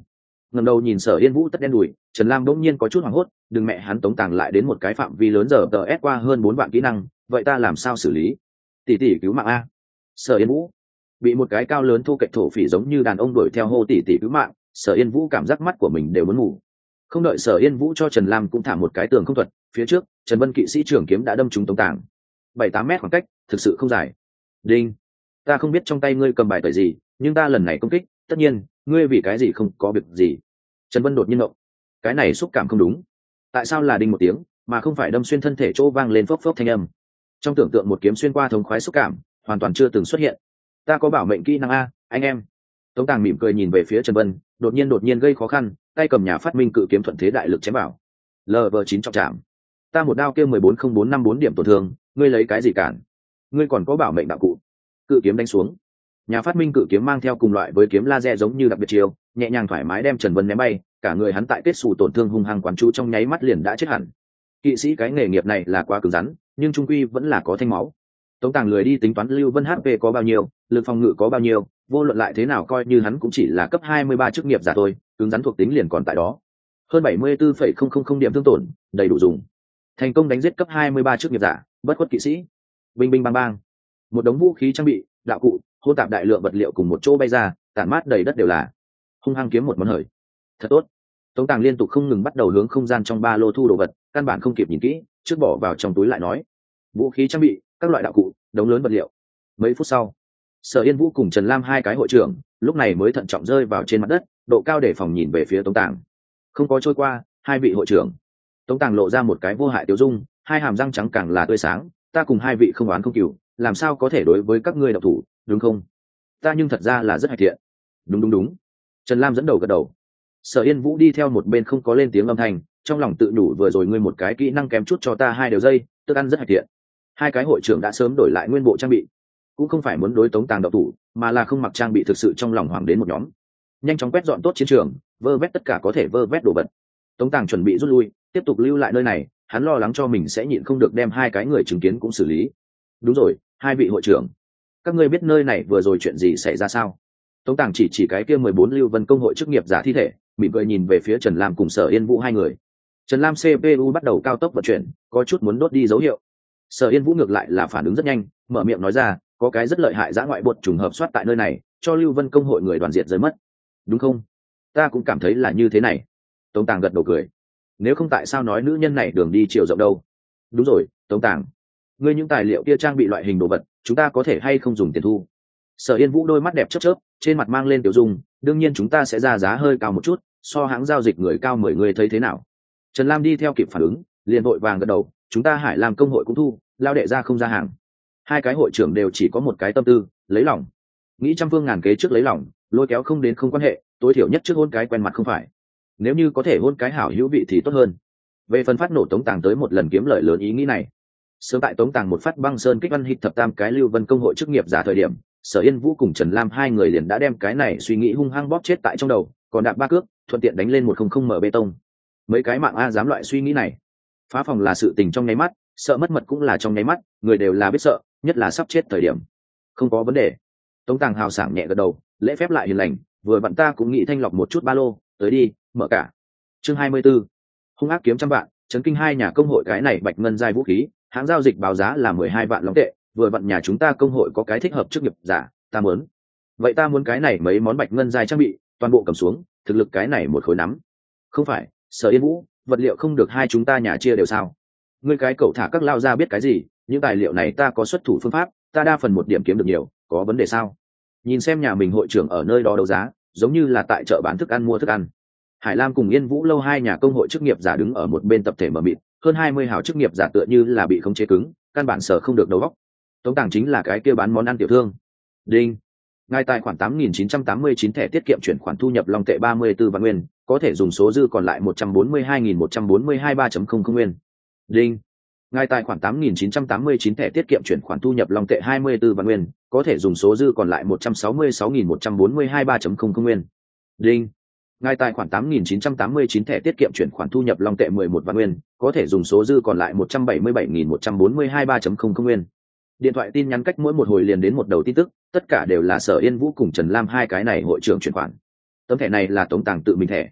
ngẩng đầu nhìn Sở Yên Vũ tất đen đùi, Trần Lam bỗng nhiên có chút hoảng hốt, đừng mẹ hắn Tống Tàng lại đến một cái phạm vi lớn giờ tờ ép qua hơn bốn vạn kỹ năng, vậy ta làm sao xử lý? Tỷ tỷ cứu mạng a. Sở Yên Vũ bị một cái cao lớn thu kệch thổ phỉ giống như đàn ông đuổi theo hô tỷ tỷ cứu mạng, Sở Yên Vũ cảm giác mắt của mình đều muốn ngủ. Không đợi Sở Yên Vũ cho Trần Lam cũng thả một cái tường không thuật, phía trước, Trần Vân kỵ sĩ trưởng kiếm đã đâm trúng Tống Tàng. bảy tám mét khoảng cách, thực sự không dài. Đinh, ta không biết trong tay ngươi cầm bài tẩy gì, nhưng ta lần này công kích, tất nhiên, ngươi vì cái gì không có việc gì. Trần Vân đột nhiên động. Cái này xúc cảm không đúng. Tại sao là đinh một tiếng, mà không phải đâm xuyên thân thể chỗ vang lên phốc phốc thanh âm? Trong tưởng tượng một kiếm xuyên qua thống khoái xúc cảm, hoàn toàn chưa từng xuất hiện. Ta có bảo mệnh kỹ năng a, anh em. Tống Tàng mỉm cười nhìn về phía Trần Vân, đột nhiên đột nhiên gây khó khăn, tay cầm nhà phát minh cự kiếm thuận thế đại lực chém vào. lv chín trọng chạm. Ta một đao kia mười bốn không bốn năm bốn điểm tổn thương, ngươi lấy cái gì cản? Ngươi còn có bảo mệnh đạo cụ. Cự kiếm đánh xuống. Nhà phát minh cự kiếm mang theo cùng loại với kiếm laser giống như đặc biệt chiêu, nhẹ nhàng thoải mái đem Trần Vân ném bay, cả người hắn tại kết xù tổn thương hung hăng quán chú trong nháy mắt liền đã chết hẳn. Kỵ sĩ cái nghề nghiệp này là quá cứng rắn, nhưng trung quy vẫn là có thanh máu. Tống Tàng lười đi tính toán Lưu Vân hát pê có bao nhiêu, lực phòng ngự có bao nhiêu, vô luận lại thế nào coi như hắn cũng chỉ là cấp hai mươi ba chức nghiệp giả thôi, cứng rắn thuộc tính liền còn tại đó. Hơn bảy mươi tư phẩy không không không điểm thương tổn, đầy đủ dùng. Thành công đánh giết cấp hai mươi ba chức nghiệp giả, bất khuất kỵ sĩ. Binh binh bang bang. Một đống vũ khí trang bị, đạo cụ, hỗn tạp đại lượng vật liệu cùng một chỗ bay ra, tản mát đầy đất đều là. Hung hăng kiếm một món hời. Thật tốt. Tống Tàng liên tục không ngừng bắt đầu hướng không gian trong ba lô thu đồ vật, căn bản không kịp nhìn kỹ, trước bỏ vào trong túi lại nói. Vũ khí trang bị, các loại đạo cụ, đống lớn vật liệu. Mấy phút sau, Sở Yên Vũ cùng Trần Lam hai cái hội trưởng, lúc này mới thận trọng rơi vào trên mặt đất, độ cao để phòng nhìn về phía Tống Tàng. Không có trôi qua, hai vị hội trưởng. Tống Tàng lộ ra một cái vô hại tiêu dung, hai hàm răng trắng càng là tươi sáng, ta cùng hai vị không oán không cừu, làm sao có thể đối với các ngươi độc thủ, đúng không? Ta nhưng thật ra là rất hạnh thiện. Đúng đúng đúng. Trần Lam dẫn đầu gật đầu. Sở Yên Vũ đi theo một bên không có lên tiếng âm thanh, trong lòng tự nhủ vừa rồi ngươi một cái kỹ năng kém chút cho ta hai điều dây, tức ăn rất hạnh thiện. Hai cái hội trưởng đã sớm đổi lại nguyên bộ trang bị, cũng không phải muốn đối Tống Tàng độc thủ, mà là không mặc trang bị thực sự trong lòng hoảng đến một nhóm. Nhanh chóng quét dọn tốt chiến trường, vơ vét tất cả có thể vơ vét đồ vật. Tống Tàng chuẩn bị rút lui, tiếp tục lưu lại nơi này, hắn lo lắng cho mình sẽ nhịn không được đem hai cái người chứng kiến cũng xử lý. Đúng rồi, hai vị hội trưởng, các ngươi biết nơi này vừa rồi chuyện gì xảy ra sao? Tống Tàng chỉ chỉ cái kia mười bốn Lưu Vân công hội chức nghiệp giả thi thể, mỉm cười nhìn về phía Trần Lam cùng Sở Yên Vũ hai người. Trần Lam xê pê u bắt đầu cao tốc vận chuyển, có chút muốn đốt đi dấu hiệu. Sở Yên Vũ ngược lại là phản ứng rất nhanh, mở miệng nói ra, có cái rất lợi hại dã ngoại bột trùng hợp soát tại nơi này, cho Lưu Vân công hội người đoàn diệt rơi mất. Đúng không? Ta cũng cảm thấy là như thế này. Tống Tàng gật đầu cười. Nếu không tại sao nói nữ nhân này đường đi chiều rộng đâu? Đúng rồi, Tống Tàng, ngươi những tài liệu kia trang bị loại hình đồ vật, chúng ta có thể hay không dùng tiền thu? Sở Yên Vũ đôi mắt đẹp chớp chớp, trên mặt mang lên tiểu dung, đương nhiên chúng ta sẽ ra giá hơi cao một chút, so hãng giao dịch người cao mười người thấy thế nào? Trần Lam đi theo kịp phản ứng, liền vội vàng gật đầu, chúng ta Hải Lam công hội cũng thu, lao đệ ra không ra hàng. Hai cái hội trưởng đều chỉ có một cái tâm tư, lấy lòng. Nghĩ trăm phương ngàn kế trước lấy lòng, lôi kéo không đến không quan hệ, tối thiểu nhất trước hôn cái quen mặt không phải. Nếu như có thể hôn cái hảo hữu vị thì tốt hơn. Về phần phát nổ Tống Tàng tới một lần kiếm lợi lớn ý nghĩ này. Sớm tại Tống Tàng một phát băng sơn kích ăn hít thập tam cái Lưu Vân công hội chức nghiệp giả thời điểm, Sở Yên Vũ cùng Trần Lam hai người liền đã đem cái này suy nghĩ hung hăng bóp chết tại trong đầu, còn đạp ba cước, thuận tiện đánh lên một không không mở bê tông. Mấy cái mạng a dám loại suy nghĩ này. Phá phòng là sự tình trong nháy mắt, sợ mất mật cũng là trong nháy mắt, người đều là biết sợ, nhất là sắp chết thời điểm. Không có vấn đề. Tống Tàng hào sảng nhẹ gật đầu, lễ phép lại hiền lành, vừa vặn ta cũng nghĩ thanh lọc một chút ba lô, tới đi, mở cả. Chương hai mươi 24. Hung ác kiếm trăm vạn, chấn kinh hai nhà công hội cái này bạch ngân giai vũ khí, hãng giao dịch báo giá là mười hai vạn long tệ, vừa vặn nhà chúng ta công hội có cái thích hợp chức nghiệp giả, ta muốn. Vậy ta muốn cái này mấy món bạch ngân giai trang bị, toàn bộ cầm xuống, thực lực cái này một khối nắm. Không phải, Sở Yên Vũ, vật liệu không được hai chúng ta nhà chia đều sao? Ngươi cái cậu thả các lao ra biết cái gì, những tài liệu này ta có xuất thủ phương pháp, ta đa phần một điểm kiếm được nhiều, có vấn đề sao? Nhìn xem nhà mình hội trưởng ở nơi đó đấu giá, giống như là tại chợ bán thức ăn mua thức ăn. Hải Lam cùng Yên Vũ lâu hai nhà công hội chức nghiệp giả đứng ở một bên tập thể mở mịt, hơn hai mươi hào chức nghiệp giả tựa như là bị khống chế cứng, căn bản sở không được đầu óc. Tống Tàng chính là cái kia bán món ăn tiểu thương. Đinh. Ngay tài khoản tám nghìn chín trăm tám mươi chín thẻ tiết kiệm chuyển khoản thu nhập long tệ ba mươi tư vạn nguyên, có thể dùng số dư còn lại một trăm bốn mươi hai nghìn một trăm bốn mươi hai ba phẩy không không nguyên. Đinh. Ngay tài khoản tám nghìn chín trăm tám mươi chín thẻ tiết kiệm chuyển khoản thu nhập long tệ hai mươi tư vạn nguyên, có thể dùng số dư còn lại một trăm sáu mươi sáu nghìn một trăm bốn mươi hai ba phẩy không không nguyên. Đinh. Ngay tài khoản tám nghìn chín trăm tám mươi chín thẻ tiết kiệm chuyển khoản thu nhập long tệ mười một vạn nguyên, có thể dùng số dư còn lại một trăm bảy mươi bảy nghìn một trăm bốn mươi hai ba phẩy không không nguyên. Điện thoại tin nhắn cách mỗi một hồi liền đến một đầu tin tức, tất cả đều là Sở Yên Vũ cùng Trần Lam hai cái này hội trưởng chuyển khoản. Tấm thẻ này là Tống Tàng tự mình thẻ,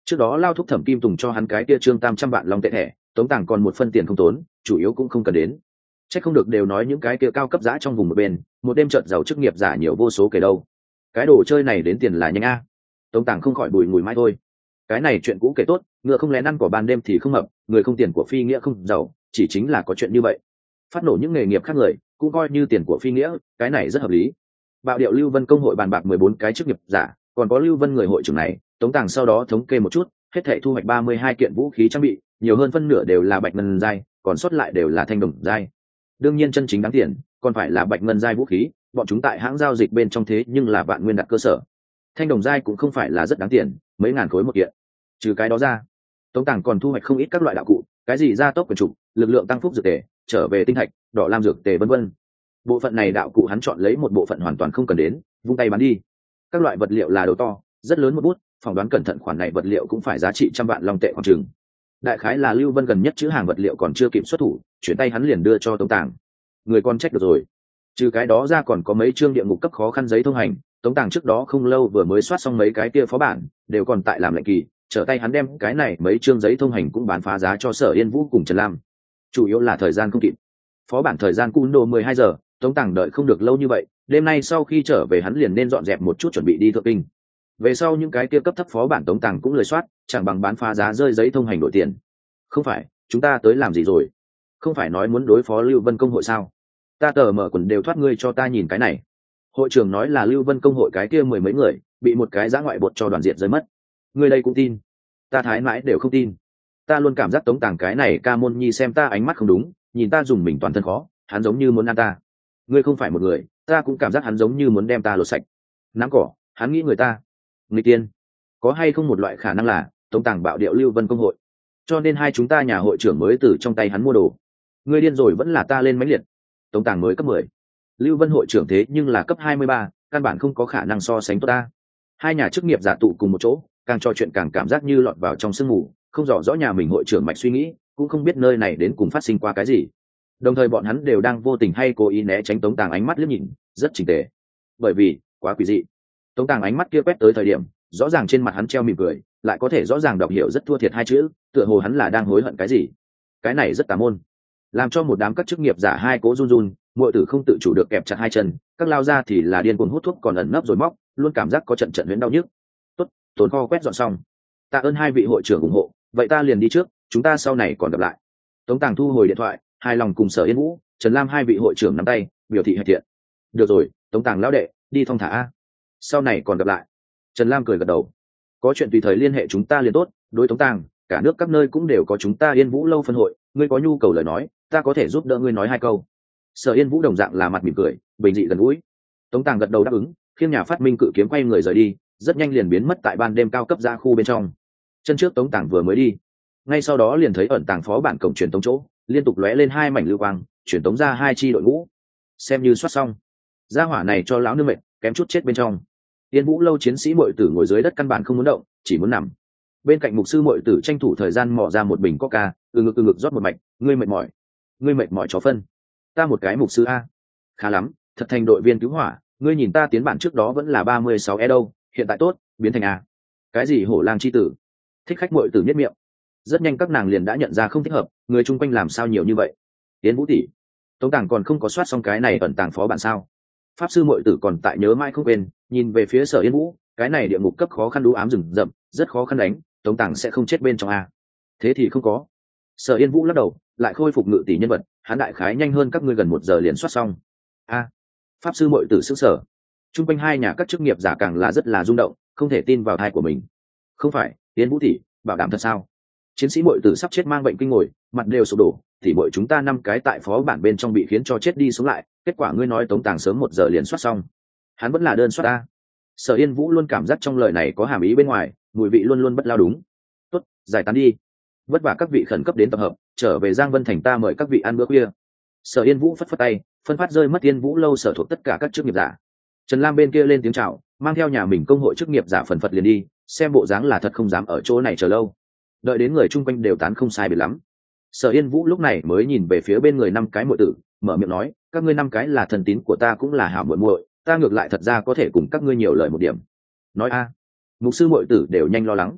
Trước đó lao thúc Thẩm Kim Tùng cho hắn cái kia trương tam trăm vạn long tệ thẻ, Tống Tàng còn một phân tiền không tốn, chủ yếu cũng không cần đến. Chắc không được đều nói những cái kia cao cấp giá trong vùng một bên, một đêm chợt giàu chức nghiệp giả nhiều vô số kể đâu. Cái đồ chơi này đến tiền là nhanh a. Tống Tàng không khỏi bùi ngùi mãi thôi. Cái này chuyện cũ kể tốt, ngựa không lén ăn của ban đêm thì không hợp, người không tiền của phi nghĩa không giàu, chỉ chính là có chuyện như vậy. Phát nổ những nghề nghiệp khác người, cũng coi như tiền của phi nghĩa, cái này rất hợp lý. Bạo điệu Lưu Vân công hội bàn bạc mười bốn cái chức nghiệp giả, còn có Lưu Vân người hội trưởng này, Tống Tàng sau đó thống kê một chút, hết thảy thu hoạch ba mươi hai kiện vũ khí trang bị, nhiều hơn phân nửa đều là bạch ngân giai, còn sót lại đều là thanh đồng giai. Đương nhiên chân chính đáng tiền, còn phải là bạch ngân giai vũ khí, bọn chúng tại hãng giao dịch bên trong thế nhưng là vạn nguyên đặt cơ sở. Thanh đồng giai cũng không phải là rất đáng tiền, mấy ngàn khối một kiện. Trừ cái đó ra, Tống Tàng còn thu hoạch không ít các loại đạo cụ, cái gì gia tốc quyền trục, lực lượng tăng phúc dược tề, trở về tinh thạch, đỏ lam dược tề vân vân. Bộ phận này đạo cụ hắn chọn lấy một bộ phận hoàn toàn không cần đến, vung tay bán đi. Các loại vật liệu là đầu to, rất lớn một bút, phỏng đoán cẩn thận khoản này vật liệu cũng phải giá trị trăm vạn long tệ khoảng chừng. Đại khái là Lưu Vân gần nhất chữ hàng vật liệu còn chưa kịp xuất thủ, chuyển tay hắn liền đưa cho Tống Tàng. Người con trách được rồi. Trừ cái đó ra còn có mấy chương địa ngục cấp khó khăn giấy thông hành, Tống Tàng trước đó không lâu vừa mới soát xong mấy cái kia phó bản, đều còn tại làm lệnh kỳ, trở tay hắn đem cái này mấy chương giấy thông hành cũng bán phá giá cho Sở Yên Vũ cùng Trần Lam. Chủ yếu là thời gian không kịp. Phó bản thời gian cung đồ mười hai giờ, Tống Tàng đợi không được lâu như vậy, đêm nay sau khi trở về hắn liền nên dọn dẹp một chút chuẩn bị đi thượng kinh. Về sau những cái kia cấp thấp phó bản Tống Tàng cũng lười soát, chẳng bằng bán phá giá rơi giấy thông hành đổi tiền. Không phải, chúng ta tới làm gì rồi? Không phải nói muốn đối phó Lưu Vân công hội sao? Ta tờ mở quần đều thoát ngươi cho ta nhìn cái này. Hội trưởng nói là Lưu Vân công hội cái kia mười mấy người bị một cái giã ngoại bột cho đoàn diện rơi mất. Ngươi đây cũng tin? Ta thái mãi đều không tin. Ta luôn cảm giác Tống Tàng cái này ca môn nhi xem ta ánh mắt không đúng, nhìn ta dùng mình toàn thân khó, hắn giống như muốn ăn ta. Ngươi không phải một người, ta cũng cảm giác hắn giống như muốn đem ta lột sạch. Nắm cỏ, hắn nghĩ người ta. Người tiên, có hay không một loại khả năng là Tống Tàng bạo điệu Lưu Vân công hội, cho nên hai chúng ta nhà hội trưởng mới từ trong tay hắn mua đồ. Ngươi điên rồi vẫn là ta lên mãnh liệt. Tống Tàng mới cấp mười, Lưu Vân hội trưởng thế nhưng là cấp hai mươi ba, căn bản không có khả năng so sánh tốt ta. Hai nhà chức nghiệp giả tụ cùng một chỗ, càng trò chuyện càng cảm giác như lọt vào trong sương mù, không rõ rõ nhà mình hội trưởng mạch suy nghĩ, cũng không biết nơi này đến cùng phát sinh qua cái gì. Đồng thời bọn hắn đều đang vô tình hay cố ý né tránh Tống Tàng ánh mắt liếc nhìn, rất chỉnh tề. Bởi vì quá quỷ dị. Tống Tàng ánh mắt kia quét tới thời điểm, rõ ràng trên mặt hắn treo mỉm cười, lại có thể rõ ràng đọc hiểu rất thua thiệt hai chữ, tựa hồ hắn là đang hối hận cái gì. Cái này rất tà môn, làm cho một đám các chức nghiệp giả hai cố run run, muội tử không tự chủ được kẹp chặt hai chân, các lao ra thì là điên cuồng hút thuốc còn ẩn nấp rồi móc, luôn cảm giác có trận trận huyễn đau nhức. Tốt, tồn kho quét dọn xong. Tạ ơn hai vị hội trưởng ủng hộ, vậy ta liền đi trước, chúng ta sau này còn gặp lại. Tống Tàng thu hồi điện thoại, hài lòng cùng Sở Yên Vũ, Trần Lam hai vị hội trưởng nắm tay, biểu thị hạnh thiện. Được rồi, Tống Tàng lão đệ, đi thong thả a. Sau này còn gặp lại. Trần Lam cười gật đầu. Có chuyện tùy thời liên hệ chúng ta liền tốt, đối Tống Tàng, cả nước các nơi cũng đều có chúng ta Yên Vũ lâu phân hội, ngươi có nhu cầu lời nói, ta có thể giúp đỡ ngươi nói hai câu. Sở Yên Vũ đồng dạng là mặt mỉm cười, bình dị gần gũi. Tống Tàng gật đầu đáp ứng, khiêng nhà phát minh cự kiếm quay người rời đi, rất nhanh liền biến mất tại ban đêm cao cấp ra khu bên trong. Chân trước Tống Tàng vừa mới đi, ngay sau đó liền thấy ẩn tàng phó bản cổng truyền tống chỗ liên tục lóe lên hai mảnh lưu quang, truyền tống ra hai chi đội ngũ. Xem như soát xong, gia hỏa này cho lão nương mệt, kém chút chết bên trong. Yên Vũ lâu chiến sĩ muội tử ngồi dưới đất căn bản không muốn động, chỉ muốn nằm. Bên cạnh mục sư muội tử tranh thủ thời gian mò ra một bình coca, từ ngực từ ngực rót một mạch. Ngươi mệt mỏi, ngươi mệt mỏi chó phân. Ta một cái mục sư a, khá lắm, thật thành đội viên cứu hỏa. Ngươi nhìn ta tiến bản trước đó vẫn là ba mươi sáu e đâu, hiện tại tốt, biến thành a. Cái gì hổ lang chi tử? Thích khách muội tử nhất miệng. Rất nhanh các nàng liền đã nhận ra không thích hợp, người chung quanh làm sao nhiều như vậy. Tiến Vũ tỷ, Tống Tàng còn không có soát xong cái này ẩn tàng phó bản sao? Pháp sư muội tử còn tại nhớ mãi không quên, nhìn về phía Sở Yên Vũ, cái này địa ngục cấp khó khăn đú ám rừng rậm, rất khó khăn đánh, Tống Tàng sẽ không chết bên trong a. Thế thì không có. Sở Yên Vũ lắc đầu, lại khôi phục ngự tỷ nhân vật, hắn đại khái nhanh hơn các ngươi gần một giờ liền soát xong. A. Pháp sư muội tử sững sờ. Trung quanh hai nhà các chức nghiệp giả càng là rất là rung động, không thể tin vào tai của mình. Không phải, Yên Vũ tỷ, bảo đảm thật sao? Chiến sĩ muội tử sắp chết mang bệnh kinh ngồi, mặt đều sụp đổ, thì muội chúng ta năm cái tại phó bản bên trong bị khiến cho chết đi sống lại, kết quả ngươi nói Tống Tàng sớm một giờ liền soát xong. Hắn vẫn là đơn soát a. Sở Yên Vũ luôn cảm giác trong lời này có hàm ý bên ngoài, mùi vị luôn luôn bất lao đúng. Tốt, giải tán đi. Vất vả các vị khẩn cấp đến tập hợp, trở về Giang Vân Thành ta mời các vị ăn bữa khuya. Sở Yên Vũ phất phất tay, phân phát rơi mất Yên Vũ lâu sở thuộc tất cả các chức nghiệp giả. Trần Lam bên kia lên tiếng chào, mang theo nhà mình công hội chức nghiệp giả phần phật liền đi, xem bộ dáng là thật không dám ở chỗ này chờ lâu. Đợi đến người chung quanh đều tán không sai biệt lắm, Sở Yên Vũ lúc này mới nhìn về phía bên người năm cái muội tử, mở miệng nói, các ngươi năm cái là thần tín của ta cũng là hảo muội muội, ta ngược lại thật ra có thể cùng các ngươi nhiều lời một điểm. Nói a. Mục sư muội tử đều nhanh lo lắng.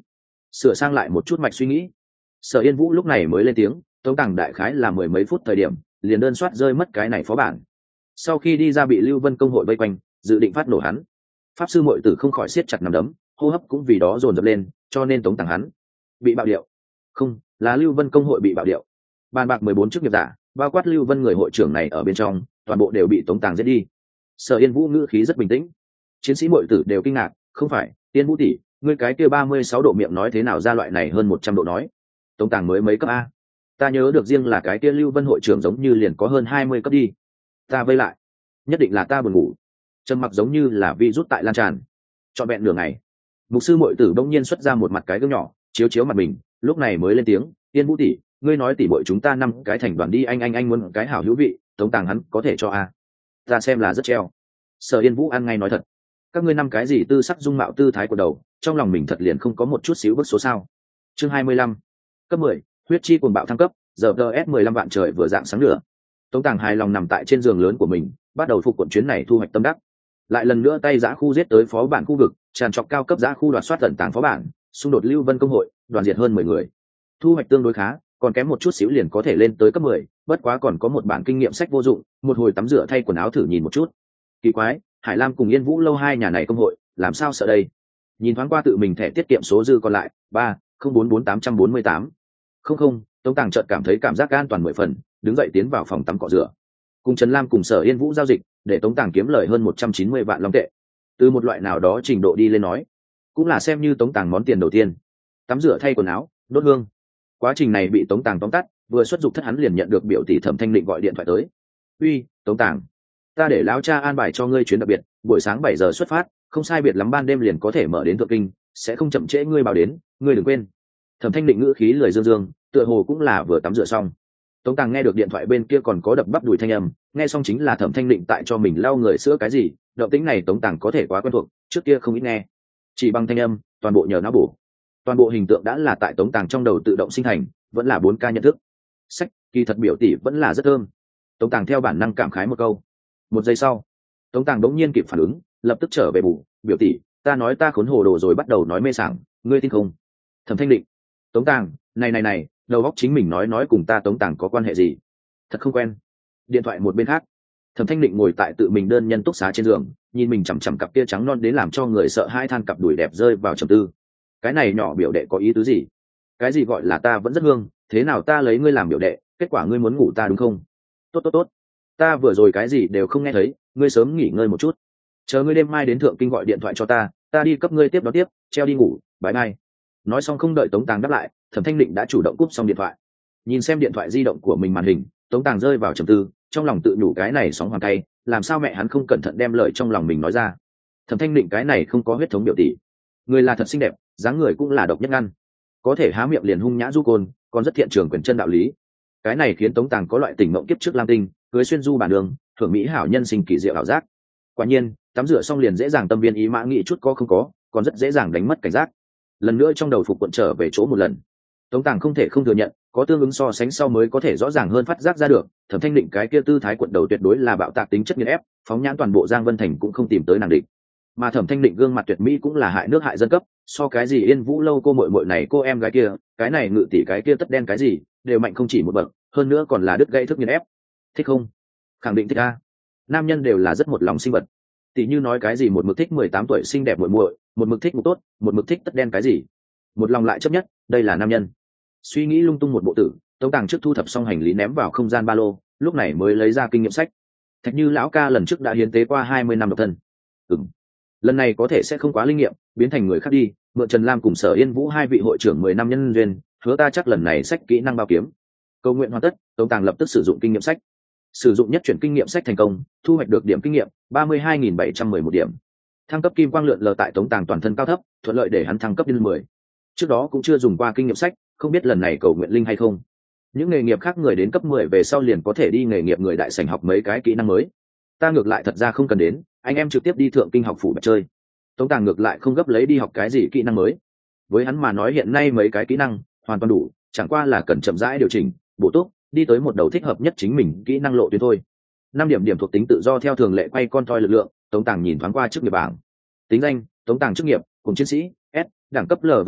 sửa sang lại một chút mạch suy nghĩ. Sở Yên Vũ lúc này mới lên tiếng, Tống Tàng đại khái là mười mấy phút thời điểm liền đơn soát rơi mất cái này phó bản. Sau khi đi ra bị Lưu Vân công hội vây quanh, dự định phát nổ hắn. Pháp sư muội tử không khỏi siết chặt nắm đấm, hô hấp cũng vì đó dồn dập lên, cho nên Tống Tàng hắn bị bạo điệu. Không, là Lưu Vân công hội bị bạo điệu. Bàn bạc mười bốn chức nghiệp giả, bao quát Lưu Vân người hội trưởng này ở bên trong, toàn bộ đều bị Tống Tàng giết đi. Sở Yên Vũ ngữ khí rất bình tĩnh. Chiến sĩ muội tử đều kinh ngạc, không phải, Yên Vũ tỷ, ngươi cái kia ba mươi sáu độ miệng nói thế nào ra loại này hơn một trăm độ nói. Tống Tàng mới mấy cấp a? Ta nhớ được riêng là cái kia Lưu Vân hội trưởng giống như liền có hơn hai mươi cấp đi. Ta vây lại, nhất định là ta buồn ngủ. Trầm mặc giống như là vi rút tại lan tràn. Trọn vẹn nửa ngày, mục sư muội tử đông nhiên xuất ra một mặt cái gương nhỏ, chiếu chiếu mặt mình, lúc này mới lên tiếng, Yên Vũ tỷ, ngươi nói tỷ muội chúng ta năm cái thành đoàn đi, anh anh anh muốn cái hảo hữu vị, Tống Tàng hắn có thể cho a? Ta xem là rất treo. Sở Yên Vũ ăn ngay nói thật, các ngươi năm cái gì tư sắc dung mạo tư thái của đầu, trong lòng mình thật liền không có một chút xíu bức số sao. Chương hai mươi lăm, cấp mười, huyết chi cuồng bạo thăng cấp, giờ ds mười lăm vạn trời vừa dạng sáng nữa. Tống Tàng hài lòng nằm tại trên giường lớn của mình, bắt đầu phục quận chuyến này thu hoạch tâm đắc. Lại lần nữa tay giã khu giết tới phó bản khu vực, tràn trọc cao cấp giã khu đoạt soát tận tàng phó bản, xung đột Lưu Vân công hội, đoàn diệt hơn mười người. Thu hoạch tương đối khá, còn kém một chút xíu liền có thể lên tới cấp mười, bất quá còn có một bản kinh nghiệm sách vô dụng, một hồi tắm rửa thay quần áo thử nhìn một chút. Kỳ quái, Hải Lam cùng Yên Vũ lâu hai nhà này công hội, làm sao sợ đây? Nhìn thoáng qua tự mình thẻ tiết kiệm số dư còn lại, ba không bốn bốn tám trăm bốn mươi tám. Không không, Tống Tàng chợt cảm thấy cảm giác an toàn mười phần, đứng dậy tiến vào phòng tắm cọ rửa. Cùng Trần Lam cùng Sở Yên Vũ giao dịch, để Tống Tàng kiếm lời hơn một trăm chín mươi vạn long tệ. Từ một loại nào đó trình độ đi lên nói, cũng là xem như Tống Tàng món tiền đầu tiên. Tắm rửa thay quần áo, đốt hương. Quá trình này bị Tống Tàng tóm tắt, vừa xuất dục thất hắn liền nhận được biểu tỷ Thẩm Thanh Định gọi điện thoại tới. "Uy, Tống Tàng, ta để lão cha an bài cho ngươi chuyến đặc biệt, buổi sáng bảy giờ xuất phát, không sai biệt lắm ban đêm liền có thể mở đến Thượng Kinh, sẽ không chậm trễ ngươi bảo đến, ngươi đừng quên." Thẩm Thanh Định ngữ khí lời dương dương, tựa hồ cũng là vừa tắm rửa xong. Tống Tàng nghe được điện thoại bên kia còn có đập bắp đùi thanh âm, nghe xong chính là Thẩm Thanh Định tại cho mình lau người sữa cái gì, động tĩnh này Tống Tàng có thể quá quen thuộc, trước kia không ít nghe. Chỉ bằng thanh âm, toàn bộ nhờ não bổ. Toàn bộ hình tượng đã là tại Tống Tàng trong đầu tự động sinh thành, vẫn là bốn K nhận thức. Sách, kỳ thật biểu tỷ vẫn là rất thơm. Tống Tàng theo bản năng cảm khái một câu. Một giây sau, Tống Tàng đống nhiên kịp phản ứng, lập tức trở về bù, "Biểu tỷ, ta nói ta khốn hồ đồ rồi", bắt đầu nói mê sảng, "Ngươi tin không?" Thẩm Thanh Định, "Tống Tàng, này này này, đầu óc chính mình nói nói cùng ta Tống Tàng có quan hệ gì? Thật không quen." Điện thoại một bên khác, Thẩm Thanh Định ngồi tại tự mình đơn nhân túc xá trên giường, nhìn mình chằm chằm cặp kia trắng non đến làm cho người sợ hai than cặp đùi đẹp rơi vào trầm tư. Cái này nhỏ biểu đệ có ý tứ gì? Cái gì gọi là ta vẫn rất hương, thế nào ta lấy ngươi làm biểu đệ, kết quả ngươi muốn ngủ ta đúng không? Tốt tốt tốt, ta vừa rồi cái gì đều không nghe thấy, ngươi sớm nghỉ ngơi một chút. Chờ ngươi đêm mai đến Thượng Kinh gọi điện thoại cho ta, ta đi cấp ngươi tiếp đó tiếp, treo đi ngủ, bye bye. Nói xong không đợi Tống Tàng đáp lại, Thẩm Thanh Định đã chủ động cúp xong điện thoại. Nhìn xem điện thoại di động của mình màn hình, Tống Tàng rơi vào trầm tư, trong lòng tự nhủ cái này sóng hoàn tay, làm sao mẹ hắn không cẩn thận đem lời trong lòng mình nói ra. Thẩm Thanh Định cái này không có huyết thống biểu tỷ, người là thật xinh đẹp, dáng người cũng là độc nhất ngăn, có thể há miệng liền hung nhã du côn, còn rất thiện trường quyền chân đạo lý. Cái này khiến Tống Tàng có loại tình mộng kiếp trước lam tinh, cưới xuyên du bản đường, thưởng mỹ hảo nhân sinh kỳ diệu ảo giác. Quả nhiên, tắm rửa xong liền dễ dàng tâm viên ý mã nghĩ chút có không có, còn rất dễ dàng đánh mất cảnh giác. Lần nữa trong đầu phục quận trở về chỗ một lần. Tống Tàng không thể không thừa nhận, có tương ứng so sánh sau mới có thể rõ ràng hơn phát giác ra được, Thẩm Thanh Định cái kia tư thái quận đầu tuyệt đối là bạo tạc tính chất nghiền ép, phóng nhãn toàn bộ Giang Vân Thành cũng không tìm tới nàng địch. Mà Thẩm Thanh Định gương mặt tuyệt mỹ cũng là hại nước hại dân cấp, so cái gì Yên Vũ lâu cô muội muội này cô em gái kia, cái này ngự tỷ cái kia tất đen cái gì, đều mạnh không chỉ một bậc, hơn nữa còn là đứt gãy thức nghiền ép. Thích không? Khẳng định thích a. Nam nhân đều là rất một lòng sinh vật. Tỷ như nói cái gì một mực thích mười tám tuổi xinh đẹp muội muội, một mực thích ngủ tốt, một mực thích tất đen cái gì. Một lòng lại chấp nhất, đây là nam nhân. Suy nghĩ lung tung một bộ tử, Tống Tàng trước thu thập xong hành lý ném vào không gian ba lô, lúc này mới lấy ra kinh nghiệm sách. Thạch Như lão ca lần trước đã hiến tế qua hai mươi năm độc thân. Ừm. Lần này có thể sẽ không quá linh nghiệm, biến thành người khác đi, mượn Trần Lam cùng Sở Yên Vũ hai vị hội trưởng mười năm nhân duyên, hứa ta chắc lần này sách kỹ năng bao kiếm. Cầu nguyện hoàn tất, Tống Tàng lập tức sử dụng kinh nghiệm sách. Sử dụng nhất chuyển kinh nghiệm sách thành công, thu hoạch được điểm kinh nghiệm ba mươi hai nghìn bảy trăm mười một điểm. Thăng cấp kim quang lượn lờ tại Tống Tàng toàn thân cao thấp, thuận lợi để hắn thăng cấp đến mười. Trước đó cũng chưa dùng qua kinh nghiệm sách, không biết lần này cầu nguyện linh hay không. Những nghề nghiệp khác người đến cấp mười về sau liền có thể đi nghề nghiệp người đại sảnh học mấy cái kỹ năng mới. Ta ngược lại thật ra không cần đến, anh em trực tiếp đi Thượng Kinh học phủ bạch chơi. Tống Tàng ngược lại không gấp lấy đi học cái gì kỹ năng mới. Với hắn mà nói hiện nay mấy cái kỹ năng hoàn toàn đủ, chẳng qua là cần chậm rãi điều chỉnh, bổ túc, đi tới một đầu thích hợp nhất chính mình kỹ năng lộ tuyến thôi. Năm điểm điểm thuộc tính tự do theo thường lệ quay con toi lực lượng. Tống Tàng nhìn thoáng qua chức nghiệp bảng. Tính danh: Tống Tàng chức nghiệp cùng chiến sĩ, S, đẳng cấp L V mười,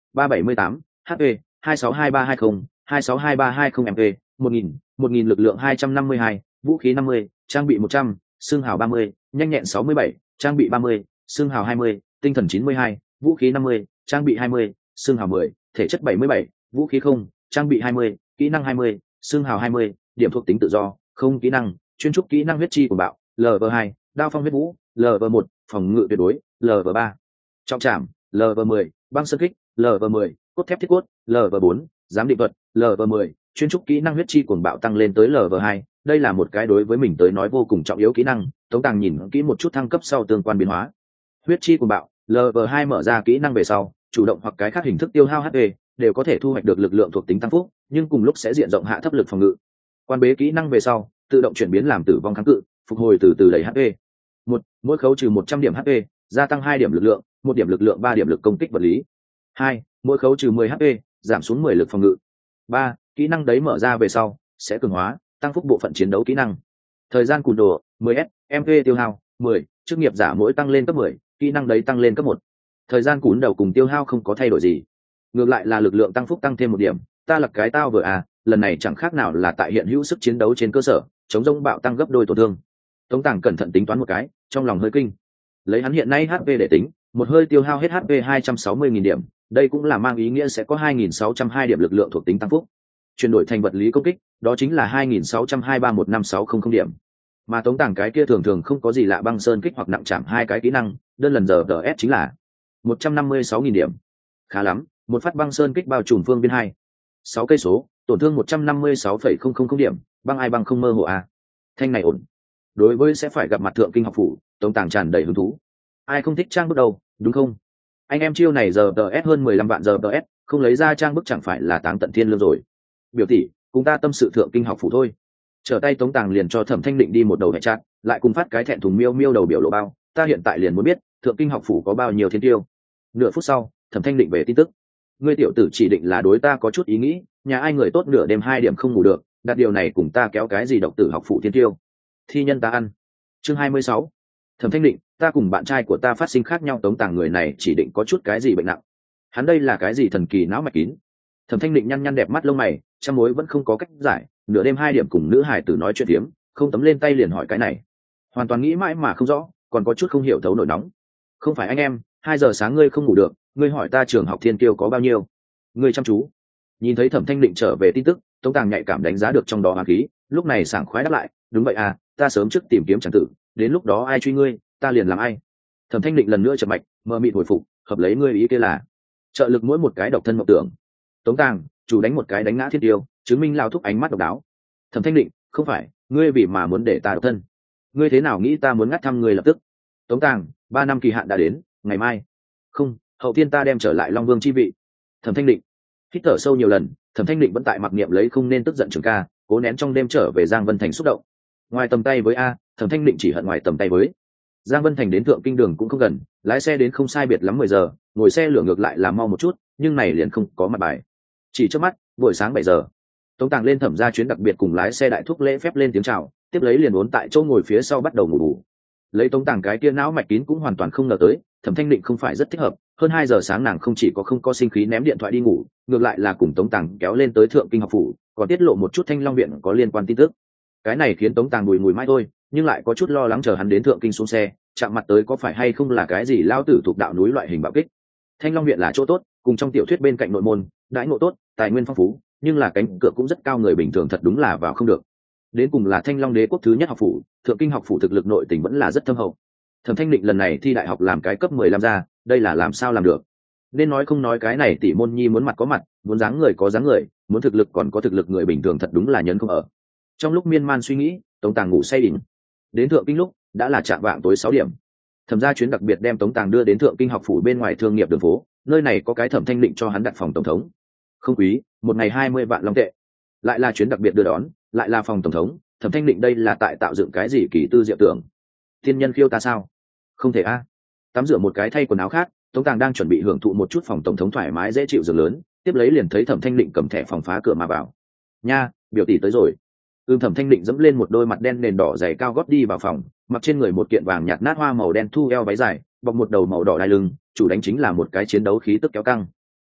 ba bảy mươi tám h p hai sáu hai ba hai không hai sáu hai ba hai không m p một nghìn một nghìn lực lượng hai trăm năm mươi hai, vũ khí năm mươi, trang bị một trăm, xương hào ba mươi, nhanh nhẹn sáu mươi bảy, trang bị ba mươi, xương hào hai mươi, tinh thần chín mươi hai, vũ khí năm mươi, trang bị hai mươi, xương hào mười, thể chất bảy mươi bảy, vũ khí không, trang bị hai mươi, kỹ năng hai mươi, xương hào hai mươi, điểm thuộc tính tự do, không kỹ năng, chuyên trúc kỹ năng huyết chi của bạo, lv hai, đao phong huyết vũ, lv một, phòng ngự tuyệt đối, lv ba, trọng trảm, lv mười, băng sơn kích, lv mười, cốt thép thiết cốt, lv bốn, giám định thuật, lv mười, chuyên trúc kỹ năng huyết chi cuồng bạo tăng lên tới lv hai. Đây là một cái đối với mình tới nói vô cùng trọng yếu kỹ năng. Tống Tàng nhìn kỹ một chút thăng cấp sau tương quan biến hóa. Huyết chi cuồng bạo, lv hai mở ra kỹ năng về sau, chủ động hoặc cái khác hình thức tiêu hao hát pê đều có thể thu hoạch được lực lượng thuộc tính tăng phúc, nhưng cùng lúc sẽ diện rộng hạ thấp lực phòng ngự. Quan bế kỹ năng về sau, tự động chuyển biến làm tử vong kháng cự, phục hồi từ từ đầy hát pê. Một, mỗi khấu trừ một trăm điểm hát pê, gia tăng hai điểm lực lượng, một điểm lực lượng ba điểm lực công kích vật lý. Hai, mỗi khấu trừ mười hát pê, giảm xuống mười lực phòng ngự. Ba, kỹ năng đấy mở ra về sau sẽ cường hóa, tăng phúc bộ phận chiến đấu kỹ năng. Thời gian cùn đồ mười s, mp tiêu hao mười, chức nghiệp giả mỗi tăng lên cấp mười, kỹ năng đấy tăng lên cấp một. Thời gian cùn đầu cùng tiêu hao không có thay đổi gì, ngược lại là lực lượng tăng phúc tăng thêm một điểm. Ta lật cái tao vừa à, lần này chẳng khác nào là tại hiện hữu sức chiến đấu trên cơ sở chống rông bạo tăng gấp đôi tổn thương. Tống Tàng cẩn thận tính toán một cái, trong lòng hơi kinh. Lấy hắn hiện nay hát pê để tính, một hơi tiêu hao hết hát pê hai trăm sáu mươi nghìn điểm, đây cũng là mang ý nghĩa sẽ có hai nghìn sáu trăm hai điểm lực lượng thuộc tính tăng phúc. Chuyển đổi thành vật lý công kích, đó chính là hai nghìn sáu trăm hai mươi ba một năm sáu không không điểm. Mà Tống Tàng cái kia thường thường không có gì lạ băng sơn kích hoặc nặng chạm hai cái kỹ năng, đơn lần giờ ds chính là một trăm năm mươi sáu nghìn điểm. Khá lắm, một phát băng sơn kích bao trùm phương viên hai, sáu cây số, tổn thương một trăm năm mươi sáu phẩy không không không điểm, băng ai băng không mơ hồ a. Thanh này ổn. Đối với sẽ phải gặp mặt thượng kinh học phủ, Tống Tàng tràn đầy hứng thú. Ai không thích trang bức đầu, đúng không? Anh em chiêu này giờ ds hơn mười lăm vạn giờ ds, không lấy ra trang bức chẳng phải là táng tận thiên lương rồi. Biểu tỷ, cùng ta tâm sự thượng kinh học phủ thôi. Trở tay Tống Tàng liền cho Thẩm Thanh Định đi một đầu hệ chat, lại cùng phát cái thẹn thùng miêu miêu đầu biểu lộ bao, ta hiện tại liền muốn biết thượng kinh học phủ có bao nhiêu thiên tiêu. Nửa phút sau, Thẩm Thanh Định về tin tức. Ngươi tiểu tử chỉ định là đối ta có chút ý nghĩ, nhà ai người tốt nửa đêm hai điểm không ngủ được, đặt điều này cùng ta kéo cái gì độc tử học phủ thiên tiêu. Thi nhân ta ăn. Chương hai mươi sáu. Thẩm Thanh Định, ta cùng bạn trai của ta phát sinh khác nhau. Tống Tàng người này chỉ định có chút cái gì bệnh nặng. Hắn đây là cái gì thần kỳ não mạch kín. Thẩm Thanh Định nhăn nhăn đẹp mắt lông mày, trăm mối vẫn không có cách giải, nửa đêm hai điểm cùng nữ hải tử nói chuyện tiếm, không tấm lên tay liền hỏi cái này. Hoàn toàn nghĩ mãi mà không rõ, còn có chút không hiểu thấu nổi nóng. Không phải anh em, hai giờ sáng ngươi không ngủ được, ngươi hỏi ta trường học thiên kiêu có bao nhiêu? Ngươi chăm chú. Nhìn thấy Thẩm Thanh Định trở về tin tức, Tống Tàng nhạy cảm đánh giá được trong đó hàn khí, lúc này sảng khoái đáp lại, đúng vậy à, ta sớm trước tìm kiếm chẳng tử, đến lúc đó ai truy ngươi, ta liền làm ai. Thẩm Thanh Định lần nữa chợp mạch, mơ mịt hồi phục, hợp lấy ngươi ý kia là trợ lực mỗi một cái độc thân mộng tưởng. Tống Tàng, chủ đánh một cái đánh ngã thiên tiêu, chứng minh lao thúc ánh mắt độc đáo. Thẩm Thanh Định, không phải, ngươi vì mà muốn để ta độc thân, ngươi thế nào nghĩ ta muốn ngắt thăm ngươi lập tức. Tống Tàng, ba năm kỳ hạn đã đến, ngày mai không, hậu thiên ta đem trở lại Long Vương chi vị. Thẩm Thanh Định hít thở sâu nhiều lần, Thẩm Thanh Định vẫn tại mặc niệm lấy không nên tức giận trường ca, cố nén trong đêm trở về Giang Vân Thành xúc động. Ngoài tầm tay với a, Thẩm Thanh Định chỉ hận ngoài tầm tay với. Giang Vân Thành đến thượng kinh đường cũng không gần, lái xe đến không sai biệt lắm mười giờ, ngồi xe lửa ngược lại là mau một chút, nhưng này liền không có mặt bài. Chỉ trước mắt, buổi sáng bảy giờ, Tống Tàng lên Thẩm gia chuyến đặc biệt cùng lái xe đại thúc lễ phép lên tiếng chào, tiếp lấy liền uốn tại chỗ ngồi phía sau bắt đầu ngủ bù. Lấy Tống Tàng cái kia não mạch kín cũng hoàn toàn không ngờ tới, Thẩm Thanh Định không phải rất thích hợp, hơn hai giờ sáng nàng không chỉ có không có sinh khí ném điện thoại đi ngủ, ngược lại là cùng Tống Tàng kéo lên tới thượng kinh học phủ, còn tiết lộ một chút Thanh Long viện có liên quan tin tức. Cái này khiến Tống Tàng bùi ngùi mãi thôi, nhưng lại có chút lo lắng chờ hắn đến thượng kinh xuống xe, chạm mặt tới có phải hay không là cái gì lao tử thuộc đạo núi loại hình bạo kích. Thanh Long viện là chỗ tốt, cùng trong tiểu thuyết bên cạnh nội môn, đãi ngộ tốt, tài nguyên phong phú, nhưng là cánh cửa cũng rất cao, người bình thường thật đúng là vào không được. Đến cùng là Thanh Long đế quốc thứ nhất học phủ, thượng kinh học phủ thực lực nội tình vẫn là rất thâm hậu. Thẩm Thanh Định lần này thi đại học làm cái cấp mười lăm ra, đây là làm sao làm được? Nên nói không nói cái này tỷ môn nhi muốn mặt có mặt, muốn dáng người có dáng người, muốn thực lực còn có thực lực, người bình thường thật đúng là nhấn không ở. Trong lúc miên man suy nghĩ, Tống Tàng ngủ say đỉnh. Đến thượng kinh lúc đã là chạng vạng tối sáu điểm. Thẩm gia chuyến đặc biệt đem Tống Tàng đưa đến thượng kinh học phủ bên ngoài thương nghiệp đường phố, nơi này có cái Thẩm Thanh Định cho hắn đặt phòng tổng thống. Không quý, một ngày hai mươi vạn long tệ. Lại là chuyến đặc biệt đưa đón, lại là phòng tổng thống, Thẩm Thanh Định đây là tại tạo dựng cái gì kỳ tư diệu tưởng? Thiên nhân khiêu ta sao? Không thể a. Tắm rửa một cái thay quần áo khác, Tống Tàng đang chuẩn bị hưởng thụ một chút phòng tổng thống thoải mái dễ chịu giường lớn, tiếp lấy liền thấy Thẩm Thanh Định cầm thẻ phòng phá cửa mà vào. Nha, biểu tỷ tới rồi. Ưm Thẩm Thanh Định dẫm lên một đôi mặt đen nền đỏ giày cao gót đi vào phòng, mặc trên người một kiện vàng nhạt nát hoa màu đen thu eo váy dài, bọc một đầu màu đỏ đai lưng, chủ đánh chính là một cái chiến đấu khí tức kéo căng.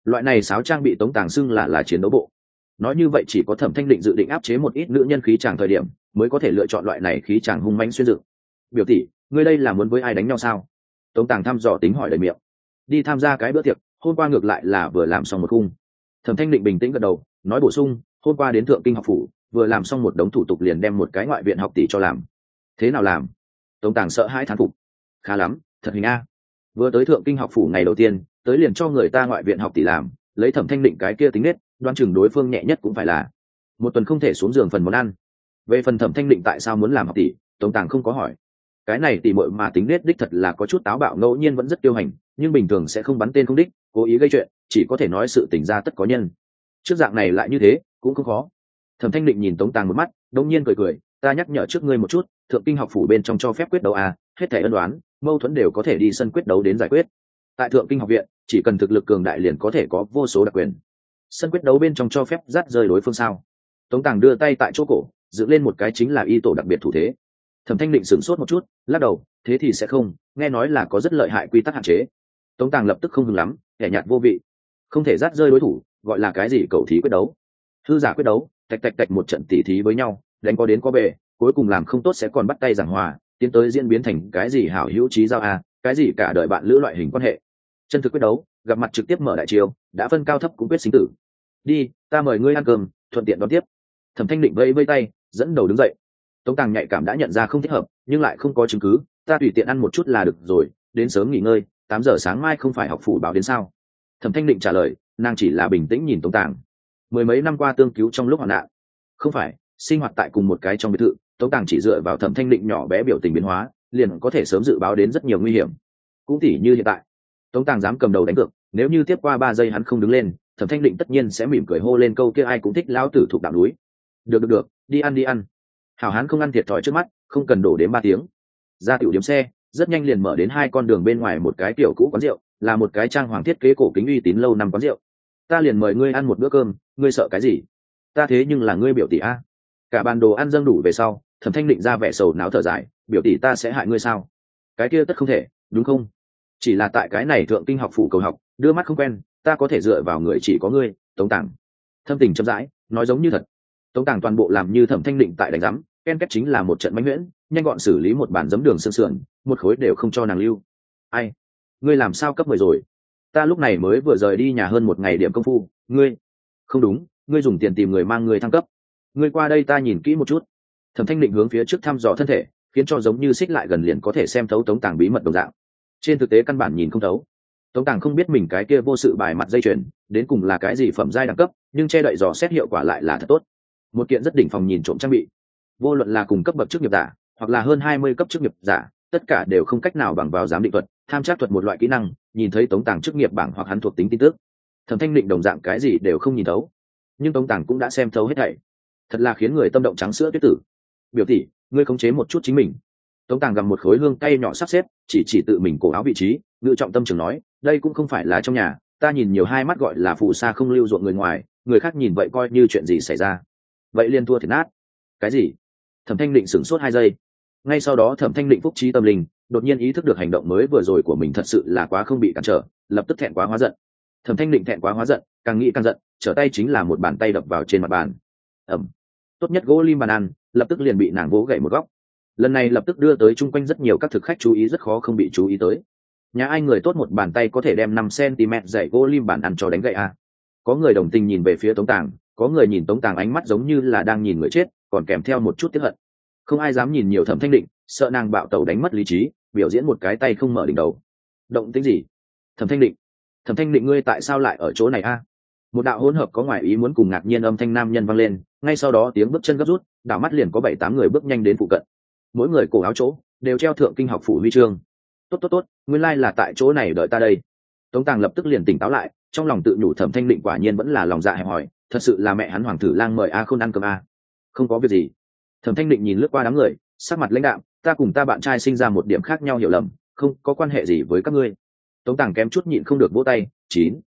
Loại này sáo trang bị Tống Tàng xưng là là chiến đấu bộ. Nói như vậy chỉ có Thẩm Thanh Định dự định áp chế một ít nữ nhân khí chàng thời điểm mới có thể lựa chọn loại này khí chàng hung mãnh xuyên dựng. Biểu tỷ, ngươi đây là muốn với ai đánh nhau sao? Tống Tàng thăm dò tính hỏi đầy miệng. Đi tham gia cái bữa tiệc, hôm qua ngược lại là vừa làm xong một khung. Thẩm Thanh Định bình tĩnh gật đầu, nói bổ sung, hôm qua đến Thượng Kinh học phủ, vừa làm xong một đống thủ tục liền đem một cái ngoại viện học tỷ cho làm. Thế nào làm? Tống Tàng sợ hãi thán phục. Khá lắm, thật hình a. Vừa tới Thượng Kinh học phủ ngày đầu tiên, tới liền cho người ta ngoại viện học tỷ làm, lấy Thẩm Thanh Định cái kia tính nết, đoán chừng đối phương nhẹ nhất cũng phải là một tuần không thể xuống giường phần món ăn. Về phần Thẩm Thanh Định tại sao muốn làm học tỷ, Tống Tàng không có hỏi. Cái này tỷ muội mà tính nết đích thật là có chút táo bạo, ngẫu nhiên vẫn rất tiêu hành, nhưng bình thường sẽ không bắn tên không đích, cố ý gây chuyện, chỉ có thể nói sự tình ra tất có nhân. Trước dạng này lại như thế, cũng không khó. Thẩm Thanh Định nhìn Tống Tàng một mắt, đột nhiên cười cười, ta nhắc nhở trước ngươi một chút, Thượng Kinh học phủ bên trong cho phép quyết đấu à, hết thảy ân đoán, mâu thuẫn đều có thể đi sân quyết đấu đến giải quyết. Tại Thượng Kinh học viện, chỉ cần thực lực cường đại liền có thể có vô số đặc quyền. Sân quyết đấu bên trong cho phép dắt rơi đối phương sao? Tống Tàng đưa tay tại chỗ cổ, dựng lên một cái chính là y tổ đặc biệt thủ thế. Thẩm Thanh Định sửng sốt một chút, lắc đầu, thế thì sẽ không, nghe nói là có rất lợi hại quy tắc hạn chế. Tống Tàng lập tức không hứng lắm, kẻ nhạt vô vị, không thể dắt rơi đối thủ, gọi là cái gì cầu thí quyết đấu? Hư giả quyết đấu, tạch tạch tạch một trận tỉ thí với nhau, đánh có đến có bề, cuối cùng làm không tốt sẽ còn bắt tay giảng hòa, tiến tới diễn biến thành cái gì hảo hữu chí giao a, cái gì cả đời bạn lữ loại hình quan hệ. Chân thực quyết đấu, gặp mặt trực tiếp mở đại chiêu, đã phân cao thấp cũng quyết sinh tử. Đi, ta mời ngươi ăn cơm, thuận tiện đón tiếp. Thẩm Thanh Định vẫy vẫy tay, dẫn đầu đứng dậy. Tống Tàng nhạy cảm đã nhận ra không thích hợp, nhưng lại không có chứng cứ, ta tùy tiện ăn một chút là được rồi, đến sớm nghỉ ngơi, tám giờ sáng mai không phải học phủ báo đến sao? Thẩm Thanh Định trả lời, nàng chỉ là bình tĩnh nhìn Tống Tàng. Mười mấy năm qua tương cứu trong lúc hoạn nạn, không phải sinh hoạt tại cùng một cái trong biệt thự, Tống Tàng chỉ dựa vào Thẩm Thanh Định nhỏ bé biểu tình biến hóa, liền có thể sớm dự báo đến rất nhiều nguy hiểm. Cũng tỉ như hiện tại, Tống Tàng dám cầm đầu đánh cược, nếu như tiếp qua ba giây hắn không đứng lên, Thẩm Thanh Định tất nhiên sẽ mỉm cười hô lên câu kia ai cũng thích lão tử thuộc đạo núi. Được được được, đi ăn đi ăn. Hảo hán không ăn thiệt thòi trước mắt, không cần đổ đến ba tiếng. Ra tiểu điểm xe, rất nhanh liền mở đến hai con đường bên ngoài một cái tiểu cũ quán rượu, là một cái trang hoàng thiết kế cổ kính uy tín lâu năm quán rượu. Ta liền mời ngươi ăn một bữa cơm, ngươi sợ cái gì? Ta thế nhưng là ngươi biểu tỷ a. Cả bàn đồ ăn dâng đủ về sau, Thẩm Thanh Định ra vẻ sầu não thở dài, biểu tỷ ta sẽ hại ngươi sao? Cái kia tất không thể, đúng không? Chỉ là tại cái này Thượng Kinh học phủ cầu học, đưa mắt không quen, ta có thể dựa vào người chỉ có ngươi. Tống Tàng thâm tình chậm rãi nói giống như thật. Tống Tàng toàn bộ làm như Thẩm Thanh Định tại đánh giám, ken kết chính là một trận mãnh huyễn, nhanh gọn xử lý một bản giấm đường sương sườn, một khối đều không cho nàng lưu. Ai, ngươi làm sao cấp mười rồi? Ta lúc này mới vừa rời đi nhà hơn một ngày điểm công phu, ngươi không đúng, ngươi dùng tiền tìm người mang người thăng cấp. Ngươi qua đây ta nhìn kỹ một chút. Thẩm Thanh Định hướng phía trước thăm dò thân thể, khiến cho giống như xích lại gần liền có thể xem thấu Tống Tàng bí mật đồng dạng. Trên thực tế căn bản nhìn không thấu. Tống Tàng không biết mình cái kia vô sự bài mặt dây chuyền đến cùng là cái gì phẩm giai đẳng cấp, nhưng che đậy dò xét hiệu quả lại là thật tốt. Một kiện rất đỉnh phòng nhìn trộm trang bị, vô luận là cùng cấp bậc chức nghiệp giả hoặc là hơn hai mươi cấp chức nghiệp giả, tất cả đều không cách nào bằng vào giám định thuật, tham trắc thuật một loại kỹ năng, nhìn thấy Tống Tàng chức nghiệp bảng hoặc hắn thuộc tính tin tức. Thẩm Thanh Định đồng dạng cái gì đều không nhìn thấu, nhưng Tống Tàng cũng đã xem thấu hết thảy, thật là khiến người tâm động trắng sữa tuyết tử. Biểu tỷ, ngươi khống chế một chút chính mình. Tống Tàng gặm một khối hương cay nhỏ sắp xếp, chỉ chỉ tự mình cổ áo vị trí, ngự trọng tâm trường nói, đây cũng không phải là trong nhà, ta nhìn nhiều hai mắt gọi là phù sa không lưu ruộng người ngoài, người khác nhìn vậy coi như chuyện gì xảy ra. Vậy liền thua thiệt nát. Cái gì? Thẩm Thanh Định sửng sốt hai giây. Ngay sau đó Thẩm Thanh Định phúc trí tâm linh, đột nhiên ý thức được hành động mới vừa rồi của mình thật sự là quá không bị cản trở, lập tức thẹn quá hóa giận. Thẩm Thanh Định thẹn quá hóa giận, càng nghĩ càng giận, trở tay chính là một bàn tay đập vào trên mặt bàn. Ầm. Tốt nhất gỗ lim bàn ăn, lập tức liền bị nàng vỗ gãy một góc. Lần này lập tức đưa tới chung quanh rất nhiều các thực khách chú ý, rất khó không bị chú ý tới. Nhà ai người tốt một bàn tay có thể đem năm xăng-ti-mét dày gỗ lim bàn ăn cho đánh gãy a. Có người đồng tình nhìn về phía Tống Tàng, có người nhìn Tống Tàng ánh mắt giống như là đang nhìn người chết, còn kèm theo một chút tiếc hận. Không ai dám nhìn nhiều Thẩm Thanh Định, sợ nàng bạo tẩu đánh mất lý trí, biểu diễn một cái tay không mở đỉnh đầu. Động tĩnh gì? Thẩm Thanh Định, Thẩm Thanh Định ngươi tại sao lại ở chỗ này a? Một đạo hỗn hợp có ngoài ý muốn cùng ngạc nhiên âm thanh nam nhân vang lên, ngay sau đó tiếng bước chân gấp rút, đảo mắt liền có bảy tám người bước nhanh đến phụ cận. Mỗi người cổ áo chỗ đều treo Thượng Kinh học phủ huy chương. Tốt tốt tốt, nguyên lai là tại chỗ này đợi ta đây. Tống Tàng lập tức liền tỉnh táo lại, trong lòng tự nhủ Thẩm Thanh Định quả nhiên vẫn là lòng dạ hẹp hòi, thật sự là mẹ hắn hoàng tử lang mời a không ăn cơm a. Không có việc gì. Thẩm Thanh Định nhìn lướt qua đám người, sắc mặt lãnh đạm, ta cùng ta bạn trai sinh ra một điểm khác nhau hiểu lầm, không có quan hệ gì với các ngươi. Tống Tàng kém chút nhịn không được vỗ tay, chín.